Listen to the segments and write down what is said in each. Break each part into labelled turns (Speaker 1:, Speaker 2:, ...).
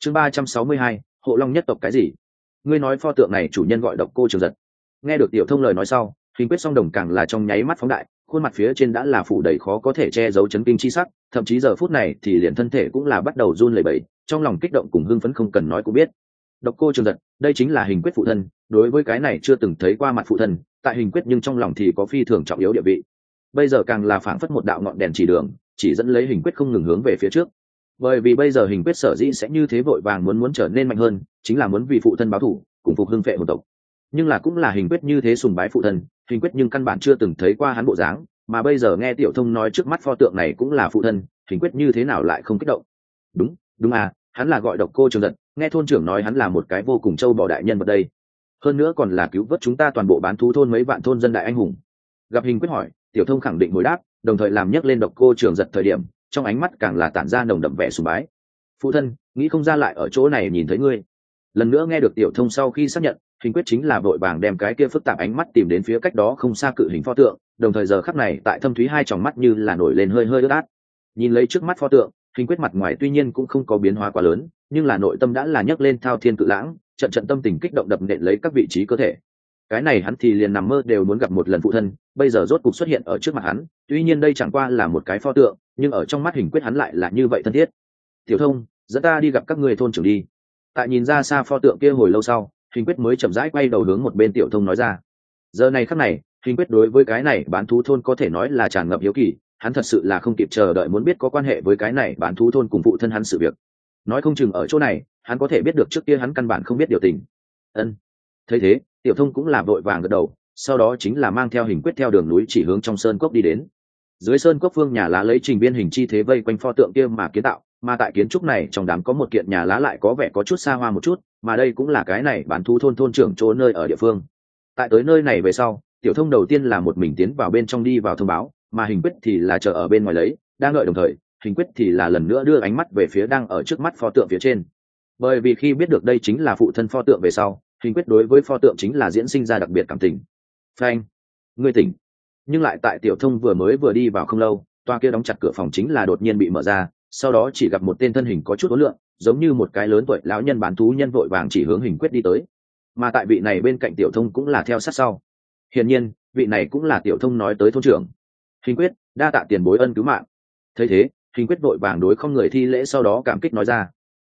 Speaker 1: Chương 362, hộ long nhất tộc cái gì? Ngươi nói pho tượng này chủ nhân gọi Độc Cô Trường Giật. Nghe được Tiểu Thông lời nói sau, Hình Quyết song đồng càng là trong nháy mắt phóng đại, khuôn mặt phía trên đã là phủ đầy khó có thể che giấu chấn kinh chi sắc, thậm chí giờ phút này thì liền thân thể cũng là bắt đầu run lẩy bẩy, trong lòng kích động cùng hưng phấn không cần nói cũng biết. Độc Cô Trường Giật, đây chính là Hình Quyết phụ thân, đối với cái này chưa từng thấy qua mặt phụ thân, tại Hình Quyết nhưng trong lòng thì có phi thường trọng yếu địa vị. Bây giờ càng là phảng phất một đạo ngọn đèn chỉ đường, chỉ dẫn lấy Hình Quyết không ngừng hướng về phía trước. Bởi vì bây giờ Hình Quyết sở dĩ sẽ như thế vội vàng muốn trở nên mạnh hơn, chính là muốn vì phụ thân báo thù, cùng phục hưng phệ hồn tộc. Nhưng là cũng là Hình Quyết như thế sùng bái phụ thân, Hình Quyết nhưng căn bản chưa từng thấy qua hắn bộ dáng, mà bây giờ nghe Tiểu Thông nói trước mắt pho tượng này cũng là phụ thân, Hình Quyết như thế nào lại không kích động. Đúng à, hắn là gọi Độc Cô Trường Giật, nghe thôn trưởng nói hắn là một cái vô cùng châu bò đại nhân vật đây, hơn nữa còn là cứu vớt chúng ta toàn bộ bán thú thôn mấy vạn thôn dân đại anh hùng. Gặp Hình Quyết hỏi, Tiểu Thông khẳng định hồi đáp, đồng thời làm nhắc lên Độc Cô Trường Giật thời điểm, trong ánh mắt càng là tản ra nồng đậm vẻ sùng bái. Phụ thân, nghĩ không ra lại ở chỗ này nhìn thấy ngươi. Lần nữa nghe được Tiểu Thông sau khi xác nhận, Hình Quyết chính là vội vàng đem cái kia phức tạp ánh mắt tìm đến phía cách đó không xa cự hình pho tượng, đồng thời giờ khắc này tại thâm thúy hai tròng mắt như là nổi lên hơi hơi ướt át. Nhìn lấy trước mắt pho tượng, Hình Quyết mặt ngoài tuy nhiên cũng không có biến hóa quá lớn, nhưng là nội tâm đã là nhấc lên thao thiên cự lãng, trận tâm tình kích động đập nện lấy các vị trí cơ thể. Cái này hắn thì liền nằm mơ đều muốn gặp một lần phụ thân, bây giờ rốt cục xuất hiện ở trước mặt hắn, tuy nhiên đây chẳng qua là một cái pho tượng, nhưng ở trong mắt Hình Quyết hắn lại là như vậy thân thiết. Tiểu Thông, dẫn ta đi gặp các người thôn trưởng đi. Tại nhìn ra xa pho tượng kia hồi lâu sau, Hình Quyết mới chậm rãi quay đầu hướng một bên Tiểu Thông nói ra. Giờ này khắc này, Hình Quyết đối với cái này bán thú thôn có thể nói là tràn ngập hiếu kỳ, hắn thật sự là không kịp chờ đợi muốn biết có quan hệ với cái này bán thú thôn cùng phụ thân hắn sự việc. Nói không chừng ở chỗ này, hắn có thể biết được trước kia hắn căn bản không biết điều tình. Ân. Thấy thế, Tiểu Thông cũng là vội vàng gật đầu, sau đó chính là mang theo Hình Quyết theo đường núi chỉ hướng trong sơn cốc đi đến. Dưới sơn cốc phương nhà lá lấy trình biên hình chi thế vây quanh pho tượng kia mà kiến tạo, mà tại kiến trúc này trong đám có một kiện nhà lá lại có vẻ có chút xa hoa một chút, mà đây cũng là cái này bán thú thôn thôn trưởng chỗ nơi ở địa phương. Tại tới nơi này về sau, Tiểu Thông đầu tiên là một mình tiến vào bên trong đi vào thông báo, mà Hình Quyết thì là chờ ở bên ngoài lấy, đang đợi đồng thời, Hình Quyết thì là lần nữa đưa ánh mắt về phía đang ở trước mắt pho tượng phía trên. Bởi vì khi biết được đây chính là phụ thân pho tượng về sau, Hình Quyết đối với pho tượng chính là diễn sinh ra đặc biệt cảm tình. Phanh, ngươi tỉnh. Nhưng lại tại Tiểu Thông vừa đi vào không lâu, toa kia đóng chặt cửa phòng chính là đột nhiên bị mở ra, sau đó chỉ gặp một tên thân hình có chút uốn lượn, giống như một cái lớn tuổi lão nhân bán thú nhân vội vàng chỉ hướng Hình Quyết đi tới. Mà tại vị này bên cạnh Tiểu Thông cũng là theo sát sau. Hiển nhiên, vị này cũng là Tiểu Thông nói tới thôn trưởng. Hình Quyết, đa tạ tiền bối ân cứu mạng. Thấy thế, Hình Quyết vội vàng đối không người thi lễ, sau đó cảm kích nói ra.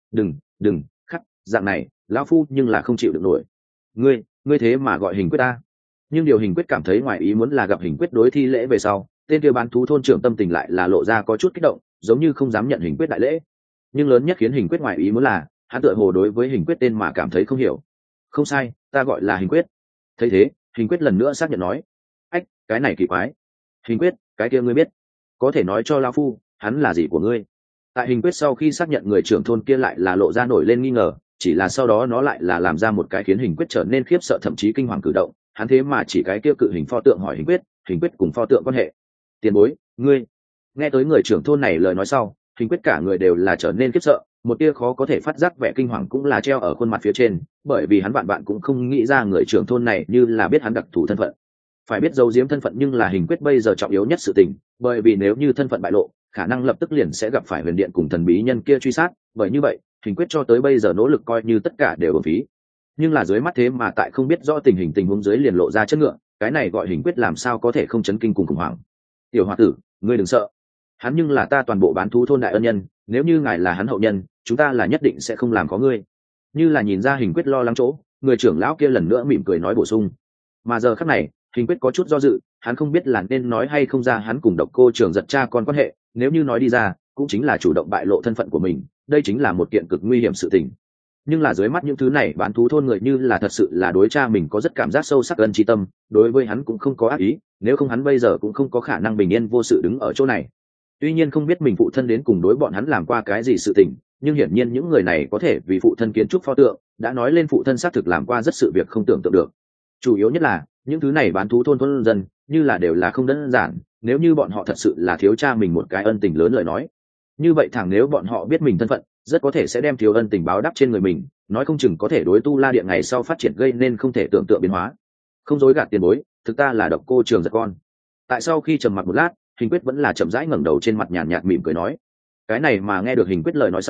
Speaker 1: Đừng, khắc, dạng này, lão phu nhưng là không chịu được nổi. Ngươi thế mà gọi Hình Quyết ta? Nhưng điều Hình Quyết cảm thấy ngoài ý muốn là gặp Hình Quyết đối thi lễ về sau, tên kia bán thú thôn trưởng tâm tình lại là lộ ra có chút kích động, giống như không dám nhận Hình Quyết đại lễ. Nhưng lớn nhất khiến Hình Quyết ngoài ý muốn là, hắn tựa hồ đối với Hình Quyết tên mà cảm thấy không hiểu. Không sai, ta gọi là Hình Quyết. Thấy thế, Hình Quyết lần nữa xác nhận nói. Ách, cái này kỳ quái. Hình Quyết, cái kia ngươi biết, có thể nói cho lão phu hắn là gì của ngươi? Tại Hình Quyết sau khi xác nhận người trưởng thôn kia lại là lộ ra nổi lên nghi ngờ, chỉ là sau đó nó lại là làm ra một cái khiến Hình Quyết trở nên khiếp sợ thậm chí kinh hoàng cử động. Hắn thế mà chỉ cái kia cự hình pho tượng hỏi Hình Quyết cùng pho tượng quan hệ. Tiền bối, ngươi. Nghe tới người trưởng thôn này lời nói sau, Hình Quyết cả người đều là trở nên khiếp sợ, một tia khó có thể phát giác vẻ kinh hoàng cũng là treo ở khuôn mặt phía trên, bởi vì hắn bạn cũng không nghĩ ra người trưởng thôn này như là biết hắn đặc thù thân phận. Phải biết giấu giếm thân phận nhưng là Hình Quyết bây giờ trọng yếu nhất sự tình, bởi vì nếu như thân phận bại lộ, khả năng lập tức liền sẽ gặp phải huyền điện cùng thần bí nhân kia truy sát, bởi như vậy, Hình Quyết cho tới bây giờ nỗ lực coi như tất cả đều uổng phí. Nhưng là dưới mắt thế mà tại không biết rõ tình huống dưới liền lộ ra chất ngựa, cái này gọi Hình Quyết làm sao có thể không chấn kinh cùng khủng hoảng. Tiểu hòa tử, ngươi đừng sợ, hắn nhưng là ta toàn bộ bán thú thôn đại ân nhân, nếu như ngài là hắn hậu nhân, chúng ta là nhất định sẽ không làm có ngươi. Như là nhìn ra Hình Quyết lo lắng chỗ, người trưởng lão kia lần nữa mỉm cười nói bổ sung. Mà giờ khắc này, Hình Quyết có chút do dự, hắn không biết là nên nói hay không ra hắn cùng Độc Cô Trường Giật cha con quan hệ, nếu như nói đi ra, cũng chính là chủ động bại lộ thân phận của mình, đây chính là một kiện cực nguy hiểm sự tình. Nhưng là dưới mắt những thứ này bán thú thôn người như là thật sự là đối cha mình có rất cảm giác sâu sắc ân tri tâm, đối với hắn cũng không có ác ý, nếu không hắn bây giờ cũng không có khả năng bình yên vô sự đứng ở chỗ này. Tuy nhiên không biết mình phụ thân đến cùng đối bọn hắn làm qua cái gì sự tình, nhưng hiển nhiên những người này có thể vì phụ thân kiến trúc pho tượng, đã nói lên phụ thân xác thực làm qua rất sự việc không tưởng tượng được. Chủ yếu nhất là những thứ này bán thú thôn dân như là đều là không đơn giản, nếu như bọn họ thật sự là thiếu cha mình một cái ân tình lớn lời nói, như vậy thẳng nếu bọn họ biết mình thân phận, rất có thể sẽ đem thiếu ân tình báo đắp trên người mình, nói không chừng có thể đối Tu La Điện ngày sau phát triển gây nên không thể tưởng tượng biến hóa. Không dối gạt tiền bối, thực ta là Độc Cô Trường Giật con. Tại sau khi trầm mặc một lát, Hình Quyết vẫn là chậm rãi ngẩng đầu, trên mặt nhàn nhạt mỉm cười nói. Cái này mà nghe được Hình Quyết lời nói sau,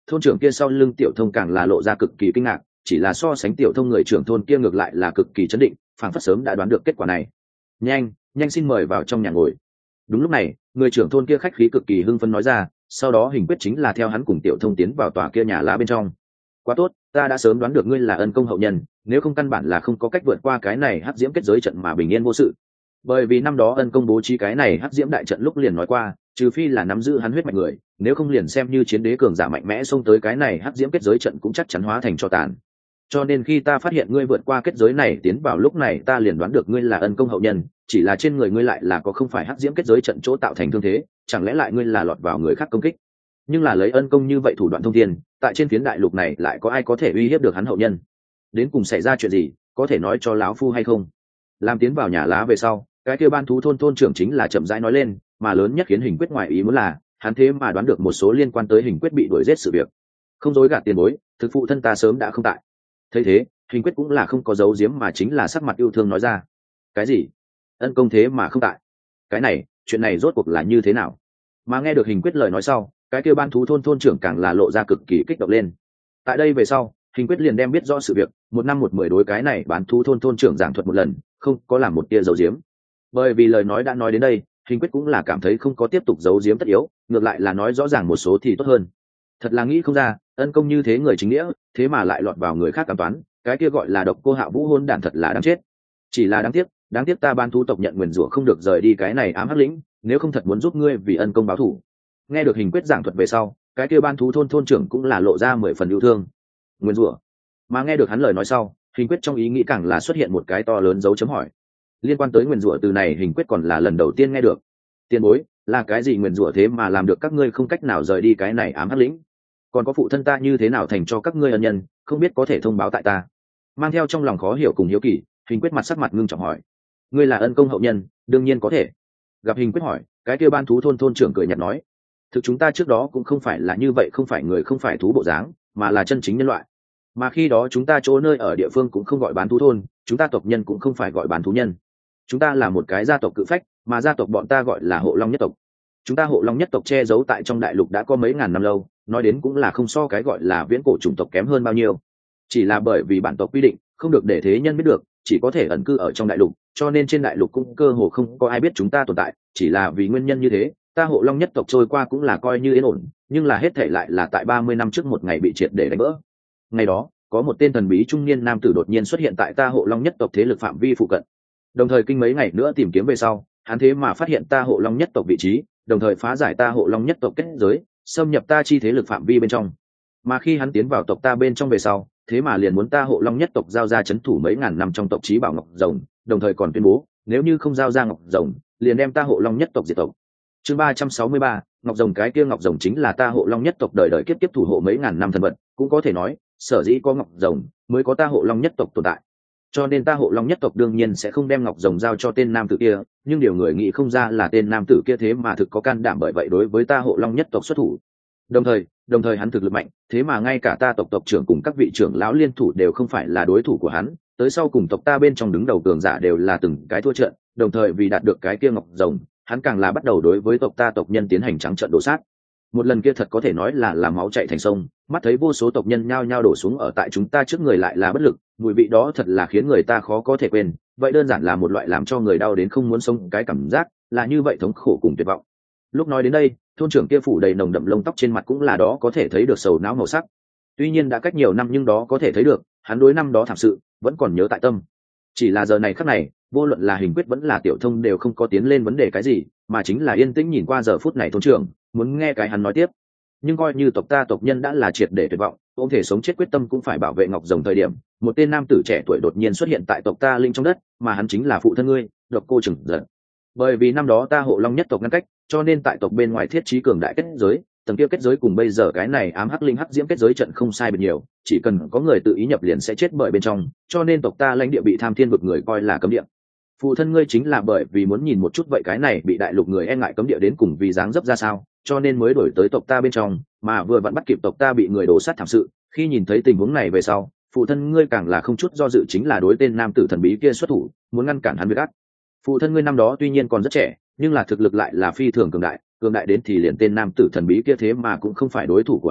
Speaker 1: thôn trưởng kia sau lưng tiểu thông càng là lộ ra cực kỳ kinh ngạc, chỉ là so sánh tiểu thông người trưởng thôn kia ngược lại là cực kỳ chấn định, phảng phất sớm đã đoán được kết quả này. Nhanh nhanh, xin mời vào trong nhà ngồi. Đúng lúc này, người trưởng thôn kia khách khí cực kỳ hưng phấn nói ra, sau đó Hình Quyết chính là theo hắn cùng tiểu thông tiến vào tòa kia nhà lá bên trong. Quá tốt, ta đã sớm đoán được ngươi là ân công hậu nhân, nếu không căn bản là không có cách vượt qua cái này hắc diễm kết giới trận mà bình yên vô sự. Bởi vì năm đó ân công bố trí cái này hắc diễm đại trận lúc liền nói qua, trừ phi là nắm giữ hắn huyết mạch người, nếu không liền xem như chiến đế cường giả mạnh mẽ xông tới cái này hắc diễm kết giới trận cũng chắc chắn hóa thành tro tàn. Cho nên khi ta phát hiện ngươi vượt qua kết giới này tiến vào lúc này, ta liền đoán được ngươi là ân công hậu nhân, chỉ là trên người ngươi lại là có không phải hắc diễm kết giới trận chỗ tạo thành thương thế, chẳng lẽ lại ngươi là lọt vào người khác công kích? Nhưng là lấy ân công như vậy thủ đoạn thông thiên, tại trên phiến đại lục này lại có ai có thể uy hiếp được hắn hậu nhân? Đến cùng xảy ra chuyện gì, có thể nói cho lão phu hay không? Làm tiến vào nhà lá về sau, cái kia ban thú thôn trưởng chính là chậm rãi nói lên, mà lớn nhất khiến Hình Quyết ngoài ý muốn là hắn thế mà đoán được một số liên quan tới Hình Quyết bị đuổi giết sự việc. Không dối gạt tiền bối, thực phụ thân ta sớm đã không tại. Thấy thế, Hình Quyết cũng là không có giấu giếm mà chính là sắc mặt yêu thương nói ra. Cái gì? Ân công thế mà không tại? Cái này, chuyện này rốt cuộc là như thế nào? Mà nghe được Hình Quyết lời nói sau, cái kia ban thú thôn trưởng càng là lộ ra cực kỳ kích động lên. Tại đây về sau, Hình Quyết liền đem biết rõ sự việc, một năm một mười đối cái này bán thú thôn trưởng giảng thuật một lần, không có làm một tia giấu giếm. Bởi vì lời nói đã nói đến đây, Hình Quyết cũng là cảm thấy không có tiếp tục giấu giếm tất yếu, ngược lại là nói rõ ràng một số thì tốt hơn. Thật là nghĩ không ra, ân công như thế người chính nghĩa, thế mà lại lọt vào người khác cảm toán, cái kia gọi là độc cô Hạ Vũ hôn đản thật là đáng chết. Chỉ là đáng tiếc ta ban thú tộc nhận nguyền rủa không được rời đi cái này ám hắc lĩnh, nếu không thật muốn giúp ngươi vì ân công báo thù. Nghe được Hình Quyết giảng thuật về sau, cái kia ban thú thôn trưởng cũng là lộ ra 10 phần yêu thương. Nguyền rủa? Mà nghe được hắn lời nói sau, Hình Quyết trong ý nghĩ càng là xuất hiện một cái to lớn dấu chấm hỏi. Liên quan tới nguyền rủa từ này, Hình Quyết còn là lần đầu tiên nghe được. Tiền bối, là cái gì nguyền rủa thế mà làm được các ngươi không cách nào rời đi cái này ám hắc lĩnh? Còn có phụ thân ta như thế nào thành cho các ngươi ân nhân, không biết có thể thông báo tại ta? Mang theo trong lòng khó hiểu cùng hiếu kỳ, Hình Quyết mặt sắc mặt ngưng trọng hỏi. Ngươi là ân công hậu nhân, đương nhiên có thể. Gặp Hình Quyết hỏi, cái kia ban thú thôn trưởng cười nhạt nói. Thực chúng ta trước đó cũng không phải là như vậy, không phải người không phải thú bộ dáng, mà là chân chính nhân loại. Mà khi đó chúng ta chỗ nơi ở địa phương cũng không gọi bán thú thôn, chúng ta tộc nhân cũng không phải gọi bán thú nhân. Chúng ta là một cái gia tộc cự phách, mà gia tộc bọn ta gọi là Hộ Long nhất tộc. Chúng ta Hộ Long nhất tộc che giấu tại trong đại lục đã có mấy ngàn năm lâu, nói đến cũng là không so cái gọi là viễn cổ chủng tộc kém hơn bao nhiêu. Chỉ là bởi vì bản tộc quy định không được để thế nhân biết được, chỉ có thể ẩn cư ở trong đại lục, cho nên trên đại lục cũng cơ hồ không có ai biết chúng ta tồn tại. Chỉ là vì nguyên nhân như thế, ta Hộ Long nhất tộc trôi qua cũng là coi như yên ổn, nhưng là hết thảy lại là tại 30 năm trước một ngày bị triệt để đánh vỡ. Ngày đó, có một tên thần bí trung niên nam tử đột nhiên xuất hiện tại ta Hộ Long nhất tộc thế lực phạm vi phụ cận. Đồng thời kinh mấy ngày nữa tìm kiếm về sau, hắn thế mà phát hiện ta Hộ Long nhất tộc vị trí, đồng thời phá giải ta Hộ Long nhất tộc kết giới, xâm nhập ta chi thế lực phạm vi bên trong. Mà khi hắn tiến vào tộc ta bên trong về sau, thế mà liền muốn ta Hộ Long nhất tộc giao ra trấn thủ mấy ngàn năm trong tộc chí bảo Ngọc Rồng, đồng thời còn tuyên bố, nếu như không giao ra Ngọc Rồng, liền đem ta Hộ Long nhất tộc diệt tộc. Chương 363, Ngọc Rồng. Cái kia Ngọc Rồng chính là ta Hộ Long nhất tộc đời đời kiếp kiếp thủ hộ mấy ngàn năm thần vật, cũng có thể nói, sở dĩ có Ngọc Rồng, mới có ta Hộ Long nhất tộc tồn tại. Cho nên ta Hộ Long nhất tộc đương nhiên sẽ không đem Ngọc Rồng giao cho tên nam tử kia, nhưng điều người nghĩ không ra là tên nam tử kia thế mà thực có can đảm bởi vậy đối với ta Hộ Long nhất tộc xuất thủ. Đồng thời hắn thực lực mạnh, thế mà ngay cả ta tộc trưởng cùng các vị trưởng lão liên thủ đều không phải là đối thủ của hắn, tới sau cùng tộc ta bên trong đứng đầu cường giả đều là từng cái thua trận, đồng thời vì đạt được cái kia Ngọc Rồng, hắn càng là bắt đầu đối với tộc ta tộc nhân tiến hành trắng trợn đổ sát. Một lần kia thật có thể nói là làm máu chảy thành sông, mắt thấy vô số tộc nhân nhao nhao đổ xuống ở tại chúng ta trước người lại là bất lực, mùi vị đó thật là khiến người ta khó có thể quên, vậy đơn giản là một loại làm cho người đau đến không muốn sống cái cảm giác, là như vậy thống khổ cùng tuyệt vọng. Lúc nói đến đây, thôn trưởng kia phủ đầy nồng đậm lông tóc trên mặt cũng là đó có thể thấy được sầu não màu sắc. Tuy nhiên đã cách nhiều năm nhưng đó có thể thấy được, hắn đối năm đó thảm sự vẫn còn nhớ tại tâm. Chỉ là giờ này khắc này, vô luận là Hình Quyết vẫn là Tiểu Thông đều không có tiến lên vấn đề cái gì, mà chính là yên tĩnh nhìn qua giờ phút này thôn trưởng, muốn nghe cái hắn nói tiếp. Nhưng coi như tộc ta tộc nhân đã là triệt để tuyệt vọng, ôm thể sống chết quyết tâm cũng phải bảo vệ Ngọc Rồng thời điểm, một tên nam tử trẻ tuổi đột nhiên xuất hiện tại tộc ta linh trong đất, mà hắn chính là phụ thân ngươi, Độc Cô Trừng Giật. Bởi vì năm đó ta Hộ Long nhất tộc ngăn cách, cho nên tại tộc bên ngoài thiết trí cường đại kết giới, tầng kia kết giới cùng bây giờ cái này ám hắc linh hắc diễm kết giới trận không sai biệt nhiều, chỉ cần có người tự ý nhập liền sẽ chết bởi bên trong, cho nên tộc ta lãnh địa bị Tham Thiên vực người coi là cấm địa. Phụ thân ngươi chính là bởi vì muốn nhìn một chút vậy cái này bị đại lục người e ngại cấm địa đến cùng vì dáng dấp ra sao, cho nên mới đổi tới tộc ta bên trong, mà vừa vặn bắt kịp tộc ta bị người đổ sát thảm sự. Khi nhìn thấy tình huống này về sau, phụ thân ngươi càng là không chút do dự chính là đối tên nam tử thần bí kia xuất thủ, muốn ngăn cản hắn việc ác. Phụ thân ngươi năm đó tuy nhiên còn rất trẻ, nhưng là thực lực lại là phi thường cường đại đến thì liền tên nam tử thần bí kia thế mà cũng không phải đối thủ của hắn,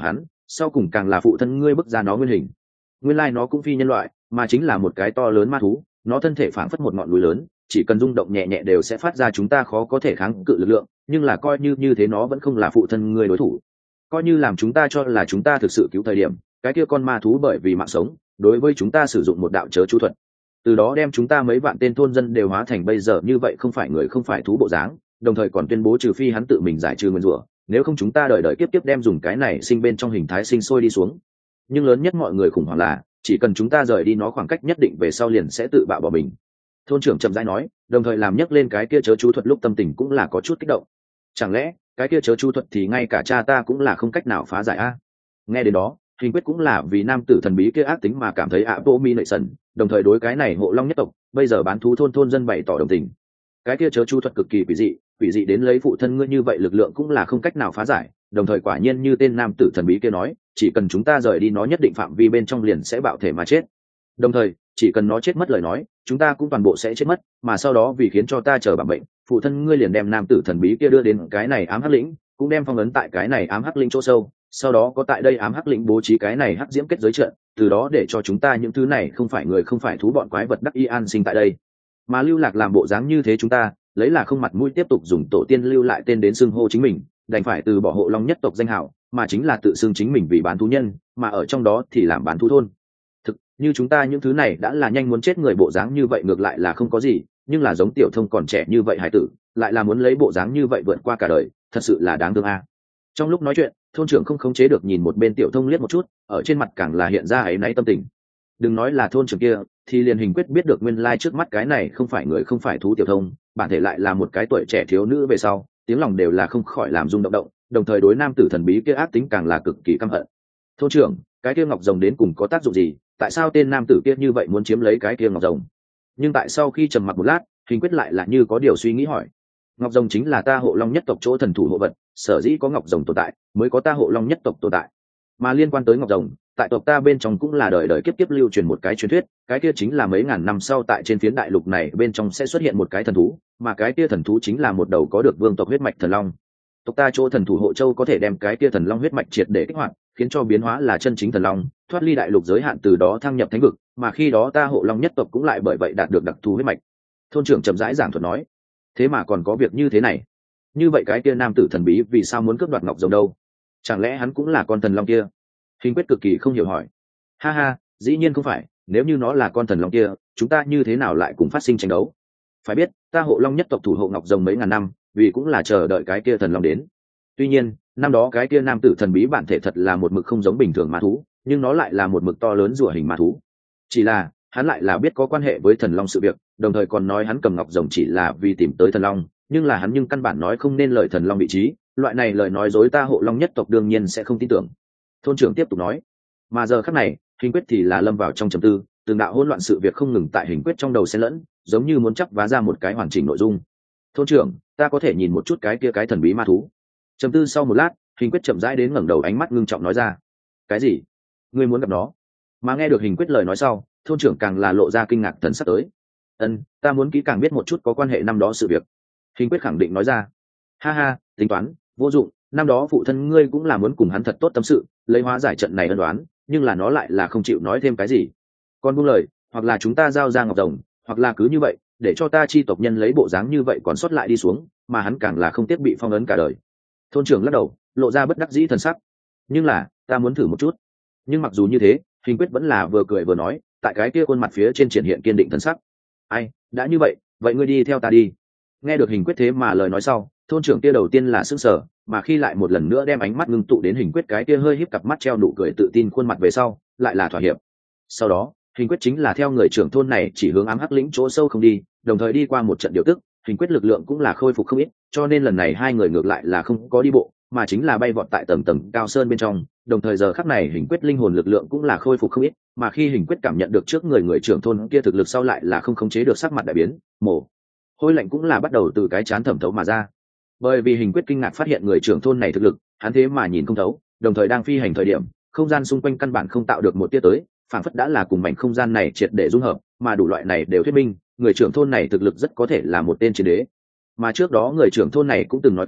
Speaker 1: sau cùng càng là phụ thân ngươi bức ra nó nguyên hình. Nguyên lai nó cũng phi nhân loại, mà chính là một cái to lớn ma thú, nó thân thể phảng phất một ngọn núi lớn, chỉ cần rung động nhẹ nhẹ đều sẽ phát ra chúng ta khó có thể kháng cự lực lượng, nhưng là coi như thế nó vẫn không là phụ thân ngươi đối thủ. Coi như làm chúng ta cho là chúng ta thực sự cứu thời điểm, cái kia con ma thú bởi vì mạng sống, đối với chúng ta sử dụng một đạo chớ chú thuật, từ đó đem chúng ta mấy vạn tên thôn dân đều hóa thành bây giờ như vậy không phải người không phải thú bộ dáng, đồng thời còn tuyên bố trừ phi hắn tự mình giải trừ nguyên rủa, nếu không chúng ta đời đời kiếp kiếp đem dùng cái này sinh bên trong hình thái sinh sôi đi xuống. Nhưng lớn nhất mọi người khủng hoảng là chỉ cần chúng ta rời đi nó khoảng cách nhất định về sau liền sẽ tự bạo bỏ mình. Thôn trưởng chậm rãi nói, đồng thời làm nhấc lên cái kia chớ chú thuật lúc tâm tình cũng là có chút kích động. Chẳng lẽ cái kia chớ chú thuật thì ngay cả cha ta cũng là không cách nào phá giải a? Nghe đến đó, Hình Quyết cũng là vì nam tử thần bí kia ác tính mà cảm thấy ạ vô mi nệ sần, đồng thời đối cái này Hộ Long nhất tộc bây giờ bán thú thôn dân bày tỏ đồng tình. Cái kia chớ chú thuật cực kỳ quỷ dị đến lấy phụ thân ngươi như vậy lực lượng cũng là không cách nào phá giải, đồng thời quả nhiên như tên nam tử thần bí kia nói, chỉ cần chúng ta rời đi nó nhất định phạm vi bên trong liền sẽ bạo thể mà chết. Đồng thời chỉ cần nó chết mất lời nói, chúng ta cũng toàn bộ sẽ chết mất, mà sau đó vì khiến cho ta chờ bảo bệnh, phụ thân ngươi liền đem nam tử thần bí kia đưa đến cái này ám hắc lĩnh, cũng đem phong ấn tại cái này ám hắc lĩnh chỗ sâu, sau đó có tại đây ám hắc lĩnh bố trí cái này hắc diễm kết giới trận, từ đó để cho chúng ta những thứ này không phải người không phải thú bọn quái vật đắc y an sinh tại đây. Mà Lưu Lạc làm bộ dáng như thế chúng ta lấy là không mặt mũi tiếp tục dùng tổ tiên lưu lại tên đến xưng hô chính mình, đành phải từ bỏ Hộ Long nhất tộc danh hào, mà chính là tự xưng chính mình vì bán thú nhân, mà ở trong đó thì làm bán thú thôn. Thực như chúng ta những thứ này đã là nhanh muốn chết người bộ dáng như vậy ngược lại là không có gì, nhưng là giống Tiểu Thông còn trẻ như vậy hải tử, lại là muốn lấy bộ dáng như vậy vượt qua cả đời, thật sự là đáng thương a. Trong lúc nói chuyện, thôn trưởng không khống chế được nhìn một bên Tiểu Thông liếc một chút, ở trên mặt càng là hiện ra áy náy tâm tình. Đừng nói là thôn trưởng kia, thì liền Hình Quyết biết được nguyên lai trước mắt cái này không phải người không phải thú Tiểu Thông, bản thể lại là một cái tuổi trẻ thiếu nữ về sau, tiếng lòng đều là không khỏi làm rung động, đồng thời đối nam tử thần bí kia ác tính càng là cực kỳ căm hận. Thôn trưởng, cái kia ngọc rồng đến cùng có tác dụng gì? Tại sao tên nam tử kia như vậy muốn chiếm lấy cái kia ngọc rồng? Nhưng tại sau khi trầm mặc một lát, Hình Quyết lại là như có điều suy nghĩ hỏi. Ngọc rồng chính là ta Hộ Long nhất tộc chỗ thần thủ hộ vật, sở dĩ có ngọc rồng tồn tại, mới có ta Hộ Long nhất tộc tồn tại. Mà liên quan tới ngọc rồng, tại tộc ta bên trong cũng là đời đời kiếp kiếp lưu truyền một cái truyền thuyết, cái kia chính là mấy ngàn năm sau tại trên phiến đại lục này bên trong sẽ xuất hiện một cái thần thú, mà cái kia thần thú chính là một đầu có được vương tộc huyết mạch thần long. Tộc ta chỗ thần thủ hộ châu có thể đem cái kia thần long huyết mạch triệt để kích hoạt, khiến cho biến hóa là chân chính thần long, thoát ly đại lục giới hạn, từ đó thăng nhập thánh vực, mà khi đó ta Hộ Long nhất tộc cũng lại bởi vậy đạt được đặc thù huyết mạch. Thôn trưởng chậm rãi giảng thuật nói, thế mà còn có việc như thế này? Như vậy cái kia nam tử thần bí vì sao muốn cướp đoạt ngọc rồng đâu? Chẳng lẽ hắn cũng là con thần long kia? Hình Quyết cực kỳ không hiểu hỏi. Ha ha, dĩ nhiên không phải, nếu như nó là con thần long kia, chúng ta như thế nào lại cùng phát sinh tranh đấu? Phải biết, ta Hộ Long nhất tộc thủ hộ ngọc rồng mấy ngàn năm, vì cũng là chờ đợi cái kia thần long đến. Tuy nhiên, năm đó cái kia nam tử thần bí bản thể thật là một mực không giống bình thường ma thú, nhưng nó lại là một mực to lớn rùa hình ma thú. Chỉ là, hắn lại là biết có quan hệ với thần long sự việc, đồng thời còn nói hắn cầm ngọc rồng chỉ là vì tìm tới thần long, nhưng là hắn căn bản nói không nên lời thần long vị trí, loại này lời nói dối ta Hộ Long nhất tộc đương nhiên sẽ không tin tưởng. Thôn trưởng tiếp tục nói, mà giờ khắc này, Hình Quyết thì là lâm vào trong trầm tư, từng đạo hỗn loạn sự việc không ngừng tại Hình Quyết trong đầu xen lẫn, giống như muốn chắp vá ra một cái hoàn chỉnh nội dung. Thôn trưởng, ta có thể nhìn một chút cái kia cái thần bí ma thú? Trầm tư sau một lát, Hình Quyết chậm rãi đến ngẩng đầu, ánh mắt ngưng trọng nói ra. Cái gì? Ngươi muốn gặp nó? Mà nghe được Hình Quyết lời nói sau, thôn trưởng càng là lộ ra kinh ngạc thần sắc tới. Ta muốn kỹ càng biết một chút có quan hệ năm đó sự việc. Hình Quyết khẳng định nói ra. Ha ha, tính toán vô dụng, năm đó phụ thân ngươi cũng là muốn cùng hắn thật tốt tâm sự, lấy hóa giải trận này ân đoán, nhưng là nó lại là không chịu nói thêm cái gì. Con buông lời, hoặc là chúng ta giao ra ngọc rồng, hoặc là cứ như vậy, để cho ta chi tộc nhân lấy bộ dáng như vậy còn sót lại đi xuống, mà hắn càng là không tiếc bị phong ấn cả đời. Thôn trưởng lắc đầu, lộ ra bất đắc dĩ thần sắc. Nhưng là, ta muốn thử một chút. Nhưng mặc dù như thế, Hình Quyết vẫn là vừa cười vừa nói, tại cái kia khuôn mặt phía trên triển hiện kiên định thần sắc. Ai, đã như vậy, vậy ngươi đi theo ta đi. Nghe được Hình Quyết thế mà lời nói sau, thôn trưởng kia đầu tiên là sững sờ, mà khi lại một lần nữa đem ánh mắt ngưng tụ đến Hình Quyết cái kia hơi híp cặp mắt treo nụ cười tự tin khuôn mặt về sau, lại là thỏa hiệp. Sau đó, Hình Quyết chính là theo người trưởng thôn này chỉ hướng ám hắc lĩnh chỗ sâu không đi, đồng thời đi qua một trận điều tức, Hình Quyết lực lượng cũng là khôi phục không ít, cho nên lần này hai người ngược lại là không có đi bộ, mà chính là bay vọt tại tầng tầng cao sơn bên trong, đồng thời giờ khắc này Hình Quyết linh hồn lực lượng cũng là khôi phục không ít, mà khi Hình Quyết cảm nhận được trước người trưởng thôn kia thực lực sau lại là không khống chế được sắc mặt đại biến, mồ hôi lạnh cũng là bắt đầu từ cái trán thẩm thấu mà ra. Bởi vì Hình Quyết kinh ngạc phát hiện người trưởng thôn này thực lực, hắn thế mà nhìn không thấu, đồng thời đang phi hành thời điểm, không gian xung quanh căn bản không tạo được một tia tới, phản phất đã là cùng mảnh không gian này triệt để dung hợp, mà đủ loại này đều thuyết minh, người trưởng thôn này thực lực rất có thể là một tên chiến đế. Mà trước đó người trưởng thôn này cũng từng nói qua,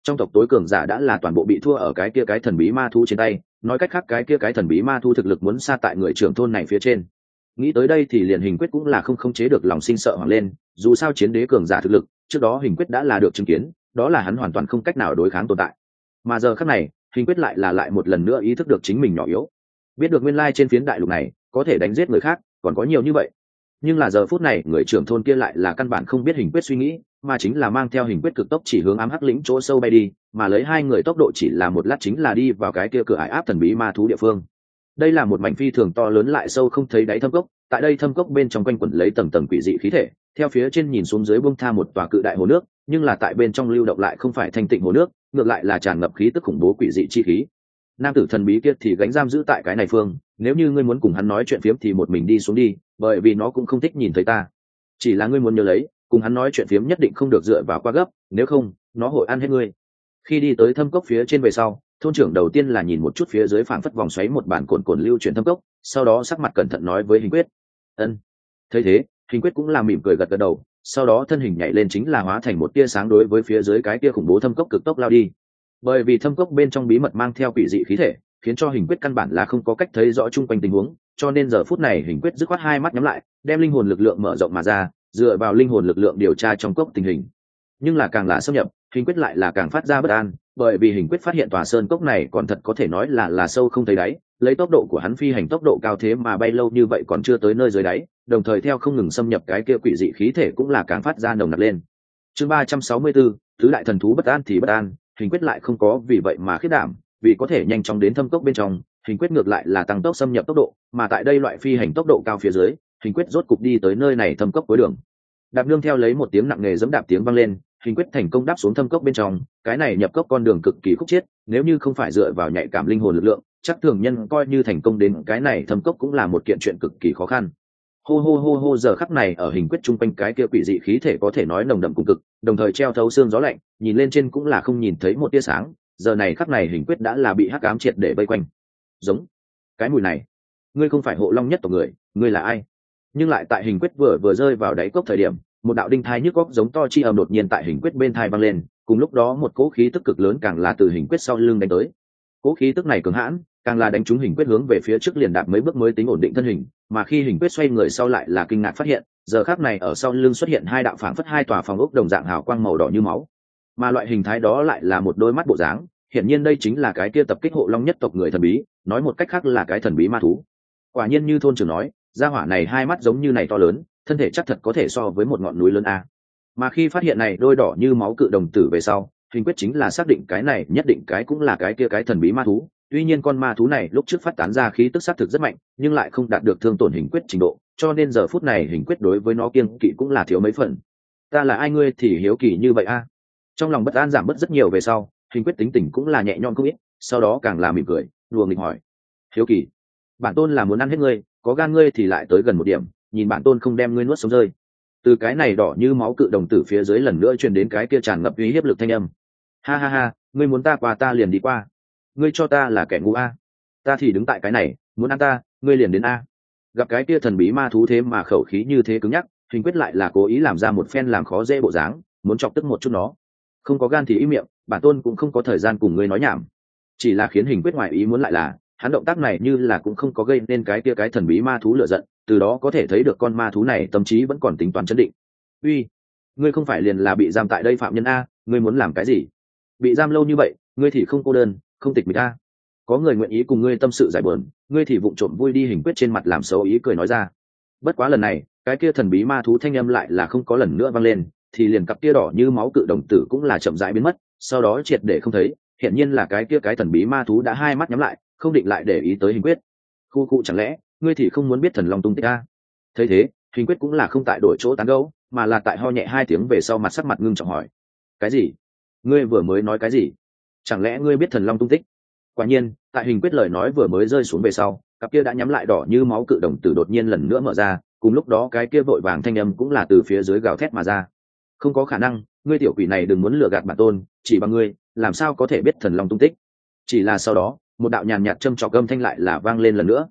Speaker 1: trong tộc tối cường giả đã là toàn bộ bị thua ở cái kia cái thần bí ma thú trên tay, nói cách khác cái kia cái thần bí ma thú thực lực muốn xa tại người trưởng thôn này phía trên. Nghĩ tới đây thì liền Hình Quyết cũng là không khống chế được lòng sinh sợ hoảng lên, dù sao chiến đế cường giả thực lực trước đó Hình Quyết đã là được chứng kiến, đó là hắn hoàn toàn không cách nào đối kháng tồn tại. Mà giờ khắc này Hình Quyết lại một lần nữa ý thức được chính mình nhỏ yếu, biết được nguyên lai trên phiến đại lục này có thể đánh giết người khác còn có nhiều như vậy. Nhưng là giờ phút này người trưởng thôn kia lại là căn bản không biết Hình Quyết suy nghĩ, mà chính là mang theo Hình Quyết cực tốc chỉ hướng ám hắc lĩnh chỗ sâu bay đi, mà lấy hai người tốc độ chỉ là một lát chính là đi vào cái kia cửa ải áp thần bí ma thú địa phương. Đây là một mảnh phi thường to lớn lại sâu không thấy đáy thâm cốc, tại đây thâm cốc bên trong quanh quẩn lấy tầng tầng quỷ dị khí thể, theo phía trên nhìn xuống dưới bung tha một tòa cự đại hồ nước, nhưng là tại bên trong lưu động lại không phải thanh tịnh hồ nước, ngược lại là tràn ngập khí tức khủng bố quỷ dị chi khí. Nam tử thần bí kia thì gánh giam giữ tại cái này phương, nếu như ngươi muốn cùng hắn nói chuyện phiếm thì một mình đi xuống đi, bởi vì nó cũng không thích nhìn thấy ta. Chỉ là ngươi muốn nhớ lấy, cùng hắn nói chuyện phiếm nhất định không được dựa vào qua gấp, nếu không nó hội ăn hết ngươi. Khi đi tới thâm cốc phía trên về sau, thôn trưởng đầu tiên là nhìn một chút phía dưới phảng phất vòng xoáy một bản cồn lưu chuyển thâm cốc, sau đó sắc mặt cẩn thận nói với Hình Quyết. Ân. Thấy thế Hình Quyết cũng là mỉm cười gật gật đầu, sau đó thân hình nhảy lên chính là hóa thành một tia sáng đối với phía dưới cái tia khủng bố thâm cốc cực tốc lao đi. Bởi vì thâm cốc bên trong bí mật mang theo quỷ dị khí thể, khiến cho Hình Quyết căn bản là không có cách thấy rõ chung quanh tình huống, cho nên giờ phút này Hình Quyết dứt khoát hai mắt nhắm lại, đem linh hồn lực lượng mở rộng mà ra, dựa vào linh hồn lực lượng điều tra trong cốc tình hình. Nhưng là càng là xâm nhập, Hình Quyết lại là càng phát ra bất an, bởi vì Hình Quyết phát hiện tòa sơn cốc này còn thật có thể nói là sâu không thấy đáy, lấy tốc độ của hắn phi hành tốc độ cao thế mà bay lâu như vậy còn chưa tới nơi dưới đáy, đồng thời theo không ngừng xâm nhập cái kia quỷ dị khí thể cũng là càng phát ra nồng nặc lên. Chương 364, tứ đại thần thú bất an thì bất an, Hình Quyết lại không có vì vậy mà khiếp đảm, vì có thể nhanh chóng đến thâm cốc bên trong, Hình Quyết ngược lại là tăng tốc xâm nhập tốc độ, mà tại đây loại phi hành tốc độ cao phía dưới, Hình Quyết rốt cục đi tới nơi này thâm cốc cuối đường. Đạp nương theo lấy một tiếng nặng nề giẫm đạp tiếng vang lên, Hình Quyết thành công đáp xuống thâm cốc bên trong, cái này nhập cốc con đường cực kỳ khúc chiết, nếu như không phải dựa vào nhạy cảm linh hồn lực lượng, chắc thường nhân coi như thành công đến cái này thâm cốc cũng là một kiện chuyện cực kỳ khó khăn. Hô hô hô hô, giờ khắc này ở Hình Quyết trung quanh cái kia quỷ dị khí thể có thể nói nồng đậm cùng cực, đồng thời treo thấu xương gió lạnh, nhìn lên trên cũng là không nhìn thấy một tia sáng, giờ này khắc này Hình Quyết đã là bị hắc ám triệt để vây quanh. Giống cái mùi này, ngươi không phải Hộ Long nhất tộc người, ngươi là ai? Nhưng lại tại Hình Quyết vừa rơi vào đáy cốc thời điểm, một đạo đinh thai nhức óc giống to chi ầm đột nhiên tại Hình Quyết bên thai vang lên, cùng lúc đó một cỗ khí tức cực lớn càng là từ Hình Quyết sau lưng đánh tới. Cỗ khí tức này cường hãn, càng là đánh trúng Hình Quyết hướng về phía trước liền đạp mấy bước mới tính ổn định thân hình, mà khi Hình Quyết xoay người sau lại là kinh ngạc phát hiện, giờ khắc này ở sau lưng xuất hiện hai đạo phảng phất hai tòa phòng ốc đồng dạng hào quang màu đỏ như máu, mà loại hình thái đó lại là một đôi mắt bộ dáng, hiển nhiên đây chính là cái kia tập kích Hộ Long nhất tộc người thần bí, nói một cách khác là cái thần bí ma thú. Quả nhiên như thôn trưởng nói, gia hỏa này hai mắt giống như này to lớn, thân thể chắc thật có thể so với một ngọn núi lớn a. Mà khi phát hiện này đôi đỏ như máu cự đồng tử về sau, Hình Quyết chính là xác định cái này nhất định cái cũng là cái kia cái thần bí ma thú. Tuy nhiên con ma thú này lúc trước phát tán ra khí tức sát thực rất mạnh, nhưng lại không đạt được thương tổn Hình Quyết trình độ, cho nên giờ phút này Hình Quyết đối với nó kiêng kỵ cũng là thiếu mấy phần. Ta là ai ngươi thì hiếu kỳ như vậy a? Trong lòng bất an giảm bớt rất nhiều về sau, Hình Quyết tính tình cũng là nhẹ nhõm không ít, sau đó càng là mỉm cười, đùa nghịch hỏi: hiếu kỳ? Bản tôn là muốn ăn hết ngươi, có gan ngươi thì lại tới gần một điểm, nhìn bản tôn không đem ngươi nuốt sống rơi. Từ cái này đỏ như máu cự đồng tử phía dưới lần nữa truyền đến cái kia tràn ngập uy hiếp lực thanh âm. Ha ha ha, ngươi muốn ta qua ta liền đi qua, ngươi cho ta là kẻ ngu a, ta thì đứng tại cái này, muốn ăn ta ngươi liền đến a. Gặp cái kia thần bí ma thú thế mà khẩu khí như thế cứng nhắc, Hình Quyết lại là cố ý làm ra một phen làm khó dễ bộ dáng, muốn chọc tức một chút nó. Không có gan thì im miệng, bản tôn cũng không có thời gian cùng ngươi nói nhảm. Chỉ là khiến Hình Quyết ngoài ý muốn lại là, hắn động tác này như là cũng không có gây nên cái kia cái thần bí ma thú lựa giận, từ đó có thể thấy được con ma thú này tâm trí vẫn còn tính toán chấn định. Uy, ngươi không phải liền là bị giam tại đây phạm nhân a, ngươi muốn làm cái gì? Bị giam lâu như vậy, ngươi thì không cô đơn, không tịch mịch a. Có người nguyện ý cùng ngươi tâm sự giải bờn, ngươi thì vụng trộm vui đi. Hình Quyết trên mặt làm xấu ý cười nói ra. Bất quá lần này, cái kia thần bí ma thú thanh âm lại là không có lần nữa vang lên, thì liền cặp kia đỏ như máu cự đồng tử cũng là chậm rãi biến mất, sau đó triệt để không thấy. Hiện nhiên là cái kia cái thần bí ma thú đã hai mắt nhắm lại, không định lại để ý tới Hình Quyết. Khu cụ, chẳng lẽ ngươi thì không muốn biết thần long tung tích a? Thấy thế, Hình Quyết cũng là không tại đổi chỗ tán gẫu, mà là tại ho nhẹ hai tiếng về sau mặt sắc mặt ngưng trọng hỏi: cái gì? Ngươi vừa mới nói cái gì? Chẳng lẽ ngươi biết thần long tung tích? Quả nhiên, tại Hình Quyết lời nói vừa mới rơi xuống về sau, cặp kia đã nhắm lại đỏ như máu cự đồng tử đột nhiên lần nữa mở ra, cùng lúc đó cái kia vội vàng thanh âm cũng là từ phía dưới gào thét mà ra. Không có khả năng, ngươi tiểu quỷ này đừng muốn lừa gạt bản tôn, chỉ bằng ngươi làm sao có thể biết thần long tung tích? Chỉ là sau đó, một đạo nhàn nhạt châm trọc âm thanh lại là vang lên lần nữa.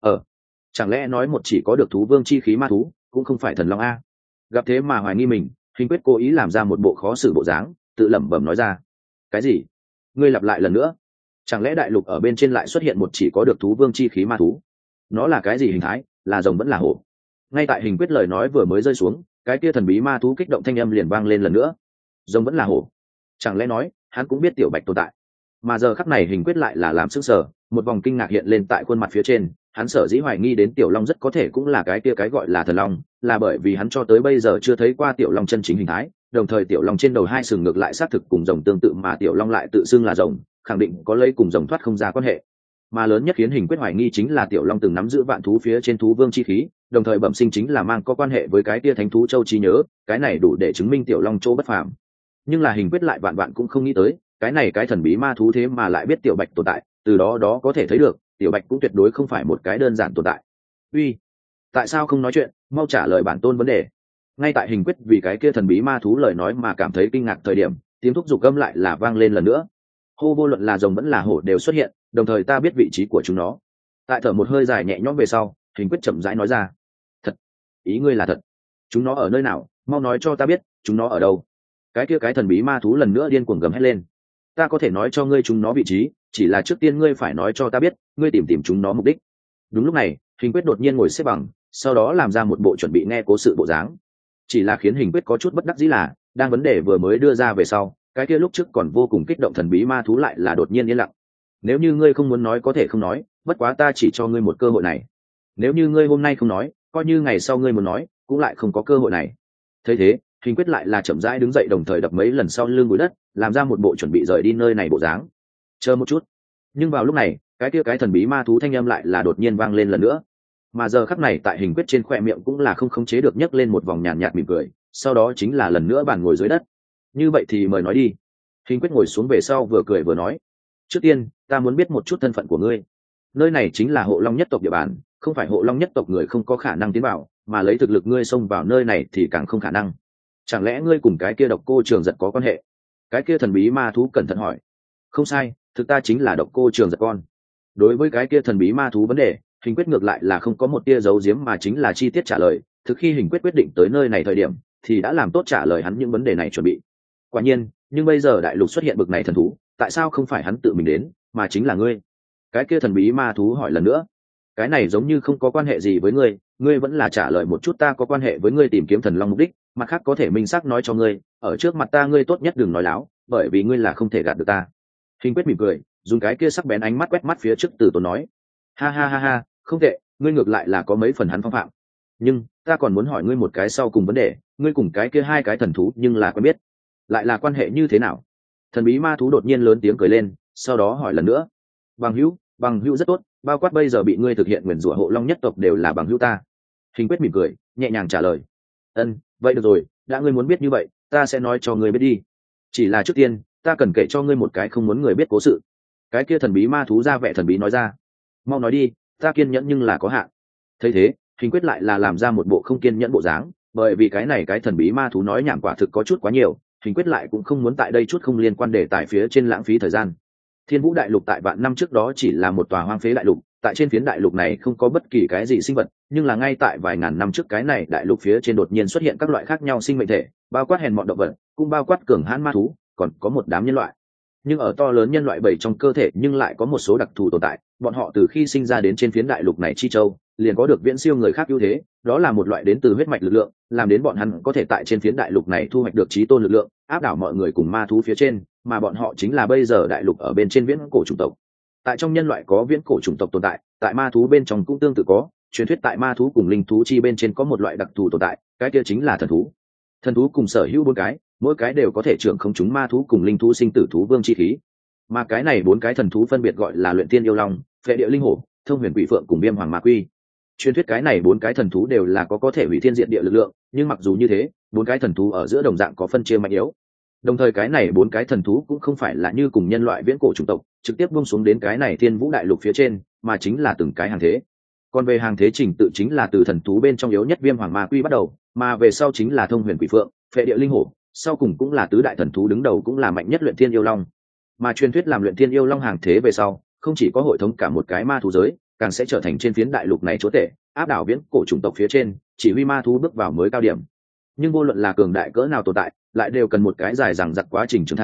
Speaker 1: Chẳng lẽ nói một chỉ có được thú vương chi khí ma thú cũng không phải thần long a? Gặp thế mà hoài nghi mình, Hình Quyết cố ý làm ra một bộ khó xử bộ dáng, tự lẩm bẩm nói ra. Cái gì? Ngươi lặp lại lần nữa. Chẳng lẽ đại lục ở bên trên lại xuất hiện một chỉ có được thú vương chi khí ma thú? Nó là cái gì hình thái, là rồng vẫn là hổ? Ngay tại Hình Quyết lời nói vừa mới rơi xuống, cái kia thần bí ma thú kích động thanh âm liền vang lên lần nữa. Rồng vẫn là hổ? Chẳng lẽ nói hắn cũng biết tiểu bạch tồn tại? Mà giờ khắc này Hình Quyết lại là làm sững sờ, một vòng kinh ngạc hiện lên tại khuôn mặt phía trên. Hắn sở dĩ hoài nghi đến tiểu long rất có thể cũng là cái kia cái gọi là thần long, là bởi vì hắn cho tới bây giờ chưa thấy qua tiểu long chân chính hình thái, đồng thời tiểu long trên đầu hai sừng ngược lại xác thực cùng rồng tương tự, mà tiểu long lại tự xưng là rồng, khẳng định có lấy cùng rồng thoát không ra quan hệ. Mà lớn nhất khiến Hình Quyết hoài nghi chính là tiểu long từng nắm giữ vạn thú phía trên thú vương chi khí, đồng thời bẩm sinh chính là mang có quan hệ với cái tia thánh thú châu trí nhớ, cái này đủ để chứng minh tiểu long chỗ bất phàm. Nhưng là Hình Quyết lại vạn vạn cũng không nghĩ tới, cái này cái thần bí ma thú thế mà lại biết tiểu bạch tồn tại, từ đó đó có thể thấy được tiểu bạch cũng tuyệt đối không phải một cái đơn giản tồn tại. Uy, tại sao không nói chuyện, mau trả lời bản tôn vấn đề. Ngay tại Hình Quyết vì cái kia thần bí ma thú lời nói mà cảm thấy kinh ngạc thời điểm, tiếng thúc giục gâm lại là vang lên lần nữa. Hô, vô luận là rồng vẫn là hổ đều xuất hiện, đồng thời ta biết vị trí của chúng nó. Tại thở một hơi dài nhẹ nhõm về sau, Hình Quyết chậm rãi nói ra. Thật? Ý ngươi là thật? Chúng nó ở nơi nào, mau nói cho ta biết, chúng nó ở đâu? Cái kia cái thần bí ma thú lần nữa điên cuồng gầm hét lên. Ta có thể nói cho ngươi chúng nó vị trí, chỉ là trước tiên ngươi phải nói cho ta biết ngươi tìm chúng nó mục đích. Đúng lúc này, Hình Quyết đột nhiên ngồi xếp bằng, sau đó làm ra một bộ chuẩn bị nghe cố sự bộ dáng. Chỉ là khiến Hình Quyết có chút bất đắc dĩ là, đang vấn đề vừa mới đưa ra về sau, cái kia lúc trước còn vô cùng kích động thần bí ma thú lại là đột nhiên yên lặng. Nếu như ngươi không muốn nói có thể không nói, bất quá ta chỉ cho ngươi một cơ hội này. Nếu như ngươi hôm nay không nói, coi như ngày sau ngươi muốn nói, cũng lại không có cơ hội này. Thấy thế, Hình Quyết lại là chậm rãi đứng dậy, đồng thời đập mấy lần sau lưng bụi đất, làm ra một bộ chuẩn bị rời đi nơi này bộ dáng. Chờ một chút. Nhưng vào lúc này, cái kia cái thần bí ma thú thanh âm lại là đột nhiên vang lên lần nữa. Mà giờ khắc này tại Hình Quyết trên khóe miệng cũng là không khống chế được nhấc lên một vòng nhàn nhạt mỉm cười, sau đó chính là lần nữa bàn ngồi dưới đất. Như vậy thì mời nói đi. Hình Quyết ngồi xuống về sau vừa cười vừa nói. Trước tiên, ta muốn biết một chút thân phận của ngươi. Nơi này chính là Hộ Long nhất tộc địa bàn, không phải Hộ Long nhất tộc người không có khả năng tiến vào, mà lấy thực lực ngươi xông vào nơi này thì càng không khả năng. Chẳng lẽ ngươi cùng cái kia Độc Cô Trường Giật có quan hệ? Cái kia thần bí ma thú cẩn thận hỏi. Không sai, thực ta chính là Độc Cô Trường Giật con. Đối với cái kia thần bí ma thú vấn đề, Hình Quyết ngược lại là không có một tia giấu giếm mà chính là chi tiết trả lời. Thực khi Hình Quyết quyết định tới nơi này thời điểm, thì đã làm tốt trả lời hắn những vấn đề này chuẩn bị. Quả nhiên, nhưng bây giờ đại lục xuất hiện bực này thần thú, tại sao không phải hắn tự mình đến, mà chính là ngươi? Cái kia thần bí ma thú hỏi lần nữa. Cái này giống như không có quan hệ gì với ngươi, ngươi vẫn là trả lời một chút. Ta có quan hệ với ngươi tìm kiếm thần long mục đích, mặt khác có thể minh xác nói cho ngươi, ở trước mặt ta ngươi tốt nhất đừng nói láo, bởi vì ngươi là không thể gạt được ta. Hình Quyết mỉm cười, dùng cái kia sắc bén ánh mắt quét mắt phía trước Từ Tốn nói. Ha ha ha ha, không tệ, ngươi ngược lại là có mấy phần hắn phong phạm. Nhưng ta còn muốn hỏi ngươi một cái sau cùng vấn đề, ngươi cùng cái kia hai cái thần thú nhưng là quen biết, lại là quan hệ như thế nào? Thần bí ma thú đột nhiên lớn tiếng cười lên, sau đó hỏi lần nữa. Bằng hữu rất tốt, bao quát bây giờ bị ngươi thực hiện nguyền rủa Hộ Long nhất tộc đều là bằng hữu ta. Hình Quyết mỉm cười, nhẹ nhàng trả lời. Vậy được rồi, đã ngươi muốn biết như vậy, ta sẽ nói cho ngươi biết đi. Chỉ là trước tiên, ta cần kể cho ngươi một cái không muốn người biết cố sự. Cái kia thần bí ma thú ra vẻ thần bí nói ra. Mau nói đi, ta kiên nhẫn nhưng là có hạn. Thấy thế, Hình Quyết lại là làm ra một bộ không kiên nhẫn bộ dáng, bởi vì cái này cái thần bí ma thú nói nhảm quả thực có chút quá nhiều, Hình Quyết lại cũng không muốn tại đây chút không liên quan đề tài phía trên lãng phí thời gian. Thiên Vũ đại lục tại vạn năm trước đó chỉ là một tòa hoang phế đại lục, tại trên phiến đại lục này không có bất kỳ cái gì sinh vật, nhưng là ngay tại vài ngàn năm trước cái này đại lục phía trên đột nhiên xuất hiện các loại khác nhau sinh mệnh thể, bao quát hèn mọn động vật, cũng bao quát cường hãn ma thú, còn có một đám nhân loại. Nhưng ở to lớn nhân loại bầy trong cơ thể nhưng lại có một số đặc thù tồn tại, bọn họ từ khi sinh ra đến trên phiến đại lục này chi châu, liền có được viễn siêu người khác ưu thế, đó là một loại đến từ huyết mạch lực lượng, làm đến bọn hắn có thể tại trên phiến đại lục này thu hoạch được chí tôn lực lượng, áp đảo mọi người cùng ma thú phía trên, mà bọn họ chính là bây giờ đại lục ở bên trên viễn cổ chủng tộc. Tại trong nhân loại có viễn cổ chủng tộc tồn tại, tại ma thú bên trong cũng tương tự có, truyền thuyết tại ma thú cùng linh thú chi bên trên có một loại đặc thù tồn tại, cái kia chính là thần thú. Thần thú cùng sở hữu bốn cái, mỗi cái đều có thể trưởng không chúng ma thú cùng linh thú sinh tử thú vương chi khí. Mà cái này bốn cái thần thú phân biệt gọi là Luyện Tiên Yêu Long, Phệ Địa Linh Hổ, Thông Huyền Quỷ Phượng cùng Viêm Hoàng Ma Quy. Truyền thuyết cái này bốn cái thần thú đều là có thể hủy thiên diệt địa lực lượng, nhưng mặc dù như thế, bốn cái thần thú ở giữa đồng dạng có phân chia mạnh yếu. Đồng thời cái này bốn cái thần thú cũng không phải là như cùng nhân loại viễn cổ chủng tộc, trực tiếp buông xuống đến cái này Thiên Vũ đại lục phía trên, mà chính là từng cái hàng thế. Còn về hàng thế trình tự chính là từ thần thú bên trong yếu nhất Viêm Hoàng Ma Quy bắt đầu, mà về sau chính là Thông Huyền Quỷ Phượng, Phệ Địa Linh Hổ, sau cùng cũng là tứ đại thần thú đứng đầu cũng là mạnh nhất Luyện Thiên Yêu Long. Mà truyền thuyết làm Luyện Thiên Yêu Long hàng thế về sau, không chỉ có hội thống cả một cái ma thú giới, càng sẽ trở thành trên phiến đại lục này chúa tể, áp đảo viễn cổ chủng tộc phía trên, chỉ huy ma thú bước vào mới cao điểm. Nhưng vô luận là cường đại cỡ nào tồn tại, lại đều cần một cái dài dằng dặc quá trình trưởng thành,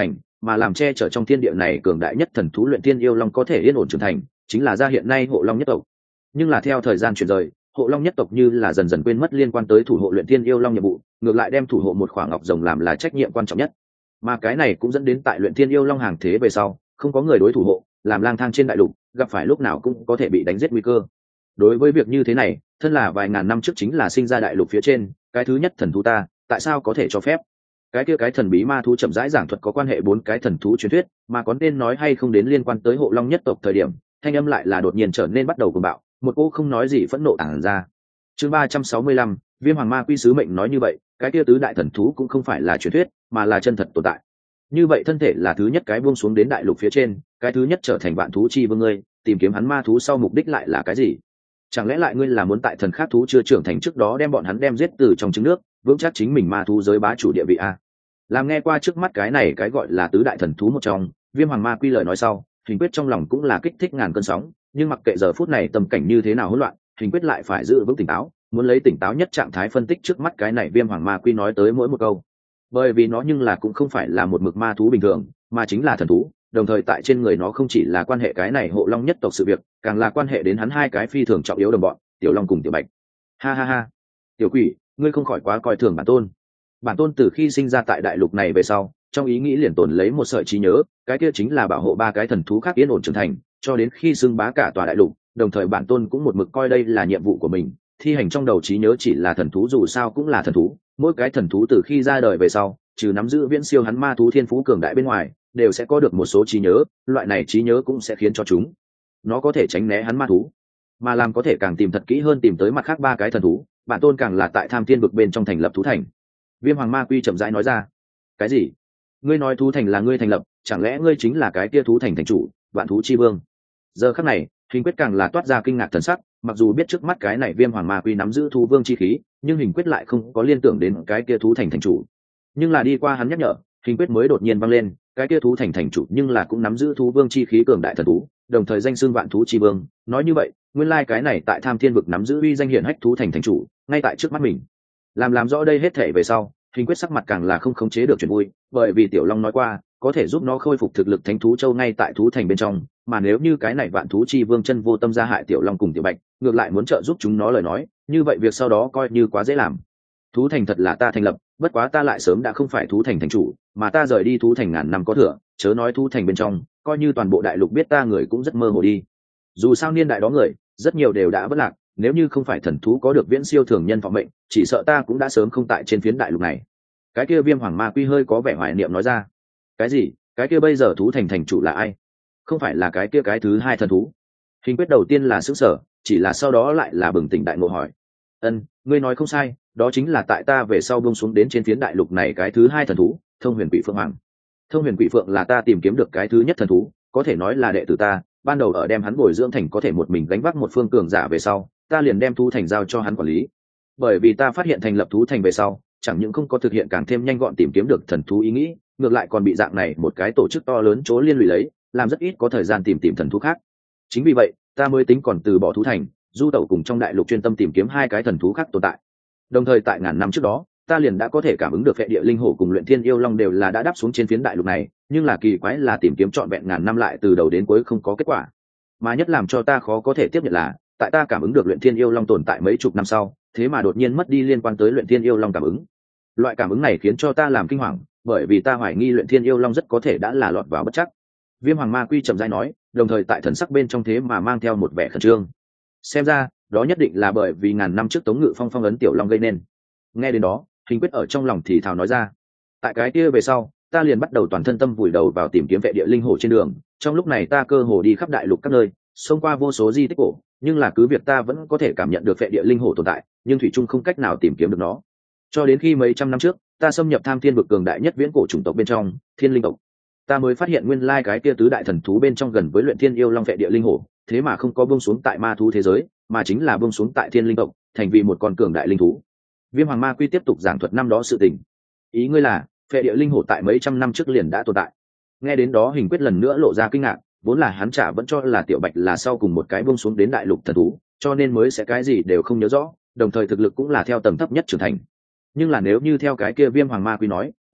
Speaker 1: mà làm che chở trong thiên địa này cường đại nhất thần thú luyện thiên yêu long có thể yên ổn trưởng thành, chính là ra hiện nay hộ long nhất tộc. Nhưng là theo thời gian chuyển rời, hộ long nhất tộc như là dần dần quên mất liên quan tới thủ hộ luyện thiên yêu long nhiệm vụ, ngược lại đem thủ hộ một khoảng ngọc rồng làm là trách nhiệm quan trọng nhất. Mà cái này cũng dẫn đến tại luyện thiên yêu long hàng thế về sau, không có người đối thủ hộ, làm lang thang trên đại lục, gặp phải lúc nào cũng có thể bị đánh giết nguy cơ. Đối với việc như thế này, thân là vài ngàn năm trước chính là sinh ra đại lục phía trên cái thứ nhất thần thú ta, tại sao có thể cho phép? Cái kia cái thần bí ma thú chậm rãi giảng thuật có quan hệ 4 cái thần thú truyền thuyết, mà có nên nói hay không đến liên quan tới hộ long nhất tộc thời điểm, thanh âm lại là đột nhiên trở nên bắt đầu cuồng bạo, một cô không nói gì phẫn nộ tản ra. Chương 365, Viêm Hoàng Ma Quy sứ mệnh nói như vậy, cái kia tứ đại thần thú cũng không phải là truyền thuyết, mà là chân thật tồn tại. Như vậy thân thể là thứ nhất cái buông xuống đến đại lục phía trên, cái thứ nhất trở thành vạn thú chi vương ngươi, tìm kiếm hắn ma thú sau mục đích lại là cái gì? Chẳng lẽ lại ngươi là muốn tại thần khác thú chưa trưởng thành trước đó đem bọn hắn đem giết từ trong trứng nước, vững chắc chính mình ma thú giới bá chủ địa vị a? Làm nghe qua trước mắt cái này cái gọi là tứ đại thần thú một trong, Viêm Hoàng Ma Quy lời nói sau, Hình Quyết trong lòng cũng là kích thích ngàn cơn sóng, nhưng mặc kệ giờ phút này tâm cảnh như thế nào hỗn loạn, Hình Quyết lại phải giữ vững tỉnh táo, muốn lấy tỉnh táo nhất trạng thái phân tích trước mắt cái này Viêm Hoàng Ma Quy nói tới mỗi một câu. Bởi vì nó nhưng là cũng không phải là một mực ma thú bình thường, mà chính là thần thú, đồng thời tại trên người nó không chỉ là quan hệ cái này hộ long nhất tộc sự việc, càng là quan hệ đến hắn hai cái phi thường trọng yếu đồng bọn, Tiểu Long cùng Tiểu Bạch. Ha ha ha, Tiểu Quỷ, ngươi không khỏi quá coi thường bản tôn. Bản tôn từ khi sinh ra tại đại lục này về sau, trong ý nghĩ liền tồn lấy một sợi trí nhớ, cái kia chính là bảo hộ 3 cái thần thú khác yên ổn trưởng thành, cho đến khi xưng bá cả tòa đại lục, đồng thời bản tôn cũng một mực coi đây là nhiệm vụ của mình, thi hành trong đầu trí nhớ chỉ là thần thú dù sao cũng là thần thú, mỗi cái thần thú từ khi ra đời về sau, trừ nắm giữ viễn siêu hắn ma thú thiên phú cường đại bên ngoài, đều sẽ có được một số trí nhớ, loại này trí nhớ cũng sẽ khiến cho chúng nó có thể tránh né hắn ma thú, mà làm có thể càng tìm thật kỹ hơn tìm tới mặt khác 3 cái thần thú, bản tôn càng là tại Tham Thiên vực bên trong thành lập thú thành. Viêm Hoàng Ma Quy chậm rãi nói ra. Cái gì? Ngươi nói thú thành là ngươi thành lập, chẳng lẽ ngươi chính là cái kia thú thành thành chủ, vạn thú chi vương? Giờ khắc này, Hình Quyết càng là toát ra kinh ngạc thần sắc, mặc dù biết trước mắt cái này Viêm Hoàng Ma Quy nắm giữ thú vương chi khí, nhưng Hình Quyết lại không có liên tưởng đến cái kia thú thành thành chủ. Nhưng là đi qua hắn nhắc nhở, Hình Quyết mới đột nhiên vang lên, cái kia thú thành thành chủ nhưng là cũng nắm giữ thú vương chi khí cường đại thần thú, đồng thời danh xưng vạn thú chi vương. Nói như vậy, nguyên lai cái này tại Tham Thiên vực nắm giữ uy danh hiển hách thú thành thành chủ, ngay tại trước mắt mình. Làm rõ đây hết thể về sau, Hình Quyết sắc mặt càng là không khống chế được chuyện vui, bởi vì Tiểu Long nói qua, có thể giúp nó khôi phục thực lực thánh thú châu ngay tại thú thành bên trong, mà nếu như cái này vạn thú chi vương chân vô tâm ra hại Tiểu Long cùng Tiểu Bạch, ngược lại muốn trợ giúp chúng nó lời nói, như vậy việc sau đó coi như quá dễ làm. Thú thành thật là ta thành lập, bất quá ta lại sớm đã không phải thú thành thành chủ, mà ta rời đi thú thành ngàn năm có thừa, chớ nói thú thành bên trong, coi như toàn bộ đại lục biết ta người cũng rất mơ hồ đi. Dù sao niên đại đó người, rất nhiều đều đã vất lạc, nếu như không phải thần thú có được viễn siêu thường nhân vọng mệnh, chỉ sợ ta cũng đã sớm không tại trên phiến đại lục này. Cái kia Viêm Hoàng Ma Quy hơi có vẻ hoài niệm nói ra. Cái gì? Cái kia bây giờ thú thành thành chủ là ai? Không phải là cái kia cái thứ hai thần thú? Hình Quyết đầu tiên là sửng sở, chỉ là sau đó lại là bừng tỉnh đại ngộ hỏi. Ngươi nói không sai, đó chính là tại ta về sau buông xuống đến trên phiến đại lục này cái thứ hai thần thú, Thông Huyền Quỷ Phượng Hoàng. Thông Huyền Quỷ Phượng là ta tìm kiếm được cái thứ nhất thần thú, có thể nói là đệ tử ta, ban đầu ở đem hắn bồi dưỡng thành có thể một mình gánh vác một phương cường giả về sau, ta liền đem thú thành giao cho hắn quản lý. Bởi vì ta phát hiện thành lập thú thành về sau, chẳng những không có thực hiện càng thêm nhanh gọn tìm kiếm được thần thú ý nghĩ, ngược lại còn bị dạng này một cái tổ chức to lớn chỗ liên lụy lấy, làm rất ít có thời gian tìm thần thú khác. Chính vì vậy, ta mới tính còn từ bỏ thú thành, du tẩu cùng trong đại lục chuyên tâm tìm kiếm 2 cái thần thú khác tồn tại. Đồng thời tại ngàn năm trước đó, ta liền đã có thể cảm ứng được Phệ Địa Linh Hổ cùng Luyện Thiên Yêu Long đều là đã đáp xuống trên phiến đại lục này, nhưng là kỳ quái là tìm kiếm trọn vẹn ngàn năm lại từ đầu đến cuối không có kết quả. Mà nhất làm cho ta khó có thể tiếp nhận là, tại ta cảm ứng được Luyện Thiên Yêu Long tồn tại mấy chục năm sau, thế mà đột nhiên mất đi liên quan tới Luyện Thiên Yêu Long cảm ứng. Loại cảm ứng này khiến cho ta làm kinh hoàng, bởi vì ta hoài nghi Luyện Thiên Yêu Long rất có thể đã là lọt vào bất trắc. Viêm Hoàng Ma Quy chậm rãi nói, đồng thời tại thần sắc bên trong thế mà mang theo một vẻ khẩn trương. Xem ra, đó nhất định là bởi vì ngàn năm trước Tống Ngự Phong phong ấn Tiểu Long gây nên. Nghe đến đó, Hình Quyết ở trong lòng thì thào nói ra. Tại cái kia về sau, ta liền bắt đầu toàn thân tâm vùi đầu vào tìm kiếm Phệ Địa Linh Hổ trên đường. Trong lúc này ta cơ hồ đi khắp đại lục các nơi, xông qua vô số di tích cổ, nhưng là cứ việc ta vẫn có thể cảm nhận được Phệ Địa Linh Hổ tồn tại, nhưng thủy chung không cách nào tìm kiếm được nó. Cho đến khi mấy trăm năm trước, ta xâm nhập Tham Thiên vực cường đại nhất viễn cổ chủng tộc bên trong, Thiên Linh tộc, ta mới phát hiện nguyên lai cái kia tứ đại thần thú bên trong gần với Luyện Thiên Yêu Long Phệ Địa Linh Hổ, thế mà không có buông xuống tại ma thú thế giới, mà chính là buông xuống tại Thiên Linh tộc, thành vì một con cường đại linh thú. Viêm Hoàng Ma Quy tiếp tục giảng thuật năm đó sự tình. Ý ngươi là, Phệ Địa Linh Hổ tại mấy trăm năm trước liền đã tồn tại? Nghe đến đó Hình Quyết lần nữa lộ ra kinh ngạc, vốn là hắn chả vẫn cho là Tiểu Bạch là sau cùng một cái buông xuống đến đại lục thần thú, cho nên mới sẽ cái gì đều không nhớ rõ, đồng thời thực lực cũng là theo tầng thấp nhất trưởng thành. Nhưng là nếu như theo cái kia Viêm Hoàng Ma Quy nói,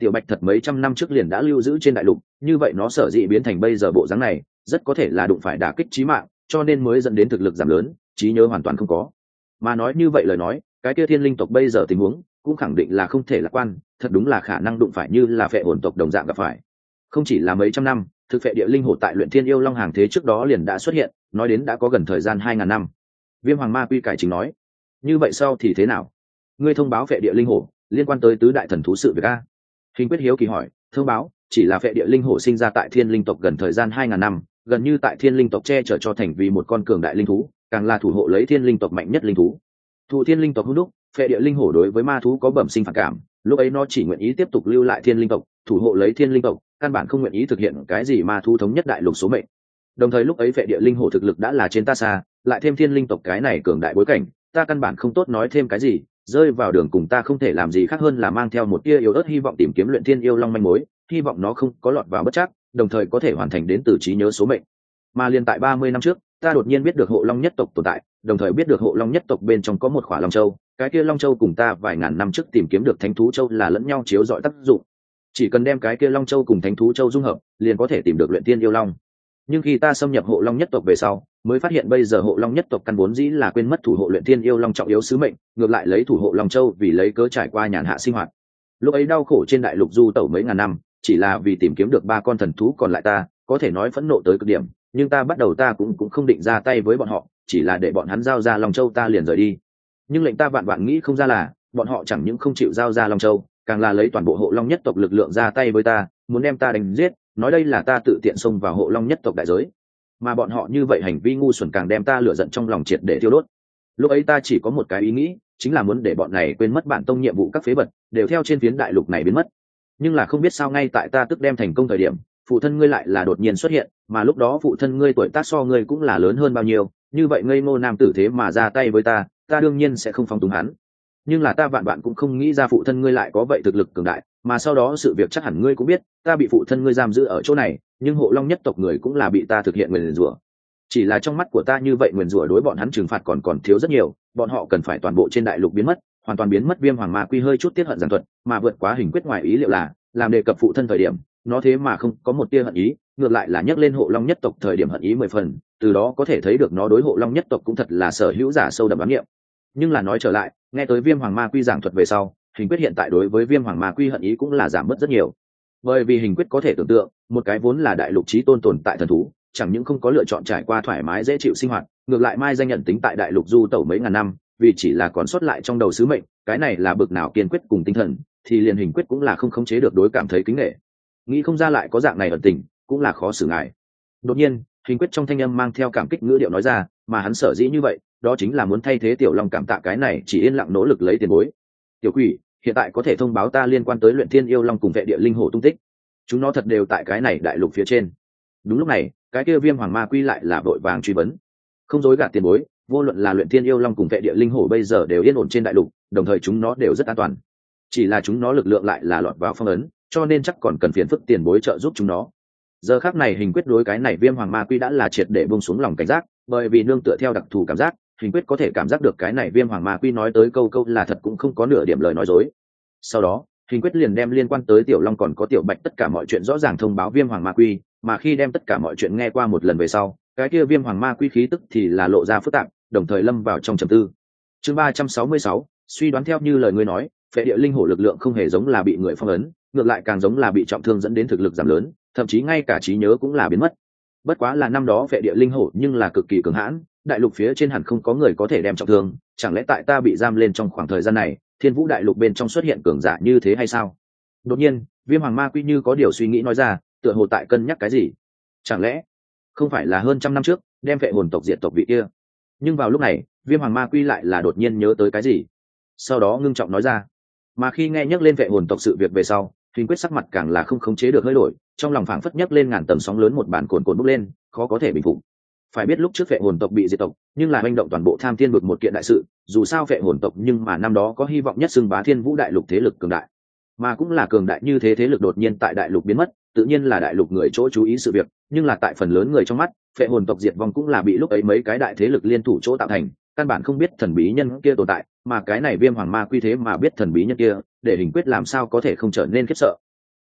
Speaker 1: tiểu bạch thật mấy trăm năm trước liền đã lưu giữ trên đại lục, như vậy nó sở dĩ biến thành bây giờ bộ dáng này rất có thể là đụng phải đả kích chí mạng, cho nên mới dẫn đến thực lực giảm lớn, trí nhớ hoàn toàn không có. Mà nói như vậy lời nói, cái kia thiên linh tộc bây giờ tình huống cũng khẳng định là không thể lạc quan, thật đúng là khả năng đụng phải như là phệ hồn tộc đồng dạng gặp phải. Không chỉ là mấy trăm năm, thực phệ địa linh hồn tại luyện thiên yêu long hàng thế trước đó liền đã xuất hiện, nói đến đã có gần thời gian 2000 năm. Viêm Hoàng Ma Quy cải chính nói, như vậy sau thì thế nào? Ngươi thông báo phệ địa linh hồn liên quan tới tứ đại thần thú sự việc a? Hình Quyết hiếu kỳ hỏi. Thông báo chỉ là phệ địa linh hồn sinh ra tại thiên linh tộc gần thời gian 2000 năm, gần như tại thiên linh tộc che chở cho thành vì một con cường đại linh thú, càng là thủ hộ lấy thiên linh tộc mạnh nhất linh thú. Thụ thiên linh tộc hung đúc, phệ địa linh hồn đối với ma thú có bẩm sinh phản cảm, lúc ấy nó chỉ nguyện ý tiếp tục lưu lại thiên linh tộc, thủ hộ lấy thiên linh tộc, căn bản không nguyện ý thực hiện cái gì ma thú thống nhất đại lục số mệnh. Đồng thời lúc ấy phệ địa linh hồn thực lực đã là trên ta xa, lại thêm thiên linh tộc cái này cường đại bối cảnh, ta căn bản không tốt nói thêm cái gì, rơi vào đường cùng ta không thể làm gì khác hơn là mang theo một tia yếu ớt hy vọng tìm kiếm luyện thiên yêu long manh mối, hy vọng nó không có lọt vào bất trắc, đồng thời có thể hoàn thành đến từ trí nhớ số mệnh. Mà liền tại 30 năm trước, ta đột nhiên biết được hộ long nhất tộc tồn tại, đồng thời biết được hộ long nhất tộc bên trong có một khỏa long châu, cái kia long châu cùng ta vài ngàn năm trước tìm kiếm được thánh thú châu là lẫn nhau chiếu rọi tác dụng, chỉ cần đem cái kia long châu cùng thánh thú châu dung hợp liền có thể tìm được luyện thiên yêu long. Nhưng khi ta xâm nhập hộ long nhất tộc về sau, mới phát hiện bây giờ hộ long nhất tộc căn vốn dĩ là quên mất thủ hộ luyện thiên yêu long trọng yếu sứ mệnh, ngược lại lấy thủ hộ long châu vì lấy cớ trải qua nhàn hạ sinh hoạt. Lúc ấy đau khổ trên đại lục du tẩu mấy ngàn năm, chỉ là vì tìm kiếm được 3 con thần thú còn lại, ta có thể nói phẫn nộ tới cực điểm, nhưng ta cũng không định ra tay với bọn họ, chỉ là để bọn hắn giao ra long châu ta liền rời đi. Nhưng lệnh ta vạn vạn nghĩ không ra là bọn họ chẳng những không chịu giao ra long châu, càng là lấy toàn bộ hộ long nhất tộc lực lượng ra tay với ta, muốn đem ta đánh giết, nói đây là ta tự tiện xông vào hộ long nhất tộc đại giới. Mà bọn họ như vậy hành vi ngu xuẩn càng đem ta lửa giận trong lòng triệt để thiêu đốt. Lúc ấy ta chỉ có một cái ý nghĩ, chính là muốn để bọn này quên mất bản tông nhiệm vụ các phế vật đều theo trên phiến đại lục này biến mất. Nhưng là không biết sao ngay tại ta tức đem thành công thời điểm, phụ thân ngươi lại là đột nhiên xuất hiện, mà lúc đó phụ thân ngươi tuổi tác so ngươi cũng là lớn hơn bao nhiêu, như vậy ngây ngô nam tử thế mà ra tay với ta đương nhiên sẽ không phóng túng hắn. Nhưng là ta vạn bạn cũng không nghĩ ra phụ thân ngươi lại có vậy thực lực cường đại, mà sau đó sự việc chắc hẳn ngươi cũng biết, ta bị phụ thân ngươi giam giữ ở chỗ này, nhưng hộ long nhất tộc người cũng là bị ta thực hiện nguyền rủa. Chỉ là trong mắt của ta như vậy nguyền rủa đối bọn hắn trừng phạt còn thiếu rất nhiều, bọn họ cần phải toàn bộ trên đại lục biến mất, hoàn toàn biến mất. Viêm Hoàng Ma Quy hơi chút tiết hận giản thuật, mà vượt quá Hình Quyết ngoài ý liệu là, làm đề cập phụ thân thời điểm, nó thế mà không có một tia hận ý, ngược lại là nhắc lên hộ long nhất tộc thời điểm hận ý 10 phần, từ đó có thể thấy được nó đối hộ long nhất tộc cũng thật là sở hữu giả sâu đậm đoán nghiệm. Nhưng là nói trở lại, nghe tới Viêm Hoàng Ma Quy giảng thuật về sau, Hình Quyết hiện tại đối với Viêm Hoàng Ma Quy hận ý cũng là giảm bớt rất nhiều. Bởi vì Hình Quyết có thể tưởng tượng, một cái vốn là đại lục chí tôn tồn tại thần thú, chẳng những không có lựa chọn trải qua thoải mái dễ chịu sinh hoạt, ngược lại mai danh nhận tính tại đại lục du tẩu mấy ngàn năm, vì chỉ là còn sót lại trong đầu sứ mệnh, cái này là bực nào kiên quyết cùng tinh thần, thì liền Hình Quyết cũng là không khống chế được đối cảm thấy kính nể. Nghĩ không ra lại có dạng này ẩn tình, cũng là khó xử ngài. Đột nhiên, Hình Quyết trong thanh âm mang theo cảm kích ngữ điệu nói ra, mà hắn sở dĩ như vậy, đó chính là muốn thay thế Tiểu Long cảm tạ cái này chỉ yên lặng nỗ lực lấy tiền bối. Tiểu Quỷ, hiện tại có thể thông báo ta liên quan tới luyện thiên yêu long cùng vệ địa linh hổ tung tích. Chúng nó thật đều tại cái này đại lục phía trên. Đúng lúc này, cái kia Viêm Hoàng Ma Quy lại là vội vàng truy vấn. Không dối gạt tiền bối, vô luận là luyện thiên yêu long cùng vệ địa linh hổ bây giờ đều yên ổn trên đại lục, đồng thời chúng nó đều rất an toàn. Chỉ là chúng nó lực lượng lại là lọt vào phong ấn, cho nên chắc còn cần phiền phức tiền bối trợ giúp chúng nó. Giờ khắc này Hình Quyết đối cái này Viêm Hoàng Ma Quy đã là triệt để buông xuống lòng cảnh giác, bởi vì nương tựa theo đặc thù cảm giác, Hình Quyết có thể cảm giác được cái này Viêm Hoàng Ma Quy nói tới câu là thật, cũng không có nửa điểm lời nói dối. Sau đó, Hình Quyết liền đem liên quan tới Tiểu Long còn có Tiểu Bạch tất cả mọi chuyện rõ ràng thông báo Viêm Hoàng Ma Quy, mà khi đem tất cả mọi chuyện nghe qua một lần về sau, cái kia Viêm Hoàng Ma Quy khí tức thì là lộ ra phức tạp, đồng thời lâm vào trong trầm tư. Chương 366, suy đoán theo như lời ngươi nói, phệ địa linh hổ lực lượng không hề giống là bị người phong ấn, ngược lại càng giống là bị trọng thương dẫn đến thực lực giảm lớn, thậm chí ngay cả trí nhớ cũng là biến mất. Bất quá là năm đó phệ địa linh hổ nhưng là cực kỳ cường hãn, đại lục phía trên hẳn không có người có thể đem trọng thương, chẳng lẽ tại ta bị giam lên trong khoảng thời gian này, Thiên Vũ đại lục bên trong xuất hiện cường giả như thế hay sao? Đột nhiên, Viêm Hoàng Ma Quy như có điều suy nghĩ nói ra, tựa hồ tại cân nhắc cái gì. Chẳng lẽ không phải là hơn trăm năm trước đem phệ hồn tộc diệt tộc vị kia? Nhưng vào lúc này, Viêm Hoàng Ma Quy lại là đột nhiên nhớ tới cái gì, sau đó ngưng trọng nói ra. Mà khi nghe nhắc lên phệ hồn tộc sự việc về sau, Hình Quyết sắc mặt càng là không khống chế được hơi đổi, trong lòng phảng phất nhấc lên ngàn tầng sóng lớn, một bản cồn bốc lên, khó có thể bình phục. Phải biết lúc trước phệ hồn tộc bị diệt tộc, nhưng là hành động toàn bộ Tham Thiên vực một kiện đại sự, dù sao phệ hồn tộc nhưng mà năm đó có hy vọng nhất xưng bá Thiên Vũ đại lục thế lực cường đại, mà cũng là cường đại như thế thế lực đột nhiên tại đại lục biến mất, tự nhiên là đại lục người chỗ chú ý sự việc, nhưng là tại phần lớn người trong mắt, phệ hồn tộc diệt vong cũng là bị lúc ấy mấy cái đại thế lực liên thủ chỗ tạo thành, căn bản không biết thần bí nhân kia tồn tại, mà cái này Viêm Hoàng Ma Quy thế mà biết thần bí nhân kia, để Hình Quyết làm sao có thể không trở nên khiếp sợ.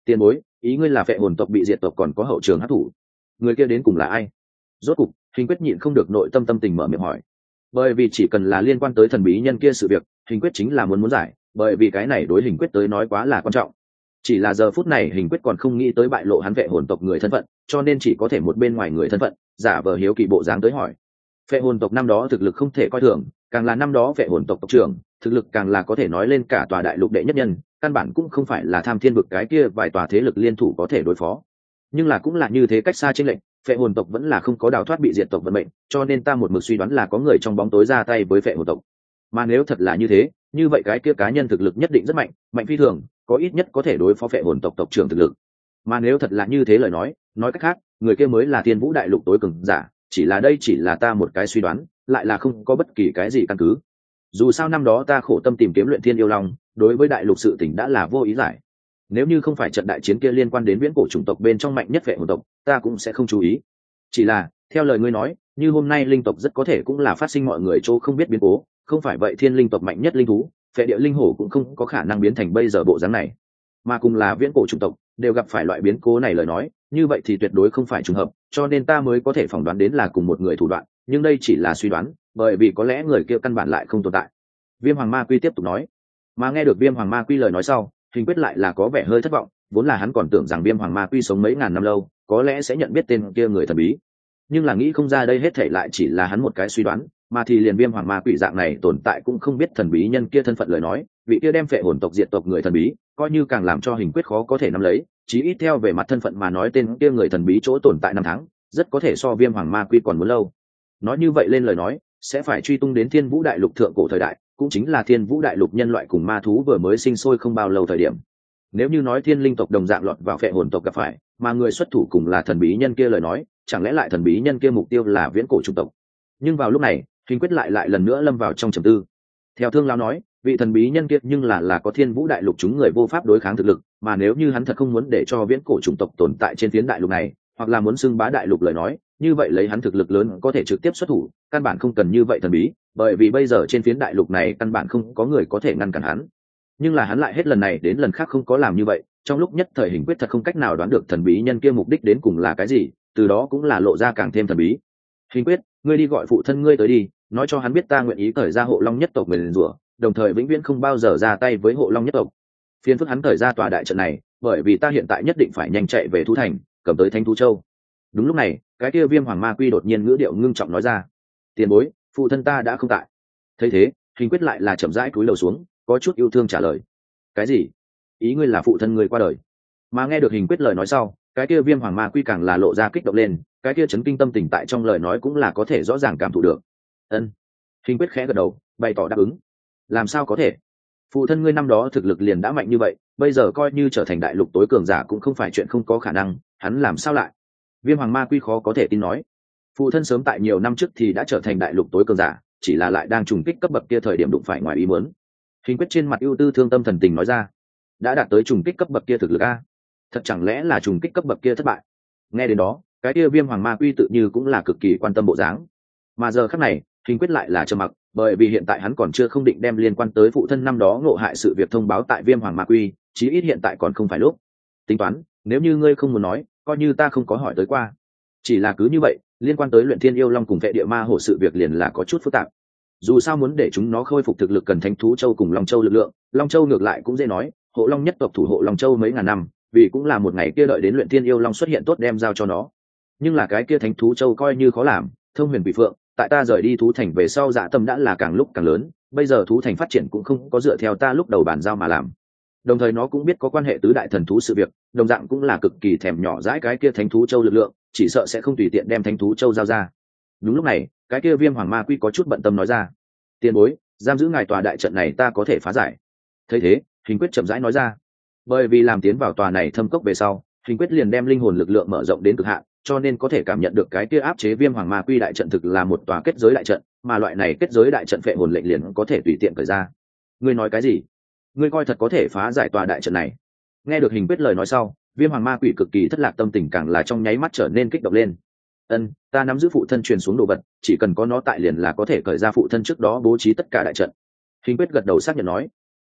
Speaker 1: Tiền bối, ý ngươi là phệ hồn tộc bị diệt tộc còn có hậu trường hấp thủ, người kia đến cùng là ai? Rốt cục Hình Quyết nhịn không được nội tâm tâm tình mở miệng hỏi. Bởi vì chỉ cần là liên quan tới thần bí nhân kia sự việc, Hình Quyết chính là muốn giải, bởi vì cái này đối Hình Quyết tới nói quá là quan trọng. Chỉ là giờ phút này Hình Quyết còn không nghĩ tới bại lộ hắn phệ hồn tộc người thân phận, cho nên chỉ có thể một bên ngoài người thân phận giả vờ hiếu kỳ bộ dáng tới hỏi. Phệ hồn tộc năm đó thực lực không thể coi thường, càng là năm đó phệ hồn tộc tộc trưởng thực lực càng là có thể nói lên cả tòa đại lục đệ nhất nhân, căn bản cũng không phải là Tham Thiên vực cái kia vài tòa thế lực liên thủ có thể đối phó. Nhưng là cũng là như thế, cách xa chênh lệnh, phệ hồn tộc vẫn là không có đào thoát bị diệt tộc vận mệnh, cho nên ta một mực suy đoán là có người trong bóng tối ra tay với phệ hồn tộc. Mà nếu thật là như thế, như vậy cái kia cá nhân thực lực nhất định rất mạnh, mạnh phi thường, có ít nhất có thể đối phó phệ hồn tộc tộc trưởng thực lực. Mà nếu thật là như thế lời nói cách khác, người kia mới là Thiên Vũ đại lục tối cường giả, chỉ là đây chỉ là ta một cái suy đoán, lại là không có bất kỳ cái gì căn cứ. Dù sao năm đó ta khổ tâm tìm kiếm luyện thiên yêu long, đối với đại lục sự tình đã là vô ý giải. Nếu như không phải trận đại chiến kia liên quan đến viễn cổ chủng tộc bên trong mạnh nhất phệ hồn tộc, ta cũng sẽ không chú ý. Chỉ là theo lời ngươi nói, như hôm nay linh tộc rất có thể cũng là phát sinh mọi người chỗ không biết biến cố, không phải vậy thiên linh tộc mạnh nhất linh thú phệ địa linh hổ cũng không có khả năng biến thành bây giờ bộ dáng này. Mà cùng là viễn cổ chủng tộc đều gặp phải loại biến cố này lời nói, như vậy thì tuyệt đối không phải trùng hợp, cho nên ta mới có thể phỏng đoán đến là cùng một người thủ đoạn, nhưng đây chỉ là suy đoán, bởi vì có lẽ người kia căn bản lại không tồn tại. Viêm Hoàng Ma Quy tiếp tục nói. Mà nghe được Viêm Hoàng Ma Quy lời nói sau, Hình Quyết lại là có vẻ hơi thất vọng, vốn là hắn còn tưởng rằng Viêm Hoàng Ma Quy sống mấy ngàn năm lâu, có lẽ sẽ nhận biết tên kia người thần bí, nhưng là nghĩ không ra đây hết thảy lại chỉ là hắn một cái suy đoán, mà thì liền Viêm Hoàng Ma Quỷ dạng này tồn tại cũng không biết thần bí nhân kia thân phận lời nói, vị kia đem phệ hồn tộc diệt tộc người thần bí, coi như càng làm cho Hình Quyết khó có thể nắm lấy, chí ít theo về mặt thân phận mà nói tên kia người thần bí chỗ tồn tại năm tháng, rất có thể so Viêm Hoàng Ma Quy còn muốn lâu. Nói như vậy lên lời nói, sẽ phải truy tung đến Thiên Vũ đại lục thượng cổ thời đại, cũng chính là Thiên Vũ đại lục nhân loại cùng ma thú vừa mới sinh sôi không bao lâu thời điểm. Nếu như nói thiên linh tộc đồng dạng lọt vào phệ hồn tộc gặp phải, mà người xuất thủ cùng là thần bí nhân kia lời nói, chẳng lẽ lại thần bí nhân kia mục tiêu là viễn cổ chủng tộc? Nhưng vào lúc này, Hình Quyết lại lần nữa lâm vào trong trầm tư. Theo Thương Lão nói, vị thần bí nhân kia nhưng là có Thiên Vũ đại lục chúng người vô pháp đối kháng thực lực, mà nếu như hắn thật không muốn để cho viễn cổ chủng tộc tồn tại trên phiến đại lục này, hoặc là muốn xưng bá đại lục lời nói, như vậy lấy hắn thực lực lớn có thể trực tiếp xuất thủ, căn bản không cần như vậy thần bí, bởi vì bây giờ trên phiến đại lục này căn bản không có người có thể ngăn cản hắn. Nhưng là hắn lại hết lần này đến lần khác không có làm như vậy, trong lúc nhất thời Hình Quyết thật không cách nào đoán được thần bí nhân kia mục đích đến cùng là cái gì, từ đó cũng là lộ ra càng thêm thần bí. Hình Quyết, ngươi đi gọi phụ thân ngươi tới đi, nói cho hắn biết ta nguyện ý cởi ra Hộ Long nhất tộc nguyền rủa, đồng thời vĩnh viễn không bao giờ ra tay với Hộ Long nhất tộc. Phiền phức hắn cởi ra tòa đại trận này, bởi vì ta hiện tại nhất định phải nhanh chạy về Thú Thành, cầm tới Thánh Thú Châu. Đúng lúc này, cái kia Viêm Hoàng Ma Quy đột nhiên ngữ điệu ngưng trọng nói ra: "Tiền bối, phụ thân ta đã không tại." Thấy thế, Hình Quyết lại là chậm rãi cúi đầu xuống, có chút yêu thương trả lời: "Cái gì? Ý ngươi là phụ thân ngươi qua đời?" Mà nghe được Hình Quyết lời nói sau, cái kia Viêm Hoàng Ma Quy càng là lộ ra kích động lên, cái kia chấn kinh tâm tình tại trong lời nói cũng là có thể rõ ràng cảm thụ được. Ân. Hình Quyết khẽ gật đầu, bày tỏ đáp ứng. Làm sao có thể? Phụ thân ngươi năm đó thực lực liền đã mạnh như vậy, bây giờ coi như trở thành đại lục tối cường giả cũng không phải chuyện không có khả năng, hắn làm sao lại? Viêm Hoàng Ma Quy khó có thể tin nói. Phụ thân sớm tại nhiều năm trước thì đã trở thành đại lục tối cường giả, chỉ là lại đang trùng kích cấp bậc kia thời điểm đụng phải ngoài ý muốn. Hình Quyết trên mặt ưu tư thương tâm thần tình nói ra: đã đạt tới trùng kích cấp bậc kia thực lực a? Thật chẳng lẽ là trùng kích cấp bậc kia thất bại? Nghe đến đó, cái kia Viêm Hoàng Ma Quy tự như cũng là cực kỳ quan tâm bộ dáng. Mà giờ khắc này, Hình Quyết lại là trầm mặc, bởi vì hiện tại hắn còn chưa không định đem liên quan tới phụ thân năm đó ngộ hại sự việc thông báo tại Viêm Hoàng Ma Quy, chí ít hiện tại còn không phải lúc. Tính toán, nếu như ngươi không muốn nói, coi như ta không có hỏi tới qua. Chỉ là cứ như vậy, liên quan tới Luyện Thiên Yêu Long cùng Vệ Địa Ma Hổ sự việc liền là có chút phức tạp. Dù sao muốn để chúng nó khôi phục thực lực cần Thánh Thú Châu cùng Long Châu lực lượng, Long Châu ngược lại cũng dễ nói, Hộ Long nhất tộc thủ hộ Long Châu mấy ngàn năm, vì cũng là một ngày kia đợi đến Luyện Thiên Yêu Long xuất hiện tốt đem giao cho nó. Nhưng là cái kia Thánh Thú Châu coi như khó làm, Thông Huyền Bị Phượng, tại ta rời đi Thú Thành về sau dạ tâm đã là càng lúc càng lớn, bây giờ Thú Thành phát triển cũng không có dựa theo ta lúc đầu bàn giao mà làm. Đồng thời nó cũng biết có quan hệ tứ đại thần thú sự việc, đồng dạng cũng là cực kỳ thèm nhỏ dãi cái kia Thánh Thú Châu lực lượng, chỉ sợ sẽ không tùy tiện đem Thánh Thú Châu giao ra. Đúng lúc này, cái kia Viêm Hoàng Ma Quy có chút bận tâm nói ra: "Tiền bối, giam giữ ngài tòa đại trận này ta có thể phá giải." Thấy thế, Hình Quyết chậm rãi nói ra: bởi vì làm tiến vào tòa này thâm cốc về sau, Hình Quyết liền đem linh hồn lực lượng mở rộng đến cực hạn, cho nên có thể cảm nhận được cái kia áp chế Viêm Hoàng Ma Quy đại trận thực là một tòa kết giới đại trận, mà loại này kết giới đại trận phệ hồn lệnh liền có thể tùy tiện cởi ra. Ngươi nói cái gì? Ngươi coi thật có thể phá giải tòa đại trận này? Nghe được Hình Quyết lời nói sau, Viêm Hoàng Ma Quỷ cực kỳ thất lạc, tâm tình càng là trong nháy mắt trở nên kích động lên. Ân, ta nắm giữ phụ thân truyền xuống đồ vật, chỉ cần có nó tại liền là có thể cởi ra phụ thân trước đó bố trí tất cả đại trận. Hình Quyết gật đầu xác nhận nói.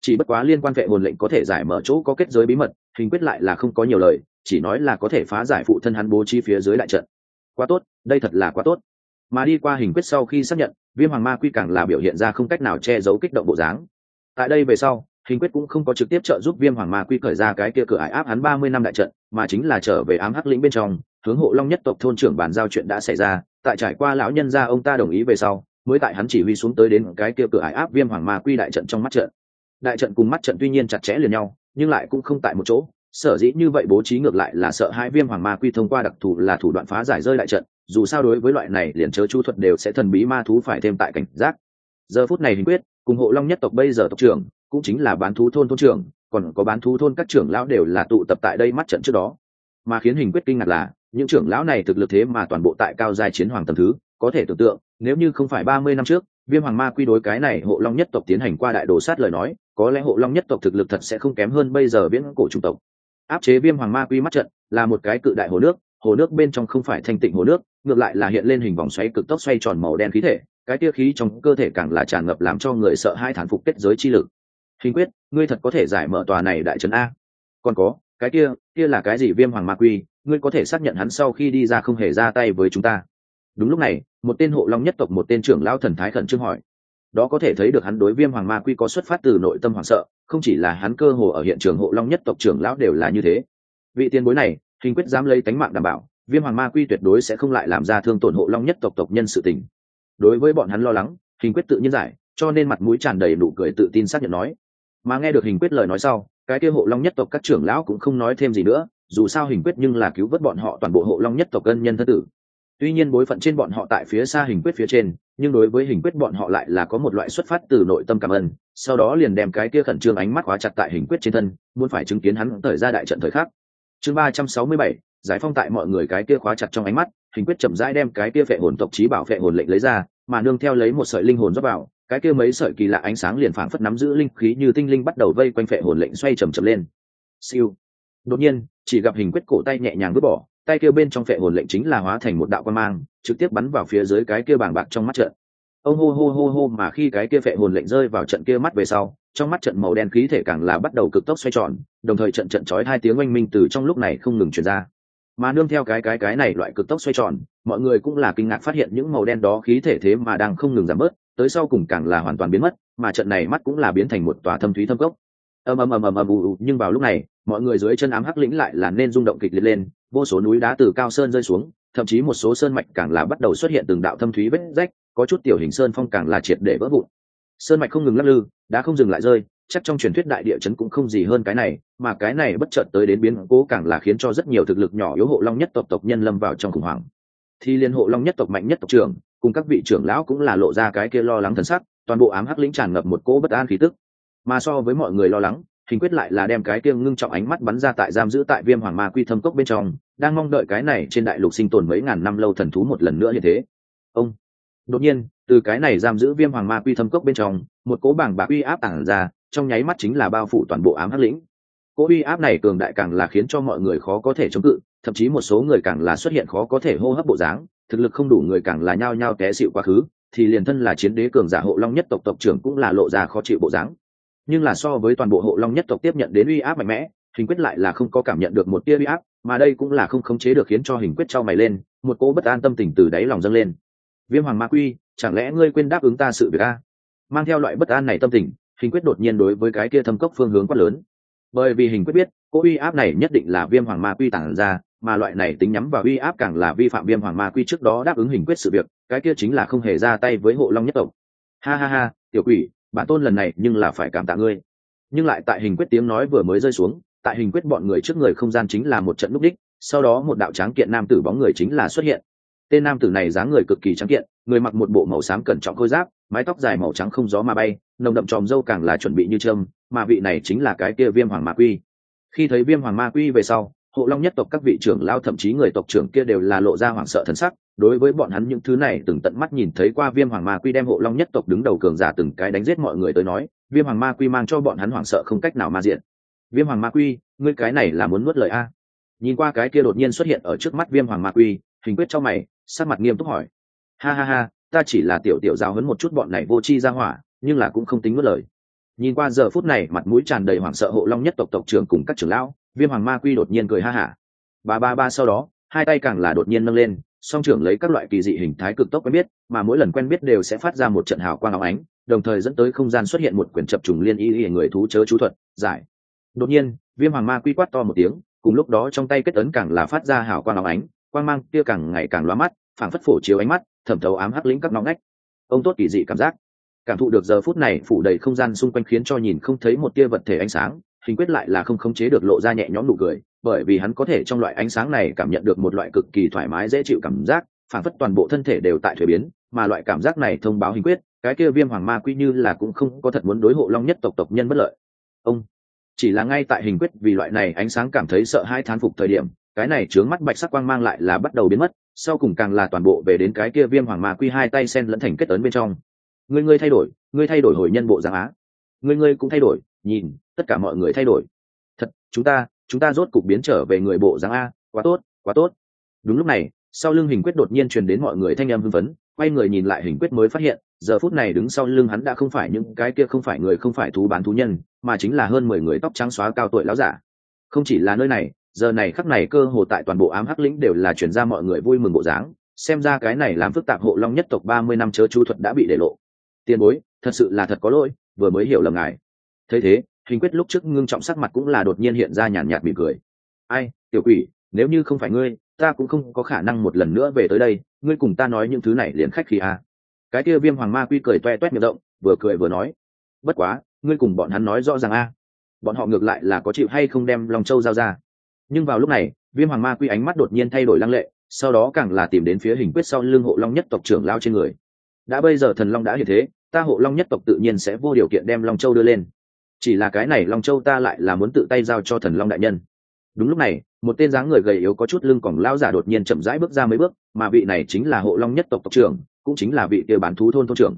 Speaker 1: Chỉ bất quá liên quan vệ hồn lệnh có thể giải mở chỗ có kết giới bí mật, hình quyết lại là không có nhiều lời, chỉ nói là có thể phá giải phụ thân hắn bố trí phía dưới đại trận. Quá tốt, đây thật là quá tốt. Mà đi qua hình quyết sau khi xác nhận, viêm hoàng ma quy càng là biểu hiện ra không cách nào che giấu kích động bộ dáng. Tại đây về sau, hình quyết cũng không có trực tiếp trợ giúp viêm hoàng ma quy khởi ra cái kia cửa ải áp hắn 30 năm đại trận, mà chính là trở về ám hắc lĩnh bên trong, hướng hộ long nhất tộc thôn trưởng bàn giao chuyện đã xảy ra. Tại trải qua lão nhân gia ông ta đồng ý về sau, mới tại hắn chỉ huy xuống tới đến cái kia cửa ải áp viêm hoàng ma quy đại trận trong mắt trận. Đại trận cùng mắt trận tuy nhiên chặt chẽ liền nhau, nhưng lại cũng không tại một chỗ. Sở dĩ như vậy bố trí ngược lại là sợ hai viêm hoàng ma quy thông qua đặc thù là thủ đoạn phá giải rơi đại trận, dù sao đối với loại này liền chớ chu thuật đều sẽ thần bí ma thú phải thêm tại cảnh giác. Giờ phút này hình quyết cùng hộ long nhất tộc bây giờ tộc trưởng cũng chính là bán thú thôn thôn trưởng, còn có bán thú thôn các trưởng lão đều là tụ tập tại đây mắt trận trước đó. Mà khiến hình quyết kinh ngạc là những trưởng lão này thực lực thế mà toàn bộ tại cao giai chiến hoàng tầng thứ, có thể tưởng tượng nếu như không phải 30 năm trước viêm hoàng ma quy đối cái này hộ long nhất tộc tiến hành qua đại đồ sát lời nói, có lẽ hộ long nhất tộc thực lực thật sẽ không kém hơn bây giờ viễn cổ chủng tộc. Áp chế viêm hoàng ma quy mắt trận là một cái cự đại hồ nước bên trong không phải thanh tịnh hồ nước, ngược lại là hiện lên hình vòng xoáy cực tốc xoay tròn màu đen khí thể, cái tia khí trong cơ thể càng là tràn ngập làm cho người sợ hai thán phục kết giới chi lực. Hình quyết, ngươi thật có thể giải mở tòa này đại trấn a? Còn có cái kia là cái gì? Viêm hoàng ma quy, ngươi có thể xác nhận hắn sau khi đi ra không hề ra tay với chúng ta? Đúng lúc này, một tên hộ long nhất tộc một tên trưởng lão thần thái khẩn trương hỏi. Đó có thể thấy được hắn đối viêm hoàng ma quy có xuất phát từ nội tâm hoảng sợ, không chỉ là hắn, cơ hồ ở hiện trường hộ long nhất tộc trưởng lão đều là như thế. Vị tiền bối này, hình quyết dám lấy tánh mạng đảm bảo viêm hoàng ma quy tuyệt đối sẽ không lại làm ra thương tổn hộ long nhất tộc tộc nhân sự tình. Đối với bọn hắn lo lắng, hình quyết tự nhiên giải, cho nên mặt mũi tràn đầy nụ cười tự tin xác nhận nói. Mà nghe được hình quyết lời nói sau, cái kia hộ long nhất tộc các trưởng lão cũng không nói thêm gì nữa, dù sao hình quyết nhưng là cứu vớt bọn họ toàn bộ hộ long nhất tộc ân nhân thân tử. Tuy nhiên bối phận trên bọn họ tại phía xa hình quyết phía trên, nhưng đối với hình quyết bọn họ lại là có một loại xuất phát từ nội tâm cảm ơn, sau đó liền đem cái kia khẩn trương ánh mắt khóa chặt tại hình quyết trên thân, muốn phải chứng kiến hắn thời ra đại trận thời khắc. Chương 367, giải phong. Tại mọi người cái kia khóa chặt trong ánh mắt, hình quyết chậm rãi đem cái kia phệ hồn tộc chí bảo phệ hồn lệnh lấy ra, mà nương theo lấy một sợi linh hồn rót vào, cái kia mấy sợi kỳ lạ ánh sáng liền phảng phất nắm giữ linh khí như tinh linh bắt đầu vây quanh phệ hồn lệnh xoay chậm chậm lên. Siêu. Đột nhiên, chỉ gặp hình quyết cổ tay nhẹ nhàng vứt bỏ, tay kia bên trong phệ hồn lệnh chính là hóa thành một đạo quang mang, trực tiếp bắn vào phía dưới cái kia bàng bạc trong mắt trận. Ông hô hô hô hô, mà khi cái kia phệ hồn lệnh rơi vào trận kia mắt về sau, trong mắt trận màu đen khí thể càng là bắt đầu cực tốc xoay tròn, đồng thời trận chói hai tiếng oanh minh từ trong lúc này không ngừng truyền ra. Mà nương theo cái này loại cực tốc xoay tròn, mọi người cũng là kinh ngạc phát hiện những màu đen đó khí thể thế mà đang không ngừng giảm bớt, tới sau cùng càng là hoàn toàn biến mất, mà trận này mắt cũng là biến thành một tòa thâm thúy thâm cốc. Nhưng vào lúc này, mọi người dưới chân ám hắc lĩnh lại là nên rung động kịch liệt lên, vô số núi đá từ cao sơn rơi xuống, thậm chí một số sơn mạch càng là bắt đầu xuất hiện từng đạo thâm thúy vết rách, có chút tiểu hình sơn phong càng là triệt để vỡ vụn. Sơn mạch không ngừng lắc lư, đá không dừng lại rơi, chắc trong truyền thuyết đại địa chấn cũng không gì hơn cái này, mà cái này bất chợt tới đến biến cố càng là khiến cho rất nhiều thực lực nhỏ yếu hộ long nhất tộc tộc nhân lâm vào trong khủng hoảng. Thì liên hộ long nhất tộc mạnh nhất tộc trưởng cùng các vị trưởng lão cũng là lộ ra cái kia lo lắng thần sắc, toàn bộ ám hắc lĩnh tràn ngập một cỗ bất an khí tức. Mà so với mọi người lo lắng, hình quyết lại là đem cái kia ngưng trọng ánh mắt bắn ra tại giam giữ tại viêm hoàng ma quy thâm cốc bên trong, đang mong đợi cái này trên đại lục sinh tồn mấy ngàn năm lâu thần thú một lần nữa như thế. Ông đột nhiên, từ cái này giam giữ viêm hoàng ma quy thâm cốc bên trong, một cỗ bảng bạc uy áp tản ra, trong nháy mắt chính là bao phủ toàn bộ ám hắc lĩnh. Cỗ uy áp này cường đại càng là khiến cho mọi người khó có thể chống cự, thậm chí một số người càng là xuất hiện khó có thể hô hấp bộ dáng, thực lực không đủ người càng là nhao nhao té xịu quá khứ, thì liền thân là chiến đế cường giả hộ long nhất tộc tộc trưởng cũng là lộ ra khó chịu bộ dáng. Nhưng là so với toàn bộ hộ long nhất tộc tiếp nhận đến uy áp mạnh mẽ, hình quyết lại là không có cảm nhận được một tia uy áp, mà đây cũng là không khống chế được khiến cho hình quyết trao mày lên, một cỗ bất an tâm tình từ đáy lòng dâng lên. Viêm hoàng ma quy, chẳng lẽ ngươi quên đáp ứng ta sự việc a? Mang theo loại bất an này tâm tình, hình quyết đột nhiên đối với cái kia thâm cốc phương hướng quát lớn. Bởi vì hình quyết biết, cỗ uy áp này nhất định là viêm hoàng ma quy tản ra, mà loại này tính nhắm vào uy áp càng là vi phạm viêm hoàng ma quy trước đó đáp ứng hình quyết sự việc, cái kia chính là không hề ra tay với hộ long nhất tộc. Ha ha ha, tiểu quỷ, bản tôn lần này nhưng là phải cảm tạ ngươi. Nhưng lại tại hình quyết tiếng nói vừa mới rơi xuống, tại hình quyết bọn người trước người không gian chính là một trận lúc đích, sau đó một đạo tráng kiện nam tử bóng người chính là xuất hiện. Tên nam tử này dáng người cực kỳ trắng kiện, người mặc một bộ màu xám cẩn trọng khôi giáp, mái tóc dài màu trắng không gió mà bay, nồng đậm tròm râu càng là chuẩn bị như trâm, mà vị này chính là cái kia viêm hoàng ma quy. Khi thấy viêm hoàng ma quy về sau, hộ long nhất tộc các vị trưởng lao thậm chí người tộc trưởng kia đều là lộ ra hoảng sợ thần sắc. Đối với bọn hắn những thứ này từng tận mắt nhìn thấy qua viêm hoàng ma quy đem hộ long nhất tộc đứng đầu cường giả từng cái đánh giết mọi người tới nói, viêm hoàng ma quy mang cho bọn hắn hoảng sợ không cách nào ma diện. Viêm hoàng ma quy, ngươi cái này là muốn nuốt lời a? Nhìn qua cái kia đột nhiên xuất hiện ở trước mắt viêm hoàng ma quy, hình quyết cho mày, sắc mặt nghiêm túc hỏi. Ha ha ha, ta chỉ là tiểu giáo huấn một chút bọn này vô tri ra hỏa, nhưng là cũng không tính nuốt lời. Nhìn qua giờ phút này mặt mũi tràn đầy hoảng sợ hộ long nhất tộc tộc trưởng cùng các trưởng lão, Viêm Hoàng Ma Quy đột nhiên cười ha hả. Ba sau đó, hai tay càng là đột nhiên nâng lên, song trưởng lấy các loại kỳ dị hình thái cực tốc quen biết, mà mỗi lần quen biết đều sẽ phát ra một trận hào quang óng ánh, đồng thời dẫn tới không gian xuất hiện một quyển chập trùng liên y người thú chớ chú thuật, giải. Đột nhiên, Viêm Hoàng Ma Quy quát to một tiếng, cùng lúc đó trong tay kết ấn càng là phát ra hào quang óng ánh, quang mang kia càng ngày càng lóa mắt, phảng phất phổ chiếu ánh mắt, thẩm thấu ám hắc lĩnh các ngõ ngách. Ông tốt kỳ dị cảm giác, cảm thụ được giờ phút này phủ đầy không gian xung quanh khiến cho nhìn không thấy một tia vật thể ánh sáng, Hình Quyết lại là không khống chế được lộ ra nhẹ nhõm nụ cười, bởi vì hắn có thể trong loại ánh sáng này cảm nhận được một loại cực kỳ thoải mái dễ chịu cảm giác, phảng phất toàn bộ thân thể đều tại thuế biến, mà loại cảm giác này thông báo Hình Quyết, cái kia Viêm Hoàng Ma Quy như là cũng không có thật muốn đối hộ long nhất tộc tộc nhân bất lợi. Ông chỉ là ngay tại Hình Quyết vì loại này ánh sáng cảm thấy sợ hãi thán phục thời điểm, cái này chướng mắt bạch sắc quang mang lại là bắt đầu biến mất, sau cùng càng là toàn bộ về đến cái kia Viêm Hoàng Ma Quy hai tay sen lẫn thành kết ấn bên trong. Ngươi thay đổi, ngươi thay đổi hồi nhân bộ dáng á. Ngươi cũng thay đổi, nhìn, tất cả mọi người thay đổi. Thật, chúng ta rốt cục biến trở về người bộ dáng a, quá tốt, quá tốt. Đúng lúc này, sau lưng Hình Quyết đột nhiên truyền đến mọi người thanh âm hưng phấn, quay người nhìn lại Hình Quyết mới phát hiện, giờ phút này đứng sau lưng hắn đã không phải những cái kia không phải người không phải thú bán thú nhân, mà chính là hơn 10 người tóc trắng xóa cao tuổi lão giả. Không chỉ là nơi này, giờ này khắc này cơ hồ tại toàn bộ ám hắc lĩnh đều là truyền ra mọi người vui mừng bộ dáng, xem ra cái này làm phức tạp hộ long nhất tộc 30 năm chớ chú thuật đã bị để lộ. Tiền bối, thật sự là thật có lỗi, vừa mới hiểu lầm ngài. Thấy thế, Hình Quyết lúc trước ngưng trọng sắc mặt cũng là đột nhiên hiện ra nhàn nhạt mỉm cười. Ai, tiểu quỷ, nếu như không phải ngươi, ta cũng không có khả năng một lần nữa về tới đây, ngươi cùng ta nói những thứ này liền khách khí à. Cái kia Viêm Hoàng Ma Quy cười toe toét miệng động, vừa cười vừa nói. Bất quá, ngươi cùng bọn hắn nói rõ ràng a. Bọn họ ngược lại là có chịu hay không đem Long Châu giao ra. Nhưng vào lúc này, Viêm Hoàng Ma Quy ánh mắt đột nhiên thay đổi lăng lệ, sau đó càng là tìm đến phía Hình Quyết sau lưng hộ long nhất tộc trưởng lao trên người. Đã bây giờ thần long đã hiện thế, ta hộ long nhất tộc tự nhiên sẽ vô điều kiện đem Long Châu đưa lên. Chỉ là cái này Long Châu ta lại là muốn tự tay giao cho thần long đại nhân. Đúng lúc này, một tên dáng người gầy yếu có chút lưng còng lão giả đột nhiên chậm rãi bước ra mấy bước, mà vị này chính là hộ long nhất tộc tộc trưởng, cũng chính là vị kia bán thú thôn thôn trưởng.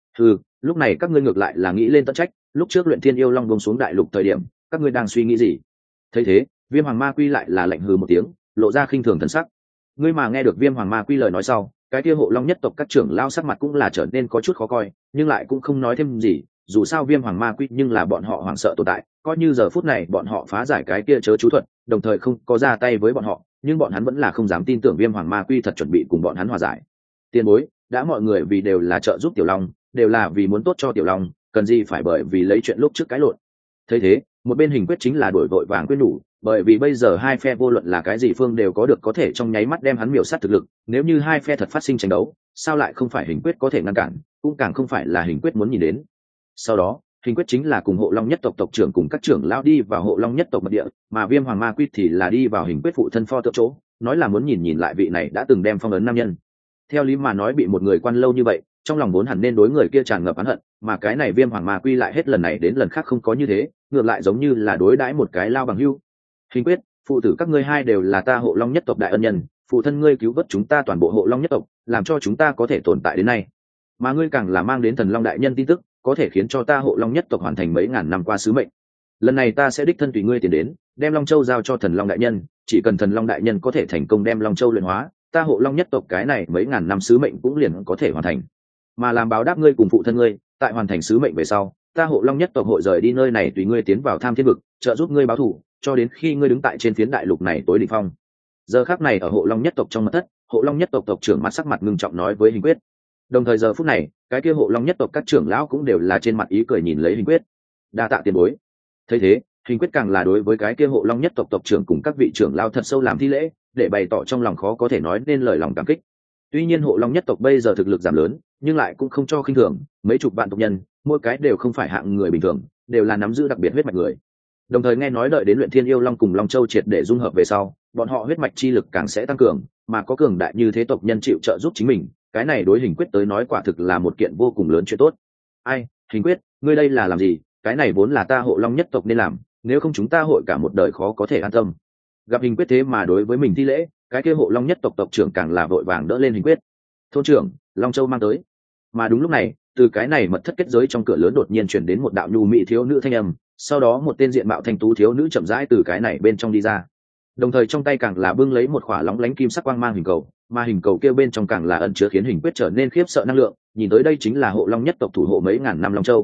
Speaker 1: Lúc này các ngươi ngược lại là nghĩ lên tận trách, lúc trước luyện thiên yêu long buông xuống đại lục thời điểm, các ngươi đang suy nghĩ gì? Thấy thế, Viêm Hoàng Ma Quy lại là lạnh hừ một tiếng, lộ ra khinh thường thần sắc. Ngươi mà nghe được Viêm Hoàng Ma Quy lời nói sau, cái kia hộ long nhất tộc các trưởng lao sắc mặt cũng là trở nên có chút khó coi, nhưng lại cũng không nói thêm gì, dù sao Viêm Hoàng Ma Quy nhưng là bọn họ hoảng sợ tồn tại, coi như giờ phút này bọn họ phá giải cái kia chớ chú thuật, đồng thời không có ra tay với bọn họ, nhưng bọn hắn vẫn là không dám tin tưởng Viêm Hoàng Ma Quy thật chuẩn bị cùng bọn hắn hòa giải. Tiền bối, đã mọi người vì đều là trợ giúp Tiểu Long, đều là vì muốn tốt cho Tiểu Long, cần gì phải bởi vì lấy chuyện lúc trước cái lộn. Thấy thế, một bên Hình Quyết chính là đổi vội vàng quyết nhủ, bởi vì bây giờ hai phe vô luận là cái gì phương đều có được có thể trong nháy mắt đem hắn miểu sát thực lực, nếu như hai phe thật phát sinh tranh đấu, sao lại không phải Hình Quyết có thể ngăn cản, cũng càng không phải là Hình Quyết muốn nhìn đến. Sau đó, Hình Quyết chính là cùng hộ long nhất tộc tộc trưởng cùng các trưởng lao đi vào hộ long nhất tộc mật địa, mà Viêm Hoàng Ma Quy thì là đi vào Hình Quyết phụ thân pho tượng chỗ, nói là muốn nhìn lại vị này đã từng đem phong ấn nam nhân. Theo lý mà nói bị một người quan lâu như vậy, trong lòng vốn hẳn nên đối người kia tràn ngập oán hận, mà cái này Viêm Hoàng Ma Quy lại hết lần này đến lần khác không có như thế, ngược lại giống như là đối đãi một cái lao bằng hữu. Hình Quyết, phụ tử các ngươi hai đều là ta hộ long nhất tộc đại ân nhân, phụ thân ngươi cứu vớt chúng ta toàn bộ hộ long nhất tộc, làm cho chúng ta có thể tồn tại đến nay, mà ngươi càng là mang đến thần long đại nhân tin tức, có thể khiến cho ta hộ long nhất tộc hoàn thành mấy ngàn năm qua sứ mệnh. Lần này ta sẽ đích thân tùy ngươi tiến đến, đem Long Châu giao cho thần long đại nhân, chỉ cần thần long đại nhân có thể thành công đem Long Châu luyện hóa, ta hộ long nhất tộc cái này mấy ngàn năm sứ mệnh cũng liền có thể hoàn thành. Mà làm báo đáp ngươi cùng phụ thân ngươi, tại hoàn thành sứ mệnh về sau, ta hộ long nhất tộc hội rời đi nơi này tùy ngươi tiến vào Tham Thiên vực, trợ giúp ngươi báo thù, cho đến khi ngươi đứng tại trên phiến đại lục này tối đỉnh phong. Giờ khắc này ở hộ long nhất tộc trong mật thất, hộ long nhất tộc tộc trưởng mặt sắc mặt ngưng trọng nói với Hình Quyết. Đồng thời giờ phút này, cái kia hộ long nhất tộc các trưởng lão cũng đều là trên mặt ý cười nhìn lấy Hình Quyết. Đa tạ tiền bối. Thấy thế, Hình Quyết càng là đối với cái kia hộ long nhất tộc tộc trưởng cùng các vị trưởng lão thật sâu làm thi lễ, để bày tỏ trong lòng khó có thể nói nên lời lòng cảm kích. Tuy nhiên hộ long nhất tộc bây giờ thực lực giảm lớn, nhưng lại cũng không cho khinh thường, mấy chục vạn tộc nhân, mỗi cái đều không phải hạng người bình thường, đều là nắm giữ đặc biệt huyết mạch người. Đồng thời nghe nói đợi đến luyện thiên yêu long cùng Long Châu triệt để dung hợp về sau, bọn họ huyết mạch chi lực càng sẽ tăng cường, mà có cường đại như thế tộc nhân chịu trợ giúp chính mình, cái này đối Hình Quyết tới nói quả thực là một kiện vô cùng lớn chuyện tốt. Ai, Hình Quyết, ngươi đây là làm gì? Cái này vốn là ta hộ long nhất tộc nên làm, nếu không chúng ta hội cả một đời khó có thể an tâm. Gặp Hình Quyết thế mà đối với mình thi lễ, cái kia hộ long nhất tộc tộc trưởng càng là vội vàng đỡ lên Hình Quyết. Thôn trưởng, Long Châu mang tới. Mà đúng lúc này, từ cái này mật thất kết giới trong cửa lớn đột nhiên truyền đến một đạo nhu mỹ thiếu nữ thanh âm, sau đó một tên diện mạo thanh tú thiếu nữ chậm rãi từ cái này bên trong đi ra, đồng thời trong tay càng là bưng lấy một khỏa lóng lánh kim sắc quang mang hình cầu, mà hình cầu kia bên trong càng là ẩn chứa khiến Hình Quyết trở nên khiếp sợ năng lượng, nhìn tới đây chính là hộ long nhất tộc thủ hộ mấy ngàn năm Long Châu.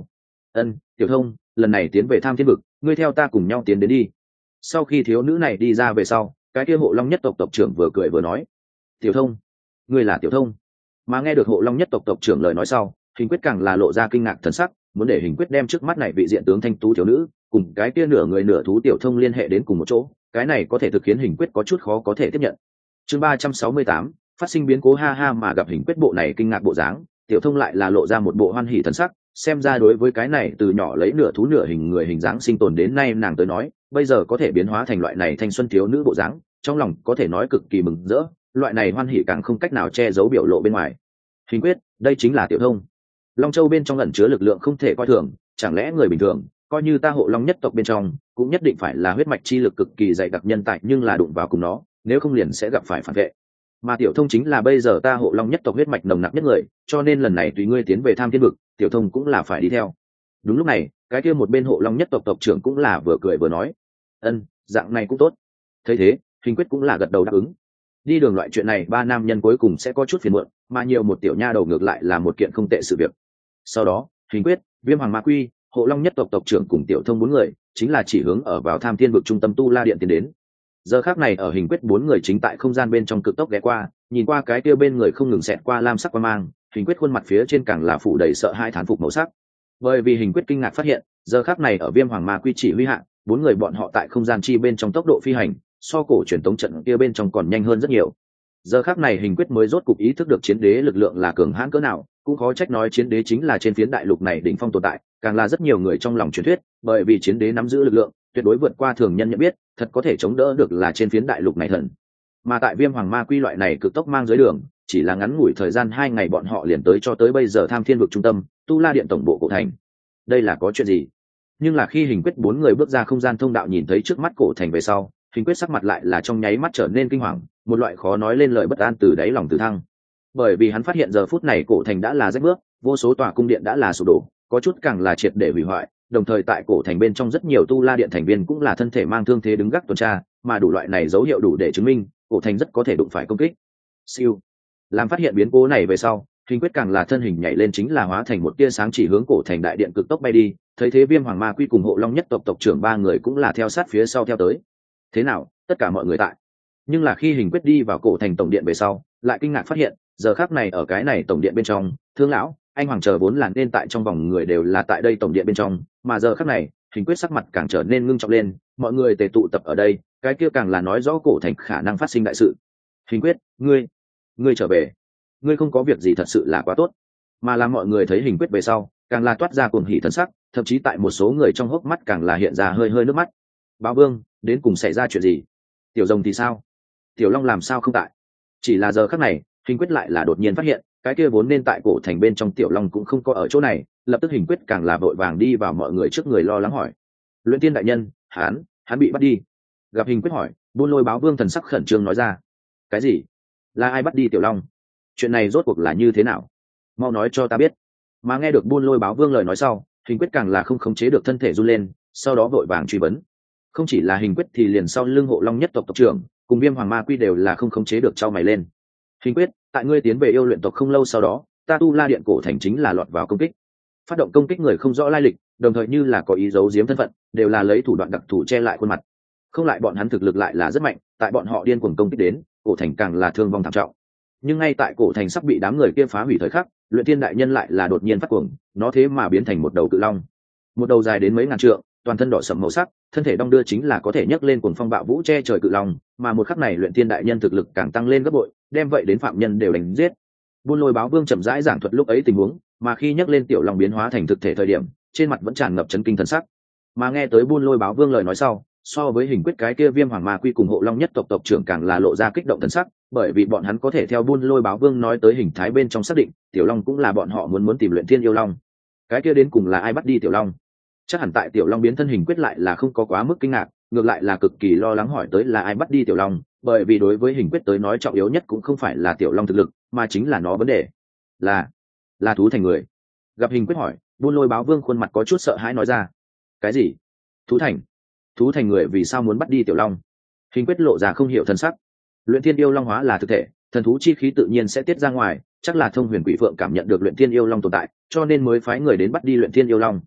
Speaker 1: Ân, tiểu thông, lần này tiến về tham thiên vực, ngươi theo ta cùng nhau tiến đến đi. Sau khi thiếu nữ này đi ra về sau, cái kia hộ long nhất tộc tộc trưởng vừa cười vừa nói, tiểu thông, ngươi là tiểu thông. Mà nghe được hộ long nhất tộc tộc trưởng lời nói sau, Hình Quyết càng là lộ ra kinh ngạc thần sắc, muốn để Hình Quyết đem trước mắt này vị diện tướng thanh tú thiếu nữ cùng cái kia nửa người nửa thú tiểu thông liên hệ đến cùng một chỗ, cái này có thể thực khiến Hình Quyết có chút khó có thể tiếp nhận. Chương 368, phát sinh biến cố ha ha. Mà gặp Hình Quyết bộ này kinh ngạc bộ dáng, tiểu thông lại là lộ ra một bộ hoan hỉ thần sắc, xem ra đối với cái này từ nhỏ lấy nửa thú nửa hình người hình dáng sinh tồn đến nay nàng tới nói, bây giờ có thể biến hóa thành loại này thanh xuân thiếu nữ bộ dáng, trong lòng có thể nói cực kỳ mừng rỡ, loại này hoan hỉ càng không cách nào che giấu biểu lộ bên ngoài. Hình Quyết, đây chính là tiểu thông. Long Châu bên trong ẩn chứa lực lượng không thể coi thường, chẳng lẽ người bình thường, coi như ta hộ long nhất tộc bên trong, cũng nhất định phải là huyết mạch chi lực cực kỳ dày đặc nhân tài, nhưng là đụng vào cùng nó, nếu không liền sẽ gặp phải phản vệ. Mà tiểu thông chính là bây giờ ta hộ long nhất tộc huyết mạch nồng nặc nhất người, cho nên lần này tùy ngươi tiến về tham thiên vực, tiểu thông cũng là phải đi theo. Đúng lúc này, cái kia một bên hộ long nhất tộc tộc trưởng cũng là vừa cười vừa nói, ân, dạng này cũng tốt. Thấy thế, Hình Quyết cũng là gật đầu đáp ứng. Đi đường loại chuyện này ba nam nhân cuối cùng sẽ có chút phiền muộn, mà nhiều một tiểu nha đầu ngược lại là một kiện không tệ sự việc. Sau đó, Hình Quyết, Viêm Hoàng Ma Quy, hộ long nhất tộc tộc trưởng cùng tiểu thông bốn người chính là chỉ hướng ở vào tham thiên vực trung tâm tu la điện tiến đến. Giờ khác này ở Hình Quyết bốn người chính tại không gian bên trong cực tốc ghé qua, nhìn qua cái kia bên người không ngừng xẹt qua lam sắc quang mang, Hình Quyết khuôn mặt phía trên càng là phủ đầy sợ hãi thán phục màu sắc. Bởi vì Hình Quyết kinh ngạc phát hiện, giờ khác này ở Viêm Hoàng Ma Quy chỉ huy hạ, bốn người bọn họ tại không gian chi bên trong tốc độ phi hành, so cổ truyền tống trận kia bên trong còn nhanh hơn rất nhiều. Giờ khác này Hình Quyết mới rốt cục ý thức được chiến đế lực lượng là cường hãn cỡ nào, cũng khó trách nói chiến đế chính là trên phiến đại lục này đỉnh phong tồn tại, càng là rất nhiều người trong lòng truyền thuyết, bởi vì chiến đế nắm giữ lực lượng tuyệt đối vượt qua thường nhân nhận biết, thật có thể chống đỡ được là trên phiến đại lục này thần. Mà tại Viêm Hoàng Ma Quy loại này cực tốc mang dưới đường, chỉ là ngắn ngủi thời gian 2 ngày bọn họ liền tới cho tới bây giờ tham thiên vực trung tâm, tu la điện tổng bộ cổ thành. Đây là có chuyện gì? Nhưng là khi Hình Quyết bốn người bước ra không gian thông đạo nhìn thấy trước mắt cổ thành về sau, Hình Quyết sắc mặt lại là trong nháy mắt trở nên kinh hoàng, một loại khó nói lên lời bất an từ đáy lòng từ thăng. Bởi vì hắn phát hiện giờ phút này cổ thành đã là rách bước, vô số tòa cung điện đã là sụp đổ, có chút càng là triệt để hủy hoại, đồng thời tại cổ thành bên trong rất nhiều tu la điện thành viên cũng là thân thể mang thương thế đứng gác tuần tra, mà đủ loại này dấu hiệu đủ để chứng minh cổ thành rất có thể đụng phải công kích. Siêu. Làm phát hiện biến cố này về sau, Hình Quyết càng là thân hình nhảy lên chính là hóa thành một tia sáng chỉ hướng cổ thành đại điện cực tốc bay đi, thấy thế Viêm Hoàng Ma Quy cùng hộ long nhất tộc tộc trưởng ba người cũng là theo sát phía sau theo tới. Thế nào, tất cả mọi người tại. Nhưng là khi Hình Quyết đi vào cổ thành tổng điện về sau, lại kinh ngạc phát hiện, giờ khắc này ở cái này tổng điện bên trong, Thương lão, anh hoàng chờ vốn là nên tại trong vòng người đều là tại đây tổng điện bên trong, mà giờ khắc này, Hình Quyết sắc mặt càng trở nên ngưng trọng lên, mọi người tề tụ tập ở đây, cái kia càng là nói rõ cổ thành khả năng phát sinh đại sự. Hình Quyết, ngươi trở về, ngươi không có việc gì thật sự là quá tốt. Mà làm mọi người thấy Hình Quyết về sau, càng là toát ra cuồng hỉ thần sắc, thậm chí tại một số người trong hốc mắt càng là hiện ra hơi hơi nước mắt. Báo Vương, đến cùng xảy ra chuyện gì? Tiểu Rồng thì sao? Tiểu Long làm sao không tại? Chỉ là giờ khắc này, Hình Quyết lại là đột nhiên phát hiện, cái kia vốn nên tại cổ thành bên trong Tiểu Long cũng không có ở chỗ này, lập tức Hình Quyết càng là vội vàng đi vào mọi người trước người lo lắng hỏi: Luyện Tiên đại nhân, hắn bị bắt đi. Gặp Hình Quyết hỏi, Buôn Lôi Báo Vương thần sắc khẩn trương nói ra: Cái gì? Là ai bắt đi Tiểu Long? Chuyện này rốt cuộc là như thế nào? Mau nói cho ta biết. Mà nghe được Buôn Lôi Báo Vương lời nói sau, Hình Quyết càng là không khống chế được thân thể run lên, sau đó vội vàng truy vấn. Không chỉ là Hình Quyết thì liền sau lưng hộ long nhất tộc tộc trưởng cùng Viêm Hoàng Ma Quy đều là không khống chế được trao mày lên. Hình Quyết, tại ngươi tiến về yêu luyện tộc không lâu sau đó, ta tu la điện cổ thành chính là lọt vào công kích. Phát động công kích người không rõ lai lịch, đồng thời như là có ý giấu giếm thân phận, đều là lấy thủ đoạn đặc thù che lại khuôn mặt. Không lại bọn hắn thực lực lại là rất mạnh, tại bọn họ điên cuồng công kích đến, cổ thành càng là thương vong thảm trọng. Nhưng ngay tại cổ thành sắp bị đám người kia phá hủy thời khắc, Luyện Thiên đại nhân lại là đột nhiên phát cuồng, nó thế mà biến thành một đầu cự long, một đầu dài đến mấy ngàn trượng, toàn thân đỏ sẫm màu sắc, thân thể đong đưa chính là có thể nhấc lên cuồng phong bạo vũ che trời cự long, mà một khắc này Luyện Thiên đại nhân thực lực càng tăng lên gấp bội, đem vậy đến phạm nhân đều đánh giết. Buôn Lôi Báo Vương chậm rãi giảng thuật lúc ấy tình huống, mà khi nhấc lên tiểu long biến hóa thành thực thể thời điểm, trên mặt vẫn tràn ngập chấn kinh thần sắc. Mà nghe tới Buôn Lôi Báo Vương lời nói sau, so với Hình Quyết cái kia Viêm Hoàng Ma Quy cùng hộ long nhất tộc tộc trưởng càng là lộ ra kích động thần sắc, bởi vì bọn hắn có thể theo Buôn Lôi Báo Vương nói tới hình thái bên trong xác định, tiểu long cũng là bọn họ muốn tìm Luyện Thiên yêu long. Cái kia đến cùng là ai bắt đi tiểu long? Chắc hẳn tại tiểu long biến thân Hình Quyết lại là không có quá mức kinh ngạc, ngược lại là cực kỳ lo lắng hỏi tới là ai bắt đi tiểu long, bởi vì đối với Hình Quyết tới nói trọng yếu nhất cũng không phải là tiểu long thực lực, mà chính là nó vấn đề là thú thành người. Gặp Hình Quyết hỏi, Buôn Lôi Báo Vương khuôn mặt có chút sợ hãi nói ra: Cái gì? Thú thành người vì sao muốn bắt đi tiểu long? Hình Quyết lộ ra không hiểu thân sắc. Luyện Thiên yêu long hóa là thực thể, thần thú chi khí tự nhiên sẽ tiết ra ngoài, chắc là Thông Huyền Quỷ Phượng cảm nhận được Luyện Thiên yêu long tồn tại, cho nên mới phái người đến bắt đi Luyện Thiên yêu long.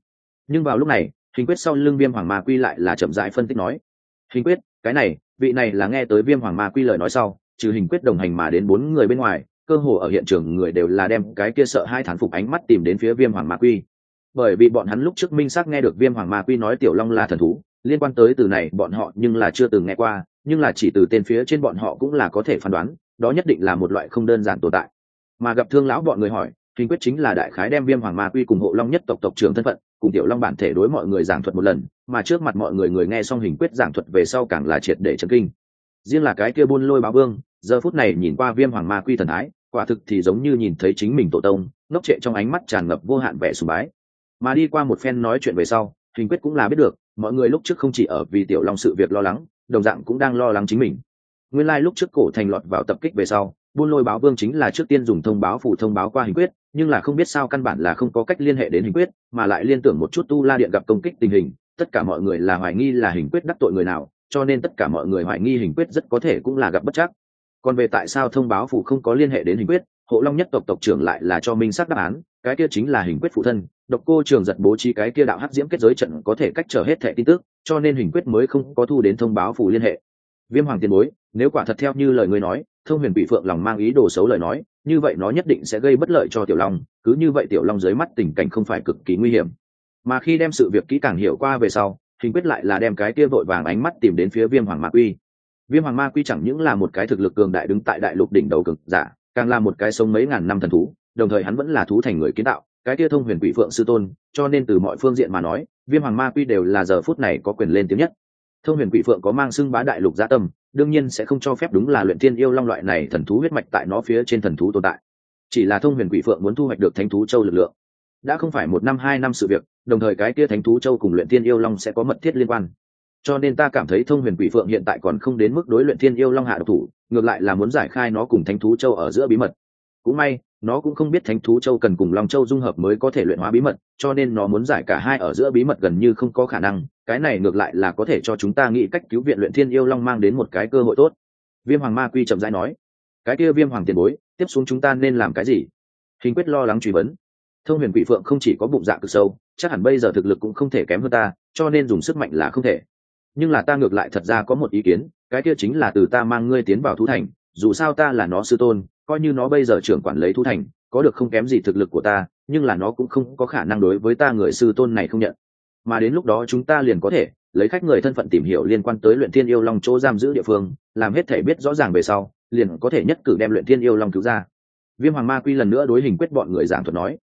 Speaker 1: Nhưng vào lúc này Hình Quyết sau lưng Viêm Hoàng Ma Quy lại là chậm rãi phân tích nói: Hình Quyết, cái này vị này là nghe tới Viêm Hoàng Ma Quy lời nói sau, trừ Hình Quyết đồng hành mà đến 4 người bên ngoài, cơ hồ ở hiện trường người đều là đem cái kia sợ hai thán phục ánh mắt tìm đến phía Viêm Hoàng Ma Quy. Bởi vì bọn hắn lúc trước minh xác nghe được Viêm Hoàng Ma Quy nói Tiểu Long là thần thú, liên quan tới từ này bọn họ nhưng là chưa từng nghe qua, nhưng là chỉ từ tên phía trên bọn họ cũng là có thể phán đoán, đó nhất định là một loại không đơn giản tồn tại. Mà gặp Thương lão bọn người hỏi, Hình Quyết chính là đại khái đem Viêm Hoàng Ma Quy cùng Hộ Long nhất tộc tộc trưởng thân phận, cùng Tiểu Long bản thể đối mọi người giảng thuật một lần, mà trước mặt mọi người người nghe xong Hình Quyết giảng thuật về sau càng là triệt để chấn kinh. Riêng là cái kia Buôn Lôi Báo Vương, giờ phút này nhìn qua Viêm Hoàng Ma Quy thần thái, quả thực thì giống như nhìn thấy chính mình tổ tông, ngốc trệ trong ánh mắt tràn ngập vô hạn vẻ sùng bái. Mà đi qua một phen nói chuyện về sau, Hình Quyết cũng là biết được, mọi người lúc trước không chỉ ở vì Tiểu Long sự việc lo lắng, đồng dạng cũng đang lo lắng chính mình. Nguyên lai lúc trước cổ thành lọt vào tập kích về sau, Buôn Lôi Báo Vương chính là trước tiên dùng thông báo phủ thông báo qua Hình Quyết, nhưng là không biết sao căn bản là không có cách liên hệ đến Hình Quyết, mà lại liên tưởng một chút Tu La Điện gặp công kích tình hình, tất cả mọi người là hoài nghi là Hình Quyết đắc tội người nào, cho nên tất cả mọi người hoài nghi Hình Quyết rất có thể cũng là gặp bất trắc. Còn về tại sao thông báo phủ không có liên hệ đến Hình Quyết, Hộ Long nhất tộc tộc trưởng lại là cho minh xác đáp án, cái kia chính là Hình Quyết phụ thân, Độc Cô Trường Giật bố trí cái kia đạo hắc diễm kết giới trận có thể cách trở hết thẻ tin tức, cho nên Hình Quyết mới không có thu đến thông báo phủ liên hệ. Viêm Hoàng tiền bối, nếu quả thật theo như lời ngươi nói, Thông Huyền Bị Phượng lòng mang ý đồ xấu lời nói, như vậy nó nhất định sẽ gây bất lợi cho Tiểu Long, cứ như vậy Tiểu Long dưới mắt tình cảnh không phải cực kỳ nguy hiểm. Mà khi đem sự việc kỹ càng hiểu qua về sau, Hình Quyết lại là đem cái kia vội vàng ánh mắt tìm đến phía Viêm Hoàng Ma Quy. Viêm Hoàng Ma Quy chẳng những là một cái thực lực cường đại đứng tại đại lục đỉnh đầu cực giả, càng là một cái sống mấy ngàn năm thần thú, đồng thời hắn vẫn là thú thành người kiến tạo, cái kia Thông Huyền Quỷ Phượng sư tôn, cho nên từ mọi phương diện mà nói, Viêm Hoàng Ma Quy đều là giờ phút này có quyền lên tiếng nhất. Thông Huyền Quỷ Phượng có mang xưng bá đại lục dạ tâm, đương nhiên sẽ không cho phép đúng là luyện thiên yêu long loại này thần thú huyết mạch tại nó phía trên thần thú tồn tại. Chỉ là Thông Huyền Quỷ Phượng muốn thu hoạch được Thánh thú châu lực lượng, đã không phải 1 năm 2 năm sự việc, đồng thời cái kia Thánh thú châu cùng luyện thiên yêu long sẽ có mật thiết liên quan. Cho nên ta cảm thấy Thông Huyền Quỷ Phượng hiện tại còn không đến mức đối luyện thiên yêu long hạ độc thủ, ngược lại là muốn giải khai nó cùng Thánh thú châu ở giữa bí mật. Cũng may, nó cũng không biết Thánh thú châu cần cùng Long châu dung hợp mới có thể luyện hóa bí mật, cho nên nó muốn giải cả hai ở giữa bí mật gần như không có khả năng, cái này ngược lại là có thể cho chúng ta nghĩ cách cứu viện luyện thiên yêu long mang đến một cái cơ hội tốt. Viêm Hoàng Ma Quy chậm rãi nói. Cái kia Viêm Hoàng tiền bối, tiếp xuống chúng ta nên làm cái gì? Hình Quyết lo lắng truy vấn. Thông Huyền Quỷ Phượng không chỉ có bụng dạ cực sâu, chắc hẳn bây giờ thực lực cũng không thể kém hơn ta, cho nên dùng sức mạnh là không thể. Nhưng là ta ngược lại thật ra có một ý kiến, cái kia chính là từ ta mang ngươi tiến vào thú thành, dù sao ta là nó sư tôn, coi như nó bây giờ trưởng quản lấy thú thành, có được không kém gì thực lực của ta, nhưng là nó cũng không có khả năng đối với ta người sư tôn này không nhận. Mà đến lúc đó chúng ta liền có thể lấy khách người thân phận tìm hiểu liên quan tới luyện thiên yêu long chỗ giam giữ địa phương, làm hết thể biết rõ ràng về sau, liền có thể nhất cử đem luyện thiên yêu long cứu ra. Viêm Hoàng Ma Quy lần nữa đối Hình Quyết bọn người giảng thuật nói.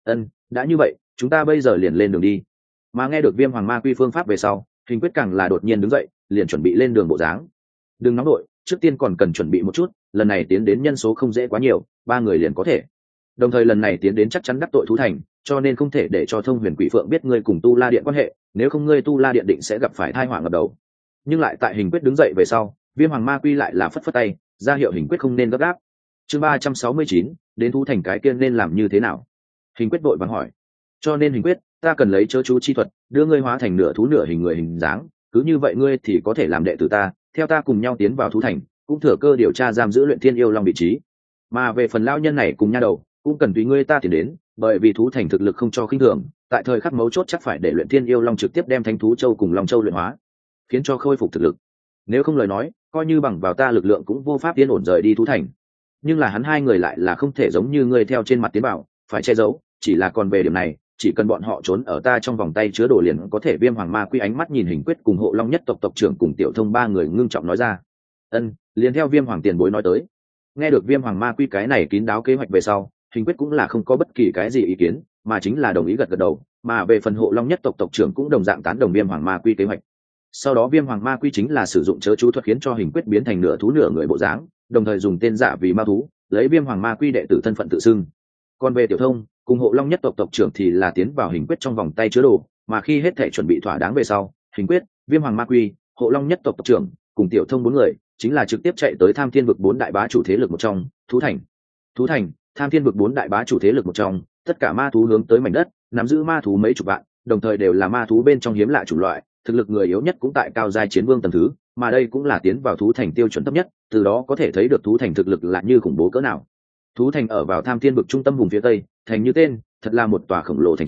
Speaker 1: Đã như vậy, chúng ta bây giờ liền lên đường đi. Mà nghe được Viêm Hoàng Ma Quy phương pháp về sau, Hình Quyết càng là đột nhiên đứng dậy, liền chuẩn bị lên đường bộ dáng. Đừng nóng đội, trước tiên còn cần chuẩn bị một chút, lần này tiến đến nhân số không dễ quá nhiều, 3 người liền có thể. Đồng thời lần này tiến đến chắc chắn đắc tội thú thành, cho nên không thể để cho Thông Huyền Quỷ Phượng biết ngươi cùng Tu La Điện quan hệ, nếu không ngươi Tu La Điện định sẽ gặp phải tai họa ngập đầu. Nhưng lại tại Hình Quyết đứng dậy về sau, Viêm Hoàng Ma Quy lại là phất phất tay, ra hiệu Hình Quyết không nên gấp gáp. Chương 369, đến thú thành cái kia nên làm như thế nào? Hình Quyết vội vàng hỏi. Cho nên Hình Quyết, ta cần lấy chớ chú chi thuật, đưa ngươi hóa thành nửa thú nửa hình người hình dáng, cứ như vậy ngươi thì có thể làm đệ tử ta, theo ta cùng nhau tiến vào thú thành, cũng thừa cơ điều tra giam giữ luyện thiên yêu long vị trí. Mà về phần lão nhân này cùng nha đầu, cũng cần tùy ngươi ta tiến đến, bởi vì thú thành thực lực không cho khinh thường, tại thời khắc mấu chốt chắc phải để luyện thiên yêu long trực tiếp đem Thánh thú châu cùng Long châu luyện hóa, khiến cho khôi phục thực lực. Nếu không lời nói, coi như bằng vào ta lực lượng cũng vô pháp tiến ổn rời đi thú thành. Nhưng là hắn hai người lại là không thể giống như ngươi theo trên mặt tiến bảo, phải che giấu, chỉ là còn về điểm này, chỉ cần bọn họ trốn ở ta trong vòng tay chứa đồ liền có thể. Viêm Hoàng Ma Quy ánh mắt nhìn Hình Quyết cùng Hộ Long nhất tộc tộc trưởng cùng Tiểu Thông 3 người ngưng trọng nói ra. Liền theo Viêm Hoàng tiền bối nói tới. Nghe được Viêm Hoàng Ma Quy cái này kín đáo kế hoạch về sau, Hình Quyết cũng là không có bất kỳ cái gì ý kiến, mà chính là đồng ý gật gật đầu, mà về phần Hộ Long nhất tộc tộc trưởng cũng đồng dạng tán đồng Viêm Hoàng Ma Quy kế hoạch. Sau đó Viêm Hoàng Ma Quy chính là sử dụng chớ chú thuật khiến cho Hình Quyết biến thành nửa thú nửa người bộ dáng, đồng thời dùng tên giả vì ma thú, lấy Viêm Hoàng Ma Quy đệ tử thân phận tự xưng. Còn về Tiểu Thông cùng Hộ Long nhất tộc tộc trưởng thì là tiến vào Hình Quyết trong vòng tay chứa đồ, mà khi hết thể chuẩn bị thỏa đáng về sau, Hình Quyết, Viêm Hoàng Ma Quy, Hộ Long nhất tộc tộc trưởng cùng Tiểu Thông 4 người chính là trực tiếp chạy tới Tham Thiên vực 4 đại bá chủ thế lực một trong, thú thành. Thú thành, Tham Thiên vực 4 đại bá chủ thế lực một trong, tất cả ma thú hướng tới mảnh đất, nắm giữ ma thú mấy chục vạn, đồng thời đều là ma thú bên trong hiếm lạ chủng loại, thực lực người yếu nhất cũng tại cao giai chiến vương tầng thứ, mà đây cũng là tiến vào thú thành tiêu chuẩn thấp nhất, từ đó có thể thấy được thú thành thực lực là như khủng bố cỡ nào. Thú thành ở vào Tham Thiên vực trung tâm vùng phía tây, thành như tên, thật là một tòa khổng lồ thành trì,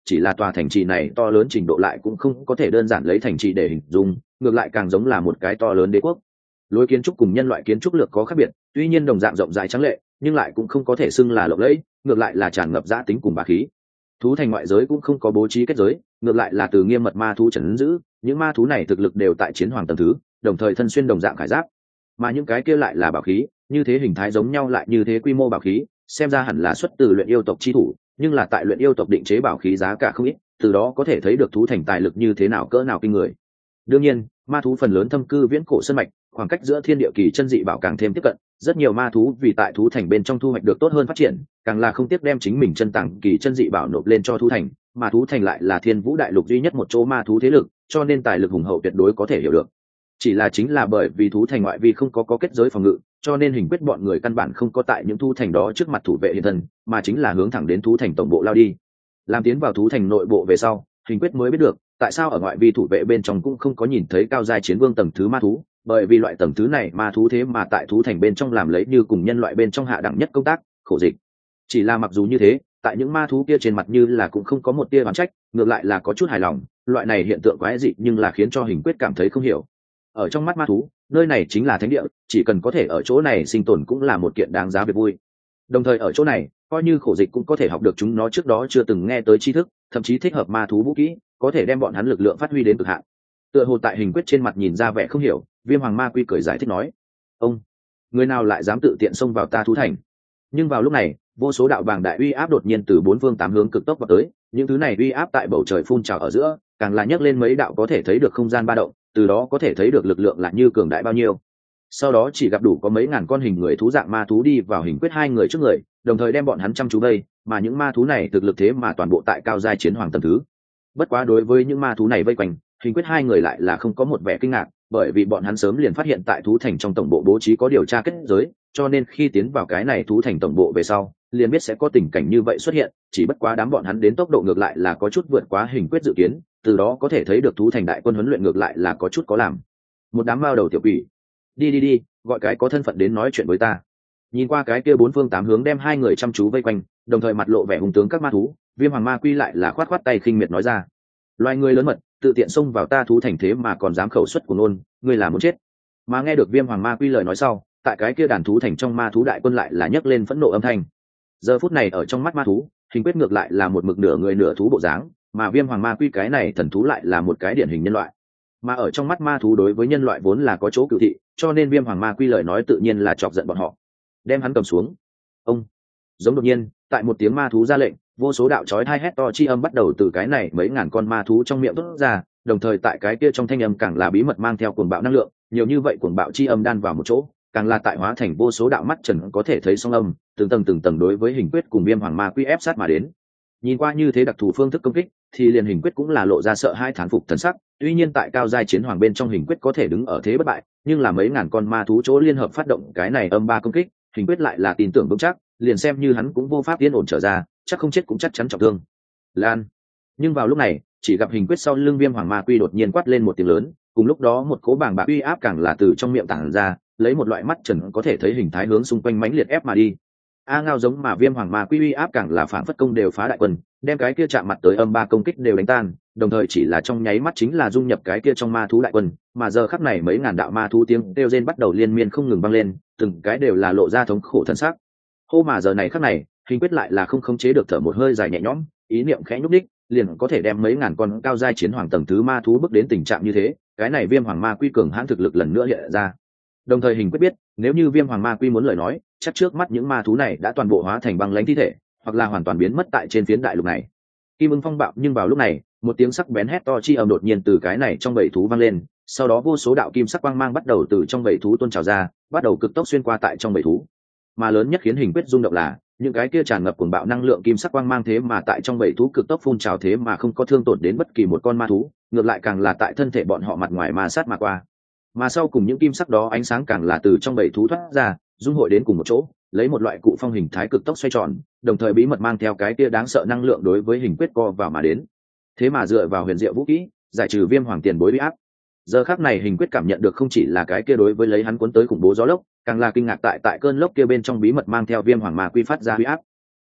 Speaker 1: chỉ là tòa thành trì này to lớn trình độ lại cũng không có thể đơn giản lấy thành trì để hình dung, ngược lại càng giống là một cái to lớn đế quốc. Lối kiến trúc cùng nhân loại kiến trúc lược có khác biệt, tuy nhiên đồng dạng rộng rãi trắng lệ, nhưng lại cũng không có thể xưng là lộng lẫy, ngược lại là tràn ngập dã tính cùng bá khí. Thú thành ngoại giới cũng không có bố trí kết giới, ngược lại là từ nghiêm mật ma thú trấn giữ, những ma thú này thực lực đều tại chiến hoàng tầng thứ, đồng thời thân xuyên đồng dạng khải giáp. Mà những cái kia lại là bảo khí, như thế hình thái giống nhau lại như thế quy mô bảo khí, xem ra hẳn là xuất từ luyện yêu tộc chi thủ, nhưng là tại luyện yêu tộc định chế bảo khí giá cả không ít, từ đó có thể thấy được thú thành tài lực như thế nào cỡ nào kinh người. Đương nhiên, ma thú phần lớn thâm cư viễn cổ sơn mạch, khoảng cách giữa thiên địa kỳ chân dị bảo càng thêm tiếp cận, rất nhiều ma thú vì tại thú thành bên trong thu hoạch được tốt hơn phát triển, càng là không tiếc đem chính mình chân tàng kỳ chân dị bảo nộp lên cho thú thành, mà thú thành lại là thiên vũ đại lục duy nhất một chỗ ma thú thế lực, cho nên tài lực hùng hậu tuyệt đối có thể hiểu được. Chỉ là chính là bởi vì thú thành ngoại vi không có kết giới phòng ngự, cho nên Hình Quyết bọn người căn bản không có tại những thú thành đó trước mặt thủ vệ hiện thân, mà chính là hướng thẳng đến thú thành tổng bộ lao đi. Làm tiến vào thú thành nội bộ về sau, Hình Quyết mới biết được tại sao ở ngoại vi thủ vệ bên trong cũng không có nhìn thấy cao giai chiến vương tầng thứ ma thú, bởi vì loại tầng thứ này ma thú thế mà tại thú thành bên trong làm lấy như cùng nhân loại bên trong hạ đẳng nhất công tác, khổ dịch. Chỉ là mặc dù như thế, tại những ma thú kia trên mặt như là cũng không có một tia oán trách, ngược lại là có chút hài lòng, loại này hiện tượng quái dị nhưng là khiến cho Hình Quyết cảm thấy không hiểu. Ở trong mắt ma thú, nơi này chính là thánh địa, chỉ cần có thể ở chỗ này sinh tồn cũng là một kiện đáng giá việc vui. Đồng thời ở chỗ này, coi như khổ dịch cũng có thể học được chúng nó trước đó chưa từng nghe tới tri thức, thậm chí thích hợp ma thú vũ kỹ, có thể đem bọn hắn lực lượng phát huy đến cực hạn. Tựa hồ tại Hình Quyết trên mặt nhìn ra vẻ không hiểu, Viêm Hoàng Ma Quy cười giải thích nói: "Ông, người nào lại dám tự tiện xông vào ta thú thành?" Nhưng vào lúc này, vô số đạo bàng đại uy áp đột nhiên từ bốn phương tám hướng cực tốc vào tới, những thứ này uy áp tại bầu trời phun trào ở giữa, càng là nhấc lên mấy đạo có thể thấy được không gian ba động, từ đó có thể thấy được lực lượng là như cường đại bao nhiêu. Sau đó chỉ gặp đủ có mấy ngàn con hình người thú dạng ma thú đi vào Hình Quyết hai người trước người, đồng thời đem bọn hắn chăm chú vây, mà những ma thú này thực lực thế mà toàn bộ tại cao giai chiến hoàng tầng thứ. Bất quá đối với những ma thú này vây quanh, Hình Quyết hai người lại là không có một vẻ kinh ngạc, bởi vì bọn hắn sớm liền phát hiện tại thú thành trong tổng bộ bố trí có điều tra kết giới, cho nên khi tiến vào cái này thú thành tổng bộ về sau, liền biết sẽ có tình cảnh như vậy xuất hiện, chỉ bất quá đám bọn hắn đến tốc độ ngược lại là có chút vượt quá Hình Quyết dự kiến, từ đó có thể thấy được thú thành đại quân huấn luyện ngược lại là có chút có làm. Một đám mao đầu tiểu quỷ, đi, gọi cái có thân phận đến nói chuyện với ta. Nhìn qua cái kia bốn phương tám hướng đem hai người chăm chú vây quanh, đồng thời mặt lộ vẻ hung tướng các ma thú, Viêm Hoàng Ma Quy lại là khoát khoát tay khinh miệt nói ra: "Loài người lớn mật, tự tiện xông vào ta thú thành thế mà còn dám khẩu xuất của ngôn, ngươi là muốn chết." Mà nghe được Viêm Hoàng Ma Quy lời nói sau, tại cái kia đàn thú thành trong ma thú đại quân lại là nhấc lên phẫn nộ âm thanh. Giờ phút này ở trong mắt ma thú, Hình Quyết ngược lại là một mực nửa người nửa thú bộ dáng, mà Viêm Hoàng Ma Quy cái này thần thú lại là một cái điển hình nhân loại. Mà ở trong mắt ma thú đối với nhân loại vốn là có chỗ cựu thị, cho nên Viêm Hoàng Ma Quy lời nói tự nhiên là chọc giận bọn họ. Đem hắn cầm xuống. Ông. Giống đột nhiên, tại một tiếng ma thú ra lệnh, vô số đạo chói tai hét to chi âm bắt đầu từ cái này mấy ngàn con ma thú trong miệng thốt ra, đồng thời tại cái kia trong thanh âm càng là bí mật mang theo cuồng bạo năng lượng, nhiều như vậy cuồng bạo chi âm đan vào một chỗ, càng là tại hóa thành vô số đạo mắt trần có thể thấy song âm, từng tầng đối với Hình Quyết cùng Viêm Hoàng Ma Quy ép sát mà đến. Nhìn qua như thế đặc thù phương thức công kích, thì liền Hình Quyết cũng là lộ ra sợ hai thán phục thần sắc, tuy nhiên tại cao giai chiến hoàng bên trong Hình Quyết có thể đứng ở thế bất bại, nhưng là mấy ngàn con ma thú chỗ liên hợp phát động cái này âm ba công kích, Hình Quyết lại là tin tưởng vững chắc, liền xem như hắn cũng vô pháp yên ổn trở ra, chắc không chết cũng chắc chắn trọng thương. Lan. Nhưng vào lúc này, chỉ gặp Hình Quyết sau lưng Viêm Hoàng Ma Quy đột nhiên quát lên một tiếng lớn, cùng lúc đó một cỗ bàng bạc uy áp càng là từ trong miệng tản ra, lấy một loại mắt trần có thể thấy hình thái hướng xung quanh mãnh liệt ép mà đi. Ngao giống mà Viêm Hoàng Ma Quy uy áp càng là phản phất công đều phá đại quân, đem cái kia chạm mặt tới âm ba công kích đều đánh tan, đồng thời chỉ là trong nháy mắt chính là dung nhập cái kia trong ma thú đại quân, mà giờ khắc này mấy ngàn đạo ma thú tiếng kêu rên bắt đầu liên miên không ngừng vang lên, từng cái đều là lộ ra thống khổ thân xác. Hô mà giờ này khắc này, Hình Quyết lại là không khống chế được thở một hơi dài nhẹ nhõm, ý niệm khẽ nhúc đích, liền có thể đem mấy ngàn con cao giai chiến hoàng tầng thứ ma thú bước đến tình trạng như thế, cái này Viêm Hoàng Ma Quy cường hãn thực lực lần nữa hiện ra. Đồng thời Hình Quyết biết, nếu như Viêm Hoàng Ma Quy muốn lời nói, chắc trước mắt những ma thú này đã toàn bộ hóa thành băng lãnh thi thể, hoặc là hoàn toàn biến mất tại trên phiến đại lục này. Kim Ưng phong bạo, nhưng vào lúc này, một tiếng sắc bén hét to chi ầm đột nhiên từ cái này trong bầy thú vang lên, sau đó vô số đạo kim sắc quang mang bắt đầu từ trong bầy thú tuôn trào ra, bắt đầu cực tốc xuyên qua tại trong bầy thú. Mà lớn nhất khiến Hình Quyết rung động là, những cái kia tràn ngập cuồng bạo năng lượng kim sắc quang mang thế mà tại trong bầy thú cực tốc phun trào thế mà không có thương tổn đến bất kỳ một con ma thú, ngược lại càng là tại thân thể bọn họ mặt ngoài ma sát mà qua. Mà sau cùng những kim sắc đó ánh sáng càng là từ trong bầy thú thoát ra, dung hội đến cùng một chỗ, lấy một loại cụ phong hình thái cực tốc xoay tròn, đồng thời bí mật mang theo cái kia đáng sợ năng lượng đối với Hình Quyết co vào mà đến. Thế mà dựa vào huyền diệu vũ kỹ, giải trừ Viêm Hoàng tiền bối uy áp. Giờ khắc này Hình Quyết cảm nhận được không chỉ là cái kia đối với lấy hắn cuốn tới khủng bố gió lốc, càng là kinh ngạc tại cơn lốc kia bên trong bí mật mang theo Viêm Hoàng Ma Quy phát ra uy áp.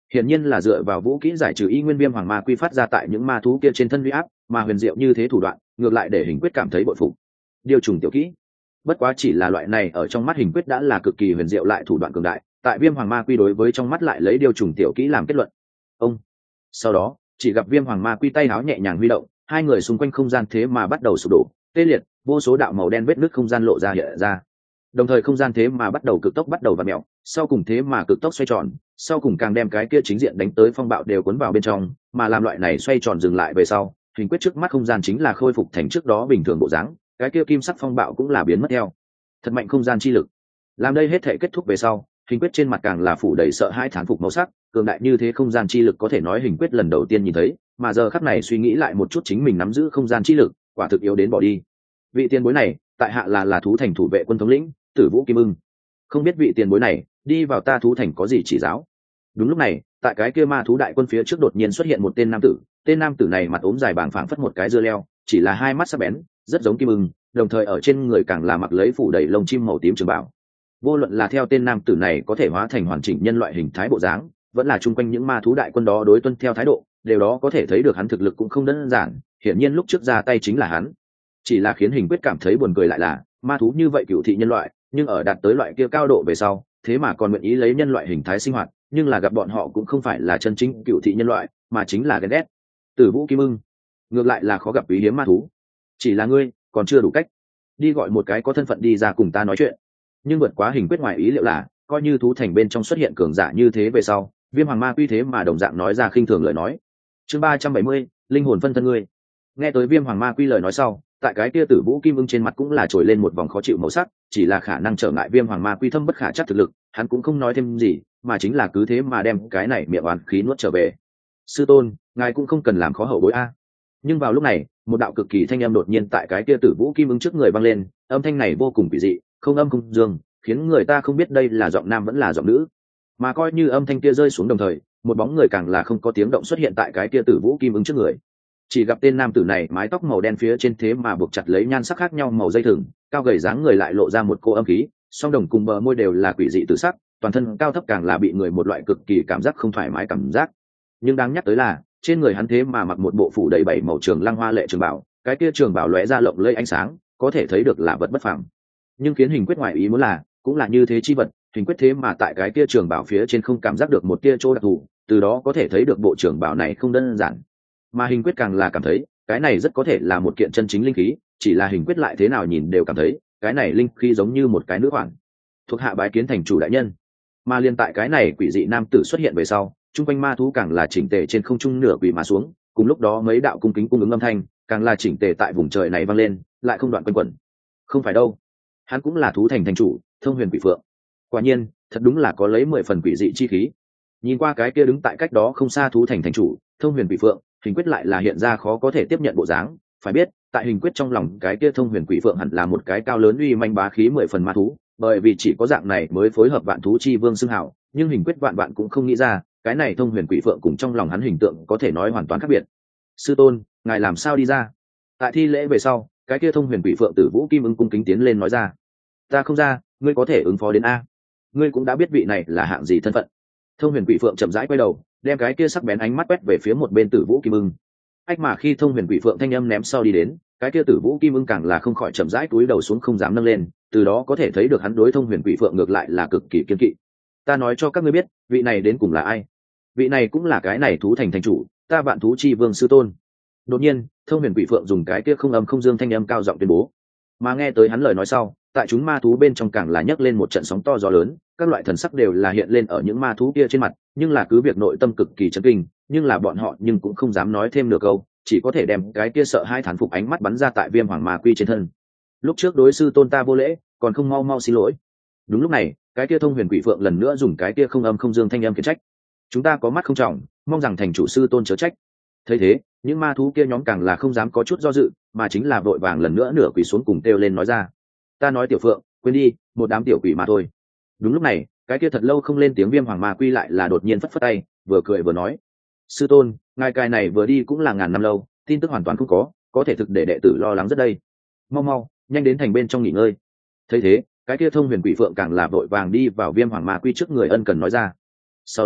Speaker 1: hiển nhiên là dựa vào vũ kỹ giải trừ y nguyên viêm hoàng ma quy phát ra tại những ma thú kia trên thân huy áp, mà huyền diệu như thế thủ đoạn ngược lại để Hình Quyết cảm thấy bội phục. Điều trùng tiểu kỹ, bất quá chỉ là loại này ở trong mắt Hình Quyết đã là cực kỳ huyền diệu lại thủ đoạn cường đại, tại viêm hoàng ma quy đối với trong mắt lại lấy điều trùng tiểu kỹ làm kết luận. Ông sau đó chỉ gặp viêm hoàng ma quy tay áo nhẹ nhàng huy động, hai người xung quanh không gian thế mà bắt đầu sụp đổ tê liệt, vô số đạo màu đen vết nứt không gian lộ ra hiện ra, đồng thời không gian thế mà bắt đầu cực tốc bắt đầu vặn mèo, sau cùng thế mà cực tốc xoay tròn, sau cùng càng đem cái kia chính diện đánh tới phong bạo đều cuốn vào bên trong, mà làm loại này xoay tròn dừng lại về sau, Hình Quyết trước mắt không gian chính là khôi phục thành trước đó bình thường bộ dáng, cái kia kim sắc phong bạo cũng là biến mất theo. Thật mạnh không gian chi lực. Làm đây hết thể kết thúc về sau, Hình Quyết trên mặt càng là phủ đầy sợ hãi thán phục màu sắc, cường đại như thế không gian chi lực có thể nói Hình Quyết lần đầu tiên nhìn thấy, mà giờ khắc này suy nghĩ lại một chút chính mình nắm giữ không gian chi lực, quả thực yếu đến bỏ đi. Vị tiền bối này, tại hạ là thú thành thủ vệ quân thống lĩnh, Tử Vũ Kim Ưng. Không biết vị tiền bối này, đi vào ta thú thành có gì chỉ giáo? Đúng lúc này, tại cái kia ma thú đại quân phía trước đột nhiên xuất hiện một tên nam tử, tên nam tử này mặt ốm dài bàng phảng phất một cái dưa leo, chỉ là hai mắt sắc bén, rất giống kim ưng, đồng thời ở trên người càng là mặc lấy phủ đầy lông chim màu tím trường bảo. Vô luận là theo tên nam tử này có thể hóa thành hoàn chỉnh nhân loại hình thái bộ dáng, vẫn là chung quanh những ma thú đại quân đó đối tuân theo thái độ, điều đó có thể thấy được hắn thực lực cũng không đơn giản, hiển nhiên lúc trước ra tay chính là hắn. Chỉ là khiến Hình Quyết cảm thấy buồn cười lại là, ma thú như vậy cựu thị nhân loại, nhưng ở đạt tới loại kia cao độ về sau, thế mà còn nguyện ý lấy nhân loại hình thái sinh hoạt, nhưng là gặp bọn họ cũng không phải là chân chính cựu thị nhân loại, mà chính là ghen ghét. Tử Vũ Kim Ưng, ngược lại là khó gặp quý hiếm ma thú. Chỉ là ngươi còn chưa đủ cách, đi gọi một cái có thân phận đi ra cùng ta nói chuyện. Nhưng vượt quá Hình Quyết ngoài ý liệu là, coi như thú thành bên trong xuất hiện cường giả như thế về sau, viêm hoàng ma quy thế mà đồng dạng nói ra khinh thường lời nói. Chương 370, linh hồn phân thân ngươi. Nghe tới viêm hoàng ma quy lời nói sau, tại cái kia Tử Vũ Kim Ưng trên mặt cũng là trồi lên một vòng khó chịu màu sắc, chỉ là khả năng trở ngại viêm hoàng ma quy thâm bất khả chắc thực lực, hắn cũng không nói thêm gì, mà chính là cứ thế mà đem cái này miệng oán khí nuốt trở về. Sư tôn, ngài cũng không cần làm khó hậu bối a. Nhưng vào lúc này, một đạo cực kỳ thanh âm đột nhiên tại cái kia Tử Vũ Kim Ưng trước người vang lên, âm thanh này vô cùng kỳ dị, không âm không dương, khiến người ta không biết đây là giọng nam vẫn là giọng nữ. Mà coi như âm thanh kia rơi xuống đồng thời, một bóng người càng là không có tiếng động xuất hiện tại cái kia Tử Vũ Kim Ưng trước người. Chỉ gặp tên nam tử này mái tóc màu đen phía trên thế mà buộc chặt lấy nhan sắc khác nhau màu dây thừng, cao gầy dáng người lại lộ ra một cô âm khí, song đồng cùng bờ môi đều là quỷ dị tự sắc, toàn thân cao thấp càng là bị người một loại cực kỳ cảm giác không thoải mái cảm giác. Nhưng đáng nhắc tới là, trên người hắn thế mà mặc một bộ phủ đầy bảy màu trường lăng hoa lệ trường bảo, cái kia trường bảo lóe ra lộng lẫy ánh sáng, có thể thấy được là vật bất phàm. Nhưng khiến Hình Quyết ngoại ý muốn là, cũng là như thế chi vật, Hình Quyết thế mà tại cái kia trường bảo phía trên không cảm giác được một tia chỗ đặc thù, từ đó có thể thấy được bộ trường bảo này không đơn giản. Mà Hình Quyết càng là cảm thấy cái này rất có thể là một kiện chân chính linh khí, chỉ là Hình Quyết lại thế nào nhìn đều cảm thấy cái này linh khí giống như một cái nữ hoàn. Thuộc hạ bái kiến thành chủ đại nhân. Mà liên tại cái này quỷ dị nam tử xuất hiện về sau, chung quanh ma thú càng là chỉnh tề trên không trung nửa quỷ mà xuống, cùng lúc đó mấy đạo cung kính cung ứng âm thanh càng là chỉnh tề tại vùng trời này vang lên, lại không đoạn quanh quẩn. Không phải đâu, hắn cũng là thú thành thành chủ Thông Huyền Quỷ Phượng. Quả nhiên thật đúng là có lấy 10 phần quỷ dị chi khí. Nhìn qua cái kia đứng tại cách đó không xa thú thành thành chủ Thông Huyền Quỷ Phượng, Hình Quyết lại là hiện ra khó có thể tiếp nhận bộ dáng. Phải biết tại Hình Quyết trong lòng cái kia Thông Huyền Quỷ Phượng hẳn là một cái cao lớn uy manh bá khí 10 phần ma thú, bởi vì chỉ có dạng này mới phối hợp vạn thú chi vương xưng hảo. Nhưng Hình Quyết vạn vạn cũng không nghĩ ra cái này Thông Huyền Quỷ Phượng cùng trong lòng hắn hình tượng có thể nói hoàn toàn khác biệt. Sư tôn, ngài làm sao đi ra? Tại thi lễ về sau, cái kia Thông Huyền Quỷ Phượng Tử Vũ Kim Ưng cung kính tiến lên nói ra. Ta không ra, ngươi có thể ứng phó đến a. Ngươi cũng đã biết vị này là hạng gì thân phận. Thông Huyền Quỷ Phượng chậm rãi quay đầu, đem cái kia sắc bén ánh mắt quét về phía một bên Tử Vũ Kim Ưng. Ách mà khi Thông Huyền Quỷ Phượng thanh âm ném sau đi đến, cái kia Tử Vũ Kim Ưng càng là không khỏi chậm rãi cúi đầu xuống không dám nâng lên, từ đó có thể thấy được hắn đối Thông Huyền Quỷ Phượng ngược lại là cực kỳ kiên kỵ. Ta nói cho các ngươi biết, vị này đến cùng là ai? Vị này cũng là cái này thú thành thành chủ, ta Vạn Thú Chi Vương sư tôn. Đột nhiên, Thông Huyền Quỷ Phượng dùng cái kia không âm không dương thanh âm cao giọng tuyên bố. Mà nghe tới hắn lời nói sau, tại chúng ma thú bên trong càng là nhấc lên một trận sóng to gió lớn, các loại thần sắc đều là hiện lên ở những ma thú kia trên mặt, nhưng là cứ việc nội tâm cực kỳ chấn kinh, nhưng là bọn họ nhưng cũng không dám nói thêm nửa câu, chỉ có thể đem cái kia sợ hai thán phục ánh mắt bắn ra tại Viêm Hoàng Ma Quy trên thân. Lúc trước đối sư tôn ta vô lễ, còn không mau mau xin lỗi. Đúng lúc này, cái kia Thông Huyền Quỷ Phượng lần nữa dùng cái kia không âm không dương thanh âm khiển trách. Chúng ta có mắt không trọng, mong rằng thành chủ sư tôn chớ trách. Thấy thế, những ma thú kia nhóm càng là không dám có chút do dự, mà chính là vội vàng lần nữa nửa quỳ xuống cùng kêu lên nói ra. Ta nói tiểu phượng, quên đi, một đám tiểu quỷ mà thôi. Đúng lúc này, cái kia thật lâu không lên tiếng Viêm Hoàng Ma Quy lại là đột nhiên phất phất tay, vừa cười vừa nói. Sư tôn, ngài cài này vừa đi cũng là ngàn năm lâu, tin tức hoàn toàn không có thể thực để đệ tử lo lắng rất đây. Mau mau, nhanh đến thành bên trong nghỉ ngơi. Thấy thế, cái kia Thông Huyền Quỷ Phượng càng là vội vàng đi vào Viêm Hoàng Ma Quy trước người ân cần nói ra. Sau đó,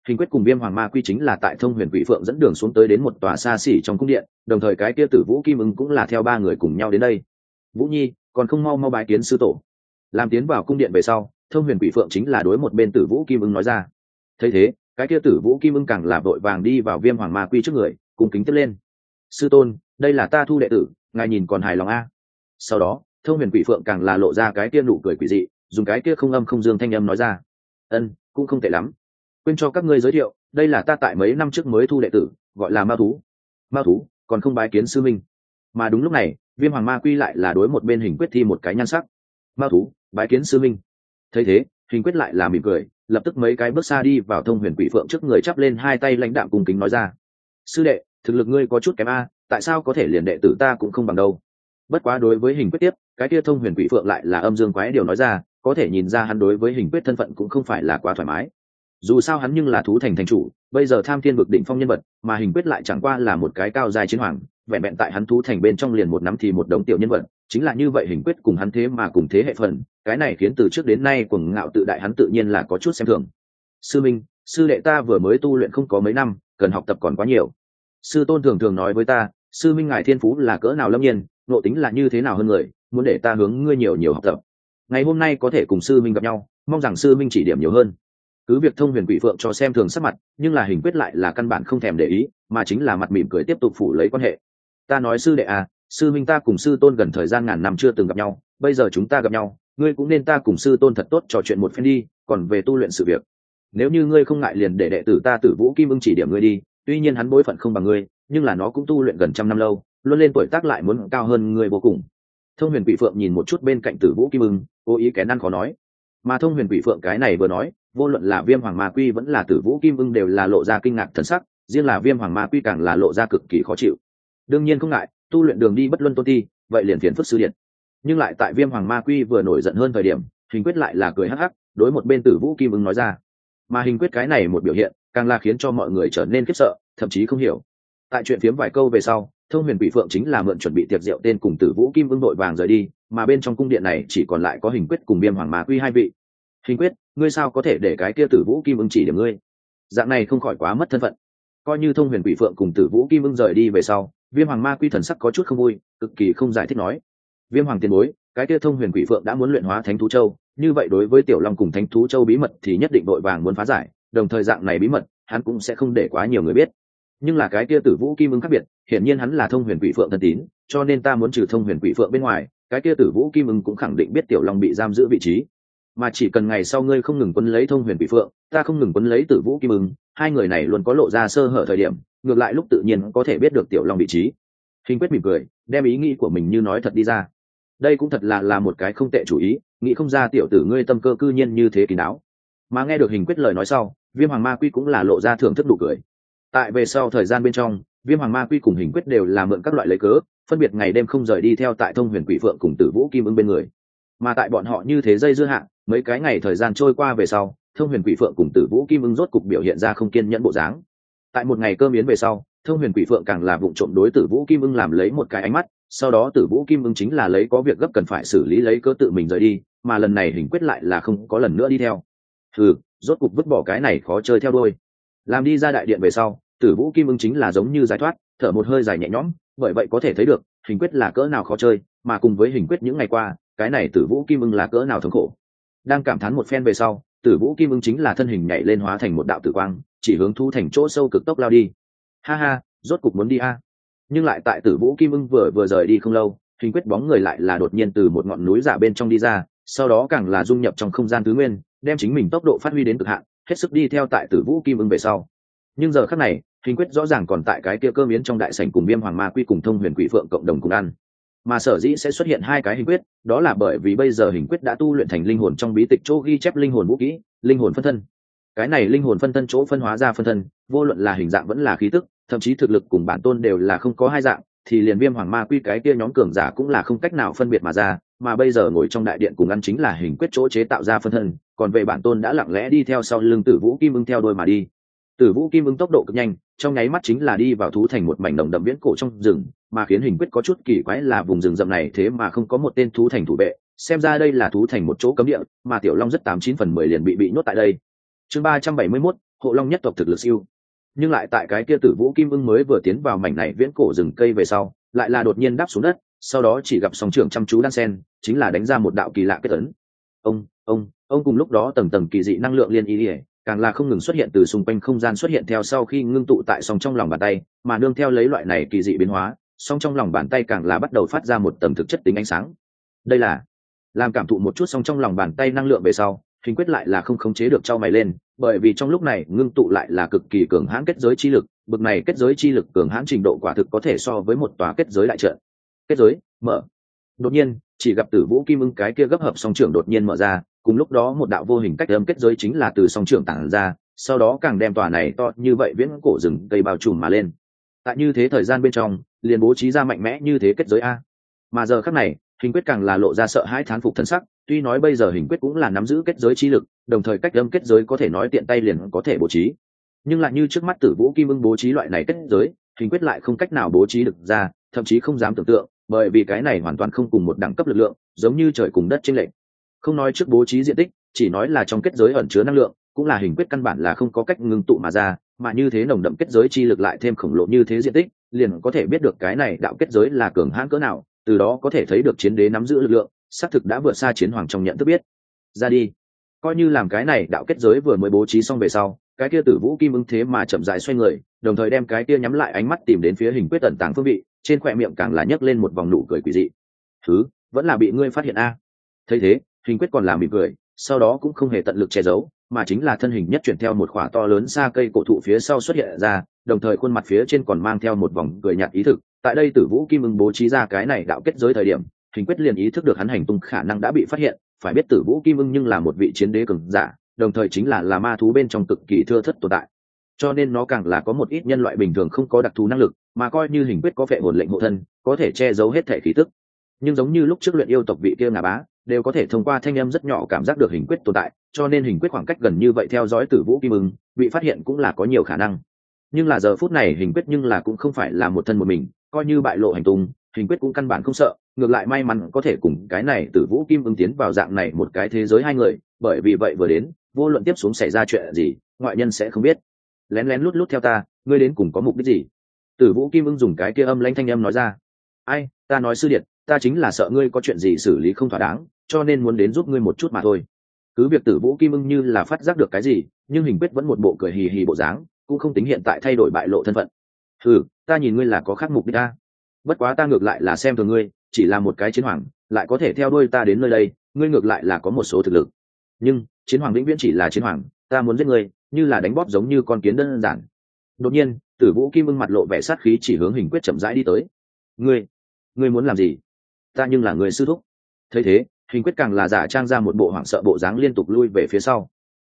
Speaker 1: Hình quyết cùng Viêm Hoàng Ma Quy chính là tại Thông Huyền Quỷ Phượng dẫn đường xuống tới đến một tòa xa xỉ trong cung điện, đồng thời cái kia Tử Vũ Kim Ưng cũng là theo ba người cùng nhau đến đây. Vũ Nhi, còn không mau mau bái kiến sư tổ. Làm tiến vào cung điện về sau, Thông Huyền Quỷ Phượng chính là đối một bên Tử Vũ Kim Ưng nói ra. Thấy thế, cái kia Tử Vũ Kim Ưng càng là vội vàng đi vào Viêm Hoàng Ma Quy trước người, cung kính tiếp lên. Sư tôn, đây là ta thu đệ tử, ngài nhìn còn hài lòng a? Sau đó, Thông Huyền Quỷ Phượng càng là lộ ra cái kia nụ cười quỷ dị, dùng cái kia không âm không dương thanh âm nói ra. Ân, cũng không tệ lắm. Quên cho các ngươi giới thiệu, đây là ta tại mấy năm trước mới thu đệ tử, gọi là Mao Thú. Mao Thú, còn không bái kiến sư minh. Mà đúng lúc này, Viêm Hoàng Ma Quy lại là đối một bên Hình Quyết thi một cái nhan sắc. Mao Thú, bái kiến sư minh. Thấy thế, Hình Quyết lại là mỉm cười, lập tức mấy cái bước xa đi vào Thông Huyền Quỷ Phượng trước người, chắp lên hai tay lãnh đạm cung kính nói ra. Sư đệ, thực lực ngươi có chút kém a, tại sao có thể liền đệ tử ta cũng không bằng đâu. Bất quá đối với Hình Quyết tiếp, cái kia Thông Huyền Quỷ Phượng lại là âm dương quái điều nói ra, có thể nhìn ra hắn đối với Hình Quyết thân phận cũng không phải là quá thoải mái. Dù sao hắn nhưng là thú thành thành chủ, bây giờ tham thiên vực đỉnh phong nhân vật, mà Hình Quyết lại chẳng qua là một cái cao dài chiến hoàng, vẹn vẹn tại hắn thú thành bên trong liền một nắm thì một đống tiểu nhân vật, chính là như vậy Hình Quyết cùng hắn thế mà cùng thế hệ phần, cái này khiến từ trước đến nay cuồng ngạo tự đại hắn tự nhiên là có chút xem thường. Sư minh, sư đệ ta vừa mới tu luyện không có mấy năm, cần học tập còn quá nhiều. Sư tôn thường thường nói với ta, sư minh ngài thiên phú là cỡ nào lâm nhiên, ngộ tính là như thế nào hơn người, muốn để ta hướng ngươi nhiều nhiều học tập. Ngày hôm nay có thể cùng sư minh gặp nhau, mong rằng sư minh chỉ điểm nhiều hơn. Cứ việc Thông Huyền Quỷ Phượng cho xem thường sắc mặt, nhưng là Hình Quyết lại là căn bản không thèm để ý, mà chính là mặt mỉm cười tiếp tục phủ lấy quan hệ. Ta nói sư đệ à, sư minh ta cùng sư tôn gần thời gian ngàn năm chưa từng gặp nhau, bây giờ chúng ta gặp nhau, ngươi cũng nên ta cùng sư tôn thật tốt trò chuyện một phen đi, còn về tu luyện sự việc. Nếu như ngươi không ngại liền để đệ tử ta Tử Vũ Kim Ưng chỉ điểm ngươi đi, tuy nhiên hắn bối phận không bằng ngươi, nhưng là nó cũng tu luyện gần trăm năm lâu, luôn lên tuổi tác lại muốn cao hơn ngươi vô cùng. Thông Huyền Quỷ Phượng nhìn một chút bên cạnh Tử Vũ Kim Ưng, cố ý kén ăn khó nói. Mà Thông Huyền Quỷ Phượng cái này vừa nói, vô luận là Viêm Hoàng Ma Quy vẫn là Tử Vũ Kim Ưng đều là lộ ra kinh ngạc thần sắc, riêng là Viêm Hoàng Ma Quy càng là lộ ra cực kỳ khó chịu. Đương nhiên không ngại, tu luyện đường đi bất luân tôn ti, vậy liền phiền phức sư điện. Nhưng lại tại Viêm Hoàng Ma Quy vừa nổi giận hơn thời điểm, Hình Quyết lại là cười hắc hắc, đối một bên Tử Vũ Kim Ưng nói ra. Mà Hình Quyết cái này một biểu hiện, càng là khiến cho mọi người trở nên khiếp sợ, thậm chí không hiểu. Tại chuyện phiếm vài câu về sau, Thông Huyền Quỷ Phượng chính là mượn chuẩn bị tiệc rượu tên cùng Tử Vũ Kim Ưng đội vàng rời đi, mà bên trong cung điện này chỉ còn lại có Hình Quyết cùng Viêm Hoàng Ma Quy hai vị. Hình Quyết, ngươi sao có thể để cái kia Tử Vũ Kim Ưng chỉ điểm ngươi? Dạng này không khỏi quá mất thân phận. Coi như Thông Huyền Quỷ Phượng cùng Tử Vũ Kim Ưng rời đi về sau, Viêm Hoàng Ma Quy thần sắc có chút không vui, cực kỳ không giải thích nói. Viêm Hoàng tiền bối, cái kia Thông Huyền Quỷ Phượng đã muốn luyện hóa Thánh Thú Châu, như vậy đối với Tiểu Long cùng Thánh Thú Châu bí mật thì nhất định đội vàng muốn phá giải, đồng thời dạng này bí mật, hắn cũng sẽ không để quá nhiều người biết. Nhưng là cái kia Tử Vũ Kim Ưng khác biệt, hiển nhiên hắn là Thông Huyền Quỷ Phượng thân tín, cho nên ta muốn trừ Thông Huyền Quỷ Phượng bên ngoài, cái kia Tử Vũ Kim Ưng cũng khẳng định biết Tiểu Long bị giam giữ vị trí. Mà chỉ cần ngày sau ngươi không ngừng quấn lấy Thông Huyền Quỷ Phượng, ta không ngừng quấn lấy Tử Vũ Kim Ưng, hai người này luôn có lộ ra sơ hở thời điểm, ngược lại lúc tự nhiên có thể biết được Tiểu Long vị trí. Hình Quyết mỉm cười, đem ý nghĩ của mình như nói thật đi ra. Đây cũng thật là một cái không tệ chủ ý, nghĩ không ra tiểu tử ngươi tâm cơ cư nhiên như thế kín đáo. Mà nghe được Hình Quyết lời nói sau, Viêm Hoàng Ma Quy cũng là lộ ra thưởng thức nụ cười. Tại về sau thời gian bên trong, Viêm Hoàng Ma Quy cùng Hình Quyết đều là mượn các loại lấy cớ, phân biệt ngày đêm không rời đi theo tại Thông Huyền Quỷ Phượng cùng Tử Vũ Kim Ưng bên người. Mà tại bọn họ như thế dây dưa hạ, mấy cái ngày thời gian trôi qua về sau, Thông Huyền Quỷ Phượng cùng Tử Vũ Kim Ưng rốt cục biểu hiện ra không kiên nhẫn bộ dáng. Tại một ngày cơm yến về sau, Thông Huyền Quỷ Phượng càng là vụng trộm đối Tử Vũ Kim Ưng làm lấy một cái ánh mắt, sau đó Tử Vũ Kim Ưng chính là lấy có việc gấp cần phải xử lý lấy cớ tự mình rời đi, mà lần này Hình Quyết lại là không có lần nữa đi theo. Rốt cục vứt bỏ cái này khó chơi theo đuôi. Làm đi ra đại điện về sau, Tử Vũ Kim Ưng chính là giống như giải thoát, thở một hơi dài nhẹ nhõm, bởi vậy có thể thấy được, Hình Quyết là cỡ nào khó chơi, mà cùng với Hình Quyết những ngày qua, cái này Tử Vũ Kim Ưng là cỡ nào thống khổ. Đang cảm thán một phen về sau, Tử Vũ Kim Ưng chính là thân hình nhảy lên hóa thành một đạo tử quang, chỉ hướng thu thành chỗ sâu cực tốc lao đi. Ha ha, rốt cục muốn đi a. Nhưng lại tại Tử Vũ Kim Ưng vừa rời đi không lâu, Hình Quyết bóng người lại là đột nhiên từ một ngọn núi giả bên trong đi ra, sau đó càng là dung nhập trong không gian tứ nguyên, đem chính mình tốc độ phát huy đến cực hạn, hết sức đi theo tại Tử Vũ Kim Ưng về sau. Nhưng giờ khắc này, Hình Quyết rõ ràng còn tại cái kia cơm yến trong đại sảnh cùng Viêm Hoàng Ma Quy cùng Thông Huyền Quỷ Phượng cộng đồng cùng ăn. Mà sở dĩ sẽ xuất hiện hai cái Hình Quyết, đó là bởi vì bây giờ Hình Quyết đã tu luyện thành linh hồn trong bí tịch chỗ ghi chép linh hồn vũ kỹ, linh hồn phân thân. Cái này linh hồn phân thân chỗ phân hóa ra phân thân, vô luận là hình dạng vẫn là khí tức, thậm chí thực lực cùng bản tôn đều là không có hai dạng, thì liền Viêm Hoàng Ma Quy cái kia nhóm cường giả cũng là không cách nào phân biệt mà ra, mà bây giờ ngồi trong đại điện cùng ăn chính là Hình Quyết chỗ chế tạo ra phân thân, còn về bản tôn đã lặng lẽ đi theo sau lưng Tử Vũ Kim Ưng theo đuôi mà đi. Tử Vũ Kim Ưng tốc độ cực nhanh, trong nháy mắt chính là đi vào thú thành một mảnh đồng đậm viễn cổ trong rừng, mà khiến Hình Quyết có chút kỳ quái là vùng rừng rậm này thế mà không có một tên thú thành thủ vệ, xem ra đây là thú thành một chỗ cấm địa, mà Tiểu Long rất 89/10 liền bị nhốt tại đây. Chương 371, hộ long nhất tộc thực lực siêu, nhưng lại tại cái kia tử vũ kim ưng mới vừa tiến vào mảnh này viễn cổ rừng cây về sau lại là đột nhiên đáp xuống đất, sau đó chỉ gặp song trưởng chăm chú đan sen chính là đánh ra một đạo kỳ lạ kết ấn. Ông cùng lúc đó tầng tầng kỳ dị năng lượng liên ý ỉa càng là không ngừng xuất hiện từ xung quanh không gian xuất hiện theo sau khi ngưng tụ tại song trong lòng bàn tay, mà nương theo lấy loại này kỳ dị biến hóa, song trong lòng bàn tay càng là bắt đầu phát ra một tầng thực chất tính ánh sáng. Đây là làm cảm thụ một chút song trong lòng bàn tay năng lượng về sau, Hình Quyết lại là không khống chế được trao mày lên, bởi vì trong lúc này ngưng tụ lại là cực kỳ cường hãn kết giới chi lực, bực này kết giới chi lực cường hãn trình độ quả thực có thể so với một tòa kết giới đại trận. Kết giới mở. Đột nhiên, chỉ gặp Tử Vũ Kim Ưng cái kia gấp hợp song trưởng đột nhiên mở ra, cùng lúc đó một đạo vô hình cách âm kết giới chính là từ song trưởng tản ra, sau đó càng đem tòa này to như vậy viễn cổ rừng cây bao trùm mà lên. Tại như thế thời gian bên trong, liền bố trí ra mạnh mẽ như thế kết giới a. Mà giờ khắc này, Hình Quyết càng là lộ ra sợ hãi thán phục thần sắc, tuy nói bây giờ Hình Quyết cũng là nắm giữ kết giới chi lực, đồng thời cách âm kết giới có thể nói tiện tay liền có thể bố trí, nhưng lại như trước mắt Tử Vũ Kim Ưng bố trí loại này kết giới, Hình Quyết lại không cách nào bố trí được ra, thậm chí không dám tưởng tượng, bởi vì cái này hoàn toàn không cùng một đẳng cấp lực lượng, giống như trời cùng đất chênh lệch. Không nói trước bố trí diện tích, chỉ nói là trong kết giới ẩn chứa năng lượng, cũng là Hình Quyết căn bản là không có cách ngưng tụ mà ra, mà như thế nồng đậm kết giới chi lực lại thêm khổng lồ như thế diện tích, liền có thể biết được cái này đạo kết giới là cường hãn cỡ nào, từ đó có thể thấy được chiến đế nắm giữ lực lượng, xác thực đã vượt xa chiến hoàng trong nhận thức biết. Ra đi. Coi như làm cái này đạo kết giới vừa mới bố trí xong về sau, cái kia Tử Vũ Kim Ưng thế mà chậm rãi xoay người, đồng thời đem cái kia nhắm lại ánh mắt tìm đến phía Hình Quyết tận tàng phương vị, trên khóe miệng càng là nhấc lên một vòng nụ cười quỷ dị. Thứ, vẫn là bị ngươi phát hiện a. Thấy thế, Hình Quyết còn làm mỉm cười, sau đó cũng không hề tận lực che giấu, mà chính là thân hình nhất chuyển theo một khỏa to lớn xa cây cổ thụ phía sau xuất hiện ra, đồng thời khuôn mặt phía trên còn mang theo một vòng cười nhạt ý thực. Tại đây Tử Vũ Kim Ưng bố trí ra cái này đạo kết giới thời điểm, Hình Quyết liền ý thức được hắn hành tung khả năng đã bị phát hiện, phải biết Tử Vũ Kim Ưng nhưng là một vị chiến đế cường giả, đồng thời chính là ma thú bên trong cực kỳ thưa thớt tồn tại, cho nên nó càng là có một ít nhân loại bình thường không có đặc thù năng lực, mà coi như Hình Quyết có phệ hồn lệnh hộ thân, có thể che giấu hết thể khí tức, nhưng giống như lúc trước luyện yêu tộc vị kia Ngà Bá đều có thể thông qua thanh âm rất nhỏ cảm giác được Hình Quyết tồn tại, cho nên Hình Quyết khoảng cách gần như vậy theo dõi Tử Vũ Kim Ưng, bị phát hiện cũng là có nhiều khả năng. Nhưng là giờ phút này Hình Quyết nhưng là cũng không phải là một thân một mình, coi như bại lộ hành tung, Hình Quyết cũng căn bản không sợ, ngược lại may mắn có thể cùng cái này Tử Vũ Kim Ưng tiến vào dạng này một cái thế giới hai người, bởi vì vậy vừa đến, vô luận tiếp xuống xảy ra chuyện gì, ngoại nhân sẽ không biết. Lén lén lút lút theo ta, ngươi đến cùng có mục đích gì? Tử Vũ Kim Ưng dùng cái kia âm lãnh thanh âm nói ra. Ai, ta nói sư điệt, ta chính là sợ ngươi có chuyện gì xử lý không thỏa đáng, cho nên muốn đến giúp ngươi một chút mà thôi. Cứ việc Tử Vũ Kim Ưng như là phát giác được cái gì, nhưng Hình Quyết vẫn một bộ cười hì hì bộ dáng, cũng không tính hiện tại thay đổi bại lộ thân phận. Ta nhìn ngươi là có khác mục đích ta. Bất quá ta ngược lại là xem thường ngươi, chỉ là một cái chiến hoàng, lại có thể theo đuôi ta đến nơi đây, ngươi ngược lại là có một số thực lực. Nhưng chiến hoàng vĩnh viễn chỉ là chiến hoàng, ta muốn giết ngươi, như là đánh bóp giống như con kiến đơn giản. Đột nhiên, Tử Vũ Kim Ưng mặt lộ vẻ sát khí chỉ hướng Hình Quyết chậm rãi đi tới. Ngươi muốn làm gì? Ta nhưng là người sư thúc. Thấy thế, Hình Quyết càng là giả trang ra một bộ hoảng sợ bộ dáng liên tục lui về phía sau.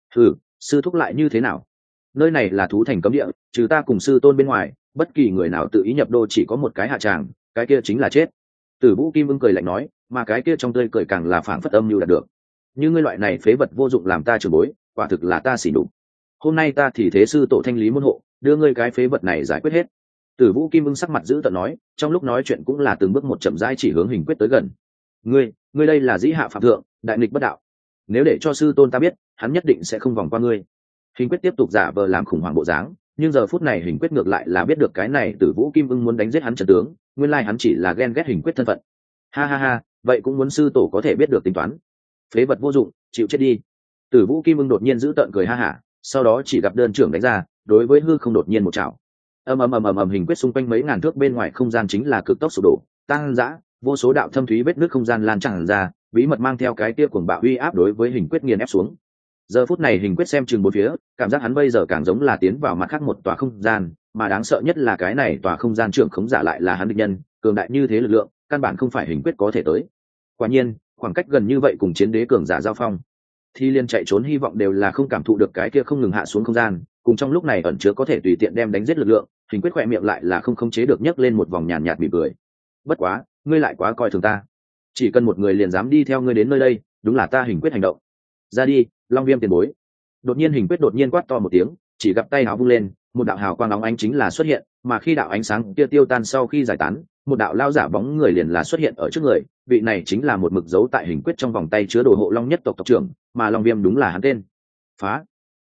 Speaker 1: Sư thúc lại như thế nào? Nơi này là thú thành cấm địa, trừ ta cùng sư tôn bên ngoài, bất kỳ người nào tự ý nhập đô chỉ có một cái hạ tràng, cái kia chính là chết. Tử Vũ Kim Ưng cười lạnh nói, mà cái kia trong tươi cười càng là phảng phất âm như đạt được. Như ngươi loại này phế vật vô dụng làm ta trưởng bối, quả thực là ta xỉ nhục. Hôm nay ta thì thế sư tổ thanh lý môn hộ, đưa ngươi cái phế vật này giải quyết hết. Tử Vũ Kim Ưng sắc mặt dữ tợn nói, trong lúc nói chuyện cũng là từng bước một chậm rãi chỉ hướng Hình Quyết tới gần. Ngươi đây là dĩ hạ phạm thượng, đại nghịch bất đạo. Nếu để cho sư tôn ta biết, hắn nhất định sẽ không vòng qua ngươi. Hình Quyết tiếp tục giả vờ làm khủng hoảng bộ dáng, nhưng giờ phút này Hình Quyết ngược lại là biết được cái này Tử Vũ Kim Ưng muốn đánh giết hắn trận tướng, nguyên lai hắn chỉ là ghen ghét Hình Quyết thân phận. Ha, vậy cũng muốn sư tổ có thể biết được tính toán. Phế vật vô dụng, chịu chết đi. Tử Vũ Kim Ưng đột nhiên giữ tợn cười ha hả, sau đó chỉ gặp đơn trưởng đánh ra, đối với hư không đột nhiên một chảo. Ầm, Hình Quyết xung quanh mấy ngàn thước bên ngoài không gian chính là cực tốc sụp đổ, tăng dã, vô số đạo thâm thúy vết nước không gian lan tràn ra, bí mật mang theo cái tia cuồng bạo uy áp đối với Hình Quyết nghiền ép xuống. Giờ phút này Hình Quyết xem chừng bốn phía, cảm giác hắn bây giờ càng giống là tiến vào mặt khác một tòa không gian, mà đáng sợ nhất là cái này tòa không gian trưởng khống giả lại là hắn địch nhân, cường đại như thế lực lượng, căn bản không phải Hình Quyết có thể tới. Quả nhiên, khoảng cách gần như vậy cùng chiến đế cường giả giao phong, thì liên chạy trốn hy vọng đều là không cảm thụ được cái kia không ngừng hạ xuống không gian, cùng trong lúc này ẩn chứa có thể tùy tiện đem đánh giết lực lượng. Hình Quyết khỏe miệng lại là không khống chế được nhấc lên một vòng nhàn nhạt mỉm cười. Bất quá, ngươi lại quá coi thường ta, chỉ cần một người liền dám đi theo ngươi đến nơi đây, đúng là ta Hình Quyết hành động. Ra đi, Long Viêm tiền bối. Đột nhiên Hình Quyết đột nhiên quát to một tiếng, chỉ gặp tay áo vung lên, một đạo hào quang óng ánh chính là xuất hiện, mà khi đạo ánh sáng kia tiêu tan sau khi giải tán, một đạo lao giả bóng người liền là xuất hiện ở trước người. Vị này chính là một mực dấu tại Hình Quyết trong vòng tay chứa đồ hộ long nhất tộc tộc trưởng, mà Long Viêm đúng là hắn tên. Phá.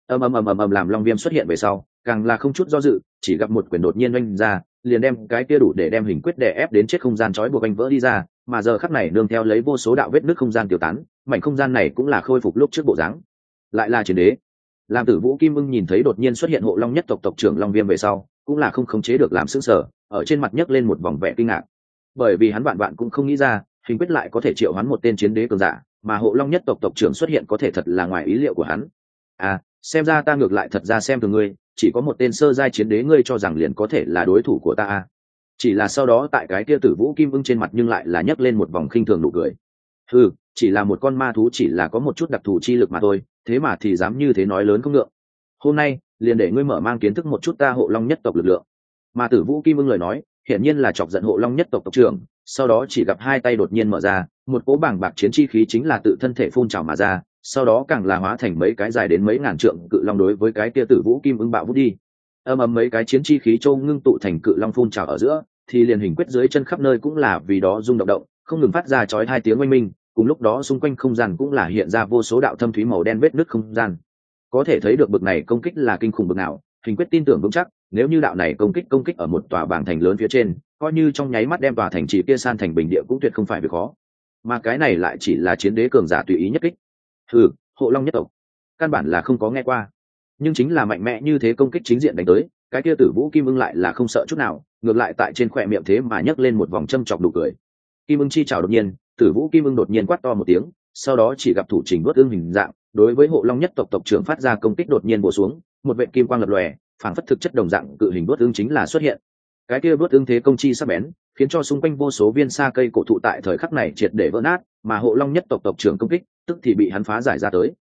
Speaker 1: Làm long viêm xuất hiện về sau càng là không chút do dự, chỉ gặp một quyền đột nhiên oanh ra, liền đem cái kia đủ để đem hình quyết đè ép đến chết không gian trói buộc anh vỡ đi ra, mà giờ khắc này nương theo lấy vô số đạo vết nước không gian tiêu tán, mảnh không gian này cũng là khôi phục lúc trước bộ dáng. Lại là chiến đế. Làm Tử Vũ Kim Ưng nhìn thấy đột nhiên xuất hiện hộ long nhất tộc tộc trưởng Long Viêm về sau, cũng là không khống chế được làm sững sờ, ở trên mặt nhấc lên một vòng vẻ kinh ngạc. Bởi vì hắn vạn vạn cũng không nghĩ ra, hình quyết lại có thể triệu hoán một tên chiến đế cường giả, mà hộ long nhất tộc tộc trưởng xuất hiện có thể thật là ngoài ý liệu của hắn. À, xem ra ta ngược lại thật ra xem thường ngươi, chỉ có một tên sơ giai chiến đế ngươi cho rằng liền có thể là đối thủ của ta à? Chỉ là sau đó tại cái kia Tử Vũ Kim Ưng trên mặt nhưng lại là nhấc lên một vòng khinh thường nụ cười. Ừ, chỉ là một con ma thú, chỉ là có một chút đặc thù chi lực mà thôi, thế mà thì dám như thế nói lớn không ngượng. Hôm nay liền để ngươi mở mang kiến thức một chút ta hộ long nhất tộc lực lượng. Mà Tử Vũ Kim Ưng lời nói hiển nhiên là chọc giận hộ long nhất tộc tộc trưởng, sau đó chỉ gặp hai tay đột nhiên mở ra, một cỗ bảng bạc chiến chi khí chính là tự thân thể phun trào mà ra, sau đó càng là hóa thành mấy cái dài đến mấy ngàn trượng cự long đối với cái kia Tử Vũ Kim Ưng bạo vút đi. Mấy cái chiến chi khí châu ngưng tụ thành cự long phun trào ở giữa, thì liền hình quyết dưới chân khắp nơi cũng là vì đó rung động động, không ngừng phát ra chói hai tiếng oanh minh, cùng lúc đó xung quanh không gian cũng là hiện ra vô số đạo thâm thúy màu đen vết nứt không gian. Có thể thấy được bực này công kích là kinh khủng bực nào, hình quyết tin tưởng vững chắc, nếu như đạo này công kích ở một tòa bảng thành lớn phía trên, coi như trong nháy mắt đem tòa thành trì kia san thành bình địa cũng tuyệt không phải việc khó. Mà cái này lại chỉ là chiến đế cường giả tùy ý nhất kích. Hộ long nhất tộc, căn bản là không có nghe qua. Nhưng chính là mạnh mẽ như thế công kích chính diện đánh tới, cái kia Tử Vũ Kim Ưng lại là không sợ chút nào, ngược lại tại trên khóe miệng thế mà nhấc lên một vòng châm chọc nụ cười. Kim Ưng chi chảo đột nhiên, Tử Vũ Kim Ưng đột nhiên quát to một tiếng, sau đó chỉ gặp thủ trình đuốt ưng hình dạng, đối với hộ long nhất tộc tộc trưởng phát ra công kích đột nhiên bổ xuống, một vệt kim quang lập lòe, phảng phất thực chất đồng dạng cự hình đuốt ưng chính là xuất hiện. Cái kia đuốt ưng thế công chi sắc bén, khiến cho xung quanh vô số viên sa cây cổ thụ tại thời khắc này triệt để vỡ nát, mà hộ long nhất tộc tộc trưởng công kích, tức thì bị hắn phá giải ra tới.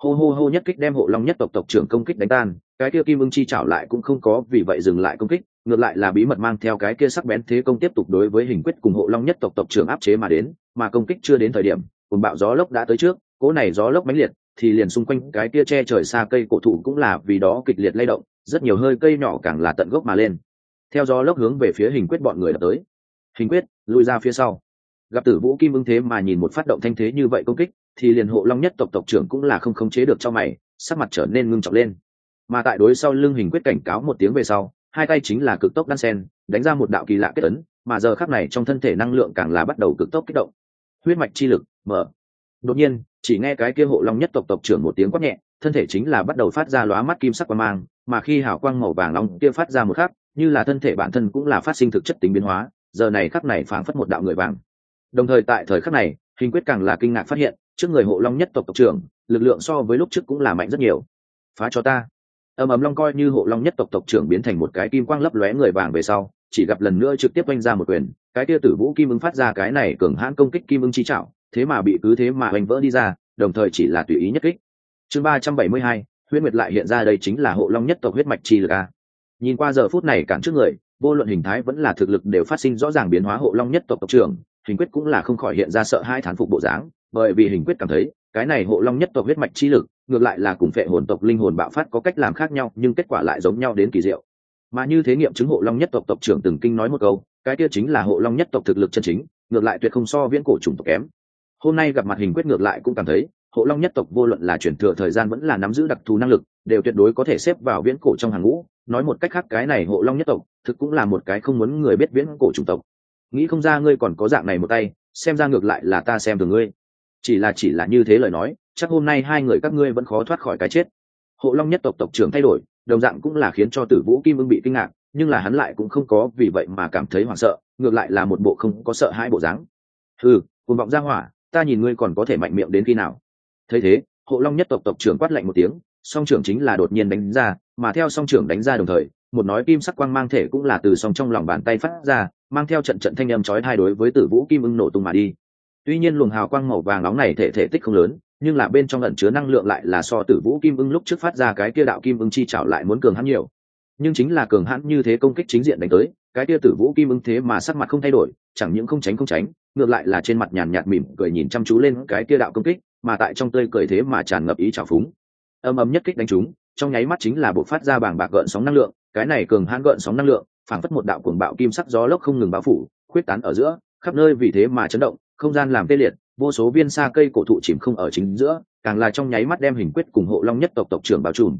Speaker 1: Hô nhất kích đem hộ long nhất tộc tộc trưởng công kích đánh tan, cái kia Kim Ưng chi chảo lại cũng không có vì vậy dừng lại công kích, ngược lại là bí mật mang theo cái kia sắc bén thế công tiếp tục đối với hình quyết cùng hộ long nhất tộc tộc trưởng áp chế mà đến, mà công kích chưa đến thời điểm, cùng bạo gió lốc đã tới trước, cỗ này gió lốc mãnh liệt, thì liền xung quanh cái kia che trời xa cây cổ thụ cũng là vì đó kịch liệt lay động, rất nhiều hơi cây nhỏ càng là tận gốc mà lên. Theo gió lốc hướng về phía hình quyết bọn người đập tới. Hình quyết lùi ra phía sau. Gặp Tử Vũ Kim Ưng thế mà nhìn một phát động thanh thế như vậy công kích, thì liền hộ long nhất tộc tộc trưởng cũng là không khống chế được cho mày, sắc mặt trở nên ngưng trọng lên. Mà tại đối sau lưng hình quyết cảnh cáo một tiếng về sau, hai tay chính là cực tốc đan sen, đánh ra một đạo kỳ lạ kết ấn, mà giờ khắc này trong thân thể năng lượng càng là bắt đầu cực tốc kích động. Huyết mạch chi lực mở. Đột nhiên, chỉ nghe cái kia hộ long nhất tộc tộc trưởng một tiếng quát nhẹ, thân thể chính là bắt đầu phát ra lóa mắt kim sắc quang mang, mà khi hào quang màu vàng nóng kia phát ra một khắc, như là thân thể bản thân cũng là phát sinh thực chất tính biến hóa, giờ này khắc này phảng phất một đạo người vàng. Đồng thời tại thời khắc này, hình quyết càng là kinh ngạc phát hiện, trước người hộ long nhất tộc tộc trưởng, lực lượng so với lúc trước cũng là mạnh rất nhiều. Phá cho ta. Long coi như hộ long nhất tộc tộc trưởng biến thành một cái kim quang lấp lóe người vàng về sau, chỉ gặp lần nữa trực tiếp oanh ra một quyền, cái kia Tử Vũ Kim Ưng phát ra cái này cường hãn công kích Kim Ưng chi chảo, thế mà bị cứ thế mà oanh vỡ đi ra, đồng thời chỉ là tùy ý nhất kích. Chương 372, huyết nguyệt lại hiện ra, đây chính là hộ long nhất tộc huyết mạch chi lực a. Nhìn qua giờ phút này cản trước người, vô luận hình thái vẫn là thực lực đều phát sinh rõ ràng biến hóa, hộ long nhất tộc tộc trưởng, hình quyết cũng là không khỏi hiện ra sợ hai thán phục bộ dáng, bởi vì hình quyết cảm thấy cái này hộ long nhất tộc huyết mạch chi lực ngược lại là cùng phệ hồn tộc linh hồn bạo phát có cách làm khác nhau, nhưng kết quả lại giống nhau đến kỳ diệu. Mà như thế nghiệm chứng hộ long nhất tộc tộc trưởng từng kinh nói một câu, cái kia chính là hộ long nhất tộc thực lực chân chính, ngược lại tuyệt không so viễn cổ chủng tộc kém. Hôm nay gặp mặt hình quyết ngược lại cũng cảm thấy hộ long nhất tộc vô luận là chuyển thừa thời gian vẫn là nắm giữ đặc thù năng lực, đều tuyệt đối có thể xếp vào viễn cổ trong hàng ngũ. Nói một cách khác, cái này hộ long nhất tộc thực cũng là một cái không muốn người biết viễn cổ chủng tộc. Nghĩ không ra ngươi còn có dạng này một tay, xem ra ngược lại là ta xem thường ngươi. Chỉ là như thế lời nói, chắc hôm nay hai người các ngươi vẫn khó thoát khỏi cái chết. Hộ long nhất tộc tộc trưởng thay đổi, đồng dạng cũng là khiến cho Tử Vũ Kim Ưng bị kinh ngạc, nhưng là hắn lại cũng không có vì vậy mà cảm thấy hoảng sợ, ngược lại là một bộ không có sợ hãi bộ dáng. Cuồng vọng ra hỏa, ta nhìn ngươi còn có thể mạnh miệng đến khi nào. Thấy thế, hộ long nhất tộc tộc trưởng quát lạnh một tiếng, song trưởng chính là đột nhiên đánh ra, mà theo song trưởng đánh ra đồng thời, một nói kim sắc quang mang thể cũng là từ song trong lòng bàn tay phát ra, mang theo trận trận thanh âm chói tai đối với Tử Vũ Kim Ưng nổ tung mà đi. Tuy nhiên luồng hào quang màu vàng nóng này thể tích không lớn, nhưng là bên trong ẩn chứa năng lượng lại là so Tử Vũ Kim Ưng lúc trước phát ra cái kia đạo Kim Ưng chi chảo lại muốn cường hãn nhiều. Nhưng chính là cường hãn như thế công kích chính diện đánh tới, cái kia Tử Vũ Kim Ưng thế mà sắc mặt không thay đổi, chẳng những không tránh, ngược lại là trên mặt nhàn nhạt mỉm cười nhìn chăm chú lên cái kia đạo công kích, mà tại trong tươi cười thế mà tràn ngập ý trào phúng. Nhất kích đánh trúng, trong nháy mắt chính là bộc phát ra bàng bạc gợn sóng năng lượng, cái này cường hãn gợn sóng năng lượng, phảng phất một đạo cuồng bạo kim sắc gió lốc không ngừng bao phủ, khuyết tán ở giữa, khắp nơi vì thế mà chấn động, không gian làm tê liệt, vô số viên sa cây cổ thụ chìm không ở chính giữa, càng là trong nháy mắt đem hình quyết cùng hộ long nhất tộc tộc trưởng bao trùm,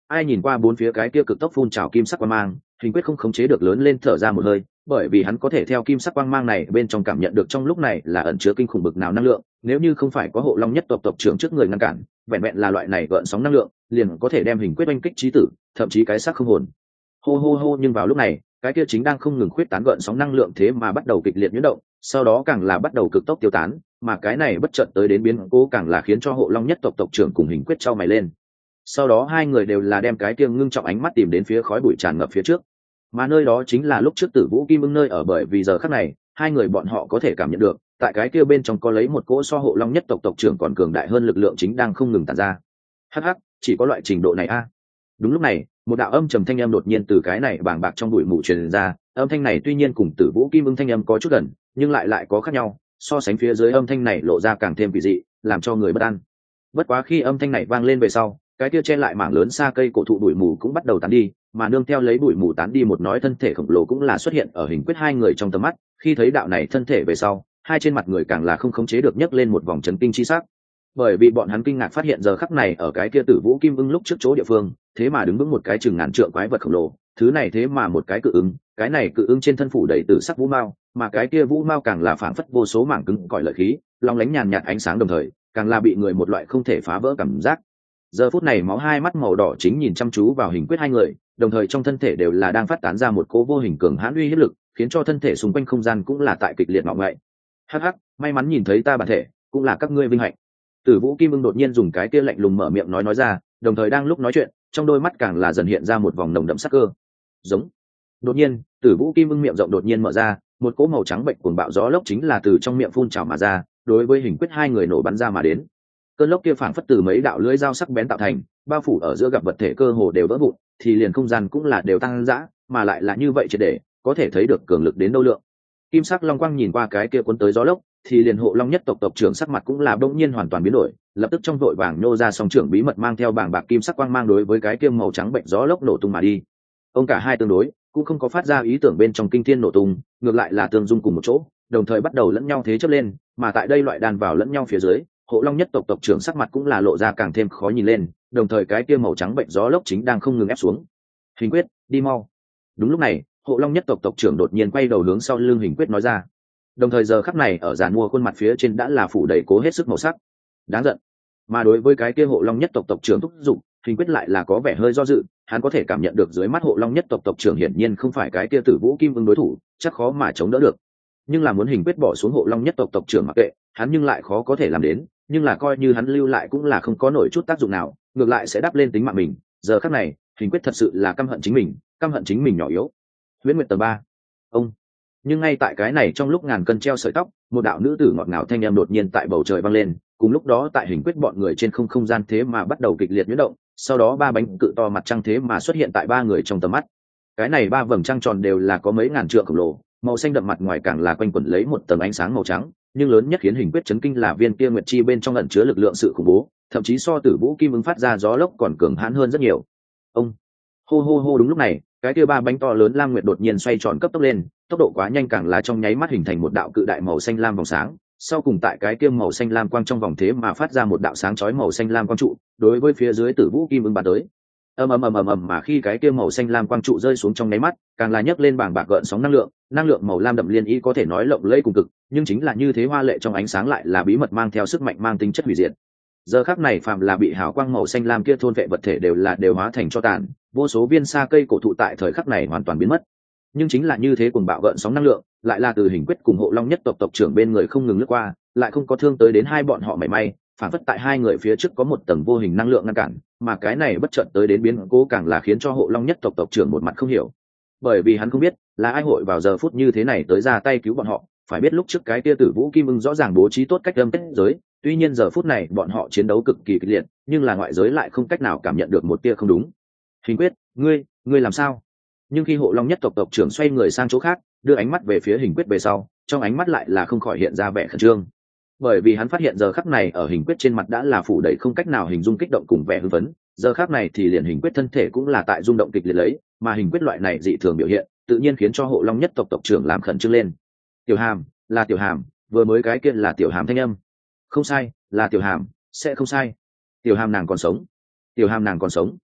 Speaker 1: ai nhìn qua bốn phía cái kia cực tốc phun trào kim sắc quang mang, Hình Quyết không khống chế được lớn lên thở ra một hơi, bởi vì hắn có thể theo kim sắc quang mang này bên trong cảm nhận được trong lúc này là ẩn chứa kinh khủng bực nào năng lượng, nếu như không phải có Hộ Long nhất tộc tộc trưởng trước người ngăn cản, vẹn vẹn là loại này gợn sóng năng lượng, liền có thể đem Hình Quyết oanh kích chí tử, thậm chí cái xác không hồn. Hô hô hô, nhưng vào lúc này, cái kia chính đang không ngừng khuyết tán gợn sóng năng lượng thế mà bắt đầu kịch liệt nhuyễn động, sau đó càng là bắt đầu cực tốc tiêu tán, mà cái này bất chợt tới đến biến cố càng là khiến cho Hộ Long nhất tộc tộc trưởng cùng Hình Quyết chau mày lên. Sau đó hai người đều là đem cái kia ngưng trọng ánh mắt tìm đến phía khói bụi tràn ngập phía trước, mà nơi đó chính là lúc trước Tử Vũ Kim Ưng nơi ở, bởi vì giờ khắc này hai người bọn họ có thể cảm nhận được tại cái kia bên trong có lấy một cỗ so Hộ Long nhất tộc tộc trưởng còn cường đại hơn lực lượng chính đang không ngừng tản ra. Hắc hắc, chỉ có loại trình độ này a. Đúng lúc này, một đạo âm trầm thanh âm đột nhiên từ cái này bàng bạc trong bụi mù truyền ra, âm thanh này tuy nhiên cùng Tử Vũ Kim Ưng thanh âm có chút gần, nhưng lại có khác nhau, so sánh phía dưới âm thanh này lộ ra càng thêm kỳ dị, làm cho người bất an. Bất quá khi âm thanh này vang lên về sau, cái kia che lại mảng lớn xa cây cổ thụ bụi mù cũng bắt đầu tán đi, mà nương theo lấy bụi mù tán đi một nói thân thể khổng lồ cũng là xuất hiện ở Hình Quyết hai người trong tầm mắt. Khi thấy đạo này thân thể về sau, hai trên mặt người càng là không khống chế được nhấc lên một vòng chấn kinh chi sắc, bởi vì bọn hắn kinh ngạc phát hiện giờ khắc này ở cái kia Tử Vũ Kim Ưng lúc trước chỗ địa phương, thế mà đứng vững một cái chừng ngàn trượng quái vật khổng lồ, thứ này thế mà một cái cự ứng, cái này cự ứng trên thân phủ đầy tử sắc vũ mao, mà cái kia vũ mao càng là phảng phất vô số mảng cứng cỏi lợi khí, long lánh nhàn nhạt ánh sáng, đồng thời càng là bị người một loại không thể phá vỡ cảm giác. Giờ phút này máu hai mắt màu đỏ chính nhìn chăm chú vào Hình Quyết hai người, đồng thời trong thân thể đều là đang phát tán ra một cỗ vô hình cường hãn uy hiếp lực, khiến cho thân thể xung quanh không gian cũng là tại kịch liệt ngọ ngậy. Hắc hắc, may mắn nhìn thấy ta bản thể, cũng là các ngươi vinh hạnh. Tử Vũ Kim Ưng đột nhiên dùng cái kia lạnh lùng mở miệng nói ra, đồng thời đang lúc nói chuyện, trong đôi mắt càng là dần hiện ra một vòng nồng đậm sắc cơ. Giống. Đột nhiên, Tử Vũ Kim Ưng miệng rộng đột nhiên mở ra, một cỗ màu trắng bệnh cuồng bạo gió lốc chính là từ trong miệng phun trào mà ra, đối với Hình Quyết hai người nổ bắn ra mà đến. Cơn lốc kia phảng phất từ mấy đạo lưỡi dao sắc bén tạo thành, bao phủ ở giữa gặp vật thể cơ hồ đều vỡ vụn, thì liền không gian cũng là đều tăng dã, mà lại là như vậy triệt để, có thể thấy được cường lực đến đâu lượng. Kim sắc long quang nhìn qua cái kia cuốn tới gió lốc, thì liền Hộ Long nhất tộc tộc trưởng sắc mặt cũng là bỗng nhiên hoàn toàn biến đổi, lập tức trong vội vàng nô ra song trưởng bí mật mang theo bảng bạc kim sắc quang mang đối với cái kia màu trắng bệnh gió lốc nổ tung mà đi. Ông cả hai tương đối, cũng không có phát ra ý tưởng bên trong kinh thiên nổ tung, ngược lại là tương dung cùng một chỗ, đồng thời bắt đầu lẫn nhau thế chấp lên, mà tại đây loại đàn vào lẫn nhau phía dưới, Hộ Long nhất tộc tộc trưởng sắc mặt cũng là lộ ra càng thêm khó nhìn lên, đồng thời cái kia màu trắng bệnh gió lốc chính đang không ngừng ép xuống. Hình Quyết, đi mau. Đúng lúc này, Hộ Long nhất tộc tộc trưởng đột nhiên quay đầu hướng sau lưng Hình Quyết nói ra. Đồng thời giờ khắc này ở giàn mua khuôn mặt phía trên đã là phủ đầy cố hết sức màu sắc. Đáng giận. Mà đối với cái kia Hộ Long nhất tộc tộc trưởng thúc giục, Hình Quyết lại là có vẻ hơi do dự, hắn có thể cảm nhận được dưới mắt Hộ Long nhất tộc tộc trưởng hiển nhiên không phải cái kia Tử Vũ Kim Ưng đối thủ, chắc khó mà chống đỡ được. Nhưng là muốn Hình Quyết bỏ xuống Hộ Long nhất tộc tộc trưởng mặc kệ, hắn nhưng lại khó có thể làm đến, nhưng là coi như hắn lưu lại cũng là không có nổi chút tác dụng nào, ngược lại sẽ đắp lên tính mạng mình. Giờ khắc này, Hình Quyết thật sự là căm hận chính mình nhỏ yếu. Huyễn Nguyệt tầng 3. Ông. Nhưng ngay tại cái này trong lúc ngàn cân treo sợi tóc, một đạo nữ tử ngọt ngào thanh em đột nhiên tại bầu trời vang lên, cùng lúc đó tại Hình Quyết bọn người trên không gian thế mà bắt đầu kịch liệt nhuyễn động, sau đó ba bánh cự to mặt trăng thế mà xuất hiện tại ba người trong tầm mắt. Cái này ba vầng trăng tròn đều là có mấy ngàn trượng khổng lồ, màu xanh đậm mặt ngoài càng là quanh quẩn lấy một tầng ánh sáng màu trắng, nhưng lớn nhất khiến Hình Quyết chấn kinh là viên kia nguyệt chi bên trong ẩn chứa lực lượng sự khủng bố, thậm chí so Tử Vũ Kim Ưng phát ra gió lốc còn cường hãn hơn rất nhiều. Ông. Hô hô hô, đúng lúc này, cái kia ba bánh to lớn lam nguyệt đột nhiên xoay tròn cấp tốc lên, tốc độ quá nhanh càng là trong nháy mắt hình thành một đạo cự đại màu xanh lam vòng sáng, sau cùng tại cái kia màu xanh lam quang trong vòng thế mà phát ra một đạo sáng chói màu xanh lam quang trụ, đối với phía dưới Tử Vũ Kim Ưng bắn tới. Ầm ầm ầm ầm ầm, mà khi cái kia màu xanh lam quang trụ rơi xuống trong nháy mắt, càng là nhấc lên bảng bạc gợn sóng năng lượng màu lam đậm liên y có thể nói lộng lẫy cùng cực, nhưng chính là như thế hoa lệ trong ánh sáng lại là bí mật mang theo sức mạnh mang tính chất hủy diệt. Giờ khắc này phàm là bị hào quang màu xanh lam kia thôn vệ vật thể đều hóa thành tro tàn, vô số viên sa cây cổ thụ tại thời khắc này hoàn toàn biến mất. Nhưng chính là như thế cuồng bạo gợn sóng năng lượng, lại là từ Hình Quyết cùng Hộ Long nhất tộc tộc trưởng bên người không ngừng lướt qua, lại không có thương tới đến hai bọn họ mảy may, phản phất tại hai người phía trước có một tầng vô hình năng lượng ngăn cản, mà cái này bất chợt tới đến biến cố càng là khiến cho Hộ Long nhất tộc tộc trưởng một mặt không hiểu, bởi vì hắn không biết là ai hội vào giờ phút như thế này tới ra tay cứu bọn họ. Phải biết lúc trước cái tia Tử Vũ Kim Ưng rõ ràng bố trí tốt cách âm kết giới, tuy nhiên giờ phút này bọn họ chiến đấu cực kỳ kịch liệt, nhưng là ngoại giới lại không cách nào cảm nhận được một tia không đúng. Hình Quyết, ngươi làm sao? Nhưng khi Hộ Long nhất tộc tộc trưởng xoay người sang chỗ khác, đưa ánh mắt về phía Hình Quyết về sau, trong ánh mắt lại là không khỏi hiện ra vẻ khẩn trương, bởi vì hắn phát hiện giờ khắc này ở Hình Quyết trên mặt đã là phủ đầy không cách nào hình dung kích động cùng vẻ hưng phấn. Giờ khắc này thì liền Hình Quyết thân thể cũng là tại rung động kịch liệt lấy, mà Hình Quyết loại này dị thường biểu hiện tự nhiên khiến cho Hộ Long nhất tộc tộc trưởng làm khẩn trương lên. Tiểu Hàm, là Tiểu Hàm, vừa mới cái kia là Tiểu Hàm thanh âm. Không sai, là Tiểu Hàm, sẽ không sai. Tiểu Hàm nàng còn sống. Tiểu Hàm nàng còn sống.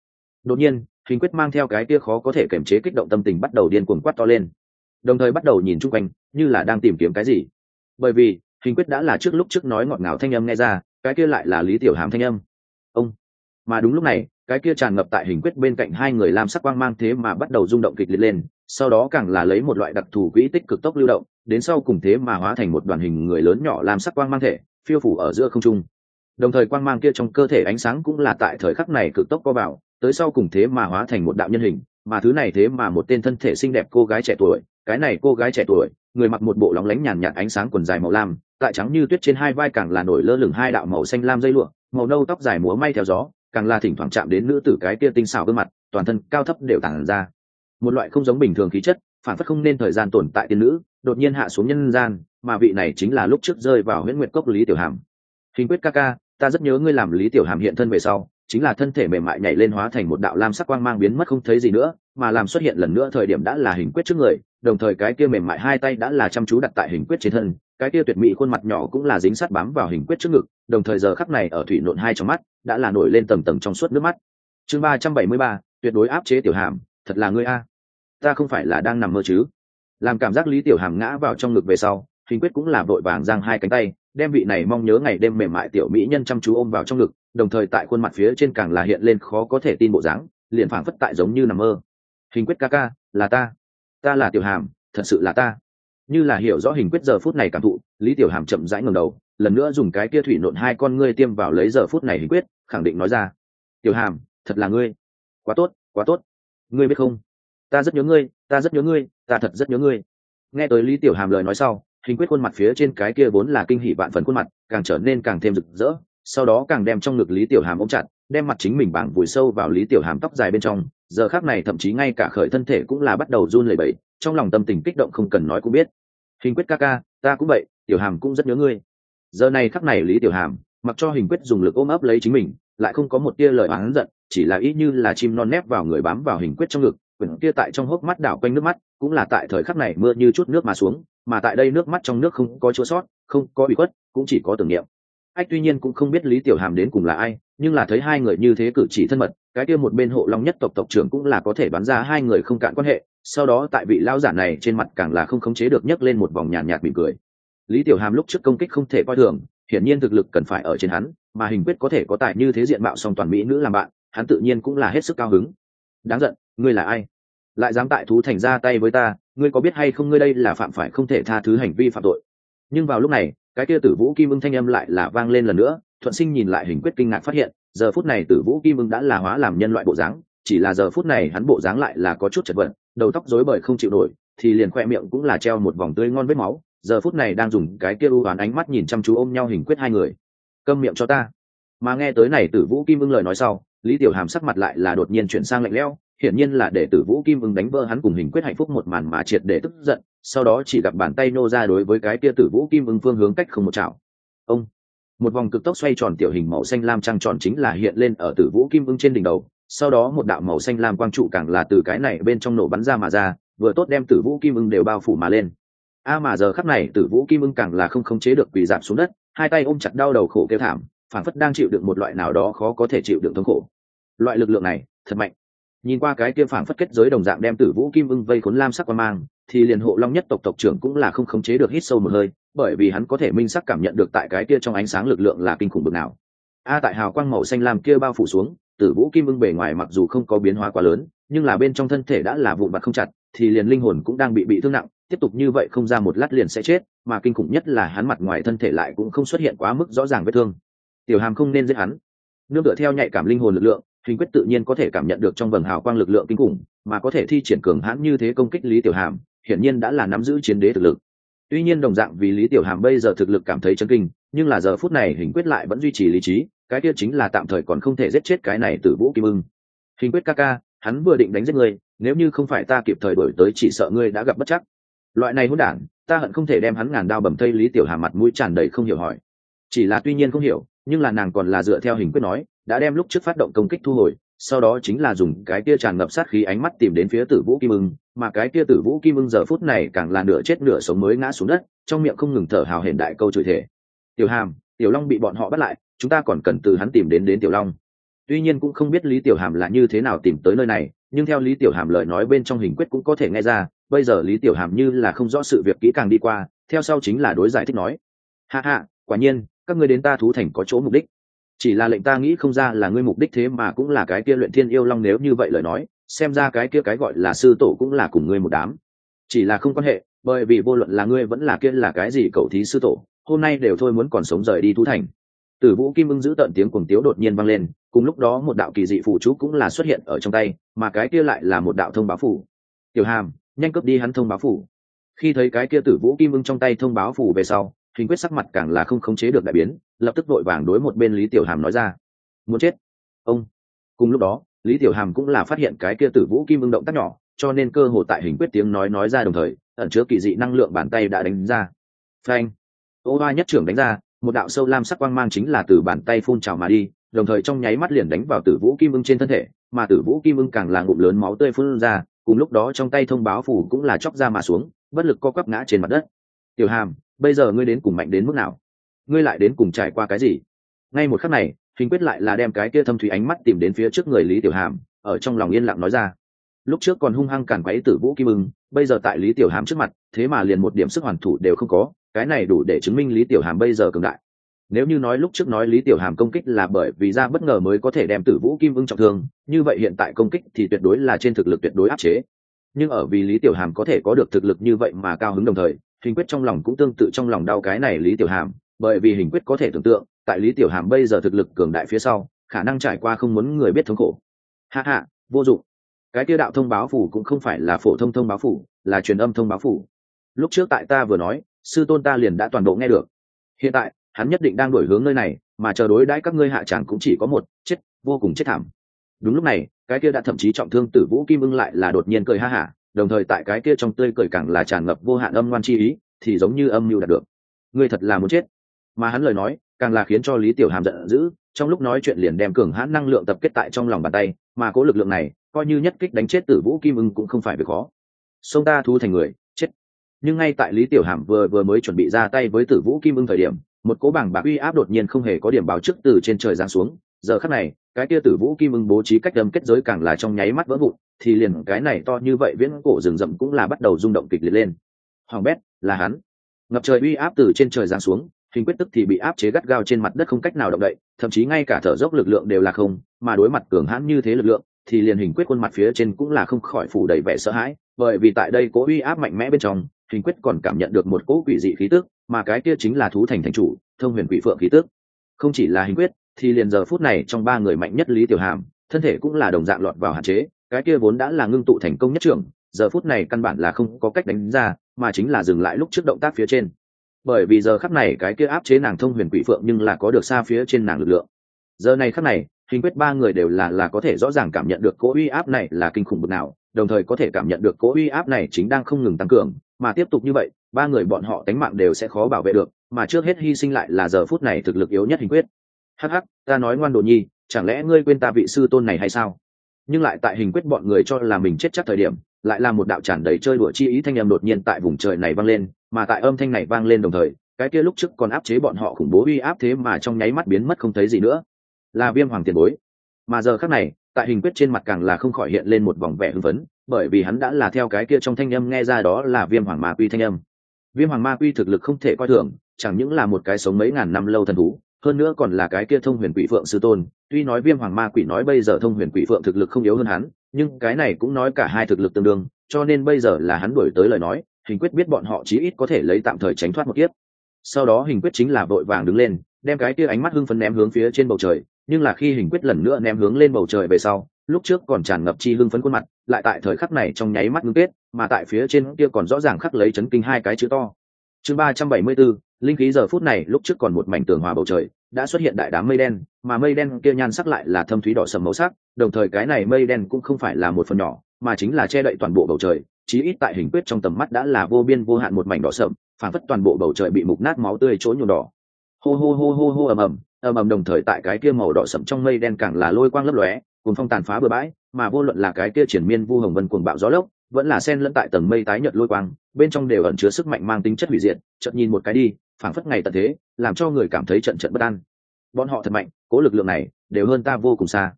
Speaker 1: Đột nhiên hình quyết mang theo cái kia khó có thể kiềm chế kích động tâm tình bắt đầu điên cuồng quát to lên, đồng thời bắt đầu nhìn chung quanh như là đang tìm kiếm cái gì. Bởi vì hình quyết đã là trước lúc trước nói ngọt ngào thanh âm nghe ra, cái kia lại là Lý Tiểu Hàm thanh âm. Ông. Mà đúng lúc này cái kia tràn ngập tại hình quyết bên cạnh hai người lam sắc quang mang thế mà bắt đầu rung động kịch liệt lên, sau đó càng là lấy một loại đặc thù quỹ tích cực tốc lưu động, đến sau cùng thế mà hóa thành một đoàn hình người lớn nhỏ lam sắc quang mang thể phiêu phủ ở giữa không trung. Đồng thời quang mang kia trong cơ thể ánh sáng cũng là tại thời khắc này cực tốc co vào, tới sau cùng thế mà hóa thành một đạo nhân hình, mà thứ này thế mà một tên thân thể xinh đẹp cô gái trẻ tuổi. Cái này cô gái trẻ tuổi người mặc một bộ lóng lánh nhàn nhạt ánh sáng quần dài màu lam, tại trắng như tuyết trên hai vai càng là nổi lơ lửng hai đạo màu xanh lam dây lụa, màu nâu tóc dài múa may theo gió, càng là thỉnh thoảng chạm đến nữ tử cái kia tinh xảo gương mặt, toàn thân cao thấp đều tản ra một loại không giống bình thường khí chất, phản phất không nên thời gian tồn tại tiên nữ đột nhiên hạ xuống nhân gian, mà vị này chính là lúc trước rơi vào huyễn nguyệt cốc Lý Tiểu Hàm. Hình quyết ca ca, ta rất nhớ ngươi. Làm Lý Tiểu Hàm hiện thân về sau, chính là thân thể mềm mại nhảy lên hóa thành một đạo lam sắc quang mang biến mất không thấy gì nữa, mà làm xuất hiện lần nữa thời điểm đã là hình quyết trước người, đồng thời cái kia mềm mại hai tay đã là chăm chú đặt tại hình quyết trên thân, cái kia tuyệt mỹ khuôn mặt nhỏ cũng là dính sát bám vào hình quyết trước ngực, đồng thời giờ khắc này ở thủy nộn hai trong mắt đã là nổi lên tầng tầng trong suốt nước mắt. Chương 373, tuyệt đối áp chế Tiểu Hàm, thật là ngươi a. Ta không phải là đang nằm mơ chứ? Làm cảm giác Lý Tiểu Hàm ngã vào trong ngực về sau, hình quyết cũng là vội vàng giang hai cánh tay, đem vị này mong nhớ ngày đêm mềm mại tiểu mỹ nhân chăm chú ôm vào trong ngực, đồng thời tại khuôn mặt phía trên càng là hiện lên khó có thể tin bộ dáng, liền phảng phất tại giống như nằm mơ. Hình quyết ca ca, là ta là Tiểu Hàm, thật sự là ta. Như là hiểu rõ hình quyết giờ phút này cảm thụ, Lý Tiểu Hàm chậm rãi ngẩng đầu, lần nữa dùng cái kia thủy nộn hai con ngươi tiêm vào lấy giờ phút này hình quyết, khẳng định nói ra: Tiểu Hàm, thật là ngươi, quá tốt, quá tốt. Ngươi biết không, ta rất nhớ ngươi, ta rất nhớ ngươi, ta thật rất nhớ ngươi. Nghe tới Lý Tiểu Hàm lời nói sau, hình quyết khuôn mặt phía trên cái kia vốn là kinh hỉ vạn phần khuôn mặt càng trở nên càng thêm rực rỡ, sau đó càng đem trong ngực Lý Tiểu Hàm ôm chặt, đem mặt chính mình bảng vùi sâu vào Lý Tiểu Hàm tóc dài bên trong. Giờ khắc này thậm chí ngay cả khởi thân thể cũng là bắt đầu run lẩy bẩy, trong lòng tâm tình kích động không cần nói cũng biết. Hình quyết ca ca, ta cũng vậy, Tiểu Hàm cũng rất nhớ ngươi. Giờ này khắc này Lý Tiểu Hàm mặc cho hình quyết dùng lực ôm ấp lấy chính mình, lại không có một tia lời oán giận, chỉ là ý như là chim non nép vào người bám vào hình quyết trong ngực, quyển kia tại trong hốc mắt đảo quanh nước mắt, cũng là tại thời khắc này mưa như chút nước mà xuống, mà tại đây nước mắt trong nước không có chua sót, không có bị khuất, cũng chỉ có tưởng niệm. Ách tuy nhiên cũng không biết Lý Tiểu Hàm đến cùng là ai, nhưng là thấy hai người như thế cử chỉ thân mật, cái kia một bên Hộ Long nhất tộc tộc trưởng cũng là có thể đoán ra hai người không cạn quan hệ. Sau đó tại vị lão giả này trên mặt càng là không khống chế được nhấc lên một vòng nhàn nhạt mỉm cười. Lý Tiểu Hàm lúc trước công kích không thể coi thường, hiển nhiên thực lực cần phải ở trên hắn, mà hình quyết có thể có tài như thế diện mạo song toàn mỹ nữ làm bạn, hắn tự nhiên cũng là hết sức cao hứng. Đáng giận, ngươi là ai? Lại dám tại thú thành ra tay với ta, ngươi có biết hay không ngươi đây là phạm phải không thể tha thứ hành vi phạm tội. Nhưng vào lúc này cái kia Tử Vũ Kim Ưng thanh âm lại là vang lên lần nữa. Thuận Sinh nhìn lại hình quyết kinh ngạc phát hiện, giờ phút này Tử Vũ Kim Ưng đã là hóa làm nhân loại bộ dáng, chỉ là giờ phút này hắn bộ dáng lại là có chút chật vật, đầu tóc rối bời không chịu nổi, thì liền khoe miệng cũng là treo một vòng tươi ngon vết máu, giờ phút này đang dùng cái kia u oán ánh mắt nhìn chăm chú ôm nhau hình quyết hai người. Câm miệng cho ta. Mà nghe tới này Tử Vũ Kim Ưng lời nói sau, Lý Tiểu Hàm sắc mặt lại là đột nhiên chuyển sang lạnh lẽo, hiển nhiên là để Tử Vũ Kim Ưng đánh vỡ hắn cùng hình quyết hạnh phúc một màn mà triệt để tức giận, sau đó chỉ gặp bàn tay nô ra đối với cái kia Tử Vũ Kim Ưng phương hướng cách không một chảo. Ông. Một vòng cực tốc xoay tròn tiểu hình màu xanh lam trăng tròn chính là hiện lên ở Tử Vũ Kim Ưng trên đỉnh đầu, sau đó một đạo màu xanh lam quang trụ càng là từ cái này bên trong nổ bắn ra mà ra, vừa tốt đem Tử Vũ Kim Ưng đều bao phủ mà lên. Mà giờ khắc này Tử Vũ Kim Ưng càng là không khống chế được quỳ rạp xuống đất, hai tay ôm chặt đau đầu khổ kêu thảm, phản phất đang chịu đựng một loại nào đó khó có thể chịu đựng thống khổ. Loại lực lượng này thật mạnh. Nhìn qua cái kia phản phất kết giới đồng dạng đem Tử Vũ Kim Ưng vây khốn lam sắc quang mang, thì liền Hộ Long nhất tộc tộc trưởng cũng là không khống chế được hít sâu một hơi, bởi vì hắn có thể minh xác cảm nhận được tại cái kia trong ánh sáng lực lượng là kinh khủng bực nào. Tại hào quang màu xanh lam kia bao phủ xuống, Tử Vũ Kim Ưng bề ngoài mặc dù không có biến hóa quá lớn, nhưng là bên trong thân thể đã là vụn vặt không chặt, thì liền linh hồn cũng đang bị thương nặng, tiếp tục như vậy không ra một lát liền sẽ chết, mà kinh khủng nhất là hắn mặt ngoài thân thể lại cũng không xuất hiện quá mức rõ ràng vết thương. Tiểu Hàm không nên giết hắn. Nương tựa theo nhạy cảm linh hồn lực lượng, hình quyết tự nhiên có thể cảm nhận được trong vầng hào quang lực lượng kinh khủng, mà có thể thi triển cường hãn như thế công kích Lý Tiểu Hàm, hiển nhiên đã là nắm giữ chiến đế thực lực. Tuy nhiên đồng dạng vì Lý Tiểu Hàm bây giờ thực lực cảm thấy chấn kinh, nhưng là giờ phút này hình quyết lại vẫn duy trì lý trí, cái kia chính là tạm thời còn không thể giết chết cái này Tử Vũ Kim Ưng. Hình quyết ca ca, hắn vừa định đánh giết ngươi, nếu như không phải ta kịp thời đuổi tới chỉ sợ ngươi đã gặp bất chắc. Loại này hỗn đản, ta hận không thể đem hắn ngàn đao bầm thây. Lý Tiểu Hàm mặt mũi tràn đầy không hiểu hỏi. Chỉ là tuy nhiên không hiểu, nhưng là nàng còn là dựa theo hình quyết nói, đã đem lúc trước phát động công kích thu hồi, sau đó chính là dùng cái kia tràn ngập sát khí ánh mắt tìm đến phía Tử Vũ Kim Ưng, mà cái kia Tử Vũ Kim Ưng giờ phút này càng là nửa chết nửa sống mới ngã xuống đất, trong miệng không ngừng thở hào hển đại câu chửi thề. Tiểu Hàm, Tiểu Long bị bọn họ bắt lại, chúng ta còn cần từ hắn tìm đến Tiểu Long. tuy nhiên cũng không biết Lý Tiểu Hàm là như thế nào tìm tới nơi này, nhưng theo Lý Tiểu Hàm lời nói bên trong hình quyết cũng có thể nghe ra, bây giờ Lý Tiểu Hàm như là không rõ sự việc kỹ càng đi qua, theo sau chính là đối giải thích nói: hạ hạ, quả nhiên các ngươi đến ta thú thành có chỗ mục đích, chỉ là lệnh ta nghĩ không ra là ngươi mục đích thế mà cũng là cái kia luyện thiên yêu long, nếu như vậy lời nói xem ra cái kia cái gọi là sư tổ cũng là cùng ngươi một đám. Chỉ là không quan hệ, bởi vì vô luận là ngươi vẫn là kia là cái gì cậu thí sư tổ, hôm nay đều thôi muốn còn sống rời đi thú thành. Tử Vũ Kim Ưng giữ tận tiếng cuồng tiếu đột nhiên vang lên, cùng lúc đó một đạo kỳ dị phù chú cũng là xuất hiện ở trong tay, mà cái kia lại là một đạo thông báo phù. Tiểu Hàm, nhanh cướp đi hắn thông báo phù. Khi thấy cái kia Tử Vũ Kim Ưng trong tay thông báo phù về sau, Hình Quyết sắc mặt càng là không khống chế được đại biến, lập tức vội vàng đối một bên Lý Tiểu Hàm nói ra: muốn chết ông. Cùng lúc đó Lý Tiểu Hàm cũng là phát hiện cái kia Tử Vũ Kim Ưng động tác nhỏ, cho nên cơ hồ tại Hình Quyết tiếng nói ra đồng thời, ẩn chứa kỳ dị năng lượng bàn tay đã đánh ra. Phanh! Ô Hoa nhất trưởng đánh ra, một đạo sâu lam sắc quang mang chính là từ bàn tay phun trào mà đi, đồng thời trong nháy mắt liền đánh vào Tử Vũ Kim Ưng trên thân thể, mà Tử Vũ Kim Ưng càng là ngụm lớn máu tươi phun ra, cùng lúc đó trong tay thông báo phủ cũng là chóc ra mà xuống, bất lực co quắp ngã trên mặt đất. Tiểu Hàm, bây giờ ngươi đến cùng mạnh đến mức nào? Ngươi lại đến cùng trải qua cái gì? Ngay một khắc này, Hình Quyết lại là đem cái kia thâm thủy ánh mắt tìm đến phía trước người Lý Tiểu Hàm, ở trong lòng yên lặng nói ra: lúc trước còn hung hăng cản quấy Tử Vũ Kim Ưng, bây giờ tại Lý Tiểu Hàm trước mặt, thế mà liền một điểm sức hoàn thủ đều không có, cái này đủ để chứng minh Lý Tiểu Hàm bây giờ cường đại. Nếu như nói lúc trước nói Lý Tiểu Hàm công kích là bởi vì ra bất ngờ mới có thể đem Tử Vũ Kim Ưng trọng thương, như vậy hiện tại công kích thì tuyệt đối là trên thực lực tuyệt đối áp chế. Nhưng ở vì Lý Tiểu Hàm có thể có được thực lực như vậy mà cao hứng, đồng thời Hình Quyết trong lòng cũng tương tự trong lòng đau cái này Lý Tiểu Hàm, bởi vì Hình Quyết có thể tưởng tượng, tại Lý Tiểu Hàm bây giờ thực lực cường đại phía sau, khả năng trải qua không muốn người biết thống khổ. Hạ hạ, vô dụng. Cái tiêu đạo thông báo phủ cũng không phải là phổ thông thông báo phủ, là truyền âm thông báo phủ. Lúc trước tại ta vừa nói, sư tôn ta liền đã toàn bộ nghe được. Hiện tại hắn nhất định đang đuổi hướng nơi này, mà chờ đối đãi các ngươi hạ chẳng cũng chỉ có một, chết, vô cùng chết thảm. Đúng lúc này, cái kia đã thậm chí trọng thương Tử Vũ Kim Ưng lại là đột nhiên cười ha hả, đồng thời tại cái kia trong tươi cười càng là tràn ngập vô hạn âm ngoan chi ý, thì giống như âm mưu đạt được. Ngươi thật là muốn chết. Mà hắn lời nói càng là khiến cho Lý Tiểu Hàm giận dữ, trong lúc nói chuyện liền đem cường hãn năng lượng tập kết tại trong lòng bàn tay, mà cố lực lượng này coi như nhất kích đánh chết Tử Vũ Kim Ưng cũng không phải việc khó. Xông ta thú thành người, chết. Nhưng ngay tại Lý Tiểu Hàm vừa mới chuẩn bị ra tay với Tử Vũ Kim Ưng thời điểm, một cỗ bảng bạc uy áp đột nhiên không hề có điểm báo trước từ trên trời giáng xuống. Giờ khắc này, cái kia Tử Vũ Kim Ưng bố trí cách đâm kết giới càng là trong nháy mắt vỡ vụn, thì liền cái này to như vậy viễn cổ rừng rậm cũng là bắt đầu rung động kịch liệt lên. Hoàng bét, là hắn. Ngập trời uy áp từ trên trời giáng xuống, Hình Quyết tức thì bị áp chế gắt gao trên mặt đất không cách nào động đậy, thậm chí ngay cả thở dốc lực lượng đều là không, mà đối mặt cường hãn như thế lực lượng, thì liền Hình Quyết khuôn mặt phía trên cũng là không khỏi phủ đầy vẻ sợ hãi, bởi vì tại đây cỗ uy áp mạnh mẽ bên trong, Hình Quyết còn cảm nhận được một cỗ quỷ dị khí tức, mà cái kia chính là thú thành thành chủ, Thông Huyền Quỷ Phượng khí tức. Không chỉ là Hình Quyết, thì liền giờ phút này trong ba người mạnh nhất Lý Tiểu Hàm, thân thể cũng là đồng dạng lọt vào hạn chế, cái kia vốn đã là ngưng tụ thành công nhất trưởng, giờ phút này căn bản là không có cách đánh ra, mà chính là dừng lại lúc trước động tác phía trên. Bởi vì giờ khắc này cái kia áp chế nàng Thông Huyền Quỷ Phượng nhưng là có được xa phía trên nàng lực lượng. Giờ này khắc này, Hình Quyết ba người đều là có thể rõ ràng cảm nhận được cỗ uy áp này là kinh khủng bậc nào, đồng thời có thể cảm nhận được cỗ uy áp này chính đang không ngừng tăng cường, mà tiếp tục như vậy, ba người bọn họ tính mạng đều sẽ khó bảo vệ được, mà trước hết hy sinh lại là giờ phút này thực lực yếu nhất Hình Quyết. Hắc hắc, ta nói ngoan đồ nhi, chẳng lẽ ngươi quên ta vị sư tôn này hay sao? Nhưng lại tại Hình Quyết bọn người cho là mình chết chắc thời điểm, lại là một đạo tràn đầy chơi đùa chi ý thanh âm đột nhiên tại vùng trời này vang lên, mà tại âm thanh này vang lên đồng thời, cái kia lúc trước còn áp chế bọn họ khủng bố uy áp thế mà trong nháy mắt biến mất không thấy gì nữa, là Viêm Hoàng tiền bối. Mà giờ khắc này, tại Hình Quyết trên mặt càng là không khỏi hiện lên một vòng vẻ hưng phấn, bởi vì hắn đã là theo cái kia trong thanh âm nghe ra đó là Viêm Hoàng Ma Quy thanh âm. Viêm Hoàng Ma Quy thực lực không thể coi thường, chẳng những là một cái sống mấy ngàn năm lâu thần thú, hơn nữa còn là cái kia Thông Huyền Quỷ Phượng sư tôn. Tuy nói Viêm Hoàng Ma Quỷ nói bây giờ Thông Huyền Quỷ Phượng thực lực không yếu hơn hắn, nhưng cái này cũng nói cả hai thực lực tương đương, cho nên bây giờ là hắn đuổi tới lời nói, Hình Quyết biết bọn họ chí ít có thể lấy tạm thời tránh thoát một kiếp. Sau đó Hình Quyết chính là vội vàng đứng lên, đem cái kia ánh mắt hưng phấn ném hướng phía trên bầu trời, nhưng là khi Hình Quyết lần nữa ném hướng lên bầu trời về sau, lúc trước còn tràn ngập chi hưng phấn khuôn mặt, lại tại thời khắc này trong nháy mắt ngưng kết, mà tại phía trên kia còn rõ ràng khắc lấy chấn kinh hai cái chữ to. Chương 374, linh khí giờ phút này lúc trước còn một mảnh tường hòa bầu trời, đã xuất hiện đại đám mây đen, mà mây đen kia nhan sắc lại là thâm thúy đỏ sẫm màu sắc, đồng thời cái này mây đen cũng không phải là một phần nhỏ, mà chính là che đậy toàn bộ bầu trời, chí ít tại Hình Quyết trong tầm mắt đã là vô biên vô hạn một mảnh đỏ sẫm, phản phất toàn bộ bầu trời bị mục nát máu tươi chỗ nhuộm đỏ. Hô hô hô hô hô ầm ầm đồng thời tại cái kia màu đỏ sẫm trong mây đen càng là lôi quang lấp lóe, cuồng phong tàn phá bừa bãi, mà vô luận là cái kia triển miên vu hồng vân cuồng bạo gió lốc, vẫn là xen lẫn tại tầng mây tái nhợt lôi quang, bên trong đều ẩn chứa sức mạnh mang tính chất hủy diệt, chợt nhìn một cái đi, phảng phất ngày tận thế, làm cho người cảm thấy trận trận bất an. Bọn họ thật mạnh, cố lực lượng này đều hơn ta vô cùng xa.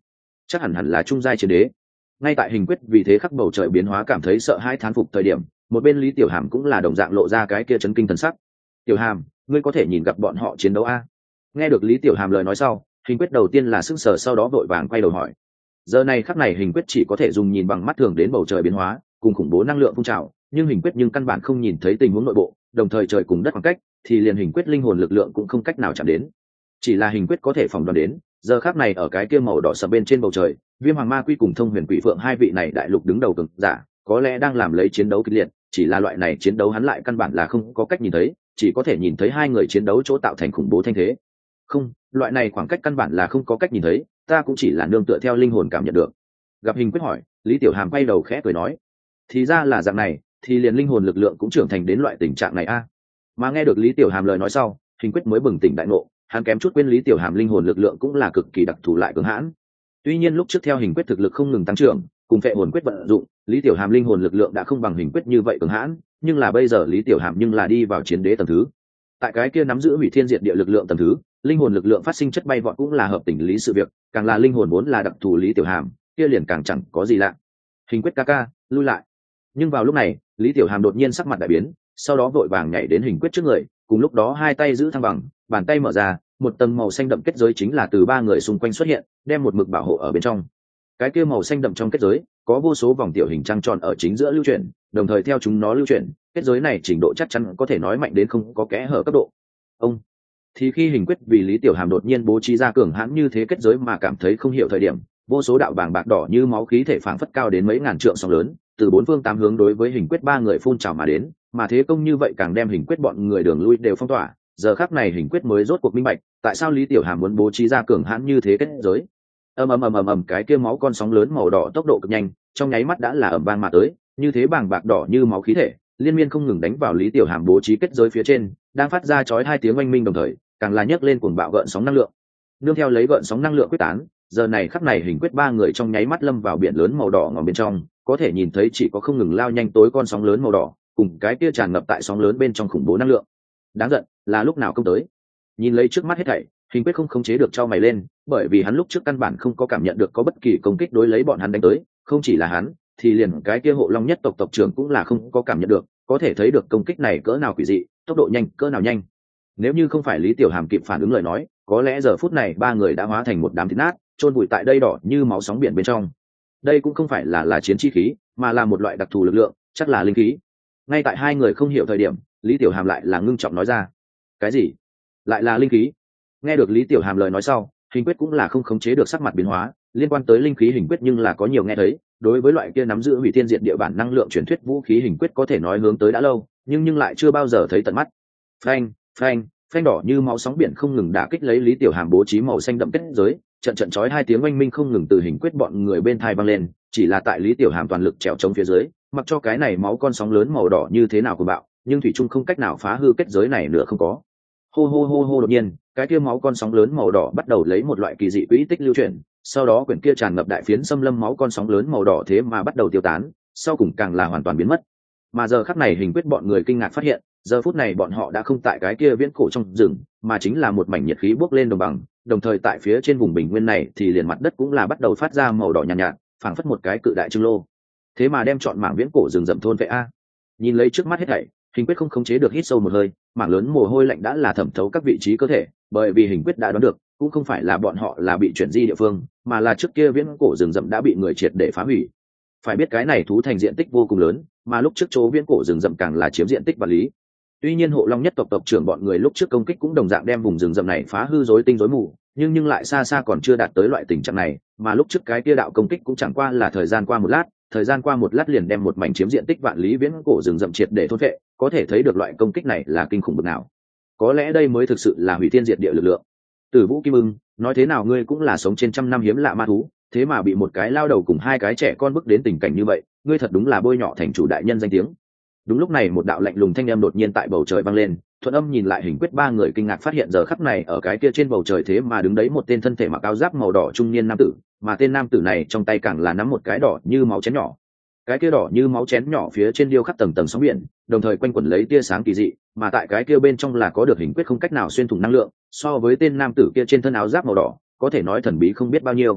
Speaker 1: chắc hẳn hẳn là trung giai chiến đế. Ngay tại hình quyết vì thế khắc bầu trời biến hóa cảm thấy sợ hãi thán phục thời điểm, một bên Lý Tiểu Hàm cũng là đồng dạng lộ ra cái kia chấn kinh thần sắc. Tiểu Hàm, ngươi có thể nhìn gặp bọn họ chiến đấu a? Nghe được Lý Tiểu Hàm lời nói sau, hình quyết đầu tiên là sững sờ, sau đó vội vàng quay đầu hỏi. Giờ này khắc này hình quyết chỉ có thể dùng nhìn bằng mắt thường đến bầu trời biến hóa cùng khủng bố năng lượng phun trào, nhưng hình quyết nhưng căn bản không nhìn thấy tình huống nội bộ, đồng thời trời cùng đất khoảng cách thì liền hình quyết linh hồn lực lượng cũng không cách nào chạm đến. Chỉ là hình quyết có thể phỏng đoán đến, giờ khắc này ở cái kia màu đỏ sậm bên trên bầu trời, Viêm Hoàng Ma Quy cùng Thông Huyền Quỷ Phượng hai vị này đại lục đứng đầu cường giả, có lẽ đang làm lấy chiến đấu kịch liệt, chỉ là loại này chiến đấu hắn lại căn bản là không có cách nhìn thấy, chỉ có thể nhìn thấy hai người chiến đấu chỗ tạo thành khủng bố thanh thế. Không, loại này khoảng cách căn bản là không có cách nhìn thấy, ta cũng chỉ là nương tựa theo linh hồn cảm nhận được. Gặp hình quyết hỏi, Lý Tiểu Hàm quay đầu khẽ cười nói, thì ra là dạng này, thì liền linh hồn lực lượng cũng trưởng thành đến loại tình trạng này a. Mà nghe được Lý Tiểu Hàm lời nói sau, hình quyết mới bừng tỉnh đại ngộ, hắn kém chút quên Lý Tiểu Hàm linh hồn lực lượng cũng là cực kỳ đặc thù lại cường hãn. Tuy nhiên lúc trước theo hình quyết thực lực không ngừng tăng trưởng, cùng phệ hồn quyết vận dụng, Lý Tiểu Hàm linh hồn lực lượng đã không bằng hình quyết như vậy cường hãn, nhưng là bây giờ Lý Tiểu Hàm nhưng là đi vào chiến đế tầng thứ. Tại cái kia nắm giữ hủy thiên diệt địa lực lượng tầng thứ, linh hồn lực lượng phát sinh chất bay vọt cũng là hợp tình lý sự việc, càng là linh hồn vốn là đặc thù Lý Tiểu Hàm, kia liền càng chẳng có gì lạ. Hình quyết ca ca, lui lại. Nhưng vào lúc này, Lý Tiểu Hàm đột nhiên sắc mặt đại biến, sau đó vội vàng nhảy đến hình quyết trước người, cùng lúc đó hai tay giữ thăng bằng, bàn tay mở ra, một tầng màu xanh đậm kết giới chính là từ ba người xung quanh xuất hiện, đem một mực bảo hộ ở bên trong. Cái kia màu xanh đậm trong kết giới có vô số vòng tiểu hình trăng tròn ở chính giữa lưu chuyển, đồng thời theo chúng nó lưu chuyển, kết giới này trình độ chắc chắn có thể nói mạnh đến không có kẽ hở cấp độ. Ông thì khi hình quyết vì Lý Tiểu Hàm đột nhiên bố trí ra cường hãn như thế kết giới mà cảm thấy không hiểu thời điểm, vô số đạo bàng bạc đỏ như máu khí thể phảng phất cao đến mấy ngàn trượng sóng lớn, từ bốn phương tám hướng đối với hình quyết ba người phun trào mà đến, mà thế công như vậy càng đem hình quyết bọn người đường lui đều phong tỏa. Giờ khắc này hình quyết mới rốt cuộc minh bạch, tại sao Lý Tiểu Hàm muốn bố trí ra cường hãn như thế kết giới. Ầm, cái kia máu con sóng lớn màu đỏ tốc độ cực nhanh, trong nháy mắt đã là ầm vang mà tới, như thế bàng bạc đỏ như máu khí thể, liên miên không ngừng đánh vào Lý Tiểu Hàm bố trí kết giới phía trên, đang phát ra chói hai tiếng oanh minh đồng thời, càng là nhấc lên cuồng bạo gợn sóng năng lượng. Nương theo lấy gợn sóng năng lượng quyết tán, giờ này khắc này hình quyết ba người trong nháy mắt lâm vào biển lớn màu đỏ ngòm bên trong, có thể nhìn thấy chỉ có không ngừng lao nhanh tối con sóng lớn màu đỏ, cùng cái kia tràn ngập tại sóng lớn bên trong khủng bố năng lượng. Đáng giận, là lúc nào công tới? Nhìn lấy trước mắt hết thảy, hình quyết không khống chế được trao mày lên, bởi vì hắn lúc trước căn bản không có cảm nhận được có bất kỳ công kích đối lấy bọn hắn đánh tới, không chỉ là hắn, thì liền cái kia hộ long nhất tộc tộc trưởng cũng là không có cảm nhận được, có thể thấy được công kích này cỡ nào quỷ dị, tốc độ nhanh cỡ nào nhanh. Nếu như không phải Lý Tiểu Hàm kịp phản ứng lời nói, có lẽ giờ phút này ba người đã hóa thành một đám thịt nát, chôn vùi tại đây đỏ như máu sóng biển bên trong. Đây cũng không phải là chiến chi khí, mà là một loại đặc thù lực lượng, chắc là linh khí. Ngay tại hai người không hiểu thời điểm, Lý Tiểu Hàm lại là ngưng trọng nói ra. Cái gì? Lại là linh khí? Nghe được Lý Tiểu Hàm lời nói sau, hình quyết cũng là không khống chế được sắc mặt biến hóa, liên quan tới linh khí hình quyết nhưng là có nhiều nghe thấy, đối với loại kia nắm giữ hủy thiên diệt địa bản năng lượng truyền thuyết vũ khí hình quyết có thể nói hướng tới đã lâu, nhưng lại chưa bao giờ thấy tận mắt. Phanh đỏ như máu sóng biển không ngừng đả kích lấy Lý Tiểu Hàm bố trí màu xanh đậm kết giới, trận chói hai tiếng oanh minh không ngừng từ hình quyết bọn người bên thai vang lên, chỉ là tại Lý Tiểu Hàm toàn lực trèo chống phía dưới, mặc cho cái này máu con sóng lớn màu đỏ như thế nào của bạo, nhưng thủy trung không cách nào phá hư kết giới này nữa không có. Hô đột nhiên, cái kia máu con sóng lớn màu đỏ bắt đầu lấy một loại kỳ dị quỹ tích lưu chuyển, sau đó quyển kia tràn ngập đại phiến xâm lâm máu con sóng lớn màu đỏ thế mà bắt đầu tiêu tán, sau cùng càng là hoàn toàn biến mất. Mà giờ khắc này hình quyết bọn người kinh ngạc phát hiện, giờ phút này bọn họ đã không tại cái kia viễn cổ trong rừng, mà chính là một mảnh nhiệt khí bốc lên đồng bằng, đồng thời tại phía trên vùng bình nguyên này thì liền mặt đất cũng là bắt đầu phát ra màu đỏ nhạt, phảng phất một cái cự đại trưng lô. Thế mà đem chọn mảng viễn cổ rừng rậm thôn vệ a. Nhìn lấy trước mắt hết thảy, hình quyết không khống chế được hít sâu một hơi, mảng lớn mồ hôi lạnh đã là thẩm thấu các vị trí cơ thể, bởi vì hình quyết đã đoán được, cũng không phải là bọn họ là bị chuyển di địa phương, mà là trước kia viễn cổ rừng rậm đã bị người triệt để phá hủy. Phải biết cái này thú thành diện tích vô cùng lớn, mà lúc trước chỗ viễn cổ rừng rậm càng là chiếm diện tích và lý. Tuy nhiên hộ long nhất tộc tộc trưởng bọn người lúc trước công kích cũng đồng dạng đem vùng rừng rậm này phá hư rối tinh rối mù, nhưng lại xa xa còn chưa đạt tới loại tình trạng này, mà lúc trước cái kia đạo công kích cũng chẳng qua là thời gian qua một lát liền đem một mảnh chiếm diện tích vạn lý viễn cổ rừng rậm triệt để thôn phệ, có thể thấy được loại công kích này là kinh khủng bậc nào. Có lẽ đây mới thực sự là hủy thiên diệt địa lực lượng. Tử Vũ Kim Ưng, nói thế nào ngươi cũng là sống trên trăm năm hiếm lạ ma thú, thế mà bị một cái lao đầu cùng hai cái trẻ con bức đến tình cảnh như vậy, ngươi thật đúng là bôi nhọ thành chủ đại nhân danh tiếng. Đúng lúc này một đạo lạnh lùng thanh âm đột nhiên tại bầu trời vang lên, Thuận Âm nhìn lại hình quyết ba người kinh ngạc phát hiện giờ khắc này ở cái kia trên bầu trời thế mà đứng đấy một tên thân thể mặc áo giáp màu đỏ trung niên nam tử, mà tên nam tử này trong tay càng là nắm một cái đỏ như máu chén nhỏ. Cái kia đỏ như máu chén nhỏ phía trên điêu khắc tầng tầng sóng biển, đồng thời quanh quẩn lấy tia sáng kỳ dị, mà tại cái kia bên trong là có được hình quyết không cách nào xuyên thủng năng lượng, so với tên nam tử kia trên thân áo giáp màu đỏ, có thể nói thần bí không biết bao nhiêu.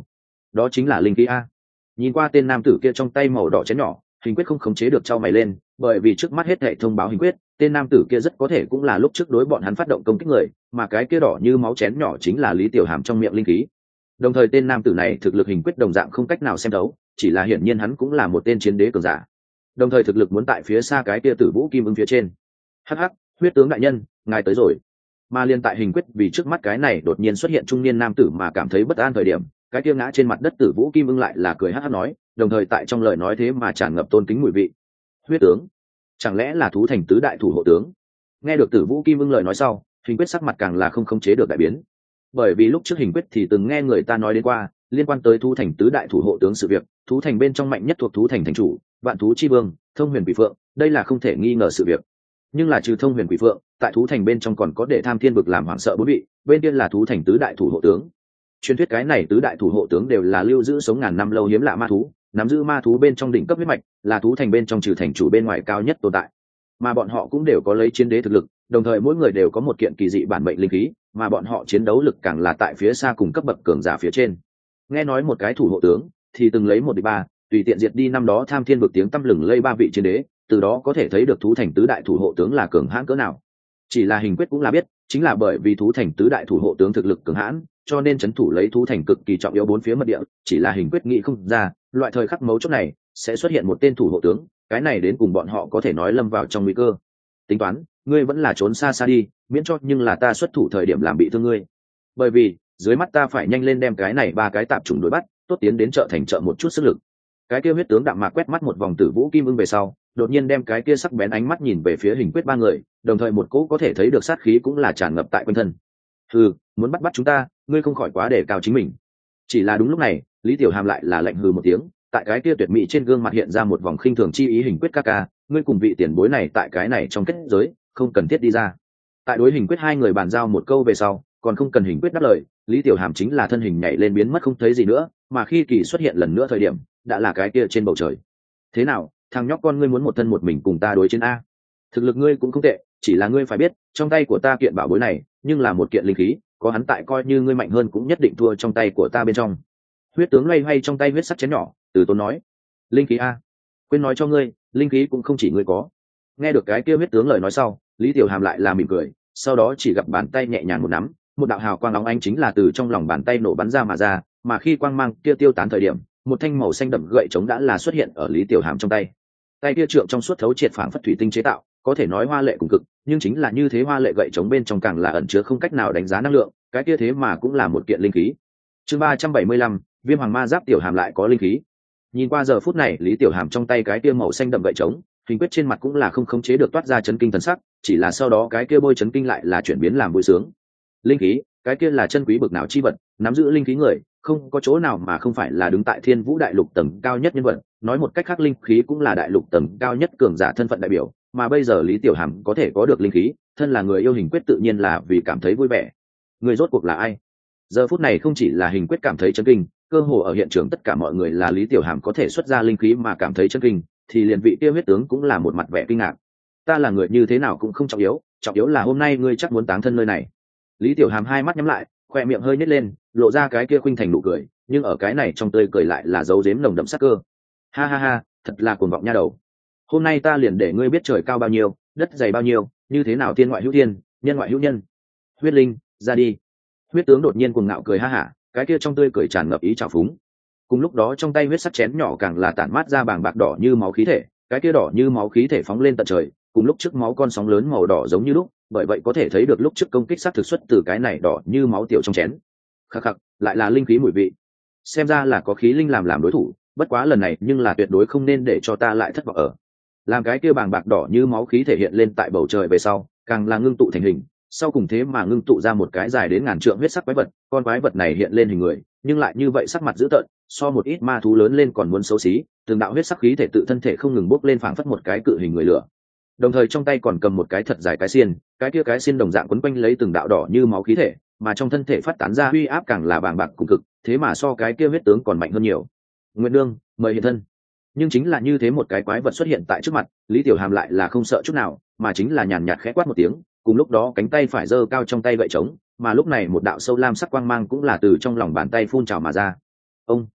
Speaker 1: đó chính là linh khí a. Nhìn qua tên nam tử kia trong tay màu đỏ chén nhỏ, Hình Quyết không khống chế được trao mày lên, bởi vì trước mắt hết thảy thông báo Hình Quyết, tên nam tử kia rất có thể cũng là lúc trước đối bọn hắn phát động công kích người, mà cái kia đỏ như máu chén nhỏ chính là Lý Tiểu Hàm trong miệng linh khí. Đồng thời tên nam tử này thực lực Hình Quyết đồng dạng không cách nào xem đấu, chỉ là hiển nhiên hắn cũng là một tên chiến đế cường giả. Đồng thời thực lực muốn tại phía xa cái kia Tử Vũ Kim Ưng phía trên. Hắc hắc, huyết tướng đại nhân, ngài tới rồi. Mà liên tại Hình Quyết vì trước mắt cái này đột nhiên xuất hiện trung niên nam tử mà cảm thấy bất an thời điểm, cái kia ngã trên mặt đất Tử Vũ Kim Ưng lại là cười hắc hắc nói, đồng thời tại trong lời nói thế mà tràn ngập tôn kính mùi vị. Huyết tướng, chẳng lẽ là thú thành tứ đại thủ hộ tướng? Nghe được Tử Vũ Kim Ưng lời nói sau, Hình Quyết sắc mặt càng là không khống chế được đại biến. Bởi vì lúc trước Hình Quyết thì từng nghe người ta nói đến qua liên quan tới thú thành tứ đại thủ hộ tướng sự việc, thú thành bên trong mạnh nhất thuộc thú thành thành chủ, vạn thú chi vương, Thông Huyền Quỷ Phượng, đây là không thể nghi ngờ sự việc. Nhưng là trừ Thông Huyền Quỷ Phượng, tại thú thành bên trong còn có để Tham Thiên vực làm hoảng sợ bốn vị, bên kia là thú thành tứ đại thủ hộ tướng. Truyền thuyết cái này tứ đại thủ hộ tướng đều là lưu giữ sống ngàn năm lâu hiếm lạ ma thú, nắm giữ ma thú bên trong đỉnh cấp huyết mạch, là thú thành bên trong trừ thành chủ bên ngoài cao nhất tồn tại. Mà bọn họ cũng đều có lấy chiến đế thực lực, đồng thời mỗi người đều có một kiện kỳ dị bản mệnh linh khí, mà bọn họ chiến đấu lực càng là tại phía xa cùng cấp bậc cường giả phía trên. Nghe nói một cái thủ hộ tướng thì từng lấy 1-3, tùy tiện diệt đi năm đó Tham Thiên vực tiếng tăm lừng lây 3 vị chiến đế, từ đó có thể thấy được thú thành tứ đại thủ hộ tướng là cường hãn cỡ nào. Chỉ là Hình Quyết cũng là biết, chính là bởi vì thú thành tứ đại thủ hộ tướng thực lực cường hãn, cho nên trấn thủ lấy thú thành cực kỳ trọng yếu bốn phía mật địa, chỉ là Hình Quyết nghĩ không ra, loại thời khắc mấu chốt này sẽ xuất hiện một tên thủ hộ tướng, cái này đến cùng bọn họ có thể nói lâm vào trong nguy cơ. Tính toán, ngươi vẫn là trốn xa xa đi, miễn cho nhưng là ta xuất thủ thời điểm làm bị thương ngươi. Bởi vì, dưới mắt ta phải nhanh lên đem cái này 3 cái tạp chủng đối bắt, tốt tiến đến chợ thành chợ một chút sức lực. Cái kia huyết tướng đạm mạc quét mắt một vòng Tử Vũ Kim Ưng về sau, đột nhiên đem cái kia sắc bén ánh mắt nhìn về phía Hình Quyết 3 người, đồng thời một cỗ có thể thấy được sát khí cũng là tràn ngập tại quanh thân. Hừ, muốn bắt chúng ta, ngươi không khỏi quá đề cao chính mình. Chỉ là đúng lúc này, Lý Tiểu Hàm lại là lạnh hừ một tiếng, tại cái kia tuyệt mỹ trên gương mặt hiện ra một vòng khinh thường chi ý. Hình Quyết ca ca, ngươi cùng vị tiền bối này tại cái này trong kết giới, không cần thiết đi ra. Tại đối Hình Quyết 2 người bàn giao một câu về sau, còn không cần Hình Quyết đáp lời, Lý Tiểu Hàm chính là thân hình nhảy lên biến mất không thấy gì nữa, mà khi kỳ xuất hiện lần nữa thời điểm, đã là cái kia trên bầu trời. Thế nào, thằng nhóc con ngươi muốn một thân một mình cùng ta đối chiến a? Thực lực ngươi cũng không tệ, chỉ là ngươi phải biết, trong tay của ta kiện bảo bối này, nhưng là một kiện linh khí, có hắn tại coi như ngươi mạnh hơn cũng nhất định thua trong tay của ta bên trong. Huyết tướng loay hoay trong tay huyết sắc chén nhỏ, từ tốn nói, linh khí a? Quên nói cho ngươi, linh khí cũng không chỉ ngươi có. Nghe được cái kia huyết tướng lời nói sau, Lý Tiểu Hàm lại là mỉm cười, sau đó chỉ gặp bàn tay nhẹ nhàng một nắm, một đạo hào quang óng ánh chính là từ trong lòng bàn tay nổ bắn ra mà ra, mà khi quang mang kia tiêu tán thời điểm, một thanh màu xanh đậm gậy chống đã là xuất hiện ở Lý Tiểu Hàm trong tay. Tay kia trượng trong suốt thấu triệt phảng phất thủy tinh chế tạo, có thể nói hoa lệ cùng cực, nhưng chính là như thế hoa lệ gậy chống bên trong càng là ẩn chứa không cách nào đánh giá năng lượng, cái kia thế mà cũng là một kiện linh khí. Chương 375, Viêm Hoàng Ma Giáp Tiểu Hàm lại có linh khí. Nhìn qua giờ phút này Lý Tiểu Hàm trong tay cái kia màu xanh đậm gậy chống, Hình Quyết trên mặt cũng là không khống chế được toát ra chấn kinh thần sắc, chỉ là sau đó cái kia bôi chấn kinh lại là chuyển biến làm vui sướng. Linh khí, cái kia là chân quý bực nào chi vật, nắm giữ linh khí người, không có chỗ nào mà không phải là đứng tại Thiên Vũ đại lục tầng cao nhất nhân vật, nói một cách khác linh khí cũng là đại lục tầng cao nhất cường giả thân phận đại biểu, mà bây giờ Lý Tiểu Hàm có thể có được linh khí, thân là người yêu Hình Quyết tự nhiên là vì cảm thấy vui vẻ. Người rốt cuộc là ai? Giờ phút này không chỉ là Hình Quyết cảm thấy chấn kinh, cơ hồ ở hiện trường tất cả mọi người là Lý Tiểu Hàm có thể xuất ra linh khí mà cảm thấy chấn kinh, thì liền vị kia huyết tướng cũng là một mặt vẻ kinh ngạc. Ta là người như thế nào cũng không trọng yếu là hôm nay ngươi chắc muốn táng thân nơi này. Lý Tiểu Hàm hai mắt nhắm lại, khoe miệng hơi nhếch lên, lộ ra cái kia khuynh thành nụ cười, nhưng ở cái này trong tươi cười lại là dấu giếm nồng đậm sắc cơ. Ha ha ha, thật là cuồng vọng nha đầu. Hôm nay ta liền để ngươi biết trời cao bao nhiêu, đất dày bao nhiêu, như thế nào thiên ngoại hữu thiên, nhân ngoại hữu nhân. Huyết linh, ra đi. Huyết tướng đột nhiên cuồng ngạo cười ha hả, cái kia trong tươi cười tràn ngập ý trào phúng. Cùng lúc đó trong tay huyết sắc chén nhỏ càng là tản mát ra bàng bạc đỏ như máu khí thể, cái kia đỏ như máu khí thể phóng lên tận trời, cùng lúc trước máu con sóng lớn màu đỏ giống như lúc, bởi vậy có thể thấy được lúc trước công kích sát thực xuất từ cái này đỏ như máu tiểu trong chén. Khắc khắc, lại là linh khí mùi vị. Xem ra là có khí linh làm đối thủ, bất quá lần này nhưng là tuyệt đối không nên để cho ta lại thất vọng ở. Làm cái kia bàng bạc đỏ như máu khí thể hiện lên tại bầu trời về sau, càng là ngưng tụ thành hình, sau cùng thế mà ngưng tụ ra một cái dài đến ngàn trượng huyết sắc quái vật, con quái vật này hiện lên hình người, nhưng lại như vậy sắc mặt dữ tợn, so một ít ma thú lớn lên còn muốn xấu xí, từng đạo huyết sắc khí thể tự thân thể không ngừng bốc lên phảng phất một cái cự hình người lửa. Đồng thời trong tay còn cầm một cái thật dài cái xiên, cái kia cái xiên đồng dạng quấn quanh lấy từng đạo đỏ như máu khí thể, mà trong thân thể phát tán ra uy áp càng là bàng bạc cùng cực, thế mà so cái kia huyết tướng còn mạnh hơn nhiều. Nguyệt Nương, mời hiện thân. Nhưng chính là như thế một cái quái vật xuất hiện tại trước mặt, Lý Tiểu Hàm lại là không sợ chút nào, mà chính là nhàn nhạt khẽ quát một tiếng, cùng lúc đó cánh tay phải giơ cao trong tay gậy trống, mà lúc này một đạo sâu lam sắc quang mang cũng là từ trong lòng bàn tay phun trào mà ra. Ông,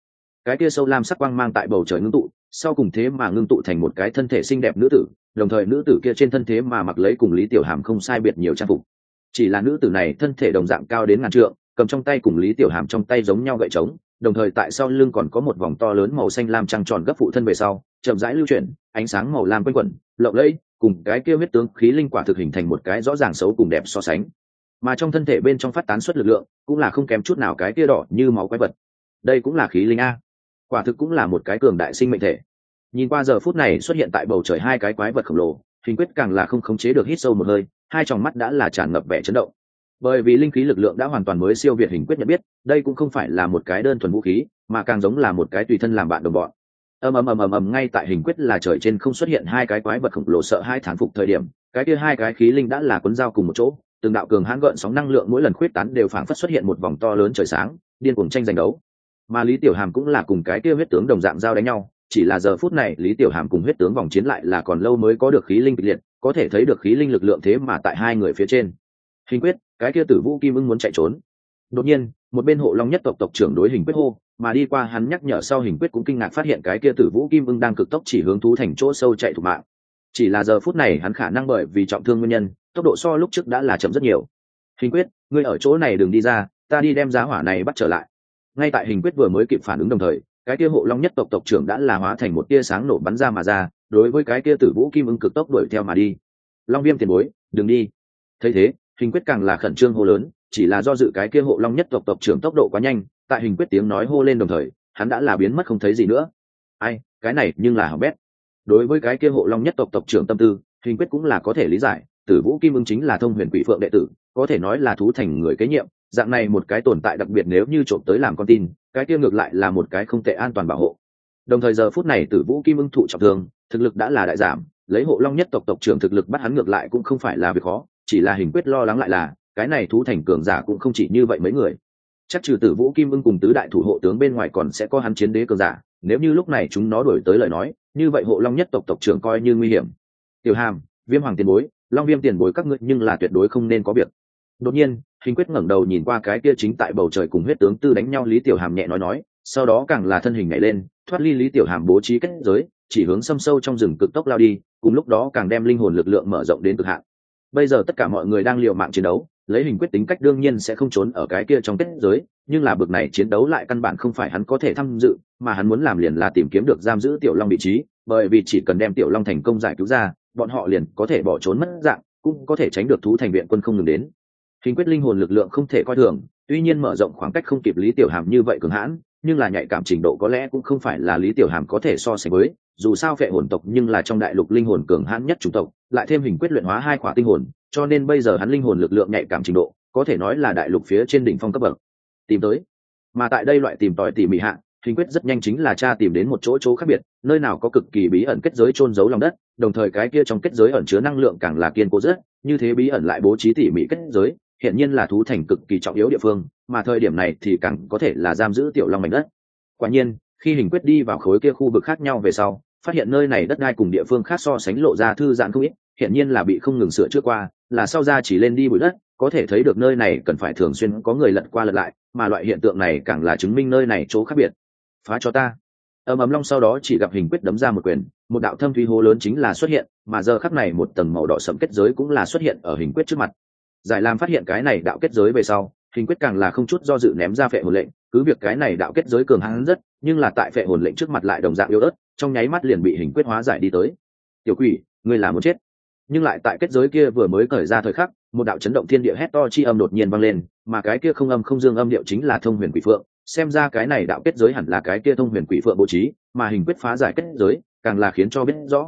Speaker 1: cái kia sâu lam sắc quang mang tại bầu trời ngưng tụ, sau cùng thế mà ngưng tụ thành một cái thân thể xinh đẹp nữ tử, đồng thời nữ tử kia trên thân thế mà mặc lấy cùng Lý Tiểu Hàm không sai biệt nhiều trang phục. Chỉ là nữ tử này thân thể đồng dạng cao đến ngàn trượng, cầm trong tay cùng Lý Tiểu Hàm trong tay giống nhau gậy trống, đồng thời tại sau lưng còn có một vòng to lớn màu xanh lam trăng tròn gấp phụ thân về sau, chậm rãi lưu chuyển, ánh sáng màu lam quanh quẩn, lộng lẫy, cùng cái kia huyết tướng khí linh quả thực hình thành một cái rõ ràng xấu cùng đẹp so sánh. Mà trong thân thể bên trong phát tán xuất lực lượng, cũng là không kém chút nào cái kia đỏ như máu quái vật. Đây cũng là khí linh a. Quả thực cũng là một cái cường đại sinh mệnh thể. Nhìn qua giờ phút này xuất hiện tại bầu trời hai cái quái vật khổng lồ, Hình Quyết càng là không khống chế được hít sâu một hơi, hai tròng mắt đã là tràn ngập vẻ chấn động. Bởi vì linh khí lực lượng đã hoàn toàn mới siêu việt Hình Quyết nhận biết, đây cũng không phải là một cái đơn thuần vũ khí, mà càng giống là một cái tùy thân làm bạn đồng bọn. Ầm ầm ngay tại Hình Quyết là trời trên không xuất hiện hai cái quái vật khổng lồ sợ hai thán phục thời điểm, cái kia hai cái khí linh đã là cuốn dao cùng một chỗ, từng đạo cường hãn gợn sóng năng lượng mỗi lần khuyết tán đều phảng phất xuất hiện một vòng to lớn trời sáng, điên cuồng tranh giành đấu. Mà Lý Tiểu Hàm cũng là cùng cái kia huyết tướng đồng dạng giao đánh nhau, chỉ là giờ phút này Lý Tiểu Hàm cùng huyết tướng vòng chiến lại là còn lâu mới có được khí linh kịch liệt, có thể thấy được khí linh lực lượng thế mà tại hai người phía trên. Hình Quyết, cái kia Tử Vũ Kim Ưng muốn chạy trốn. Đột nhiên, một bên Hộ Long nhất tộc tộc trưởng đối Hình Quyết hô, mà đi qua hắn nhắc nhở sau Hình Quyết cũng kinh ngạc phát hiện cái kia Tử Vũ Kim Ưng đang cực tốc chỉ hướng thú thành chỗ sâu chạy thục mạng. Chỉ là giờ phút này hắn khả năng bởi vì trọng thương nguyên nhân, tốc độ so lúc trước đã là chậm rất nhiều. Hình Quyết, ngươi ở chỗ này đừng đi ra, ta đi đem giá hỏa này bắt trở lại. Ngay tại Hình Quyết vừa mới kịp phản ứng đồng thời, cái kia Hộ Long nhất tộc tộc trưởng đã là hóa thành một tia sáng nổ bắn ra mà ra, đối với cái kia Tử Vũ Kim Ưng cực tốc đuổi theo mà đi. Long Viêm tiền bối, đừng đi. Thấy thế, Hình Quyết càng là khẩn trương hô lớn, chỉ là do dự cái kia Hộ Long nhất tộc tộc trưởng tốc độ quá nhanh, tại Hình Quyết tiếng nói hô lên đồng thời, hắn đã là biến mất không thấy gì nữa. Ai, cái này nhưng là hỏng bét. Đối với cái kia Hộ Long nhất tộc tộc trưởng tâm tư, Hình Quyết cũng là có thể lý giải, Tử Vũ Kim Ưng chính là Thông Huyền Quỷ Phượng đệ tử, có thể nói là thú thành người kế nhiệm, dạng này một cái tồn tại đặc biệt nếu như trộm tới làm con tin, cái kia ngược lại là một cái không tệ an toàn bảo hộ. Đồng thời giờ phút này Tử Vũ Kim Ưng thụ trọng thương, thực lực đã là đại giảm, lấy Hộ Long nhất tộc tộc trưởng thực lực bắt hắn ngược lại cũng không phải là việc khó, chỉ là Hình Quyết lo lắng lại là cái này thú thành cường giả cũng không chỉ như vậy mấy người. Chắc trừ Tử Vũ Kim Ưng cùng tứ đại thủ hộ tướng bên ngoài còn sẽ có hắn chiến đế cường giả, nếu như lúc này chúng nó đuổi tới lời nói, như vậy Hộ Long nhất tộc tộc trưởng coi như nguy hiểm. Tiểu Hàm, Viêm Hoàng tiền bối, Long Viêm tiền bối các ngươi nhưng là tuyệt đối không nên có việc. Đột nhiên, Hình Quyết ngẩng đầu nhìn qua cái kia chính tại bầu trời cùng huyết tướng tư đánh nhau Lý Tiểu Hàm nhẹ nói, sau đó càng là thân hình nhảy lên, thoát ly Lý Tiểu Hàm bố trí kết giới, chỉ hướng xâm sâu trong rừng cực tốc lao đi, cùng lúc đó càng đem linh hồn lực lượng mở rộng đến cực hạn. Bây giờ tất cả mọi người đang liều mạng chiến đấu, lấy Hình Quyết tính cách đương nhiên sẽ không trốn ở cái kia trong kết giới, nhưng là bực này chiến đấu lại căn bản không phải hắn có thể tham dự, mà hắn muốn làm liền là tìm kiếm được giam giữ Tiểu Long vị trí, bởi vì chỉ cần đem Tiểu Long thành công giải cứu ra, bọn họ liền có thể bỏ trốn mất dạng, cũng có thể tránh được thú thành viện quân không ngừng đến. Hình Quyết linh hồn lực lượng không thể coi thường, tuy nhiên mở rộng khoảng cách không kịp Lý Tiểu Hàm như vậy cường hãn, nhưng là nhạy cảm trình độ có lẽ cũng không phải là Lý Tiểu Hàm có thể so sánh với, dù sao Phệ hồn tộc nhưng là trong đại lục linh hồn cường hãn nhất chủng tộc, lại thêm Hình Quyết luyện hóa hai khỏa tinh hồn, cho nên bây giờ hắn linh hồn lực lượng nhạy cảm trình độ, có thể nói là đại lục phía trên đỉnh phong cấp bậc. Tìm tới. Mà tại đây loại tìm tòi tỉ mỉ hạ, Hình Quyết rất nhanh chính là tra tìm đến một chỗ khác biệt, nơi nào có cực kỳ bí ẩn kết giới chôn giấu lòng đất, đồng thời cái kia trong kết giới ẩn chứa năng lượng càng là kiên cố rất, như thế bí ẩn lại bố trí tỉ mỉ kết giới, hiện nhiên là thú thành cực kỳ trọng yếu địa phương, mà thời điểm này thì càng có thể là giam giữ Tiểu Long mảnh đất. Quả nhiên, khi Hình Quyết đi vào khối kia khu vực khác nhau về sau, phát hiện nơi này đất đai cùng địa phương khác so sánh lộ ra thư giãn không ít, hiện nhiên là bị không ngừng sửa chữa qua, là sau ra chỉ lên đi bụi đất, có thể thấy được nơi này cần phải thường xuyên có người lật qua lật lại, mà loại hiện tượng này càng là chứng minh nơi này chỗ khác biệt. Phá cho ta. Ầm long sau đó chỉ gặp Hình Quyết đấm ra một quyền, một đạo thâm thúy hố lớn chính là xuất hiện, mà giờ khắc này một tầng màu đỏ sẫm kết giới cũng là xuất hiện ở Hình Quyết trước mặt. Giải Lam phát hiện cái này đạo kết giới về sau, Hình Quyết càng là không chút do dự ném ra Phệ hồn lệnh, cứ việc cái này đạo kết giới cường hãn rất, nhưng là tại Phệ hồn lệnh trước mặt lại đồng dạng yếu ớt, trong nháy mắt liền bị Hình Quyết hóa giải đi tới. Tiểu quỷ, ngươi là muốn chết. Nhưng lại tại kết giới kia vừa mới cởi ra thời khắc, một đạo chấn động thiên địa hét to chi âm đột nhiên vang lên, mà cái kia không âm không dương âm điệu chính là Thông Huyền Quỷ Phượng, xem ra cái này đạo kết giới hẳn là cái kia Thông Huyền Quỷ Phượng bố trí, mà Hình Quyết phá giải kết giới, càng là khiến cho biết rõ.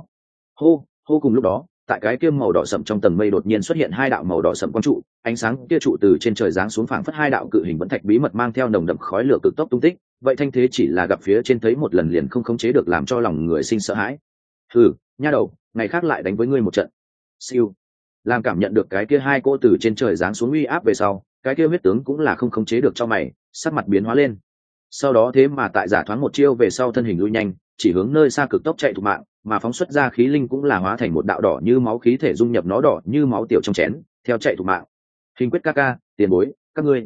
Speaker 1: Hô cùng lúc đó, tại cái kia màu đỏ sẫm trong tầng mây đột nhiên xuất hiện hai đạo màu đỏ sẫm quang trụ, ánh sáng kia trụ từ trên trời giáng xuống phảng phất hai đạo cự hình vẫn thạch bí mật mang theo nồng đậm khói lửa cực tốc tung tích, vậy thanh thế chỉ là gặp phía trên thấy một lần liền không khống chế được làm cho lòng người sinh sợ hãi. Nha đầu, ngày khác lại đánh với ngươi một trận. Siêu. Làm cảm nhận được cái kia hai cô từ trên trời giáng xuống uy áp về sau, cái kia huyết tướng cũng là không khống chế được cho mày, sắc mặt biến hóa lên. Sau đó thế mà tại giả thoáng một chiêu về sau thân hình lui nhanh, chỉ hướng nơi xa cực tốc chạy thục mạng, mà phóng xuất ra khí linh cũng là hóa thành một đạo đỏ như máu khí thể dung nhập nó đỏ như máu tiểu trong chén, theo chạy thục mạng. Hình Quyết ca ca, tiền bối, các ngươi.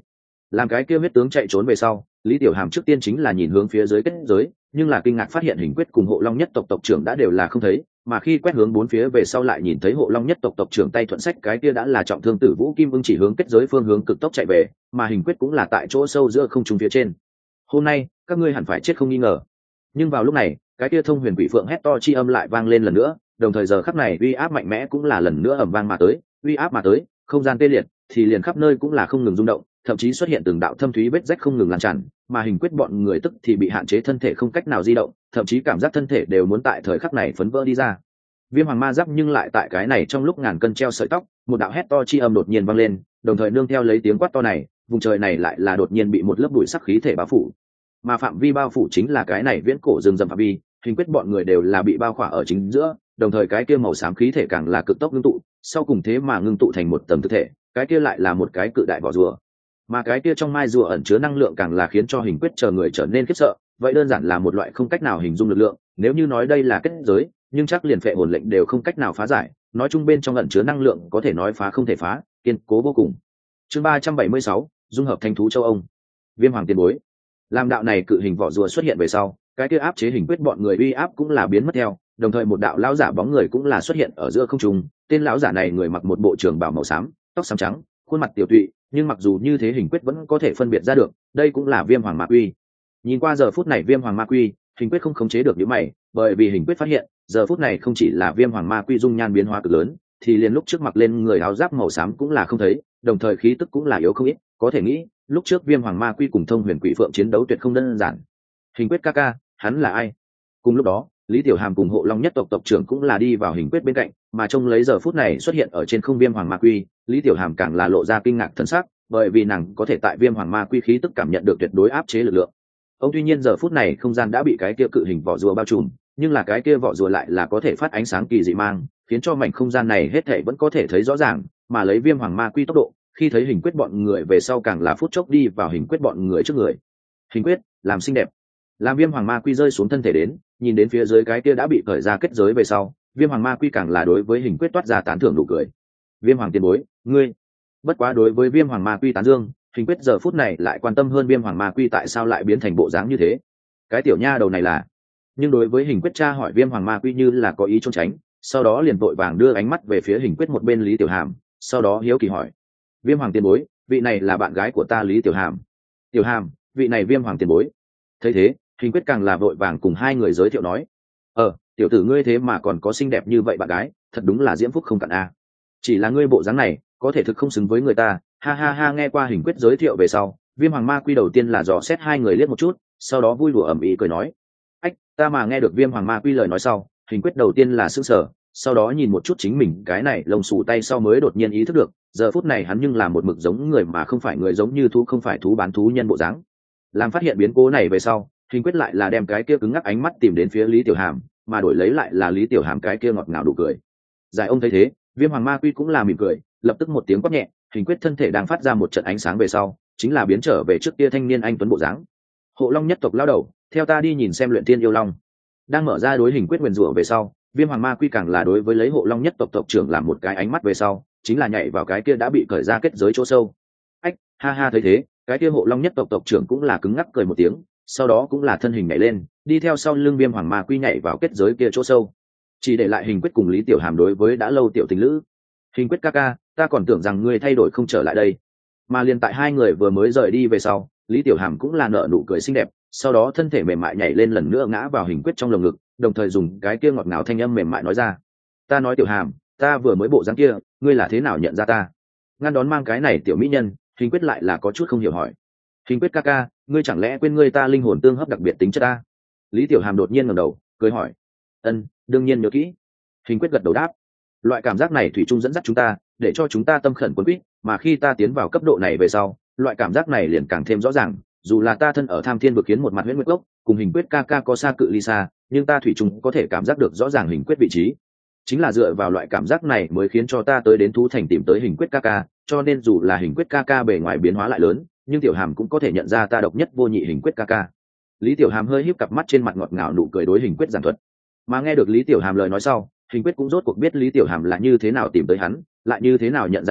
Speaker 1: Làm cái kia huyết tướng chạy trốn về sau, Lý Tiểu Hàm trước tiên chính là nhìn hướng phía dưới kết giới, nhưng là kinh ngạc phát hiện Hình Quyết cùng Hộ Long nhất tộc tộc trưởng đã đều là không thấy, mà khi quét hướng bốn phía về sau lại nhìn thấy Hộ Long nhất tộc tộc trưởng tay thuận sách cái kia đã là trọng thương Tử Vũ Kim Ưng chỉ hướng kết giới phương hướng cực tốc chạy về, mà Hình Quyết cũng là tại chỗ sâu giữa không trung phía trên. Hôm nay, các ngươi hẳn phải chết không nghi ngờ. Nhưng vào lúc này, cái kia Thông Huyền Quỷ Phượng hét to chi âm lại vang lên lần nữa, đồng thời giờ khắc này uy áp mạnh mẽ cũng là lần nữa ầm vang mà tới, uy áp mà tới, không gian tê liệt, thì liền khắp nơi cũng là không ngừng rung động, thậm chí xuất hiện từng đạo thâm thúy vết rách không ngừng lan tràn, mà Hình Quyết bọn người tức thì bị hạn chế thân thể không cách nào di động, thậm chí cảm giác thân thể đều muốn tại thời khắc này phấn vỡ đi ra. Viêm Hoàng Ma Giáp nhưng lại tại cái này trong lúc ngàn cân treo sợi tóc, một đạo hét to chi âm đột nhiên vang lên, đồng thời nương theo lấy tiếng quát to này, vùng trời này lại là đột nhiên bị một lớp bụi sắc khí thể bao phủ. Mà phạm vi bao phủ chính là cái này viễn cổ rừng rậm phạm vi, Hình Quyết bọn người đều là bị bao khỏa ở chính giữa, đồng thời cái kia màu xám khí thể càng là cực tốc ngưng tụ, sau cùng thế mà ngưng tụ thành một tầng thực thể, cái kia lại là một cái cự đại vỏ rùa. Mà cái kia trong mai rùa ẩn chứa năng lượng càng là khiến cho Hình Quyết chờ người trở nên khiếp sợ, vậy đơn giản là một loại không cách nào hình dung lực lượng, nếu như nói đây là kết giới, nhưng chắc liền phệ hồn lệnh đều không cách nào phá giải, nói chung bên trong ẩn chứa năng lượng có thể nói phá không thể phá, kiên cố vô cùng. Chương 376, dung hợp thanh thú châu ông. Viêm Hoàng tiền bối. Làm đạo này cự hình vỏ rùa xuất hiện về sau, cái kia áp chế Hình Quyết bọn người uy áp cũng là biến mất theo, đồng thời một đạo lão giả bóng người cũng là xuất hiện ở giữa không trung, tên lão giả này người mặc một bộ trường bào màu xám, tóc xám trắng, khuôn mặt tiểu tụy, nhưng mặc dù như thế Hình Quyết vẫn có thể phân biệt ra được, đây cũng là Viêm Hoàng Ma Quy. Nhìn qua giờ phút này Viêm Hoàng Ma Quy, Hình Quyết không khống chế được những mày, bởi vì Hình Quyết phát hiện, giờ phút này không chỉ là Viêm Hoàng Ma Quy dung nhan biến hóa cực lớn, thì liền lúc trước mặc lên người áo giáp màu xám cũng là không thấy, đồng thời khí tức cũng là yếu không ít, có thể nghĩ, lúc trước Viêm Hoàng Ma Quy cùng Thông Huyền Quỷ Phượng chiến đấu tuyệt không đơn giản. Hình Quyết ca ca, hắn là ai? Cùng lúc đó, Lý Tiểu Hàm cùng Hộ Long nhất tộc tộc trưởng cũng là đi vào Hình Quyết bên cạnh, mà trông lấy giờ phút này xuất hiện ở trên không Viêm Hoàng Ma Quy, Lý Tiểu Hàm càng là lộ ra kinh ngạc thần sắc, bởi vì nàng có thể tại Viêm Hoàng Ma Quy khí tức cảm nhận được tuyệt đối áp chế lực lượng. Ông tuy nhiên giờ phút này không gian đã bị cái kia cự hình vỏ rùa bao trùm, nhưng là cái kia vỏ rùa lại là có thể phát ánh sáng kỳ dị mang, khiến cho mảnh không gian này hết thảy vẫn có thể thấy rõ ràng, mà lấy Viêm Hoàng Ma Quy tốc độ, khi thấy Hình Quyết bọn người về sau càng là phút chốc đi vào Hình Quyết bọn người trước người. Hình Quyết, làm xinh đẹp. Làm Viêm Hoàng Ma Quy rơi xuống thân thể đến, nhìn đến phía dưới cái kia đã bị cởi ra kết giới về sau, Viêm Hoàng Ma Quy càng là đối với Hình Quyết toát ra tán thưởng nụ cười. Viêm Hoàng tiền bối, ngươi. Bất quá đối với Viêm Hoàng Ma Quy tán dương, Hình Quyết giờ phút này lại quan tâm hơn Viêm Hoàng Ma Quy tại sao lại biến thành bộ dáng như thế. Cái tiểu nha đầu này là. Nhưng đối với Hình Quyết tra hỏi Viêm Hoàng Ma Quy như là có ý trốn tránh, sau đó liền vội vàng đưa ánh mắt về phía Hình Quyết một bên Lý Tiểu Hàm, sau đó hiếu kỳ hỏi: Viêm Hoàng tiền bối, vị này là bạn gái của ta Lý Tiểu Hàm. Tiểu Hàm, vị này Viêm Hoàng tiền bối. Thấy thế, Hình Quyết càng là vội vàng cùng hai người giới thiệu nói: tiểu tử ngươi thế mà còn có xinh đẹp như vậy bạn gái, thật đúng là diễm phúc không cạn a. Chỉ là ngươi bộ dáng này, có thể thực không xứng với người ta. Ha ha ha. Nghe qua Hình Quyết giới thiệu về sau, Viêm Hoàng Ma Quy đầu tiên là dò xét hai người liếc một chút, sau đó vui đùa ầm ĩ cười nói: ách, ta mà nghe được Viêm Hoàng Ma Quy lời nói sau, Hình Quyết đầu tiên là sững sờ, sau đó nhìn một chút chính mình cái này lông xù tay sau mới đột nhiên ý thức được, giờ phút này hắn nhưng là một mực giống người mà không phải người, giống như thú không phải thú bán thú nhân bộ dáng. Làm phát hiện biến cố này về sau, Hình Quyết lại là đem cái kia cứng ngắc ánh mắt tìm đến phía Lý Tiểu Hàm, mà đổi lấy lại là Lý Tiểu Hàm cái kia ngọt ngào đủ cười. Giải ông thấy thế, Viêm Hoàng Ma Quy cũng là mỉm cười, lập tức một tiếng quát nhẹ, Hình Quyết thân thể đang phát ra một trận ánh sáng về sau, chính là biến trở về trước kia thanh niên anh tuấn bộ dáng. Hộ Long nhất tộc lao đầu, theo ta đi nhìn xem luyện thiên yêu long. Đang mở ra đối Hình Quyết nguyền rủa về sau, Viêm Hoàng Ma Quy càng là đối với lấy Hộ Long nhất tộc tộc trưởng làm một cái ánh mắt về sau, chính là nhảy vào cái kia đã bị cởi ra kết giới chỗ sâu. Ách, ha ha. Thấy thế, cái kia Hộ Long nhất tộc tộc trưởng cũng là cứng ngắc cười một tiếng, sau đó cũng là thân hình nhảy lên, đi theo sau lưng Viêm Hoàng Ma Quy nhảy vào kết giới kia chỗ sâu, chỉ để lại Hình Quyết cùng Lý Tiểu Hàm đối với đã lâu tiểu tình lữ. Hình Quyết ca ca, ta còn tưởng rằng ngươi thay đổi không trở lại đây. Mà liền tại hai người vừa mới rời đi về sau, Lý Tiểu Hàm cũng là nở nụ cười xinh đẹp, sau đó thân thể mềm mại nhảy lên lần nữa ngã vào Hình Quyết trong lồng ngực, đồng thời dùng cái kia ngọt ngào thanh âm mềm mại nói ra: ta nói Tiểu Hàm, ta vừa mới bộ dáng kia, ngươi là thế nào nhận ra ta? Ngăn đón mang cái này tiểu mỹ nhân, Hình Quyết lại là có chút không hiểu hỏi: Hình Quyết ca ca, ngươi chẳng lẽ quên ngươi ta linh hồn tương hấp đặc biệt tính chất ta? Lý Tiểu Hàm đột nhiên ngẩng đầu cười hỏi: đương nhiên nhớ kỹ. Hình Quyết gật đầu đáp: loại cảm giác này thủy chung dẫn dắt chúng ta, để cho chúng ta tâm khẩn quấn quýt, mà khi ta tiến vào cấp độ này về sau, loại cảm giác này liền càng thêm rõ ràng. Dù là ta thân ở Tham Thiên vực kiến một mặt huyễn nguyệt gốc, cùng Hình Quyết ca ca có xa cự ly xa, nhưng ta thủy chung có thể cảm giác được rõ ràng Hình Quyết vị trí. Chính là dựa vào loại cảm giác này mới khiến cho ta tới đến thú thành tìm tới Hình Quyết ca ca, cho nên dù là Hình Quyết ca ca bề ngoài biến hóa lại lớn, nhưng Tiểu Hàm cũng có thể nhận ra ta độc nhất vô nhị Hình Quyết ca ca. Lý Tiểu Hàm hơi híp cặp mắt trên mặt ngọt ngào nụ cười đối Hình Quyết giảng thuật. Mà nghe được Lý Tiểu Hàm lời nói sau, Hình Quyết cũng rốt cuộc biết Lý Tiểu Hàm là như thế nào tìm tới hắn, lại như thế nào nhận ra hắn,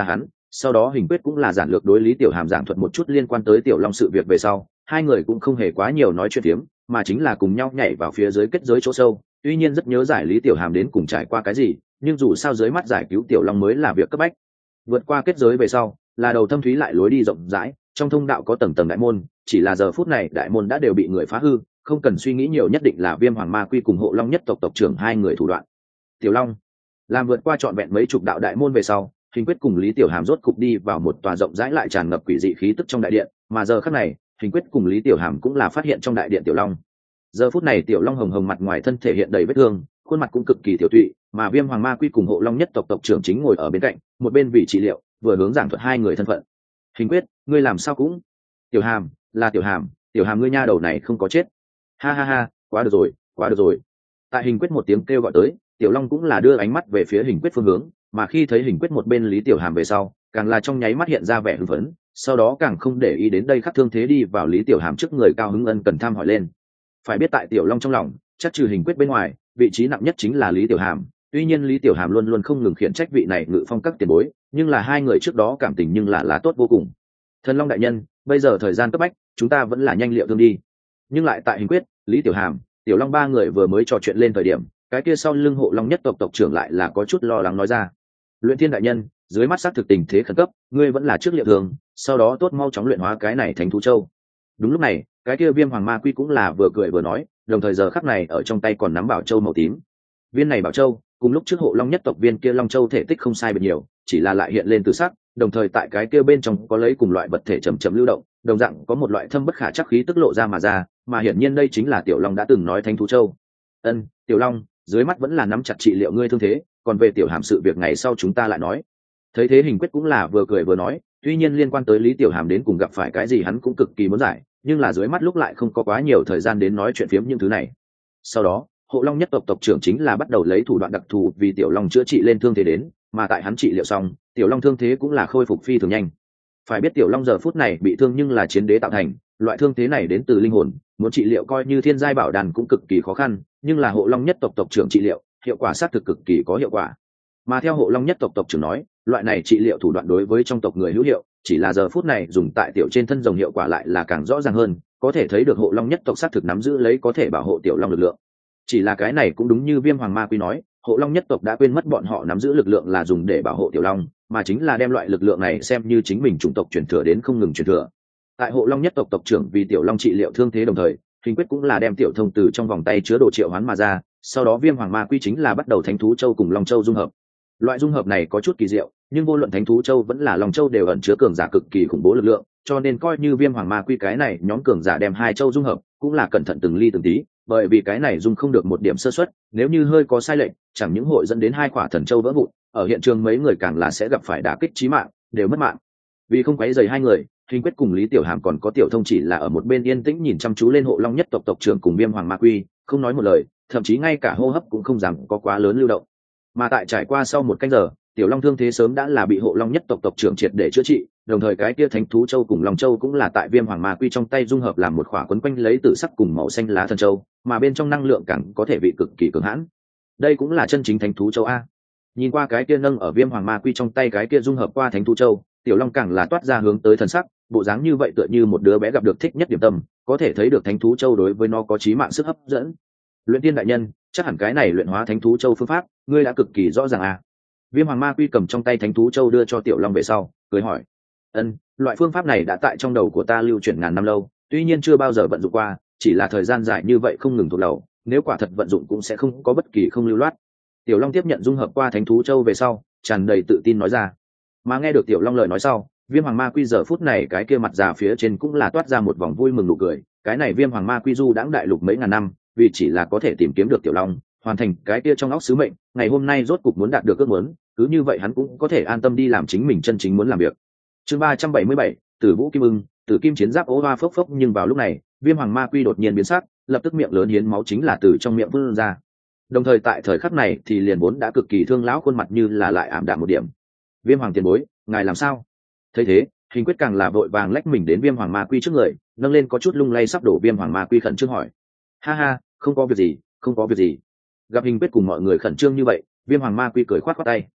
Speaker 1: Sau đó Hình Quyết cũng là giản lược đối Lý Tiểu Hàm giảng thuật một chút liên quan tới Tiểu Long sự việc về sau, hai người cũng không hề quá nhiều nói chuyện phiếm, mà chính là cùng nhau nhảy vào phía dưới kết giới chỗ sâu. Tuy nhiên rất nhớ giải Lý Tiểu Hàm đến cùng trải qua cái gì, nhưng dù sao dưới mắt giải cứu Tiểu Long mới là việc cấp bách. Vượt qua kết giới về sau, là đầu thâm thúy lại lối đi rộng rãi, trong thông đạo có tầng tầng đại môn, chỉ là giờ phút này đại môn đã đều bị người phá hư, không cần suy nghĩ nhiều, nhất định là Viêm Hoàng Ma Quy cùng Hộ Long nhất tộc tộc trưởng hai người thủ đoạn. Tiểu Long làm vượt qua trọn vẹn mấy chục đạo đại môn về sau, Hình Quyết cùng Lý Tiểu Hàm rốt cục đi vào một tòa rộng rãi lại tràn ngập quỷ dị khí tức trong đại điện, mà giờ khắc này, Hình Quyết cùng Lý Tiểu Hàm cũng là phát hiện trong đại điện Tiểu Long. Giờ phút này Tiểu Long hồng hồng mặt ngoài thân thể hiện đầy vết thương, khuôn mặt cũng cực kỳ tiểu tụy, mà Viêm Hoàng Ma Quy cùng Hộ Long nhất tộc tộc trưởng chính ngồi ở bên cạnh, một bên vì trị liệu, vừa hướng giảng thuật hai người thân phận. Hình Quyết, ngươi làm sao cũng? Tiểu Hàm, là Tiểu Hàm, Tiểu Hàm ngươi nha đầu này không có chết. Ha ha ha, quá được rồi, quá được rồi. Tại Hình Quyết một tiếng kêu gọi tới, Tiểu Long cũng là đưa ánh mắt về phía Hình Quyết phương hướng, mà khi thấy Hình Quyết một bên Lý Tiểu Hàm về sau, càng là trong nháy mắt hiện ra vẻ hưng phấn, sau đó càng không để ý đến đây khắc thương thế đi vào Lý Tiểu Hàm trước người cao hứng ân cần thăm hỏi lên. Phải biết tại Tiểu Long trong lòng, chắc trừ Hình Quyết bên ngoài, vị trí nặng nhất chính là Lý Tiểu Hàm. Tuy nhiên Lý Tiểu Hàm luôn luôn không ngừng khiển trách vị này Ngự Phong các tiền bối, nhưng là hai người trước đó cảm tình nhưng là tốt vô cùng. Thần Long đại nhân, bây giờ thời gian cấp bách, chúng ta vẫn là nhanh liệu thương đi. Nhưng lại tại Hình Quyết, Lý Tiểu Hàm, Tiểu Long ba người vừa mới trò chuyện lên thời điểm, cái kia sau lưng Hộ Long nhất tộc tộc trưởng lại là có chút lo lắng nói ra: Luyện Thiên đại nhân, dưới mắt xác thực tình thế khẩn cấp, ngươi vẫn là trước liệu thường, sau đó tốt mau chóng luyện hóa cái này thành thú châu. Đúng lúc này, cái kia Viêm Hoàng Ma Quy cũng là vừa cười vừa nói, đồng thời giờ khắc này ở trong tay còn nắm bảo châu màu tím. Viên này bảo châu cùng lúc trước Hộ Long nhất tộc viên kia Long châu thể tích không sai biệt nhiều, chỉ là lại hiện lên từ sắc, đồng thời tại cái kia bên trong có lấy cùng loại vật thể chậm chậm lưu động, đồng dạng có một loại thâm bất khả chắc khí tức lộ ra mà hiển nhiên đây chính là Tiểu Long đã từng nói thánh thú châu. Ân, Tiểu Long, dưới mắt vẫn là nắm chặt trị liệu ngươi thương thế, còn về Tiểu Hàm sự việc ngày sau chúng ta lại nói. Thấy thế Hình Quyết cũng là vừa cười vừa nói, tuy nhiên liên quan tới Lý Tiểu Hàm đến cùng gặp phải cái gì hắn cũng cực kỳ muốn giải, nhưng là dưới mắt lúc lại không có quá nhiều thời gian đến nói chuyện phiếm những thứ này. Sau đó, Hộ Long nhất tộc tộc trưởng chính là bắt đầu lấy thủ đoạn đặc thù vì Tiểu Long chữa trị lên thương thế đến, mà tại hắn trị liệu xong, Tiểu Long thương thế cũng là khôi phục phi thường nhanh. Phải biết Tiểu Long giờ phút này bị thương nhưng là chiến đế tạo thành, loại thương thế này đến từ linh hồn, muốn trị liệu coi như thiên giai bảo đàn cũng cực kỳ khó khăn, nhưng là Hộ Long nhất tộc tộc trưởng trị liệu, hiệu quả xác thực cực kỳ có hiệu quả. Mà theo Hộ Long nhất tộc tộc trưởng nói, loại này trị liệu thủ đoạn đối với trong tộc người hữu hiệu, chỉ là giờ phút này dùng tại Tiểu trên thân rồng hiệu quả lại là càng rõ ràng hơn, có thể thấy được Hộ Long nhất tộc xác thực nắm giữ lấy có thể bảo hộ Tiểu Long lực lượng. Chỉ là cái này cũng đúng như Viêm Hoàng Ma Quy nói, Hộ Long nhất tộc đã quên mất bọn họ nắm giữ lực lượng là dùng để bảo hộ Tiểu Long, mà chính là đem loại lực lượng này xem như chính mình chủng tộc truyền thừa đến không ngừng truyền thừa. Tại Hộ Long nhất tộc tộc trưởng vì Tiểu Long trị liệu thương thế đồng thời, Hình Quyết cũng là đem Tiểu Thông từ trong vòng tay chứa đồ triệu hoán mà ra, sau đó Viêm Hoàng Ma Quy chính là bắt đầu Thánh thú châu cùng Long châu dung hợp. Loại dung hợp này có chút kỳ diệu, nhưng vô luận Thánh thú châu vẫn là Long châu đều ẩn chứa cường giả cực kỳ khủng bố lực lượng, cho nên coi như Viêm Hoàng Ma Quy cái này nhóm cường giả đem hai châu dung hợp, cũng là cẩn thận từng ly từng tí, bởi vì cái này dung không được một điểm sơ suất, nếu như hơi có sai lệch, chẳng những hội dẫn đến hai quả thần châu vỡ vụn, ở hiện trường mấy người càng là sẽ gặp phải đả kích chí mạng, đều mất mạng. Vì không quấy rầy hai người, Hình Quyết cùng Lý Tiểu Hàm còn có Tiểu Thông chỉ là ở một bên yên tĩnh nhìn chăm chú lên Hộ Long nhất tộc tộc trưởng cùng Viêm Hoàng Ma Quy, không nói một lời, thậm chí ngay cả hô hấp cũng không dám có quá lớn lưu động. Mà tại trải qua sau một canh giờ, Tiểu Long thương thế sớm đã là bị Hộ Long nhất tộc tộc trưởng triệt để chữa trị, đồng thời cái kia Thánh thú châu cùng Long châu cũng là tại Viêm Hoàng Ma Quy trong tay dung hợp làm một khỏa quấn quanh lấy tử sắc cùng màu xanh lá thần châu, mà bên trong năng lượng càng có thể bị cực kỳ cường hãn. Đây cũng là chân chính Thánh thú châu a. Nhìn qua cái kia nâng ở Viêm Hoàng Ma Quy trong tay cái kia dung hợp qua Thánh thú châu, Tiểu Long càng là toát ra hướng tới thần sắc, bộ dáng như vậy tựa như một đứa bé gặp được thích nhất điểm tâm, có thể thấy được Thánh thú châu đối với nó có chí mạng sức hấp dẫn. Luyện Tiên đại nhân, chắc hẳn cái này luyện hóa Thánh thú châu phương pháp, ngươi đã cực kỳ rõ ràng a. Viêm Hoàng Ma Quy cầm trong tay Thánh thú châu đưa cho Tiểu Long về sau, cười hỏi: Ân, loại phương pháp này đã tại trong đầu của ta lưu truyền ngàn năm lâu, tuy nhiên chưa bao giờ vận dụng qua, chỉ là thời gian dài như vậy không ngừng thuộc đầu, nếu quả thật vận dụng cũng sẽ không có bất kỳ không lưu loát. Tiểu Long tiếp nhận dung hợp qua Thánh thú châu về sau, tràn đầy tự tin nói ra. Mà nghe được Tiểu Long lời nói sau, Viêm Hoàng Ma Quy giờ phút này cái kia mặt già phía trên cũng là toát ra một vòng vui mừng nụ cười. Cái này Viêm Hoàng Ma Quy du đãng đại lục mấy ngàn năm, vì chỉ là có thể tìm kiếm được Tiểu Long, hoàn thành cái kia trong óc sứ mệnh, ngày hôm nay rốt cục muốn đạt được ước muốn, cứ như vậy hắn cũng có thể an tâm đi làm chính mình chân chính muốn làm việc. Chương 377, Tử Vũ Kim Ưng, Tử Kim chiến giáp ố hoa phốc phốc, nhưng vào lúc này, Viêm Hoàng Ma Quy đột nhiên biến sắc, lập tức miệng lớn hiến máu chính là từ trong miệng vươn ra. Đồng thời tại thời khắc này thì liền vốn đã cực kỳ thương lão khuôn mặt như là lại ảm đạm một điểm. Viêm Hoàng tiền bối, ngài làm sao? Thấy thế, Hình Quyết càng là vội vàng lách mình đến Viêm Hoàng Ma Quy trước người, nâng lên có chút lung lay sắp đổ Viêm Hoàng Ma Quy khẩn trương hỏi: Ha ha, không có việc gì, không có việc gì. Gặp Hình Quyết cùng mọi người khẩn trương như vậy, Viêm Hoàng Ma Quy cười khoát khoát tay.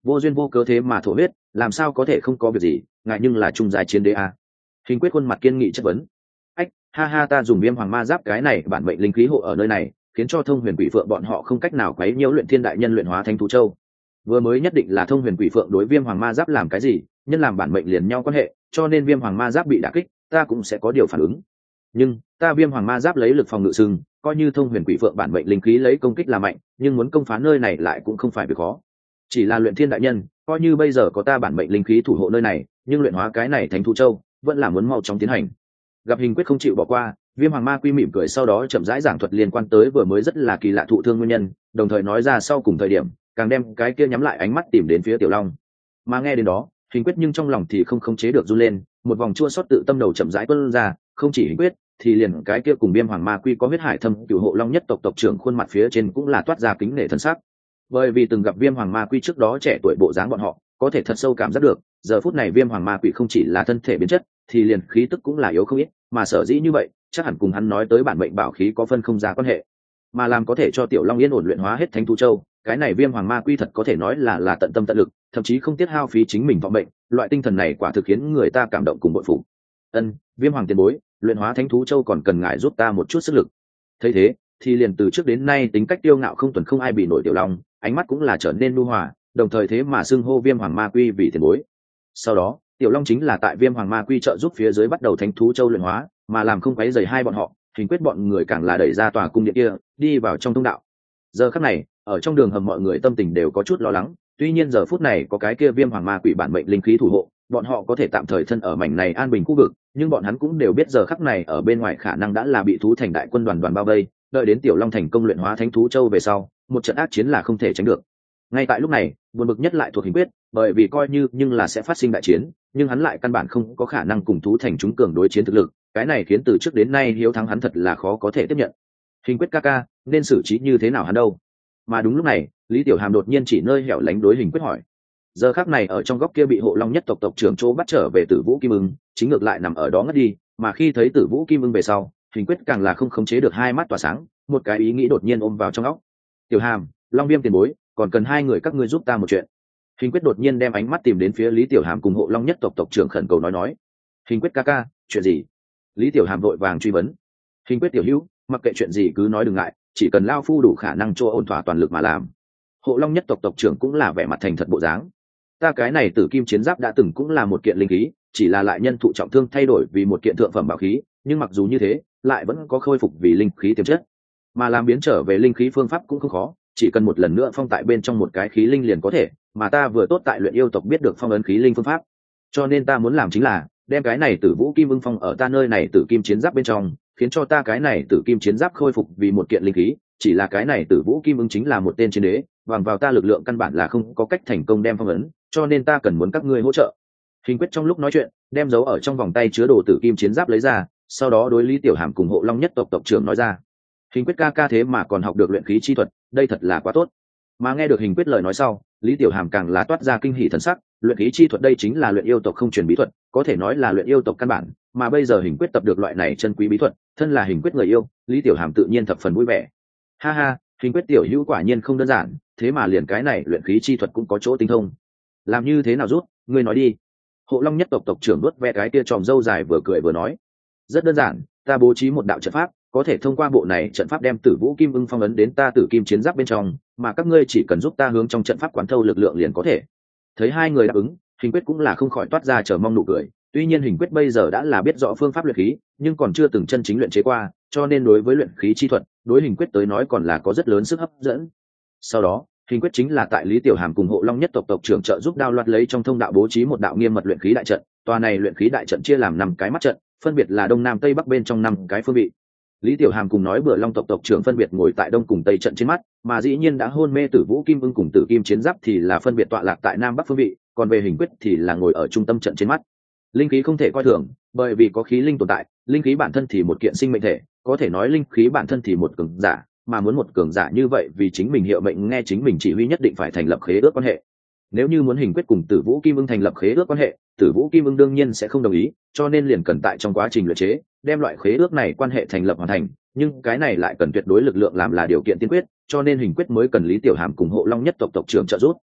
Speaker 1: vô duyên vô cớ thế mà thổ huyết, làm sao có thể không có việc gì, ngại nhưng là trung giai chiến đế à. Hình quyết khuôn mặt kiên nghị chất vấn. Ách, ha ha, ta dùng viêm hoàng ma giáp cái này bản mệnh linh khí hộ ở nơi này, khiến cho thông huyền quỷ phượng bọn họ không cách nào quấy nhiễu luyện thiên đại nhân luyện hóa thánh thú châu. Vừa mới nhất định là thông huyền quỷ phượng đối viêm hoàng ma giáp làm cái gì, nhân làm bản mệnh liền nhau quan hệ, cho nên viêm hoàng ma giáp bị đả kích, ta cũng sẽ có điều phản ứng. Nhưng ta viêm hoàng ma giáp lấy lực phòng ngự sừng, coi như thông huyền quỷ phượng bản mệnh linh khí lấy công kích là mạnh, nhưng muốn công phá nơi này lại cũng không phải việc khó. Chỉ là luyện thiên đại nhân, coi như bây giờ có ta bản mệnh linh khí thủ hộ nơi này, nhưng luyện hóa cái này thánh thú châu vẫn là muốn mau chóng tiến hành. Gặp Hình quyết không chịu bỏ qua, viêm hoàng ma quy mỉm cười, sau đó chậm rãi giảng thuật liên quan tới vừa mới rất là kỳ lạ thụ thương nguyên nhân, đồng thời nói ra sau cùng thời điểm càng đem cái kia nhắm lại ánh mắt tìm đến phía Tiểu Long. Mà nghe đến đó, Hình quyết nhưng trong lòng thì không khống chế được run lên, một vòng chua xót tự tâm đầu chậm rãi tuôn ra, không chỉ Hình quyết thì liền cái kia cùng viêm hoàng ma quy có huyết hải thâm cửu hộ long nhất tộc tộc trưởng khuôn mặt phía trên cũng là toát ra kính nể thân sắc. Bởi vì từng gặp viêm hoàng ma quy trước đó trẻ tuổi bộ dáng bọn họ có thể thật sâu cảm giác được, giờ phút này viêm hoàng ma quỷ không chỉ là thân thể biến chất thì liền khí tức cũng là yếu không ít, mà sở dĩ như vậy chắc hẳn cùng hắn nói tới bản mệnh bảo khí có phân không ra quan hệ. Mà làm có thể cho Tiểu Long yên ổn luyện hóa hết thánh thú châu, cái này viêm hoàng ma quy thật có thể nói là tận tâm tận lực, thậm chí không tiếc hao phí chính mình vọng mệnh, loại tinh thần này quả thực khiến người ta cảm động cùng bội phục. Viêm hoàng tiền bối, luyện hóa thánh thú châu còn cần ngài giúp ta một chút sức lực. Thấy thế thì liền từ trước đến nay tính cách tiêu ngạo không tuần không ai bị nổi Tiểu Long ánh mắt cũng là trở nên nhu hòa, đồng thời thế mà xưng hô viêm hoàng ma quy vì tiền bối. Sau đó Tiểu Long chính là tại viêm hoàng ma quy trợ giúp phía dưới bắt đầu thánh thú châu luyện hóa, mà làm không quấy rầy hai bọn họ, Hình quyết bọn người càng là đẩy ra tòa cung điện kia đi vào trong thông đạo. Giờ khắc này ở trong đường hầm mọi người tâm tình đều có chút lo lắng, tuy nhiên giờ phút này có cái kia viêm hoàng ma quỷ bản mệnh linh khí thủ hộ, bọn họ có thể tạm thời thân ở mảnh này an bình khu vực, nhưng bọn hắn cũng đều biết giờ khắc này ở bên ngoài khả năng đã là bị thú thành đại quân đoàn bao vây, đợi đến Tiểu Long thành công luyện hóa thánh thú châu về sau, một trận ác chiến là không thể tránh được. Ngay tại lúc này buồn bực nhất lại thuộc Hình quyết, bởi vì coi như nhưng là sẽ phát sinh đại chiến, nhưng hắn lại căn bản không có khả năng cùng thú thành chúng cường đối chiến thực lực, cái này khiến từ trước đến nay hiếu thắng hắn thật là khó có thể tiếp nhận. Hình quyết ca ca nên xử trí như thế nào hắn đâu? Mà đúng lúc này Lý Tiểu Hàm đột nhiên chỉ nơi hẻo lánh đối Hình quyết hỏi. Giờ khắc này ở trong góc kia bị hộ long nhất tộc tộc trưởng chỗ bắt trở về Tử Vũ Kim Ưng chính ngược lại nằm ở đó ngất đi, mà khi thấy Tử Vũ Kim Ưng về sau, Hình quyết càng là không khống chế được hai mắt tỏa sáng, một cái ý nghĩ đột nhiên ôm vào trong óc. Tiểu Hàm, Long Viêm tiền bối, còn cần hai người các ngươi giúp ta một chuyện. Hình quyết đột nhiên đem ánh mắt tìm đến phía Lý Tiểu Hàm cùng hộ long nhất tộc tộc trưởng khẩn cầu nói. Hình quyết ca ca, chuyện gì? Lý Tiểu Hàm vội vàng truy vấn. Hình quyết tiểu hữu, mặc kệ chuyện gì cứ nói đừng ngại, chỉ cần lao phu đủ khả năng cho ôn thỏa toàn lực mà làm. Hộ long nhất tộc tộc trưởng cũng là vẻ mặt thành thật bộ dáng. Ta cái này Tử Kim chiến giáp đã từng cũng là một kiện linh khí, chỉ là lại nhân thụ trọng thương thay đổi vì một kiện thượng phẩm bảo khí, nhưng mặc dù như thế lại vẫn có khôi phục vì linh khí tiềm chất, mà làm biến trở về linh khí phương pháp cũng không khó, chỉ cần một lần nữa phong tại bên trong một cái khí linh liền có thể, mà ta vừa tốt tại luyện yêu tộc biết được phong ấn khí linh phương pháp, cho nên ta muốn làm chính là đem cái này Tử Vũ Kim Ưng phong ở ta nơi này Tử Kim chiến giáp bên trong, khiến cho ta cái này Tử Kim chiến giáp khôi phục vì một kiện linh khí, chỉ là cái này Tử Vũ Kim Ưng chính là một tên chiến đế, bằng vào ta lực lượng căn bản là không có cách thành công đem phong ấn, cho nên ta cần muốn các ngươi hỗ trợ. Hình quyết trong lúc nói chuyện đem giấu ở trong vòng tay chứa đồ Tử Kim chiến giáp lấy ra, sau đó đối Lý Tiểu Hàm cùng hộ long nhất tộc tộc trưởng nói ra. Hình quyết ca ca thế mà còn học được luyện khí chi thuật, đây thật là quá tốt. Mà nghe được Hình quyết lời nói sau, Lý Tiểu Hàm càng là toát ra kinh hỉ thần sắc, luyện khí chi thuật đây chính là luyện yêu tộc không truyền bí thuật, có thể nói là luyện yêu tộc căn bản, mà bây giờ Hình quyết tập được loại này chân quý bí thuật, thân là Hình quyết người yêu, Lý Tiểu Hàm tự nhiên thập phần vui vẻ. Ha ha, Hình quyết tiểu hữu quả nhiên không đơn giản, thế mà liền cái này luyện khí chi thuật cũng có chỗ tinh thông. Làm như thế nào rút, ngươi nói đi. Hộ long nhất tộc tộc trưởng nuốt ve cái tia tròm râu dài vừa cười vừa nói. Rất đơn giản, ta bố trí một đạo trận pháp, có thể thông qua bộ này trận pháp đem Tử Vũ Kim Ưng phong ấn đến ta Tử Kim chiến giáp bên trong, mà các ngươi chỉ cần giúp ta hướng trong trận pháp quán thâu lực lượng liền có thể. Thấy hai người đáp ứng, Hình quyết cũng là không khỏi toát ra chờ mong nụ cười. Tuy nhiên Hình quyết bây giờ đã là biết rõ phương pháp luyện khí, nhưng còn chưa từng chân chính luyện chế qua, cho nên đối với luyện khí chi thuật, đối Hình quyết tới nói còn là có rất lớn sức hấp dẫn. Sau đó Hình quyết chính là tại Lý Tiểu Hàm cùng hộ long nhất tộc tộc trưởng trợ giúp đao loạt lấy trong thông đạo bố trí một đạo nghiêm mật luyện khí đại trận. Tòa này luyện khí đại trận chia làm 5 cái mắt trận, phân biệt là đông nam tây bắc bên trong 5 cái phương vị. Lý Tiểu Hàm cùng nói bừa long tộc tộc trưởng phân biệt ngồi tại đông cùng tây trận trên mắt, mà dĩ nhiên đã hôn mê Tử Vũ Kim Ưng cùng Tử Kim chiến giáp thì là phân biệt tọa lạc tại nam bắc phương vị, còn về Hình quyết thì là ngồi ở trung tâm trận trên mắt. Linh khí không thể coi thường, bởi vì có khí linh tồn tại, linh khí bản thân thì một kiện sinh mệnh thể, có thể nói linh khí bản thân thì một cường giả, mà muốn một cường giả như vậy vì chính mình hiệu mệnh nghe chính mình chỉ huy nhất định phải thành lập khế ước quan hệ. Nếu như muốn Hình quyết cùng Tử Vũ Kim Ưng thành lập khế ước quan hệ, Tử Vũ Kim Ưng đương nhiên sẽ không đồng ý, cho nên liền cần tại trong quá trình luyện chế đem loại khế ước này quan hệ thành lập hoàn thành, nhưng cái này lại cần tuyệt đối lực lượng làm là điều kiện tiên quyết, cho nên Hình quyết mới cần Lý Tiểu Hàm cùng hộ long nhất tộc tộc trưởng trợ giúp.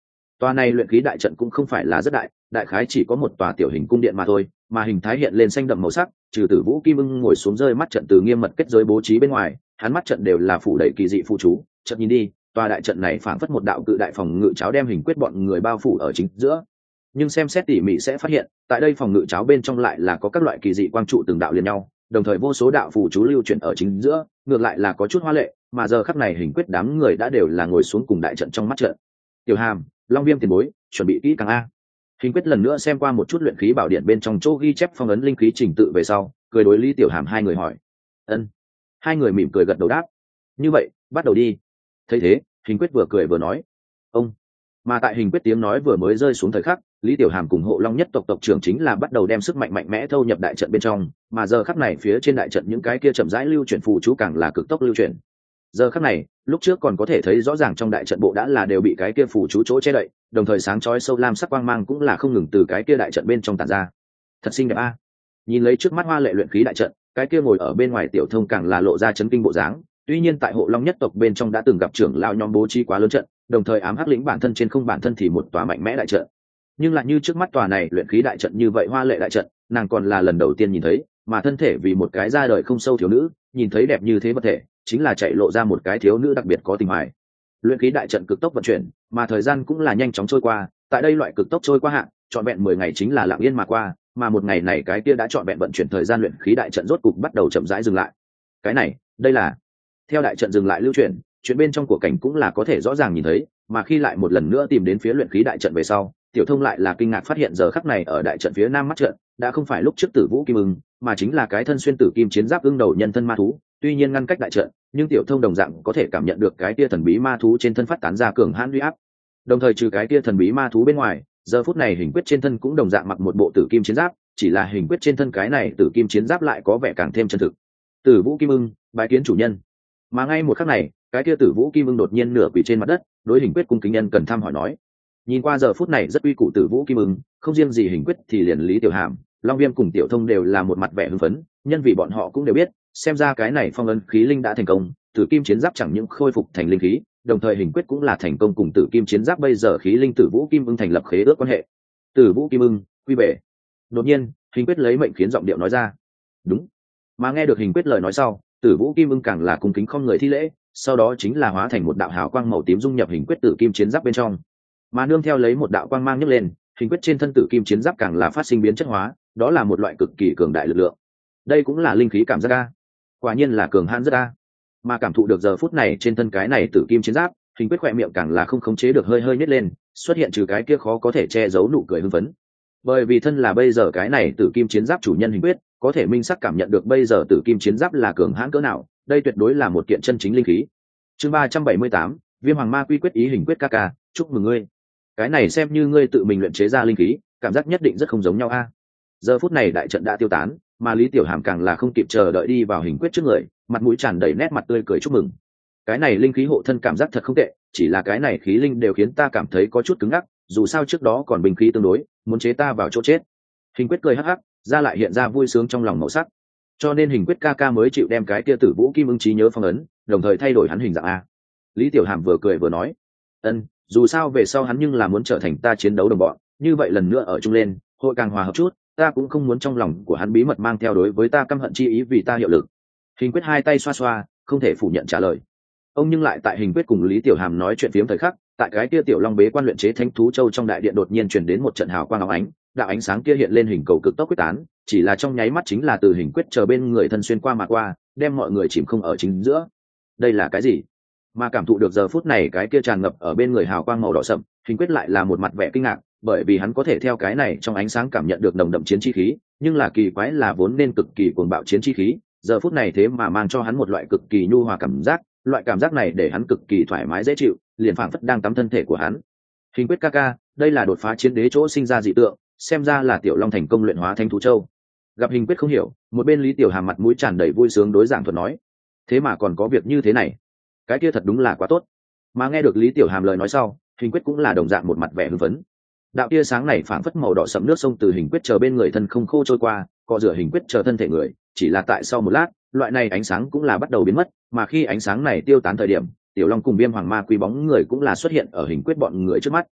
Speaker 1: Tòa này luyện khí đại trận cũng không phải là rất đại, đại khái chỉ có một tòa tiểu hình cung điện mà thôi, mà hình thái hiện lên xanh đậm màu sắc, trừ Tử Vũ Kim Ưng ngồi xuống rơi mắt trận từ nghiêm mật kết giới bố trí bên ngoài, hắn mắt trận đều là phủ đầy kỳ dị phụ chú, chợt nhìn đi, tòa đại trận này phảng phất một đạo cự đại phòng ngự cháo đem hình quyết bọn người bao phủ ở chính giữa. Nhưng xem xét tỉ mỉ sẽ phát hiện, tại đây phòng ngự cháo bên trong lại là có các loại kỳ dị quang trụ từng đạo liền nhau, đồng thời vô số đạo phù chú lưu chuyển ở chính giữa, ngược lại là có chút hoa lệ, mà giờ khắc này hình quyết đám người đã đều là ngồi xuống cùng đại trận trong mắt trận. Tiểu Hàm, Long Viêm tiền bối, chuẩn bị kỹ càng a. Hình quyết lần nữa xem qua một chút luyện khí bảo điện bên trong chỗ ghi chép phong ấn linh khí trình tự về sau, cười đối Lý Tiểu Hàm hai người hỏi. Ân. Hai người mỉm cười gật đầu đáp. Như vậy, bắt đầu đi. Thấy thế, hình quyết vừa cười vừa nói. Ông. Mà tại hình quyết tiếng nói vừa mới rơi xuống thời khắc, Lý Tiểu Hàm cùng Hộ Long nhất tộc tộc trưởng chính là bắt đầu đem sức mạnh mạnh mẽ thâu nhập đại trận bên trong, mà giờ khắc này phía trên đại trận những cái kia chậm rãi lưu chuyển phù chú càng là cực tốc lưu chuyển. Giờ khắc này, lúc trước còn có thể thấy rõ ràng trong đại trận bộ đã là đều bị cái kia phù chú chỗ che đậy, đồng thời sáng chói sâu lam sắc quang mang cũng là không ngừng từ cái kia đại trận bên trong tản ra. Thật xinh đẹp a. Nhìn lấy trước mắt hoa lệ luyện khí đại trận, cái kia ngồi ở bên ngoài Tiểu Thông càng là lộ ra chấn kinh bộ dáng. Tuy nhiên tại Hộ Long nhất tộc bên trong đã từng gặp trưởng lão nhóm bố trí quá lớn trận, đồng thời ám hắc lĩnh bản thân trên không bản thân thì một tòa mạnh mẽ đại trận, nhưng lại như trước mắt tòa này luyện khí đại trận như vậy hoa lệ đại trận, nàng còn là lần đầu tiên nhìn thấy, mà thân thể vì một cái ra đời không sâu thiếu nữ, nhìn thấy đẹp như thế vật thể, chính là chạy lộ ra một cái thiếu nữ đặc biệt có tình hoài. Luyện khí đại trận cực tốc vận chuyển, mà thời gian cũng là nhanh chóng trôi qua, tại đây loại cực tốc trôi qua hạn, trọn vẹn 10 ngày chính là lặng yên mà qua, mà một ngày này cái kia đã trọn vẹn vận chuyển thời gian luyện khí đại trận rốt cục bắt đầu chậm rãi dừng lại. Cái này, đây là theo đại trận dừng lại lưu chuyển, chuyện bên trong của cảnh cũng là có thể rõ ràng nhìn thấy, mà khi lại một lần nữa tìm đến phía luyện khí đại trận về sau, Tiểu Thông lại là kinh ngạc phát hiện giờ khắc này ở đại trận phía nam mắt trận đã không phải lúc trước Tử Vũ Kim Ưng, mà chính là cái thân xuyên tử kim chiến giáp ưng đầu nhân thân ma thú. Tuy nhiên ngăn cách đại trận, nhưng Tiểu Thông đồng dạng có thể cảm nhận được cái tia thần bí ma thú trên thân phát tán ra cường hãn uy áp. Đồng thời trừ cái tia thần bí ma thú bên ngoài, giờ phút này hình quyết trên thân cũng đồng dạng mặc một bộ tử kim chiến giáp, chỉ là hình quyết trên thân cái này tử kim chiến giáp lại có vẻ càng thêm chân thực. Tử Vũ Kim Ưng, bái kiến chủ nhân. Mà ngay một khắc này, cái tia Tử Vũ Kim Ưng đột nhiên nửa quỳ trên mặt đất, đối hình quyết cung kính nhân cần thăm hỏi nói. Nhìn qua giờ phút này rất uy cụ Tử Vũ Kim Ưng, không riêng gì hình quyết thì liền Lý Tiểu Hàm, Long Viêm cùng Tiểu Thông đều là một mặt vẻ hưng phấn, nhân vì bọn họ cũng đều biết, xem ra cái này phong ấn khí linh đã thành công, tử kim chiến giáp chẳng những khôi phục thành linh khí, đồng thời hình quyết cũng là thành công cùng tử kim chiến giáp bây giờ khí linh Tử Vũ Kim Ưng thành lập khế ước quan hệ. Tử Vũ Kim Ưng, quy bệ. Đột nhiên, hình quyết lấy mệnh khiến giọng điệu nói ra. Đúng. Mà nghe được hình quyết lời nói sau, Tử Vũ Kim Ưng càng là cung kính không người thi lễ, sau đó chính là hóa thành một đạo hào quang màu tím dung nhập hình quyết tử kim chiến giáp bên trong. Mà nương theo lấy một đạo quang mang nhấc lên, hình quyết trên thân tử kim chiến giáp càng là phát sinh biến chất hóa, đó là một loại cực kỳ cường đại lực lượng. Đây cũng là linh khí cảm giác a. Quả nhiên là cường hãn rất a. Mà cảm thụ được giờ phút này trên thân cái này tử kim chiến giáp, hình quyết khỏe miệng càng là không khống chế được hơi hơi nhếch lên, xuất hiện trừ cái kia khó có thể che giấu nụ cười hưng phấn. Bởi vì thân là bây giờ cái này tử kim chiến giáp chủ nhân hình quyết, có thể minh sắc cảm nhận được bây giờ tử kim chiến giáp là cường hãn cỡ nào, đây tuyệt đối là một kiện chân chính linh khí. Chương 378, Viêm Hoàng Ma Quy quyết ý hình quyết ca ca, chúc mừng ngươi. Cái này xem như ngươi tự mình luyện chế ra linh khí, cảm giác nhất định rất không giống nhau a. Giờ phút này đại trận đã tiêu tán, mà Lý Tiểu Hàm càng là không kịp chờ đợi đi vào hình quyết trước người, mặt mũi tràn đầy nét mặt tươi cười chúc mừng. Cái này linh khí hộ thân cảm giác thật không tệ, chỉ là cái này khí linh đều khiến ta cảm thấy có chút cứng ngắc, dù sao trước đó còn bình khí tương đối, muốn chế ta vào chỗ chết. Hình quyết cười hắc hắc, ra lại hiện ra vui sướng trong lòng màu sắc. Cho nên hình quyết ca ca mới chịu đem cái kia Tử Vũ Kim Ưng trí nhớ phong ấn, đồng thời thay đổi hắn hình dạng a. Lý Tiểu Hàm vừa cười vừa nói, dù sao về sau hắn nhưng là muốn trở thành ta chiến đấu đồng bọn, như vậy lần nữa ở chung lên, hội càng hòa hợp chút, ta cũng không muốn trong lòng của hắn bí mật mang theo đối với ta căm hận chi ý vì ta hiệu lực. Hình quyết hai tay xoa xoa, không thể phủ nhận trả lời. Ông nhưng lại tại hình quyết cùng Lý Tiểu Hàm nói chuyện phiếm thời khắc, tại cái kia Tiểu Long bế quan luyện chế Thánh thú châu trong đại điện đột nhiên truyền đến một trận hào quang óng ánh, đạo ánh sáng kia hiện lên hình cầu cực tốc quyết tán, chỉ là trong nháy mắt chính là từ hình quyết chờ bên người thân xuyên qua mà qua, đem mọi người chìm không ở chính giữa. Đây là cái gì? Mà cảm thụ được giờ phút này cái kia tràn ngập ở bên người hào quang màu đỏ sậm, hình quyết lại là một mặt vẻ kinh ngạc, bởi vì hắn có thể theo cái này trong ánh sáng cảm nhận được nồng đậm chiến chi khí, nhưng là kỳ quái là vốn nên cực kỳ cuồng bạo chiến chi khí, giờ phút này thế mà mang cho hắn một loại cực kỳ nhu hòa cảm giác, loại cảm giác này để hắn cực kỳ thoải mái dễ chịu, liền phảng phất đang tắm thân thể của hắn. Hình quyết ca ca, đây là đột phá chiến đế chỗ sinh ra dị tượng, xem ra là Tiểu Long thành công luyện hóa Thánh thú châu. Gặp hình quyết không hiểu, một bên Lý Tiểu Hàm mặt mũi tràn đầy vui sướng đối giảng thuật nói, thế mà còn có việc như thế này, cái kia thật đúng là quá tốt. Mà nghe được Lý Tiểu Hàm lời nói sau, hình quyết cũng là đồng dạng một mặt vẻ hưng phấn. Đạo tia sáng này phảng phất màu đỏ sẫm nước sông từ hình quyết chờ bên người thân không khô trôi qua, cọ rửa hình quyết chờ thân thể người, chỉ là tại sau một lát, loại này ánh sáng cũng là bắt đầu biến mất, mà khi ánh sáng này tiêu tán thời điểm, Tiểu Long cùng Viêm Hoàng Ma Quy bóng người cũng là xuất hiện ở hình quyết bọn người trước mắt.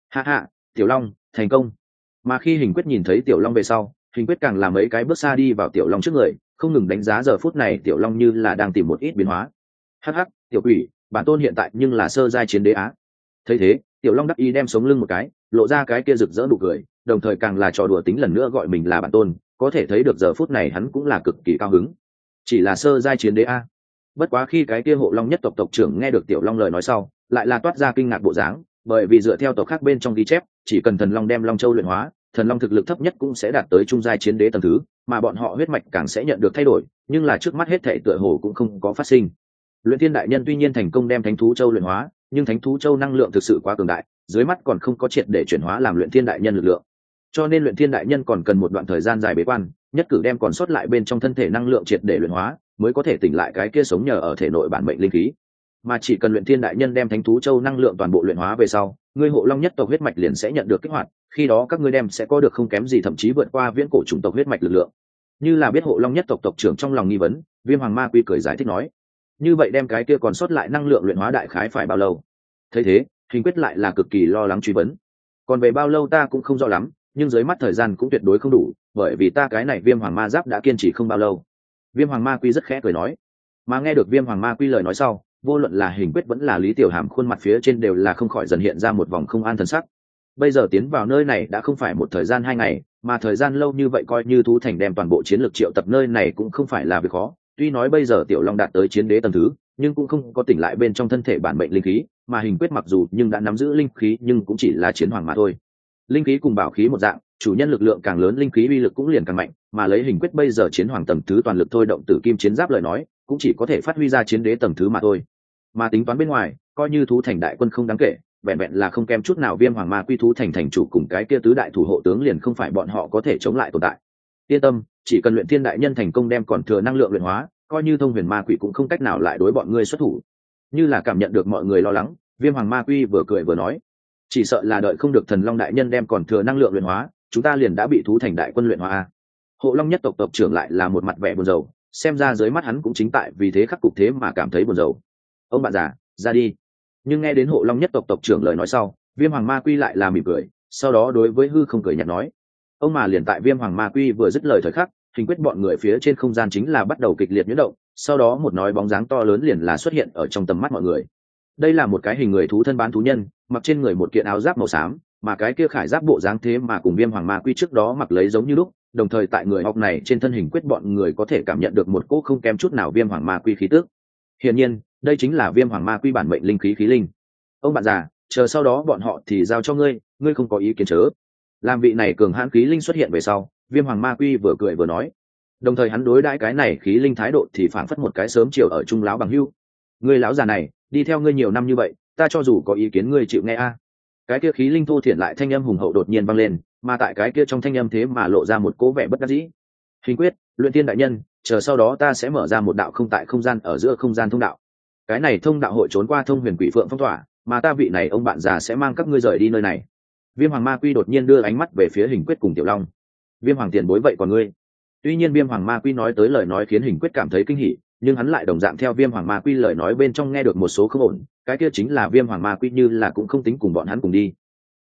Speaker 1: Hạ hạ, Tiểu Long thành công. Mà khi Hình Quyết nhìn thấy Tiểu Long về sau, Hình Quyết càng làm mấy cái bước xa đi vào Tiểu Long trước người, không ngừng đánh giá giờ phút này Tiểu Long như là đang tìm một ít biến hóa. Hắc hắc, tiểu quỷ, bản tôn hiện tại nhưng là sơ giai chiến đế á. Thấy thế, Tiểu Long đắc ý đem sống lưng một cái, lộ ra cái kia rực rỡ nụ cười, đồng thời càng là trò đùa tính lần nữa gọi mình là bản tôn, có thể thấy được giờ phút này hắn cũng là cực kỳ cao hứng. Chỉ là sơ giai chiến đế a. Bất quá khi cái kia Hộ Long nhất tộc tộc trưởng nghe được Tiểu Long lời nói sau, lại là toát ra kinh ngạc bộ dáng, bởi vì dựa theo tộc khác bên trong ghi chép, chỉ cần thần long đem long châu luyện hóa, thần long thực lực thấp nhất cũng sẽ đạt tới trung giai chiến đế tầng thứ, mà bọn họ huyết mạch càng sẽ nhận được thay đổi, nhưng là trước mắt hết thảy tựa hồ cũng không có phát sinh. Luyện Thiên đại nhân tuy nhiên thành công đem Thánh thú châu luyện hóa, nhưng Thánh thú châu năng lượng thực sự quá cường đại, dưới mắt còn không có triệt để chuyển hóa làm Luyện Thiên đại nhân lực lượng. Cho nên Luyện Thiên đại nhân còn cần một đoạn thời gian dài bế quan, nhất cử đem còn sót lại bên trong thân thể năng lượng triệt để luyện hóa, mới có thể tỉnh lại cái kia sống nhờ ở thể nội bản mệnh linh khí. Mà chỉ cần Luyện Thiên đại nhân đem Thánh thú châu năng lượng toàn bộ luyện hóa về sau, ngươi Hộ Long nhất tộc huyết mạch liền sẽ nhận được kích hoạt, khi đó các ngươi đem sẽ có được không kém gì thậm chí vượt qua viễn cổ chủng tộc huyết mạch lực lượng. Như là biết Hộ Long nhất tộc tộc trưởng trong lòng nghi vấn, Viêm Hoàng Ma Quy cười giải thích nói: như vậy đem cái kia còn sót lại năng lượng luyện hóa đại khái phải bao lâu? Thấy thế, Hình Quyết lại là cực kỳ lo lắng truy vấn. Còn về bao lâu ta cũng không rõ lắm, nhưng dưới mắt thời gian cũng tuyệt đối không đủ, bởi vì ta cái này Viêm Hoàng Ma Giáp đã kiên trì không bao lâu. Viêm Hoàng Ma Quy rất khẽ cười nói. Mà nghe được Viêm Hoàng Ma Quy lời nói sau, vô luận là Hình Quyết vẫn là Lý Tiểu Hàm khuôn mặt phía trên đều là không khỏi dần hiện ra một vòng không an thần sắc. Bây giờ tiến vào nơi này đã không phải một thời gian 2 ngày, mà thời gian lâu như vậy coi như Thú Thành đem toàn bộ chiến lược triệu tập nơi này cũng không phải là việc khó. Tuy nói bây giờ Tiểu Long đạt tới chiến đế tầng thứ, nhưng cũng không có tỉnh lại bên trong thân thể bản mệnh linh khí, mà Hình Quyết mặc dù nhưng đã nắm giữ linh khí nhưng cũng chỉ là chiến hoàng mà thôi. Linh khí cùng bảo khí một dạng, chủ nhân lực lượng càng lớn linh khí uy lực cũng liền càng mạnh, mà lấy Hình Quyết bây giờ chiến hoàng tầng thứ toàn lực thôi động tử kim chiến giáp lời nói, cũng chỉ có thể phát huy ra chiến đế tầng thứ mà thôi. Mà tính toán bên ngoài, coi như Thú Thành đại quân không đáng kể, vẹn vẹn là không kém chút nào Viêm Hoàng Ma Quy Thú Thành thành chủ cùng cái kia tứ đại thủ hộ tướng liền không phải bọn họ có thể chống lại tồn tại. Yên tâm, chỉ cần Luyện Thiên đại nhân thành công đem còn thừa năng lượng luyện hóa, coi như Thông Huyền Ma Quỷ cũng không cách nào lại đối bọn ngươi xuất thủ. Như là cảm nhận được mọi người lo lắng, Viêm Hoàng Ma Quy vừa cười vừa nói: chỉ sợ là đợi không được Thần Long đại nhân đem còn thừa năng lượng luyện hóa, chúng ta liền đã bị Thú Thành đại quân luyện hóa. Hộ Long nhất tộc tộc trưởng lại là một mặt vẻ buồn rầu, xem ra dưới mắt hắn cũng chính tại vì thế khắc phục thế mà cảm thấy buồn rầu. Ông bạn già, ra đi. Nhưng nghe đến Hộ Long nhất tộc tộc trưởng lời nói sau, Viêm Hoàng Ma Quy lại là mỉm cười, sau đó đối với hư không cười nhạt nói: ông mà liền tại Viêm Hoàng Ma Quy vừa dứt lời thời khắc, Hình Quyết bọn người phía trên không gian chính là bắt đầu kịch liệt nhuyễn động, sau đó một nói bóng dáng to lớn liền là xuất hiện ở trong tầm mắt mọi người. Đây là một cái hình người thú thân bán thú nhân, mặc trên người một kiện áo giáp màu xám, mà cái kia khải giáp bộ dáng thế mà cùng Viêm Hoàng Ma Quy trước đó mặc lấy giống như lúc, đồng thời tại người học này trên thân Hình Quyết bọn người có thể cảm nhận được một cỗ không kém chút nào Viêm Hoàng Ma Quy khí tức. Hiển nhiên, đây chính là Viêm Hoàng Ma Quy bản mệnh linh khí khí linh. Ông bạn già, chờ sau đó bọn họ thì giao cho ngươi, ngươi không có ý kiến chớ. Làm vị này cường hãn khí linh xuất hiện về sau, Viêm Hoàng Ma Quy vừa cười vừa nói, đồng thời hắn đối đãi cái này khí linh thái độ thì phảng phất một cái sớm chiều ở trung lão bằng hưu. Ngươi lão già này, đi theo ngươi nhiều năm như vậy, ta cho dù có ý kiến ngươi chịu nghe a. Cái kia khí linh thô thiển lại thanh âm hùng hậu đột nhiên vang lên, mà tại cái kia trong thanh âm thế mà lộ ra một cố vẻ bất đắc dĩ. Hình Quyết, Luyện Thiên đại nhân, chờ sau đó ta sẽ mở ra một đạo không tại không gian ở giữa không gian thông đạo. Cái này thông đạo hội trốn qua Thông Huyền Quỷ Phượng phong tỏa, mà ta vị này ông bạn già sẽ mang các ngươi rời đi nơi này. Viêm Hoàng Ma Quy đột nhiên đưa ánh mắt về phía Hình Quyết cùng Tiểu Long. Viêm Hoàng tiền bối vậy còn ngươi? Tuy nhiên Viêm Hoàng Ma Quy nói tới lời nói khiến Hình Quyết cảm thấy kinh hỉ, nhưng hắn lại đồng dạng theo Viêm Hoàng Ma Quy lời nói bên trong nghe được một số không ổn, cái kia chính là Viêm Hoàng Ma Quy như là cũng không tính cùng bọn hắn cùng đi.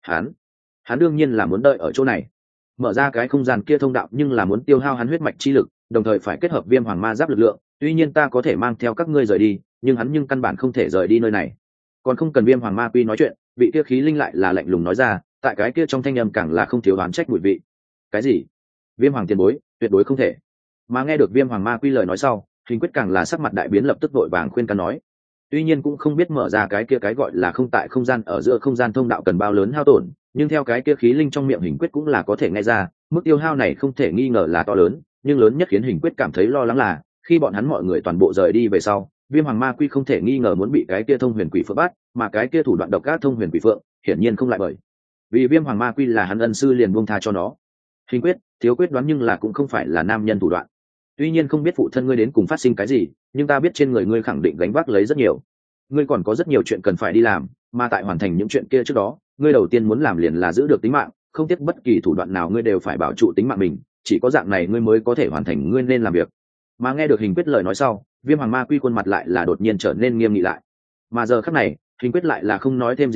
Speaker 1: Hắn đương nhiên là muốn đợi ở chỗ này. Mở ra cái không gian kia thông đạo nhưng là muốn tiêu hao hắn huyết mạch chi lực, đồng thời phải kết hợp Viêm Hoàng Ma Giáp lực lượng, tuy nhiên ta có thể mang theo các ngươi rời đi, nhưng hắn nhưng căn bản không thể rời đi nơi này. Còn không cần Viêm Hoàng Ma Quy nói chuyện, vị kia khí linh lại là lạnh lùng nói ra, tại cái kia trong thanh âm càng là không thiếu oán trách mùi vị. Cái gì? Viêm Hoàng tiền bối, tuyệt đối không thể. Mà nghe được Viêm Hoàng Ma Quy lời nói sau, Hình Quyết càng là sắc mặt đại biến lập tức vội vàng khuyên can nói. Tuy nhiên cũng không biết mở ra cái kia cái gọi là không tại không gian ở giữa không gian thông đạo cần bao lớn hao tổn, nhưng theo cái kia khí linh trong miệng Hình Quyết cũng là có thể nghe ra, mức tiêu hao này không thể nghi ngờ là to lớn, nhưng lớn nhất khiến Hình Quyết cảm thấy lo lắng là, khi bọn hắn mọi người toàn bộ rời đi về sau, Viêm Hoàng Ma Quy không thể nghi ngờ muốn bị cái kia Thông Huyền Quỷ Phượng bắt, mà cái kia thủ đoạn độc ác Thông Huyền Quỷ Phượng, hiển nhiên không lại bởi. Vì Viêm Hoàng Ma Quy là hắn ân sư liền buông tha cho nó. Hình Quyết, thiếu quyết đoán nhưng là cũng không phải là nam nhân thủ đoạn. Tuy nhiên không biết phụ thân ngươi đến cùng phát sinh cái gì, nhưng ta biết trên người ngươi khẳng định gánh vác lấy rất nhiều. Ngươi còn có rất nhiều chuyện cần phải đi làm, mà tại hoàn thành những chuyện kia trước đó, ngươi đầu tiên muốn làm liền là giữ được tính mạng, không tiếc bất kỳ thủ đoạn nào ngươi đều phải bảo trụ tính mạng mình, chỉ có dạng này ngươi mới có thể hoàn thành ngươi nên làm việc. Mà nghe được Hình Quyết lời nói sau, Viêm Hoàng Ma Quy khuôn mặt lại là đột nhiên trở nên nghiêm nghị lại. Mà giờ khắc này, Hình Quyết lại là không nói thêm gì nữa,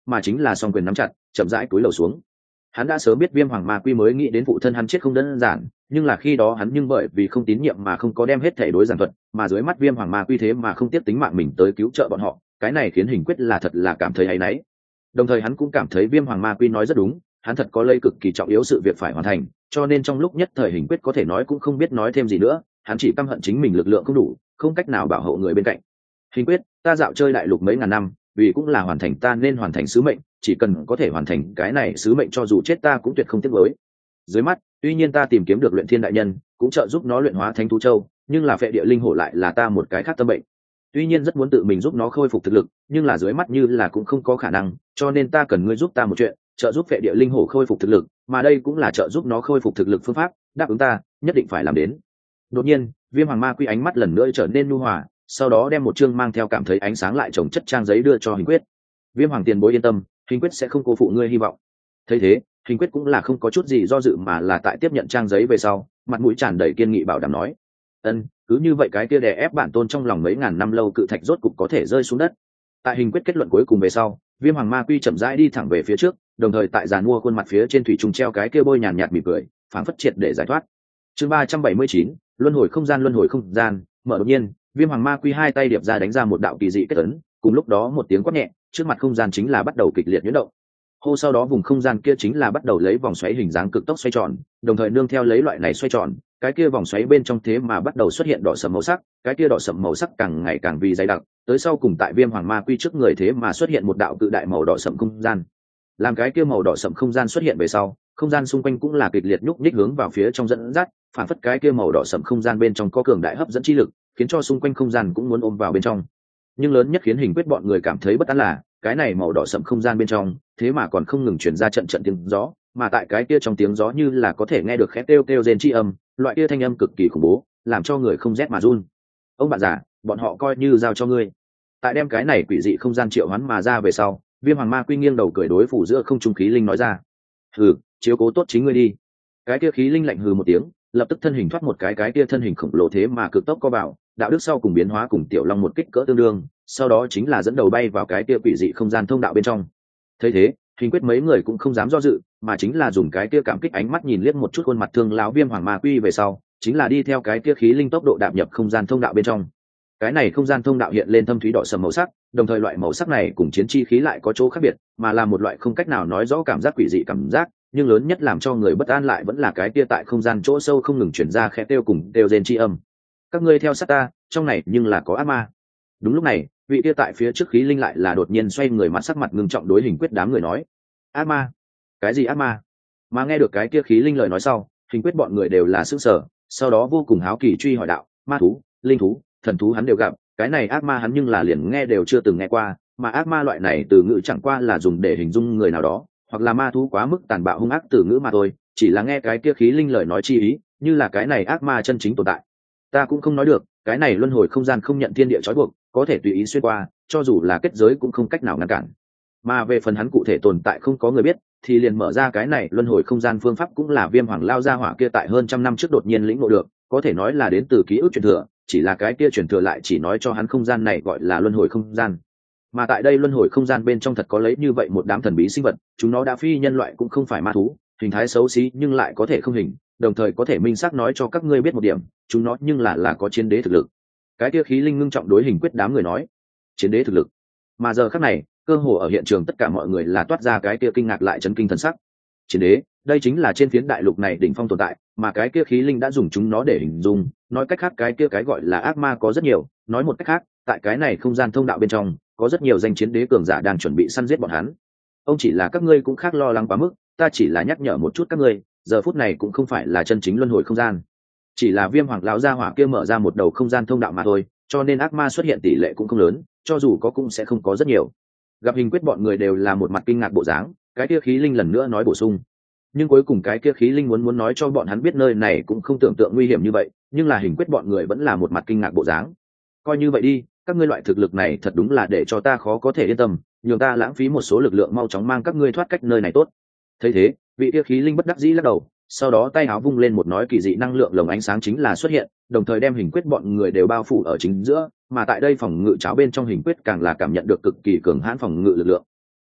Speaker 1: mà chính là song quyền nắm chặt chậm rãi cúi đầu xuống. Hắn đã sớm biết Viêm Hoàng Ma Quy mới nghĩ đến phụ thân hắn chết không đơn giản, nhưng là khi đó hắn nhưng bởi vì không tín nhiệm mà không có đem hết thể đối giản thuật, mà dưới mắt Viêm Hoàng Ma Quy thế mà không tiếp tính mạng mình tới cứu trợ bọn họ, cái này khiến Hình Quyết là thật là cảm thấy áy náy. Đồng thời hắn cũng cảm thấy Viêm Hoàng Ma Quy nói rất đúng, hắn thật có lây cực kỳ trọng yếu sự việc phải hoàn thành, cho nên trong lúc nhất thời Hình Quyết có thể nói cũng không biết nói thêm gì nữa, hắn chỉ căm hận chính mình lực lượng không đủ, không cách nào bảo hộ người bên cạnh. Hình Quyết, ta dạo chơi đại lục mấy ngàn năm, vì cũng là hoàn thành ta nên hoàn thành sứ mệnh, chỉ cần có thể hoàn thành cái này sứ mệnh cho dù chết ta cũng tuyệt không tiếc nuối. Dưới mắt, tuy nhiên ta tìm kiếm được Luyện Thiên đại nhân, cũng trợ giúp nó luyện hóa Thánh thú châu, nhưng là Phệ Địa linh hổ lại là ta một cái khác tâm bệnh. Tuy nhiên rất muốn tự mình giúp nó khôi phục thực lực, nhưng là dưới mắt như là cũng không có khả năng, cho nên ta cần ngươi giúp ta một chuyện, trợ giúp Phệ Địa linh hổ khôi phục thực lực, mà đây cũng là trợ giúp nó khôi phục thực lực phương pháp, đáp ứng ta, nhất định phải làm đến. Đột nhiên, Viêm Hoàng Ma Quy ánh mắt lần nữa trở nên nhu hòa, sau đó đem một chương mang theo cảm thấy ánh sáng lại trồng chất trang giấy đưa cho Hình Quyết. Viêm Hoàng tiền bối yên tâm, Hình Quyết sẽ không cô phụ ngươi hy vọng. Thấy thế, Hình Quyết cũng là không có chút gì do dự mà là tại tiếp nhận trang giấy về sau, mặt mũi tràn đầy kiên nghị bảo đảm nói: "Ân, cứ như vậy cái kia đè ép bản tôn trong lòng mấy ngàn năm lâu cự thạch rốt cục có thể rơi xuống đất." Tại Hình Quyết kết luận cuối cùng về sau, Viêm Hoàng Ma Quy chậm rãi đi thẳng về phía trước, đồng thời tại giàn mua khuôn mặt phía trên thủy trùng treo cái kia bôi nhàn nhạt mỉm cười, phảng phất triệt để giải thoát. Chương 379, luân hồi không gian, mở đột nhiên, Viêm Hoàng Ma Quy hai tay điệp ra đánh ra một đạo kỳ dị kết ấn, cùng lúc đó một tiếng quát nhẹ, trước mặt không gian chính là bắt đầu kịch liệt nhuyễn động. Hô, sau đó vùng không gian kia chính là bắt đầu lấy vòng xoáy hình dáng cực tốc xoay tròn, đồng thời nương theo lấy loại này xoay tròn, cái kia vòng xoáy bên trong thế mà bắt đầu xuất hiện đỏ sẫm màu sắc, cái kia đỏ sẫm màu sắc càng ngày càng vì dày đặc, tới sau cùng tại Viêm Hoàng Ma Quy trước người thế mà xuất hiện một đạo cự đại màu đỏ sẫm không gian. Làm cái kia màu đỏ sẫm không gian xuất hiện về sau, không gian xung quanh cũng là kịch liệt nhúc nhích hướng vào phía trong dẫn dắt, phản phất cái kia màu đỏ sẫm không gian bên trong có cường đại hấp dẫn chi lực, khiến cho xung quanh không gian cũng muốn ôm vào bên trong. Nhưng lớn nhất khiến Hình Quyết bọn người cảm thấy bất an là cái này màu đỏ sẫm không gian bên trong thế mà còn không ngừng truyền ra trận trận tiếng gió, mà tại cái kia trong tiếng gió như là có thể nghe được khét kêu kêu rên chi âm, loại kia thanh âm cực kỳ khủng bố, làm cho người không rét mà run. Ông bạn già, bọn họ coi như giao cho ngươi. Tại đem cái này quỷ dị không gian triệu hoán mà ra về sau, Viêm Hoàng Ma Quy nghiêng đầu cười đối phủ giữa không trung khí linh nói ra: "Hừ, chiếu cố tốt chính ngươi đi." Cái kia khí linh lạnh hừ một tiếng, lập tức thân hình thoát một cái kia thân hình khổng lồ thế mà cực tốc co vào, đạo đức sau cùng biến hóa cùng tiểu long một kích cỡ tương đương, sau đó chính là dẫn đầu bay vào cái kia quỷ dị không gian thông đạo bên trong. Thấy thế, Hình Quyết mấy người cũng không dám do dự, mà chính là dùng cái kia cảm kích ánh mắt nhìn liếc một chút khuôn mặt thương lão Viêm Hoàng Ma Quy về sau, chính là đi theo cái kia khí linh tốc độ đạp nhập không gian thông đạo bên trong. Cái này không gian thông đạo hiện lên thâm thúy đỏ sẫm màu sắc, đồng thời loại màu sắc này cùng chiến chi khí lại có chỗ khác biệt, mà là một loại không cách nào nói rõ cảm giác quỷ dị cảm giác, nhưng lớn nhất làm cho người bất an lại vẫn là cái kia tại không gian chỗ sâu không ngừng truyền ra khẽ kêu cùng kêu rên chi âm. "Các ngươi theo sát ta, trong này nhưng là có ác ma." Đúng lúc này, vị kia tại phía trước khí linh lại là đột nhiên xoay người, mặt sắc mặt ngưng trọng đối Hình Quyết đám người nói: "Ác ma? Cái gì ác ma?" Mà nghe được cái kia khí linh lời nói sau, Hình Quyết bọn người đều là sửng sở, sau đó vô cùng háo kỳ truy hỏi đạo: "Ma thú, linh thú, thần thú hắn đều gặp, cái này ác ma hắn nhưng là liền nghe đều chưa từng nghe qua, mà ác ma loại này từ ngữ chẳng qua là dùng để hình dung người nào đó, hoặc là ma thú quá mức tàn bạo hung ác từ ngữ mà thôi, chỉ là nghe cái kia khí linh lời nói chi ý, như là cái này ác ma chân chính tồn tại. Ta cũng không nói được, cái này luân hồi không gian không nhận thiên địa trói buộc, có thể tùy ý xuyên qua, cho dù là kết giới cũng không cách nào ngăn cản. Mà về phần hắn cụ thể tồn tại không có người biết, thì liền mở ra cái này luân hồi không gian phương pháp cũng là Viêm Hoàng lao ra hỏa kia tại hơn trăm năm trước đột nhiên lĩnh ngộ được, có thể nói là đến từ ký ức truyền thừa, chỉ là cái kia truyền thừa lại chỉ nói cho hắn không gian này gọi là luân hồi không gian. Mà tại đây luân hồi không gian bên trong thật có lấy như vậy một đám thần bí sinh vật, chúng nó đã phi nhân loại cũng không phải ma thú, hình thái xấu xí nhưng lại có thể không hình, đồng thời có thể minh xác nói cho các ngươi biết một điểm, chúng nó nhưng là có chiến đế thực lực. Cái kia khí linh ngưng trọng đối Hình Quyết đám người nói: "Chiến đế thực lực?" Mà giờ khắc này, cơ hồ ở hiện trường tất cả mọi người là toát ra cái kia kinh ngạc lại chấn kinh thần sắc. Chiến đế, đây chính là trên phiến đại lục này đỉnh phong tồn tại, mà cái kia khí linh đã dùng chúng nó để hình dung, nói cách khác cái kia cái gọi là ác ma có rất nhiều, nói một cách khác, tại cái này không gian thông đạo bên trong, có rất nhiều danh chiến đế cường giả đang chuẩn bị săn giết bọn hắn. Ông chỉ là các ngươi cũng khác lo lắng quá mức, ta chỉ là nhắc nhở một chút các ngươi, giờ phút này cũng không phải là chân chính luân hồi không gian, chỉ là Viêm Hoàng lão gia hỏa kia mở ra một đầu không gian thông đạo mà thôi, cho nên ác ma xuất hiện tỷ lệ cũng không lớn, cho dù có cũng sẽ không có rất nhiều. Gặp Hình Quyết bọn người đều là một mặt kinh ngạc bộ dáng, cái kia khí linh lần nữa nói bổ sung. Nhưng cuối cùng cái kia khí linh muốn nói cho bọn hắn biết nơi này cũng không tưởng tượng nguy hiểm như vậy, nhưng là Hình Quyết bọn người vẫn là một mặt kinh ngạc bộ dáng. Coi như vậy đi, các ngươi loại thực lực này thật đúng là để cho ta khó có thể yên tâm, nhường ta lãng phí một số lực lượng mau chóng mang các ngươi thoát cách nơi này tốt. Thấy thế, vị kia khí linh bất đắc dĩ lắc đầu, sau đó tay áo vung lên một nói kỳ dị năng lượng lồng ánh sáng chính là xuất hiện, đồng thời đem Hình Quyết bọn người đều bao phủ ở chính giữa, mà tại đây phòng ngự cháo bên trong Hình Quyết càng là cảm nhận được cực kỳ cường hãn phòng ngự lực lượng.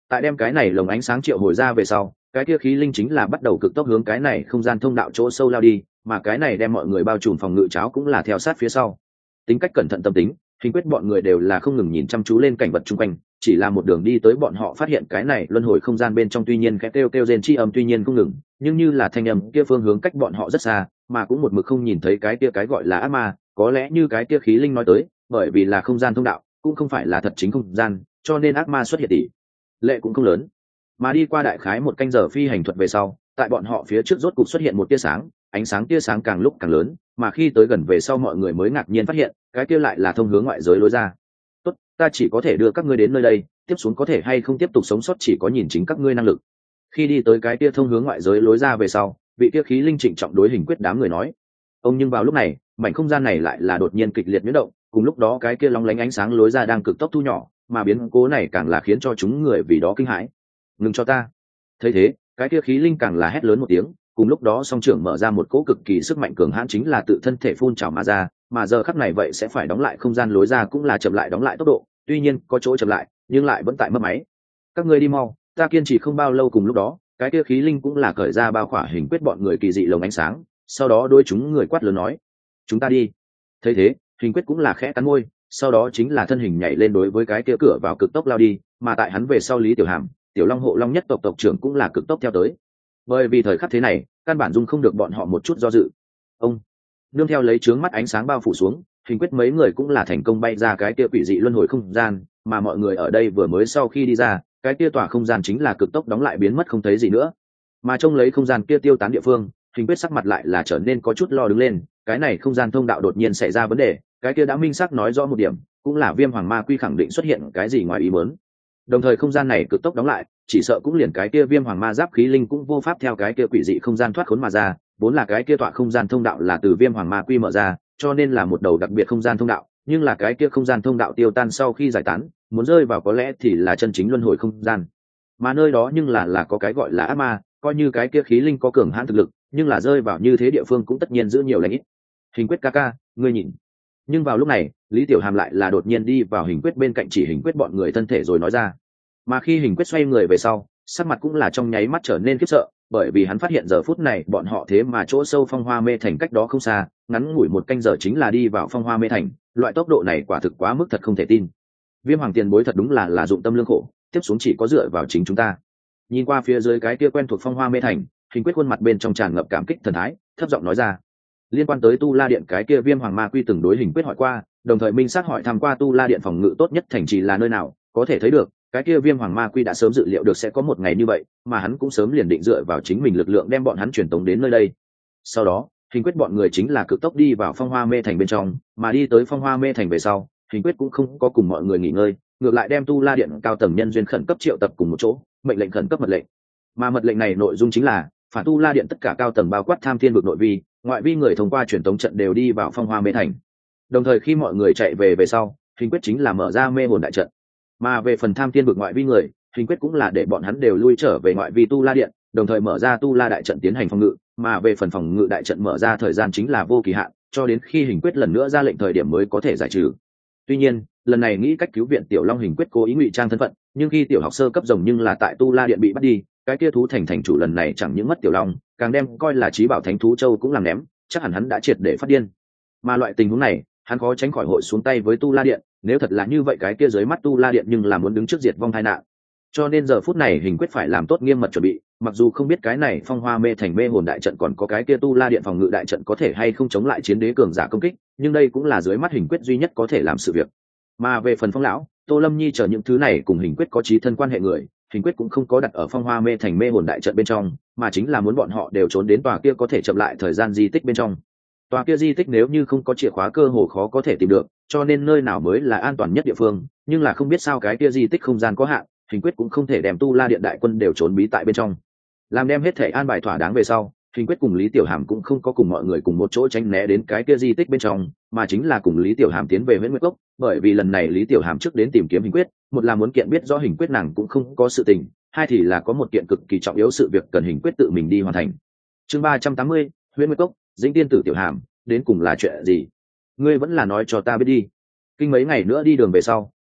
Speaker 1: Tại đem cái này lồng ánh sáng triệu hồi ra về sau, cái kia khí linh chính là bắt đầu cực tốc hướng cái này không gian thông đạo chỗ sâu lao đi, mà cái này đem mọi người bao trùm phòng ngự cháo cũng là theo sát phía sau. Tính cách cẩn thận tâm tính, Hình quyết bọn người đều là không ngừng nhìn chăm chú lên cảnh vật chung quanh, chỉ là một đường đi tới bọn họ phát hiện cái này luân hồi không gian bên trong tuy nhiên khẽ kêu kêu rên chi âm tuy nhiên không ngừng, nhưng như là thanh âm kia phương hướng cách bọn họ rất xa, mà cũng một mực không nhìn thấy cái kia cái gọi là ác ma, có lẽ như cái kia khí linh nói tới, bởi vì là không gian thông đạo, cũng không phải là thật chính không gian, cho nên ác ma xuất hiện tỷ lệ cũng không lớn. Mà đi qua đại khái một canh giờ phi hành thuật về sau, tại bọn họ phía trước rốt cục xuất hiện một tia sáng, ánh sáng tia sáng càng lúc càng lớn, mà khi tới gần về sau mọi người mới ngạc nhiên phát hiện cái kia lại là thông hướng ngoại giới lối ra. Tốt, ta chỉ có thể đưa các ngươi đến nơi đây, tiếp xuống có thể hay không tiếp tục sống sót chỉ có nhìn chính các ngươi năng lực. Khi đi tới cái kia thông hướng ngoại giới lối ra về sau, vị kia khí linh trịnh trọng đối Hình quyết đám người nói. Ông nhưng vào lúc này, mảnh không gian này lại là đột nhiên kịch liệt nhuyễn động, cùng lúc đó cái kia long lánh ánh sáng lối ra đang cực tốc thu nhỏ, mà biến cố này càng là khiến cho chúng người vì đó kinh hãi. Ngừng cho ta. Thấy thế, cái kia khí linh càng là hét lớn một tiếng, cùng lúc đó song trưởng mở ra một cỗ cực kỳ sức mạnh cường hãn chính là tự thân thể phun trào mà ra, mà giờ khắc này vậy sẽ phải đóng lại không gian lối ra cũng là chậm lại đóng lại tốc độ, tuy nhiên có chỗ chậm lại, nhưng lại vẫn tại mất máy. Các ngươi đi mau, ta kiên trì không bao lâu. Cùng lúc đó, cái kia khí linh cũng là cởi ra bao khỏa Hình quyết bọn người kỳ dị lồng ánh sáng, sau đó đôi chúng người quát lớn nói: "Chúng ta đi." Thấy thế, Hình quyết cũng là khẽ cắn môi, sau đó chính là thân hình nhảy lên đối với cái kia cửa vào cực tốc lao đi, mà tại hắn về sau Lý Tiểu Hàm, Tiểu Long hộ Long nhất tộc tộc trưởng cũng là cực tốc theo tới. Bởi vì thời khắc thế này, căn bản dung không được bọn họ một chút do dự. Ông nương theo lấy trướng mắt ánh sáng bao phủ xuống, Hình quyết mấy người cũng là thành công bay ra cái kia quỷ dị luân hồi không gian, mà mọi người ở đây vừa mới sau khi đi ra, cái kia tỏa không gian chính là cực tốc đóng lại biến mất không thấy gì nữa. Mà trông lấy không gian kia tiêu tán địa phương, Hình quyết sắc mặt lại là trở nên có chút lo đứng lên, cái này không gian thông đạo đột nhiên xảy ra vấn đề, cái kia đã minh xác nói rõ một điểm, cũng là Viêm Hoàng Ma Quy khẳng định xuất hiện cái gì ngoài ý muốn. Đồng thời không gian này cực tốc đóng lại, chỉ sợ cũng liền cái kia Viêm Hoàng Ma Giáp khí linh cũng vô pháp theo cái kia quỷ dị không gian thoát khốn mà ra, vốn là cái kia tọa không gian thông đạo là từ Viêm Hoàng Ma Quy mở ra, cho nên là một đầu đặc biệt không gian thông đạo, nhưng là cái kia không gian thông đạo tiêu tan sau khi giải tán, muốn rơi vào có lẽ thì là chân chính luân hồi không gian. Mà nơi đó nhưng là có cái gọi là ác ma, coi như cái kia khí linh có cường hãn thực lực, nhưng là rơi vào như thế địa phương cũng tất nhiên giữ nhiều lãnh ít. Hình quyết ca ca, ngươi nhìn. Nhưng vào lúc này, Lý Tiểu Hàm lại là đột nhiên đi vào Hình quyết bên cạnh chỉ Hình quyết bọn người thân thể rồi nói ra. Mà khi Hình quyết xoay người về sau, sắc mặt cũng là trong nháy mắt trở nên khiếp sợ, bởi vì hắn phát hiện giờ phút này bọn họ thế mà chỗ sâu Phong Hoa Mê Thành cách đó không xa, ngắn ngủi một canh giờ chính là đi vào Phong Hoa Mê Thành, loại tốc độ này quả thực quá mức thật không thể tin. Viêm Hoàng tiền bối thật đúng là dụng tâm lương khổ, tiếp xuống chỉ có dựa vào chính chúng ta. Nhìn qua phía dưới cái kia quen thuộc Phong Hoa Mê Thành, Hình quyết khuôn mặt bên trong tràn ngập cảm kích thần thái, thấp giọng nói ra. Liên quan tới Tu La Điện cái kia Viêm Hoàng Ma Quy từng đối Hình quyết hỏi qua, đồng thời minh xác hỏi tham qua Tu La Điện phòng ngự tốt nhất thành trì là nơi nào, có thể thấy được cái kia Viêm Hoàng Ma Quy đã sớm dự liệu được sẽ có một ngày như vậy, mà hắn cũng sớm liền định dựa vào chính mình lực lượng đem bọn hắn truyền tống đến nơi đây. Sau đó, Hình quyết bọn người chính là cực tốc đi vào Phong Hoa Mê Thành bên trong, mà đi tới Phong Hoa Mê Thành về sau, Hình quyết cũng không có cùng mọi người nghỉ ngơi, ngược lại đem Tu La Điện cao tầng nhân duyên khẩn cấp triệu tập cùng một chỗ, mệnh lệnh khẩn cấp mật lệnh. Mà mật lệnh này nội dung chính là phản Tu La Điện tất cả cao tầng bao quát Tham Thiên vực nội vi, ngoại vi người thông qua truyền tống trận đều đi vào Phong Hoa Mê Thành. Đồng thời khi mọi người chạy về sau, Hình quyết chính là mở ra mê hồn đại trận. Mà về phần Tham Thiên vực ngoại vi người, Hình quyết cũng là để bọn hắn đều lui trở về ngoại vi Tu La Điện, đồng thời mở ra Tu La đại trận tiến hành phòng ngự, mà về phần phòng ngự đại trận mở ra thời gian chính là vô kỳ hạn, cho đến khi Hình quyết lần nữa ra lệnh thời điểm mới có thể giải trừ. Tuy nhiên, lần này nghĩ cách cứu viện Tiểu Long Hình quyết cố ý ngụy trang thân phận, nhưng khi tiểu học sơ cấp rồng nhưng là tại Tu La Điện bị bắt đi, cái kia thú thành chủ lần này chẳng những mất Tiểu Long, càng đem coi là trí bảo Thánh thú châu cũng làm ném, chắc hẳn hắn đã triệt để phát điên. Mà loại tình huống này, hắn khó tránh khỏi hội xuống tay với Tu La Điện, nếu thật là như vậy cái kia dưới mắt Tu La Điện nhưng là muốn đứng trước diệt vong tai nạn. Cho nên giờ phút này Hình quyết phải làm tốt nghiêm mật chuẩn bị, mặc dù không biết cái này Phong Hoa Mê Thành mê hồn đại trận còn có cái kia Tu La Điện phòng ngự đại trận có thể hay không chống lại chiến đế cường giả công kích, nhưng đây cũng là dưới mắt Hình quyết duy nhất có thể làm sự việc. Mà về phần Phong lão, Tô Lâm Nhi chờ những thứ này cùng Hình quyết có chí thân quan hệ người, Hình quyết cũng không có đặt ở Phong Hoa Mê Thành mê hồn đại trận bên trong, mà chính là muốn bọn họ đều trốn đến tòa kia có thể chậm lại thời gian di tích bên trong. Tòa kia di tích nếu như không có chìa khóa cơ hồ khó có thể tìm được, cho nên nơi nào mới là an toàn nhất địa phương, nhưng là không biết sao cái kia di tích không gian có hạn, Hình quyết cũng không thể đem Tu La Điện đại quân đều trốn bí tại bên trong. Làm đem hết thể an bài thỏa đáng về sau, Hình quyết cùng Lý Tiểu Hàm cũng không có cùng mọi người cùng một chỗ tránh né đến cái kia di tích bên trong, mà chính là cùng Lý Tiểu Hàm tiến về Huyễn Nguyệt Cốc, bởi vì lần này Lý Tiểu Hàm trước đến tìm kiếm Hình quyết, một là muốn kiện biết rõ Hình quyết nàng cũng không có sự tình, hai thì là có một kiện cực kỳ trọng yếu sự việc cần Hình quyết tự mình đi hoàn thành. Chương 380, Huyễn Nguyệt Cốc, Dĩnh Tiên tử Tiểu Hàm, đến cùng là chuyện gì? Ngươi vẫn là nói cho ta biết đi. Kinh mấy ngày nữa đi đường về sau,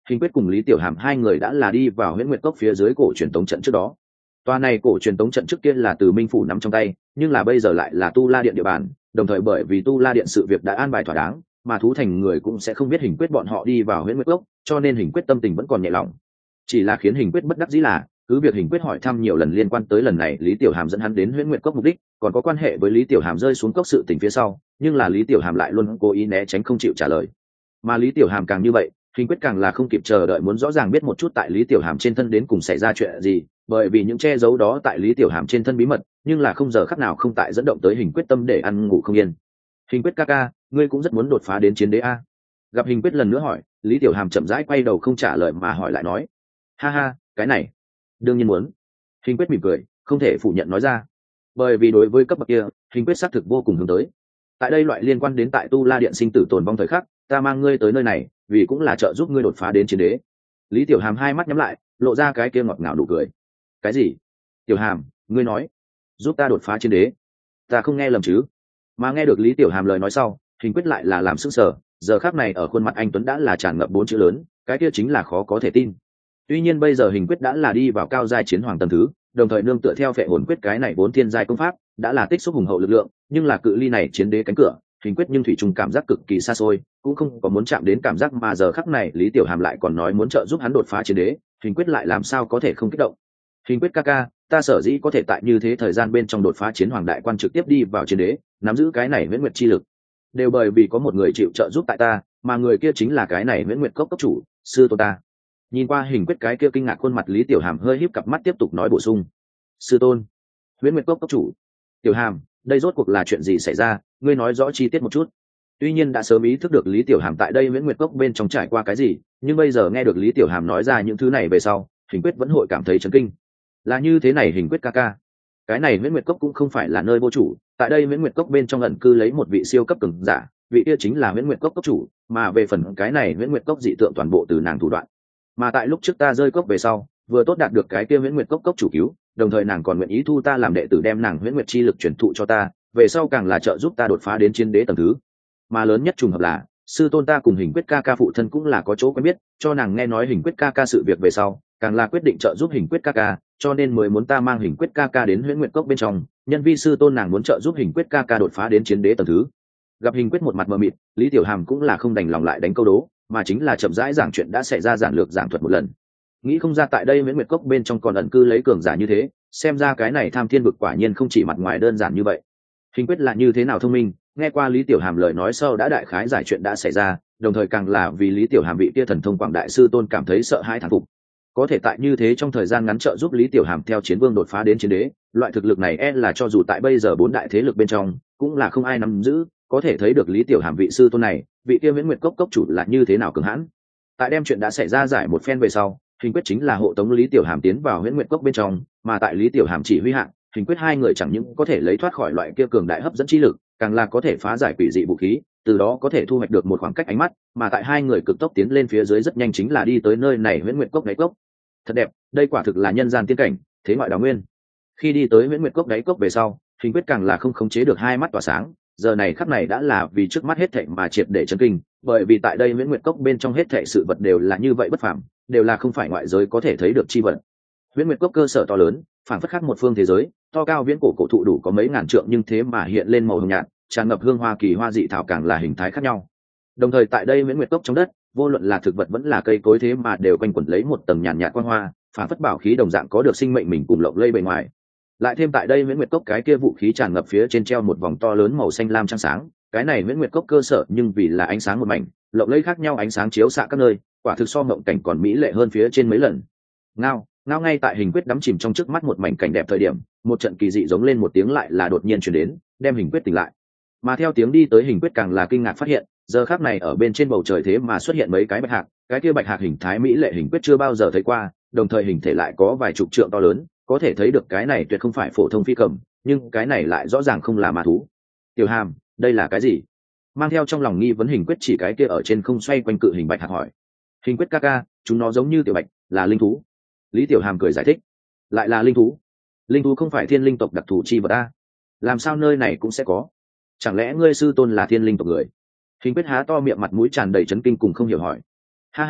Speaker 1: Hình Quyết cùng Lý Tiểu Hàm hai người đã là đi vào Huyễn Nguyệt Cốc phía dưới cổ truyền tống trận trước đó. Tòa này cổ truyền tống trận trước kia là từ Minh phủ nắm trong tay, nhưng là bây giờ lại là Tu La Điện địa bàn, đồng thời bởi vì Tu La Điện sự việc đã an bài thỏa đáng, mà thú thành người cũng sẽ không biết Hình Quyết bọn họ đi vào Huyễn Nguyệt Cốc, cho nên Hình Quyết tâm tình vẫn còn nhẹ lòng. Chỉ là khiến Hình Quyết bất đắc dĩ là, cứ việc Hình Quyết hỏi thăm nhiều lần liên quan tới lần này Lý Tiểu Hàm dẫn hắn đến Huyễn Nguyệt Cốc mục đích, còn có quan hệ với Lý Tiểu Hàm rơi xuống cốc sự tình phía sau, nhưng là Lý Tiểu Hàm lại luôn cố ý né tránh không chịu trả lời. Mà Lý Tiểu Hàm càng như vậy, Hình Quyết càng là không kịp chờ đợi muốn rõ ràng biết một chút tại Lý Tiểu Hàm trên thân đến cùng xảy ra chuyện gì, bởi vì những che giấu đó tại Lý Tiểu Hàm trên thân bí mật, nhưng là không giờ khắc nào không tại dẫn động tới Hình Quyết tâm để ăn ngủ không yên. Hình Quyết ca ca, ngươi cũng rất muốn đột phá đến chiến đế a? Gặp Hình Quyết lần nữa hỏi, Lý Tiểu Hàm chậm rãi quay đầu không trả lời mà hỏi lại nói, ha ha, cái này đương nhiên muốn. Hình Quyết mỉm cười, không thể phủ nhận nói ra, bởi vì đối với cấp bậc kia, Hình Quyết xác thực vô cùng hướng tới. Tại đây loại liên quan đến tại Tu La Điện sinh tử tồn vong thời khắc, ta mang ngươi tới nơi này vì cũng là trợ giúp ngươi đột phá đến chiến đế. Lý Tiểu Hàm hai mắt nhắm lại, lộ ra cái kia ngọt ngào nụ cười. Cái gì? Tiểu Hàm, ngươi nói giúp ta đột phá chiến đế? Ta không nghe lầm chứ? Mà nghe được Lý Tiểu Hàm lời nói sau, Hình Quyết lại là làm sững sờ, giờ khắc này ở khuôn mặt anh tuấn đã là tràn ngập 4 chữ lớn, cái kia chính là khó có thể tin. Tuy nhiên bây giờ Hình Quyết đã là đi vào cao giai chiến hoàng tầng thứ, đồng thời nương tựa theo Phệ Hồn Quyết cái này 4 thiên giai công pháp, đã là tích xúc hùng hậu lực lượng, nhưng là cự ly này chiến đế cánh cửa, Hình Quyết nhưng thủy chung cảm giác cực kỳ xa xôi, cũng không có muốn chạm đến cảm giác, mà giờ khắc này Lý Tiểu Hàm lại còn nói muốn trợ giúp hắn đột phá chiến đế, Hình Quyết lại làm sao có thể không kích động. Hình Quyết ca ca, ta sở dĩ có thể tại như thế thời gian bên trong đột phá chiến hoàng đại quan trực tiếp đi vào chiến đế, nắm giữ cái này Huyễn Nguyệt chi lực, đều bởi vì có một người chịu trợ giúp tại ta, mà người kia chính là cái này Huyễn Nguyệt cốc cốc chủ, sư tôn ta. Nhìn qua Hình Quyết cái kia kinh ngạc khuôn mặt, Lý Tiểu Hàm hơi híp cặp mắt tiếp tục nói bổ sung, sư tôn, Huyễn Nguyệt cốc cốc chủ. Tiểu Hàm, đây rốt cuộc là chuyện gì xảy ra, ngươi nói rõ chi tiết một chút. Tuy nhiên đã sớm ý thức được Lý Tiểu Hàm tại đây Huyễn Nguyệt cốc bên trong trải qua cái gì, nhưng bây giờ nghe được Lý Tiểu Hàm nói ra những thứ này về sau, Hình Quyết vẫn hội cảm thấy chấn kinh. Là như thế này Hình Quyết ca ca, cái này Huyễn Nguyệt cốc cũng không phải là nơi vô chủ, tại đây Huyễn Nguyệt cốc bên trong ẩn cư lấy một vị siêu cấp cường giả, vị kia chính là Huyễn Nguyệt cốc cốc chủ, mà về phần cái này Huyễn Nguyệt cốc dị tượng toàn bộ từ nàng thủ đoạn. Mà tại lúc trước ta rơi cốc về sau, vừa tốt đạt được cái kia Huyễn Nguyệt cốc cốc chủ cứu, đồng thời nàng còn nguyện ý thu ta làm đệ tử, đem nàng Huyễn Nguyệt chi lực truyền thụ cho ta, về sau càng là trợ giúp ta đột phá đến chiến đế tầng thứ. Mà lớn nhất trùng hợp là sư tôn ta cùng Hình Quyết ca ca phụ thân cũng là có chỗ quen biết, cho nàng nghe nói Hình Quyết ca ca sự việc về sau, càng là quyết định trợ giúp Hình Quyết ca ca, cho nên mới muốn ta mang Hình Quyết ca ca đến Huyễn Nguyệt cốc bên trong, nhân vi sư tôn nàng muốn trợ giúp Hình Quyết ca ca đột phá đến chiến đế tầng thứ. Gặp Hình Quyết một mặt mờ mịt, Lý Tiểu Hàm cũng là không đành lòng lại đánh câu đố, mà chính là chậm rãi giảng chuyện đã xảy ra, giản lược giảng thuật một lần. Nghĩ không ra tại đây Huyễn Nguyệt cốc bên trong còn ẩn cư lấy cường giả như thế, xem ra cái này Tham Thiên vực quả nhiên không chỉ mặt ngoài đơn giản như vậy. Hình Quyết là như thế nào thông minh, nghe qua Lý Tiểu Hàm lời nói sau đã đại khái giải chuyện đã xảy ra, đồng thời càng là vì Lý Tiểu Hàm vị kia thần thông quảng đại sư tôn cảm thấy sợ hãi thán phục. Có thể tại như thế trong thời gian ngắn trợ giúp Lý Tiểu Hàm theo chiến vương đột phá đến chiến đế, loại thực lực này là cho dù tại bây giờ 4 đại thế lực bên trong cũng là không ai nắm giữ, có thể thấy được Lý Tiểu Hàm vị sư tôn này, vị kia Huyễn Nguyệt cốc cốc chủ là như thế nào cường hãn. Tại đem chuyện đã xảy ra giải một phen về sau, Hình Quyết chính là hộ tống Lý Tiểu Hàm tiến vào Huyễn Nguyệt cốc bên trong, mà tại Lý Tiểu Hàm chỉ huy hạng, Hình Quyết hai người chẳng những có thể lấy thoát khỏi loại kia cường đại hấp dẫn chi lực, càng là có thể phá giải quỷ dị vũ khí, từ đó có thể thu hoạch được một khoảng cách ánh mắt, mà tại hai người cực tốc tiến lên phía dưới rất nhanh chính là đi tới nơi này Huyễn Nguyệt cốc đáy cốc. Thật đẹp, đây quả thực là nhân gian tiên cảnh, thế ngoại đào nguyên. Khi đi tới Huyễn Nguyệt cốc đáy cốc về sau, Hình Quyết càng là không khống chế được hai mắt tỏa sáng, giờ này khắc này đã là vì trước mắt hết thảy mà triệt để chấn kinh, bởi vì tại đây Huyễn Nguyệt cốc bên trong hết thảy sự vật đều là như vậy bất phàm, đều là không phải ngoại giới có thể thấy được chi vật. Huyễn Nguyệt cốc cơ sở to lớn, phảng phất khác một phương thế giới, to cao viễn cổ cổ thụ đủ có mấy ngàn trượng nhưng thế mà hiện lên màu hồng nhạt, tràn ngập hương hoa kỳ hoa dị thảo, càng là hình thái khác nhau. Đồng thời tại đây Huyễn Nguyệt cốc trong đất, vô luận là thực vật vẫn là cây cối thế mà đều quanh quẩn lấy một tầng nhàn nhạt quang hoa, phảng phất bảo khí đồng dạng có được sinh mệnh mình cùng lộng lây bề ngoài. Lại thêm tại đây Huyễn Nguyệt cốc cái kia vũ khí tràn ngập phía trên treo một vòng to lớn màu xanh lam trăng sáng, cái này Huyễn Nguyệt cốc cơ sở nhưng vì là ánh sáng một mảnh, lộng lẫy khác nhau ánh sáng chiếu xạ các nơi, quả thực so mộng cảnh còn mỹ lệ hơn phía trên mấy lần. Ngao, ngao ngay tại Hình Quyết đắm chìm trong trước mắt một mảnh cảnh đẹp thời điểm, một trận kỳ dị giống lên một tiếng lại là đột nhiên truyền đến, đem Hình Quyết tỉnh lại. Mà theo tiếng đi tới, Hình Quyết càng là kinh ngạc phát hiện, giờ khắc này ở bên trên bầu trời thế mà xuất hiện mấy cái bạch hạc, cái kia bạch hạc hình thái mỹ lệ Hình Quyết chưa bao giờ thấy qua, đồng thời hình thể lại có vài chục trượng to lớn, có thể thấy được cái này tuyệt không phải phổ thông phi cầm, nhưng cái này lại rõ ràng không là ma thú. Tiểu Hàm, đây là cái gì? Mang theo trong lòng nghi vấn, Hình Quyết chỉ cái kia ở trên không xoay quanh cự hình bạch hạc hỏi. Hình Quyết ca ca, chúng nó giống như tiểu bạch, là linh thú. Lý Tiểu Hàm cười giải thích. Lại là linh thú? Linh thú không phải thiên linh tộc đặc thù chi vật a? Làm sao nơi này cũng sẽ có? Chẳng lẽ ngươi sư tôn là thiên linh tộc người? Hình Quyết há to miệng, mặt mũi tràn đầy chấn kinh cùng không hiểu hỏi. Ha ha,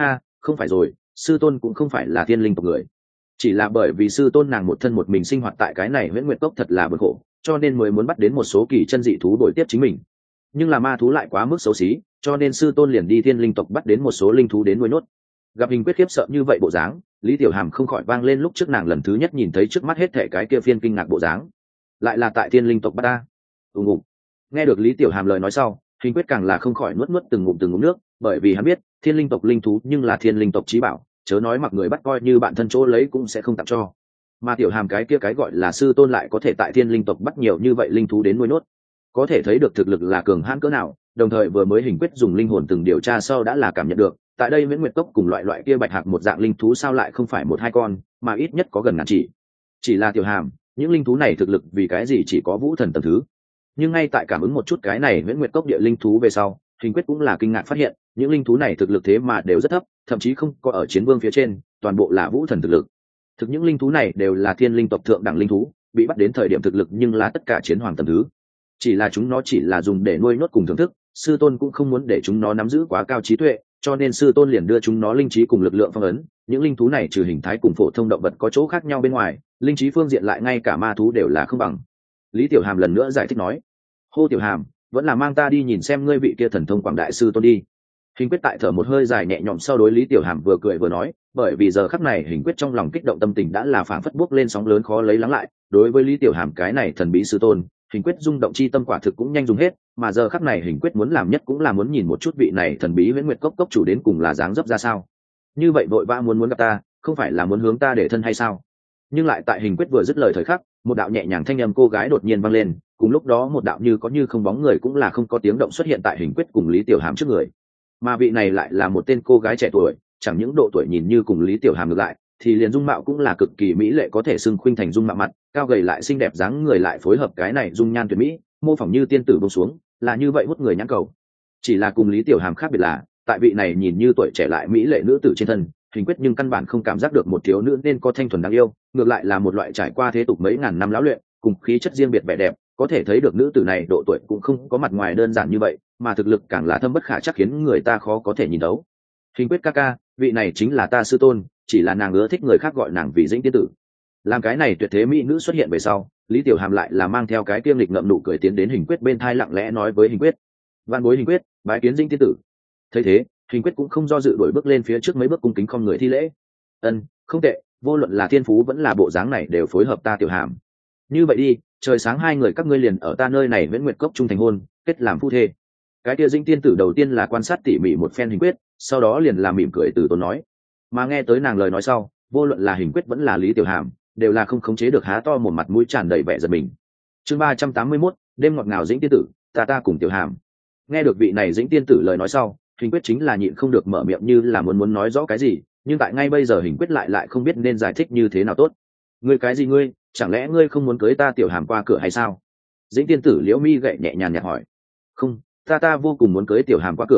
Speaker 1: không phải rồi, sư tôn cũng không phải là thiên linh tộc người, chỉ là bởi vì sư tôn nàng một thân một mình sinh hoạt tại cái này huyễn nguyệt cốc thật là bực khổ, cho nên mới muốn bắt đến một số kỳ chân dị thú đổi tiếp chính mình. Nhưng là ma thú lại quá mức xấu xí, cho nên sư tôn liền đi thiên linh tộc bắt đến một số linh thú đến nuôi nốt. Gặp Hình Quyết khiếp sợ như vậy bộ dáng, Lý Tiểu Hàm không khỏi vang lên lúc trước nàng lần thứ nhất nhìn thấy trước mắt hết thảy cái kia phiên kinh ngạc bộ dáng. Lại là tại thiên linh tộc bắt ta. Ùng. Nghe được Lý Tiểu Hàm lời nói sau, Hình Quyết càng là không khỏi nuốt nuốt từng ngụm nước, bởi vì hắn biết thiên linh tộc linh thú nhưng là thiên linh tộc chí bảo, chớ nói mặc người bắt coi như bạn thân chỗ lấy cũng sẽ không tặng cho. Mà Tiểu Hàm cái kia cái gọi là sư tôn lại có thể tại thiên linh tộc bắt nhiều như vậy linh thú đến nuôi nốt, có thể thấy được thực lực là cường hãn cỡ nào. Đồng thời vừa mới Hình Quyết dùng linh hồn từng điều tra sau đã là cảm nhận được, tại đây Viễn Nguyệt Cốc cùng loại kia bạch hạc một dạng linh thú sao lại không phải một hai con, mà ít nhất có gần ngàn chỉ là Tiểu Hàm, những linh thú này thực lực vì cái gì chỉ có vũ thần tầng thứ. Nhưng ngay tại cảm ứng một chút cái này Viễn Nguyệt Cốc địa linh thú về sau, Hình Quyết cũng là kinh ngạc phát hiện những linh thú này thực lực thế mà đều rất thấp, thậm chí không có ở chiến vương phía trên, toàn bộ là vũ thần thực lực. Thực những linh thú này đều là thiên linh tộc thượng đẳng linh thú, bị bắt đến thời điểm thực lực nhưng là tất cả chiến hoàng tầng thứ. Chỉ là chúng nó chỉ là dùng để nuôi nốt cùng thưởng thức, sư tôn cũng không muốn để chúng nó nắm giữ quá cao trí tuệ, cho nên sư tôn liền đưa chúng nó linh trí cùng lực lượng phong ấn. Những linh thú này trừ hình thái cùng phổ thông động vật có chỗ khác nhau bên ngoài, linh trí phương diện lại ngay cả ma thú đều là không bằng. Lý Tiểu Hàm lần nữa giải thích nói: hô Tiểu Hàm, vẫn là mang ta đi nhìn xem ngươi vị kia thần thông quảng đại sư tôn đi. Hình Quyết tại thở một hơi dài nhẹ nhõm sau đối Lý Tiểu Hàm vừa cười vừa nói, bởi vì giờ khắc này Hình Quyết trong lòng kích động tâm tình đã là phảng phất bốc lên sóng lớn khó lấy lắng lại. Đối với Lý Tiểu Hàm cái này thần bí sư tôn, Hình Quyết rung động chi tâm quả thực cũng nhanh dùng hết, mà giờ khắc này Hình Quyết muốn làm nhất cũng là muốn nhìn một chút vị này thần bí Viễn Nguyệt Cốc cốc chủ đến cùng là dáng dấp ra sao. Như vậy vội vã muốn gặp ta, không phải là muốn hướng ta để thân hay sao? Nhưng lại tại Hình Quyết vừa dứt lời thời khắc, một đạo nhẹ nhàng thanh âm cô gái đột nhiên vang lên, cùng lúc đó một đạo như có như không bóng người cũng là không có tiếng động xuất hiện tại Hình Quyết cùng Lý Tiểu Hàm trước người. Mà vị này lại là một tên cô gái trẻ tuổi, chẳng những độ tuổi nhìn như cùng Lý Tiểu Hàm ngược lại, thì liền dung mạo cũng là cực kỳ mỹ lệ, có thể xưng khuynh thành dung mạo mặt, cao gầy lại xinh đẹp dáng người lại phối hợp cái này dung nhan tuyệt mỹ, mô phỏng như tiên tử buông xuống, là như vậy hút người nhãn cầu. Chỉ là cùng Lý Tiểu Hàm khác biệt là, tại vị này nhìn như tuổi trẻ lại mỹ lệ nữ tử trên thân, Hình Quyết nhưng căn bản không cảm giác được một thiếu nữ nên có thanh thuần đáng yêu, ngược lại là một loại trải qua thế tục mấy ngàn năm lão luyện, cùng khí chất riêng biệt vẻ đẹp, có thể thấy được nữ tử này độ tuổi cũng không có mặt ngoài đơn giản như vậy, mà thực lực càng là thâm bất khả trắc khiến người ta khó có thể nhìn thấu. Hình Quyết ca ca, vị này chính là ta sư tôn, chỉ là nàng ưa thích người khác gọi nàng vì Dĩnh tiên tử. Làm cái này tuyệt thế mỹ nữ xuất hiện về sau, Lý Tiểu Hàm lại là mang theo cái kiêm lịch ngậm nụ cười tiến đến Hình Quyết bên thai lặng lẽ nói với Hình Quyết: "Vạn bối Hình Quyết, bái kiến Dĩnh tiên tử." Thấy thế, Hình Quyết cũng không do dự đuổi bước lên phía trước mấy bước cung kính không người thi lễ. "Ân, không tệ, vô luận là thiên phú vẫn là bộ dáng này đều phối hợp ta Tiểu Hàm. Như vậy đi, trời sáng hai người các ngươi liền ở ta nơi này Viễn Nguyệt Cốc chung thành hôn, kết làm phu thê." Cái kia Dĩnh tiên tử đầu tiên là quan sát tỉ mỉ một phen Hình Quyết, sau đó liền làm mỉm cười từ tốn nói. Mà nghe tới nàng lời nói sau, vô luận là Hình Quyết vẫn là Lý Tiểu Hàm, đều là không khống chế được há to một mặt mũi tràn đầy vẻ giận mình. Chương 381, đêm ngọt ngào Dĩnh tiên tử, ta cùng Tiểu Hàm. Nghe được vị này Dĩnh tiên tử lời nói sau, Hình Quyết chính là nhịn không được mở miệng như là muốn nói rõ cái gì, nhưng tại ngay bây giờ Hình Quyết lại không biết nên giải thích như thế nào tốt. Ngươi cái gì ngươi, chẳng lẽ ngươi không muốn cưới ta Tiểu Hàm qua cửa hay sao? Dĩnh tiên tử liễu mi gậy nhẹ nhàng nhạt hỏi. Không, ta vô cùng muốn cưới Tiểu Hàm qua cửa,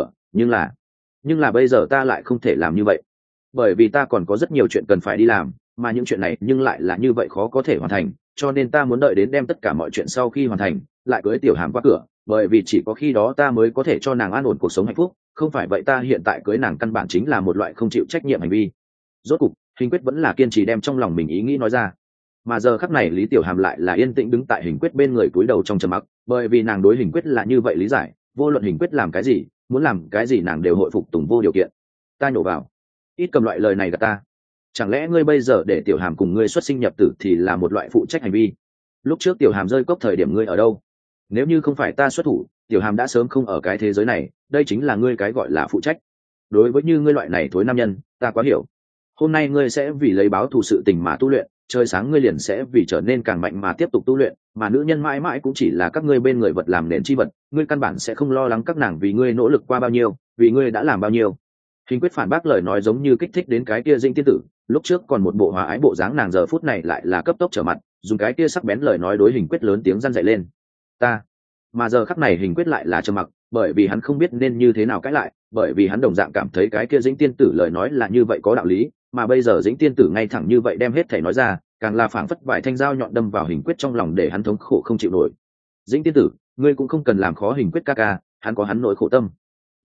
Speaker 1: nhưng là bây giờ ta lại không thể làm như vậy, bởi vì ta còn có rất nhiều chuyện cần phải đi làm, mà những chuyện này nhưng lại là như vậy khó có thể hoàn thành, cho nên ta muốn đợi đến đem tất cả mọi chuyện sau khi hoàn thành lại cưới Tiểu Hàm qua cửa, bởi vì chỉ có khi đó ta mới có thể cho nàng an ổn cuộc sống hạnh phúc, không phải vậy ta hiện tại cưới nàng căn bản chính là một loại không chịu trách nhiệm hành vi. Rốt cục Hình Quyết vẫn là kiên trì đem trong lòng mình ý nghĩ nói ra. Mà giờ khắc này Lý Tiểu Hàm lại là yên tĩnh đứng tại Hình Quyết bên người cúi đầu trong trầm mặc, bởi vì nàng đối Hình Quyết là như vậy lý giải, vô luận Hình Quyết làm cái gì, muốn làm cái gì nàng đều hội phục tùng vô điều kiện. Ta nhổ vào, ít cầm loại lời này gạt ta. Chẳng lẽ ngươi bây giờ để Tiểu Hàm cùng ngươi xuất sinh nhập tử thì là một loại phụ trách hành vi? Lúc trước Tiểu Hàm rơi cốc thời điểm ngươi ở đâu? Nếu như không phải ta xuất thủ, Tiểu Hàm đã sớm không ở cái thế giới này, đây chính là ngươi cái gọi là phụ trách. Đối với như ngươi loại này thối nam nhân, ta quá hiểu. Hôm nay ngươi sẽ vì lấy báo thù sự tình mà tu luyện, trời sáng ngươi liền sẽ vì trở nên càng mạnh mà tiếp tục tu luyện, mà nữ nhân mãi mãi cũng chỉ là các ngươi bên người vật làm nền chi vật, ngươi căn bản sẽ không lo lắng các nàng vì ngươi nỗ lực qua bao nhiêu, vì ngươi đã làm bao nhiêu. Hình Quyết phản bác lời nói giống như kích thích đến cái kia Dĩnh tiên tử, lúc trước còn một bộ hòa ái bộ dáng nàng giờ phút này lại là cấp tốc trở mặt, dùng cái kia sắc bén lời nói đối Hình Quyết lớn tiếng răn dạy lên. Mà giờ khắc này Hình Quyết lại là trầm mặc, bởi vì hắn không biết nên như thế nào cãi lại, bởi vì hắn đồng dạng cảm thấy cái kia Dĩnh tiên tử lời nói là như vậy có đạo lý, mà bây giờ Dĩnh tiên tử ngay thẳng như vậy đem hết thảy nói ra, càng là phảng phất vài thanh dao nhọn đâm vào Hình Quyết trong lòng để hắn thống khổ không chịu nổi. Dĩnh tiên tử, ngươi cũng không cần làm khó Hình Quyết ca ca, hắn có hắn nỗi khổ tâm.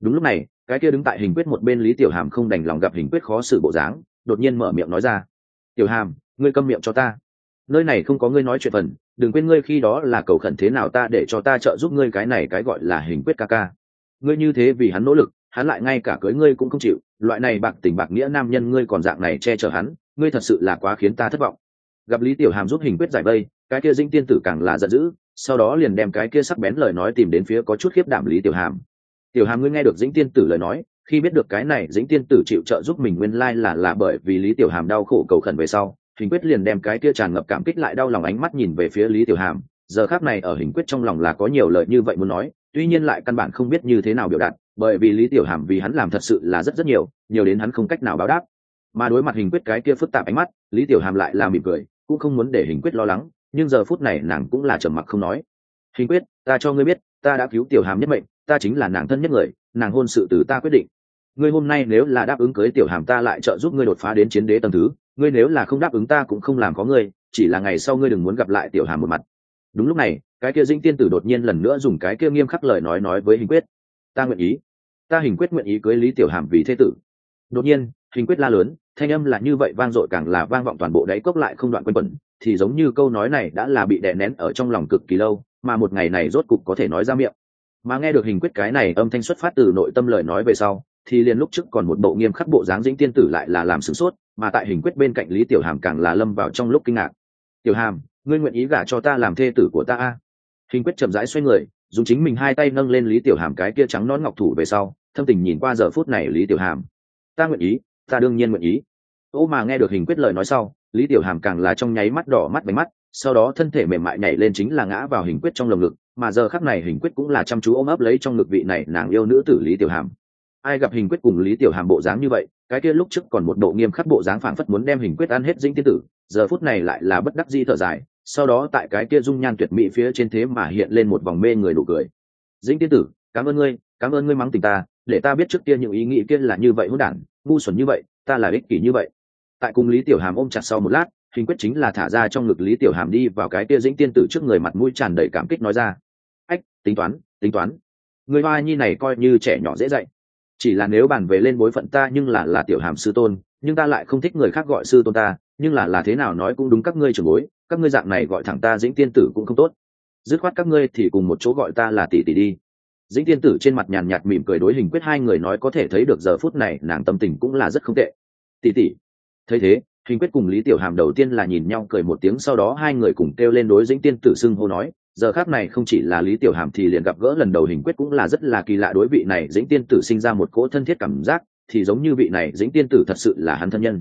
Speaker 1: Đúng lúc này cái kia đứng tại hình quyết một bên lý tiểu hàm không đành lòng gặp hình quyết khó xử bộ dáng, đột nhiên mở miệng nói ra: tiểu hàm, ngươi câm miệng cho ta, nơi này không có ngươi nói chuyện phần, đừng quên ngươi khi đó là cầu khẩn thế nào ta để cho ta trợ giúp ngươi, cái này cái gọi là hình quyết ca ca. Ngươi như thế vì hắn nỗ lực, hắn lại ngay cả cưới ngươi cũng không chịu, loại này bạc tình bạc nghĩa nam nhân ngươi còn dạng này che chở hắn, ngươi thật sự là quá khiến ta thất vọng. Gặp lý tiểu hàm giúp hình quyết giải vây, cái kia dĩnh tiên tử càng là giận dữ, sau đó liền đem cái kia sắc bén lời nói tìm đến phía có chút khiếp đảm lý tiểu hàm. Tiểu hàm, ngươi nghe được dĩnh tiên tử lời nói, khi biết được cái này dĩnh tiên tử chịu trợ giúp mình nguyên lai là bởi vì lý tiểu hàm đau khổ cầu khẩn về sau, hình quyết liền đem cái kia tràn ngập cảm kích lại đau lòng ánh mắt nhìn về phía lý tiểu hàm. Giờ khác này ở hình quyết trong lòng là có nhiều lời như vậy muốn nói, tuy nhiên lại căn bản không biết như thế nào biểu đạt, bởi vì lý tiểu hàm vì hắn làm thật sự là rất nhiều, nhiều đến hắn không cách nào báo đáp. Mà đối mặt hình quyết cái kia phức tạp ánh mắt, lý tiểu hàm lại là mỉm cười, cũng không muốn để hình quyết lo lắng, nhưng giờ phút này nàng cũng là trầm mặc không nói. Hình quyết, ta cho ngươi biết, ta đã cứu tiểu hàm nhất mệnh, ta chính là nàng thân nhất người, nàng hôn sự từ ta quyết định. Ngươi hôm nay nếu là đáp ứng cưới tiểu hàm, ta lại trợ giúp ngươi đột phá đến chiến đế tầng thứ, ngươi nếu là không đáp ứng ta cũng không làm có ngươi, chỉ là ngày sau ngươi đừng muốn gặp lại tiểu hàm một mặt. Đúng lúc này cái kia dĩnh tiên tử đột nhiên lần nữa dùng cái kia nghiêm khắc lời nói với hình quyết: ta nguyện ý, ta hình quyết nguyện ý cưới lý tiểu hàm vì thế tử. Đột nhiên hình quyết la lớn, thanh âm là như vậy vang dội, càng là vang vọng toàn bộ đáy cốc lại không đoạn quanh quẩn, thì giống như câu nói này đã là bị đè nén ở trong lòng cực kỳ lâu, mà một ngày này rốt cục có thể nói ra miệng. Mà nghe được hình quyết cái này âm thanh xuất phát từ nội tâm lời nói về sau, thì liền lúc trước còn một bộ nghiêm khắc bộ dáng dĩnh tiên tử lại là làm sửng sốt, mà tại hình quyết bên cạnh lý tiểu hàm càng là lâm vào trong lúc kinh ngạc. tiểu hàm, ngươi nguyện ý gả cho ta làm thê tử của ta a? Hình quyết chậm rãi xoay người, dùng chính mình hai tay nâng lên lý tiểu hàm cái kia trắng nõn ngọc thủ về sau, thâm tình nhìn qua giờ phút này lý tiểu hàm. Ta nguyện ý, ta đương nhiên nguyện ý. Ô mà nghe được hình quyết lời nói sau, lý tiểu hàm càng là trong nháy mắt đỏ mắt bánh mắt, sau đó thân thể mềm mại nhảy lên chính là ngã vào hình quyết trong lồng ngực, mà giờ khắc này hình quyết cũng là chăm chú ôm ấp lấy trong ngực vị này nàng yêu nữ tử lý tiểu hàm. Ai gặp hình quyết cùng lý tiểu hàm bộ dáng như vậy, cái kia lúc trước còn một bộ nghiêm khắc bộ dáng phảng phất muốn đem hình quyết ăn hết dĩnh tiên tử, giờ phút này lại là bất đắc dĩ thở dài, sau đó tại cái kia dung nhan tuyệt mỹ phía trên thế mà hiện lên một vòng mê người nụ cười. Dĩnh tiên tử, cảm ơn ngươi mắng tình ta, để ta biết trước kia những ý nghĩ kia là như vậy hỗn đản, ngu xuẩn như vậy, ta là ích kỷ như vậy. Tại cùng lý tiểu hàm ôm chặt sau một lát, hình quyết chính là thả ra trong ngực lý tiểu hàm đi vào cái kia dĩnh tiên tử trước người, mặt mũi tràn đầy cảm kích nói ra: ách, tính toán, người hoa nhi này coi như trẻ nhỏ dễ dạy, chỉ là nếu bàn về lên bối phận ta nhưng là tiểu hàm sư tôn, nhưng ta lại không thích người khác gọi sư tôn ta, nhưng là thế nào nói cũng đúng, các ngươi trưởng bối, các ngươi dạng này gọi thẳng ta dĩnh tiên tử cũng không tốt, dứt khoát các ngươi thì cùng một chỗ gọi ta là tỷ tỷ đi. Dĩnh tiên tử trên mặt nhàn nhạt mỉm cười đối hình quyết hai người nói, có thể thấy được giờ phút này nàng tâm tình cũng là rất không tệ. Tỷ tỷ. Thấy thế hình quyết cùng lý tiểu hàm đầu tiên là nhìn nhau cười một tiếng, sau đó hai người cùng kêu lên đối dĩnh tiên tử xưng hô nói. Giờ khác này không chỉ là lý tiểu hàm thì liền gặp gỡ lần đầu hình quyết cũng là rất là kỳ lạ, đối vị này dĩnh tiên tử sinh ra một cỗ thân thiết cảm giác, thì giống như vị này dĩnh tiên tử thật sự là hắn thân nhân.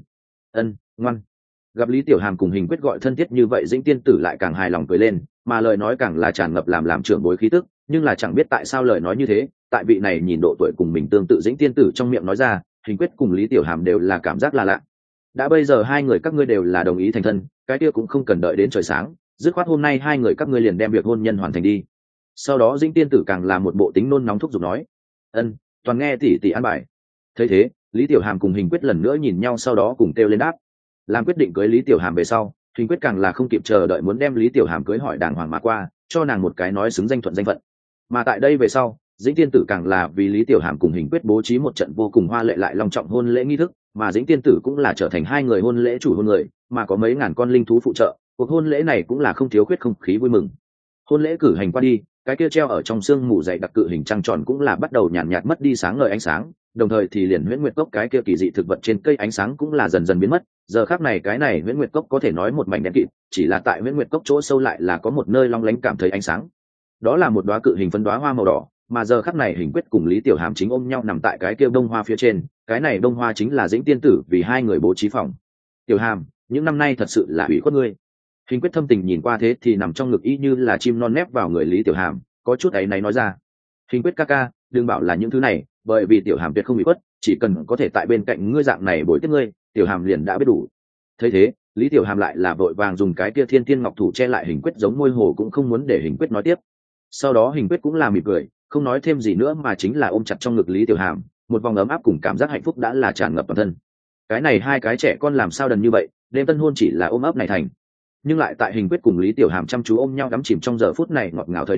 Speaker 1: Ngoan. Gặp lý tiểu hàm cùng hình quyết gọi thân thiết như vậy, dĩnh tiên tử lại càng hài lòng cười lên, mà lời nói càng là tràn ngập làm trưởng bối khí tức, nhưng là chẳng biết tại sao lời nói như thế, tại vị này nhìn độ tuổi cùng mình tương tự dĩnh tiên tử trong miệng nói ra, hình quyết cùng lý tiểu hàm đều là cảm giác là lạ. Đã bây giờ hai người các ngươi đều là đồng ý thành thân, cái kia cũng không cần đợi đến trời sáng, dứt khoát hôm nay hai người các ngươi liền đem việc hôn nhân hoàn thành đi. Sau đó dĩnh tiên tử càng là một bộ tính nôn nóng thúc giục nói. Toàn nghe tỷ tỷ an bài. Thấy thế lý tiểu hàm cùng hình quyết lần nữa nhìn nhau, sau đó cùng kêu lên đáp. Làm quyết định cưới lý tiểu hàm về sau, hình quyết càng là không kịp chờ đợi muốn đem lý tiểu hàm cưới hỏi đàng hoàng mà qua, cho nàng một cái nói xứng danh thuận danh phận. Mà tại đây về sau dĩnh tiên tử càng là vì lý tiểu hàm cùng hình quyết bố trí một trận vô cùng hoa lệ lại long trọng hôn lễ nghi thức, mà dĩnh tiên tử cũng là trở thành hai người hôn lễ chủ hôn người, mà có mấy ngàn con linh thú phụ trợ, cuộc hôn lễ này cũng là không thiếu khuyết không khí vui mừng. Hôn lễ cử hành qua đi, cái kia treo ở trong sương mù dày đặc cự hình trăng tròn cũng là bắt đầu nhàn nhạt mất đi sáng ngời ánh sáng, đồng thời thì liền huyễn nguyệt cốc cái kia kỳ dị thực vật trên cây ánh sáng cũng là dần dần biến mất. Giờ khắc này cái này huyễn nguyệt cốc có thể nói một mảnh đen kịt, chỉ là tại huyễn nguyệt cốc chỗ sâu lại là có một nơi long lánh cảm thấy ánh sáng, đó là một đóa cự hình phân đóa hoa màu đỏ, mà giờ khắc này hình quyết cùng lý tiểu hàm chính ôm nhau nằm tại cái kia bông hoa phía trên, cái này bông hoa chính là dĩnh tiên tử vì hai người bố trí phòng. Tiểu hàm, những năm nay thật sự là ủy khuất ngươi. Hình quyết thâm tình nhìn qua thế thì nằm trong ngực y như là chim non nép vào người lý tiểu hàm, có chút ấy náy nói ra. Hình quyết ca ca, đừng bảo là những thứ này, bởi vì tiểu hàm tuyệt không bị khuất, chỉ cần có thể tại bên cạnh ngươi dạng này bồi tiếp ngươi, tiểu hàm liền đã biết đủ. Thấy thế lý tiểu hàm lại là vội vàng dùng cái kia thiên tiên ngọc thủ che lại hình quyết giống môi hồ, cũng không muốn để hình quyết nói tiếp. Sau đó hình quyết cũng là mỉm cười, không nói thêm gì nữa mà chính là ôm chặt trong ngực lý tiểu hàm, một vòng ấm áp cùng cảm giác hạnh phúc đã là tràn ngập toàn thân. Cái này hai cái trẻ con làm sao đần như vậy, đêm tân hôn chỉ là ôm ấp này thành. Nhưng lại tại hình quyết cùng lý tiểu hàm chăm chú ôm nhau đắm chìm trong giờ phút này ngọt ngào thời điểm,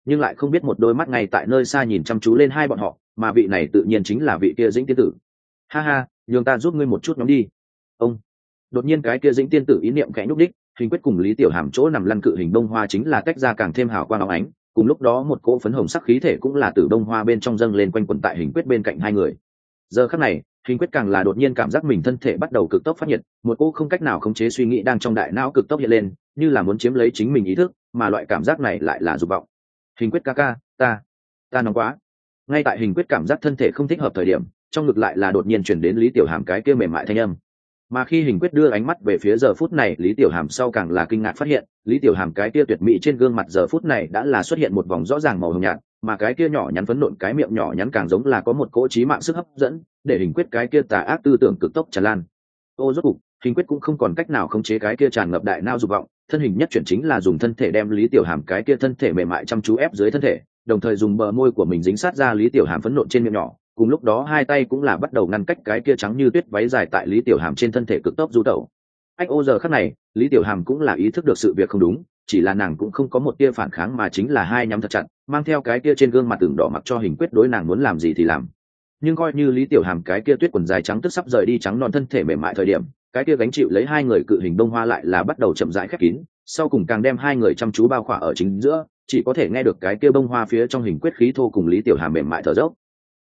Speaker 1: nhưng lại không biết một đôi mắt ngay tại nơi xa nhìn chăm chú lên hai bọn họ, mà vị này tự nhiên chính là vị kia Dĩnh tiên tử. Ha ha, nhường ta giúp ngươi một chút nhóm đi. Ông đột nhiên cái kia Dĩnh tiên tử ý niệm khẽ nhúc đích, Hình Quyết cùng Lý Tiểu Hàm chỗ nằm lăn cự hình đông hoa chính là tách ra càng thêm hào quang óng ánh, cùng lúc đó một cỗ phấn hồng sắc khí thể cũng là từ đông hoa bên trong dâng lên quanh quẩn tại Hình Quyết bên cạnh hai người. Giờ khắc này, Hình Quyết càng là đột nhiên cảm giác mình thân thể bắt đầu cực tốc phát nhiệt, một cỗ không cách nào khống chế suy nghĩ đang trong đại não cực tốc hiện lên, như là muốn chiếm lấy chính mình ý thức, mà loại cảm giác này lại là dục vọng. Hình Quyết ca ca, ta nóng quá. Ngay tại Hình Quyết cảm giác thân thể không thích hợp thời điểm, trong ngực lại là đột nhiên chuyển đến Lý Tiểu Hàm cái kia mềm mại thanh âm. Mà khi Hình Quyết đưa ánh mắt về phía giờ phút này Lý Tiểu Hàm sau càng là kinh ngạc phát hiện, Lý Tiểu Hàm cái kia tuyệt mỹ trên gương mặt giờ phút này đã là xuất hiện một vòng rõ ràng màu hồng nhạt, mà cái kia nhỏ nhắn phấn nộn cái miệng nhỏ nhắn càng giống là có một cỗ trí mạng sức hấp dẫn, để Hình Quyết cái kia tà ác tư tưởng cực tốc tràn lan. Ô rốt cục, Hình Quyết cũng không còn cách nào khống chế cái kia tràn ngập đại não dục vọng, thân hình nhất chuyển chính là dùng thân thể đem Lý Tiểu Hàm cái kia thân thể mềm mại chăm chú ép dưới thân thể, đồng thời dùng bờ môi của mình dính sát ra Lý Tiểu Hàm phấn nộn trên miệng nhỏ, cùng lúc đó hai tay cũng là bắt đầu ngăn cách cái kia trắng như tuyết váy dài tại Lý Tiểu Hàm trên thân thể cực tốc du tẩu. Ách ô giờ khắc này, Lý Tiểu Hàm cũng là ý thức được sự việc không đúng, chỉ là nàng cũng không có một tia phản kháng mà chính là hai nhắm thật chặt, mang theo cái kia trên gương mặt tưởng đỏ mặc cho Hình Quyết đối nàng muốn làm gì thì làm. Nhưng coi như Lý Tiểu Hàm cái kia tuyết quần dài trắng tức sắp rời đi trắng non thân thể mềm mại thời điểm, cái kia gánh chịu lấy hai người cự hình đông hoa lại là bắt đầu chậm rãi khép kín, sau cùng càng đem hai người chăm chú bao khỏa ở chính giữa, chỉ có thể nghe được cái kia bông hoa phía trong Hình Quyết khí thô cùng Lý Tiểu Hàm mềm mại thở dốc.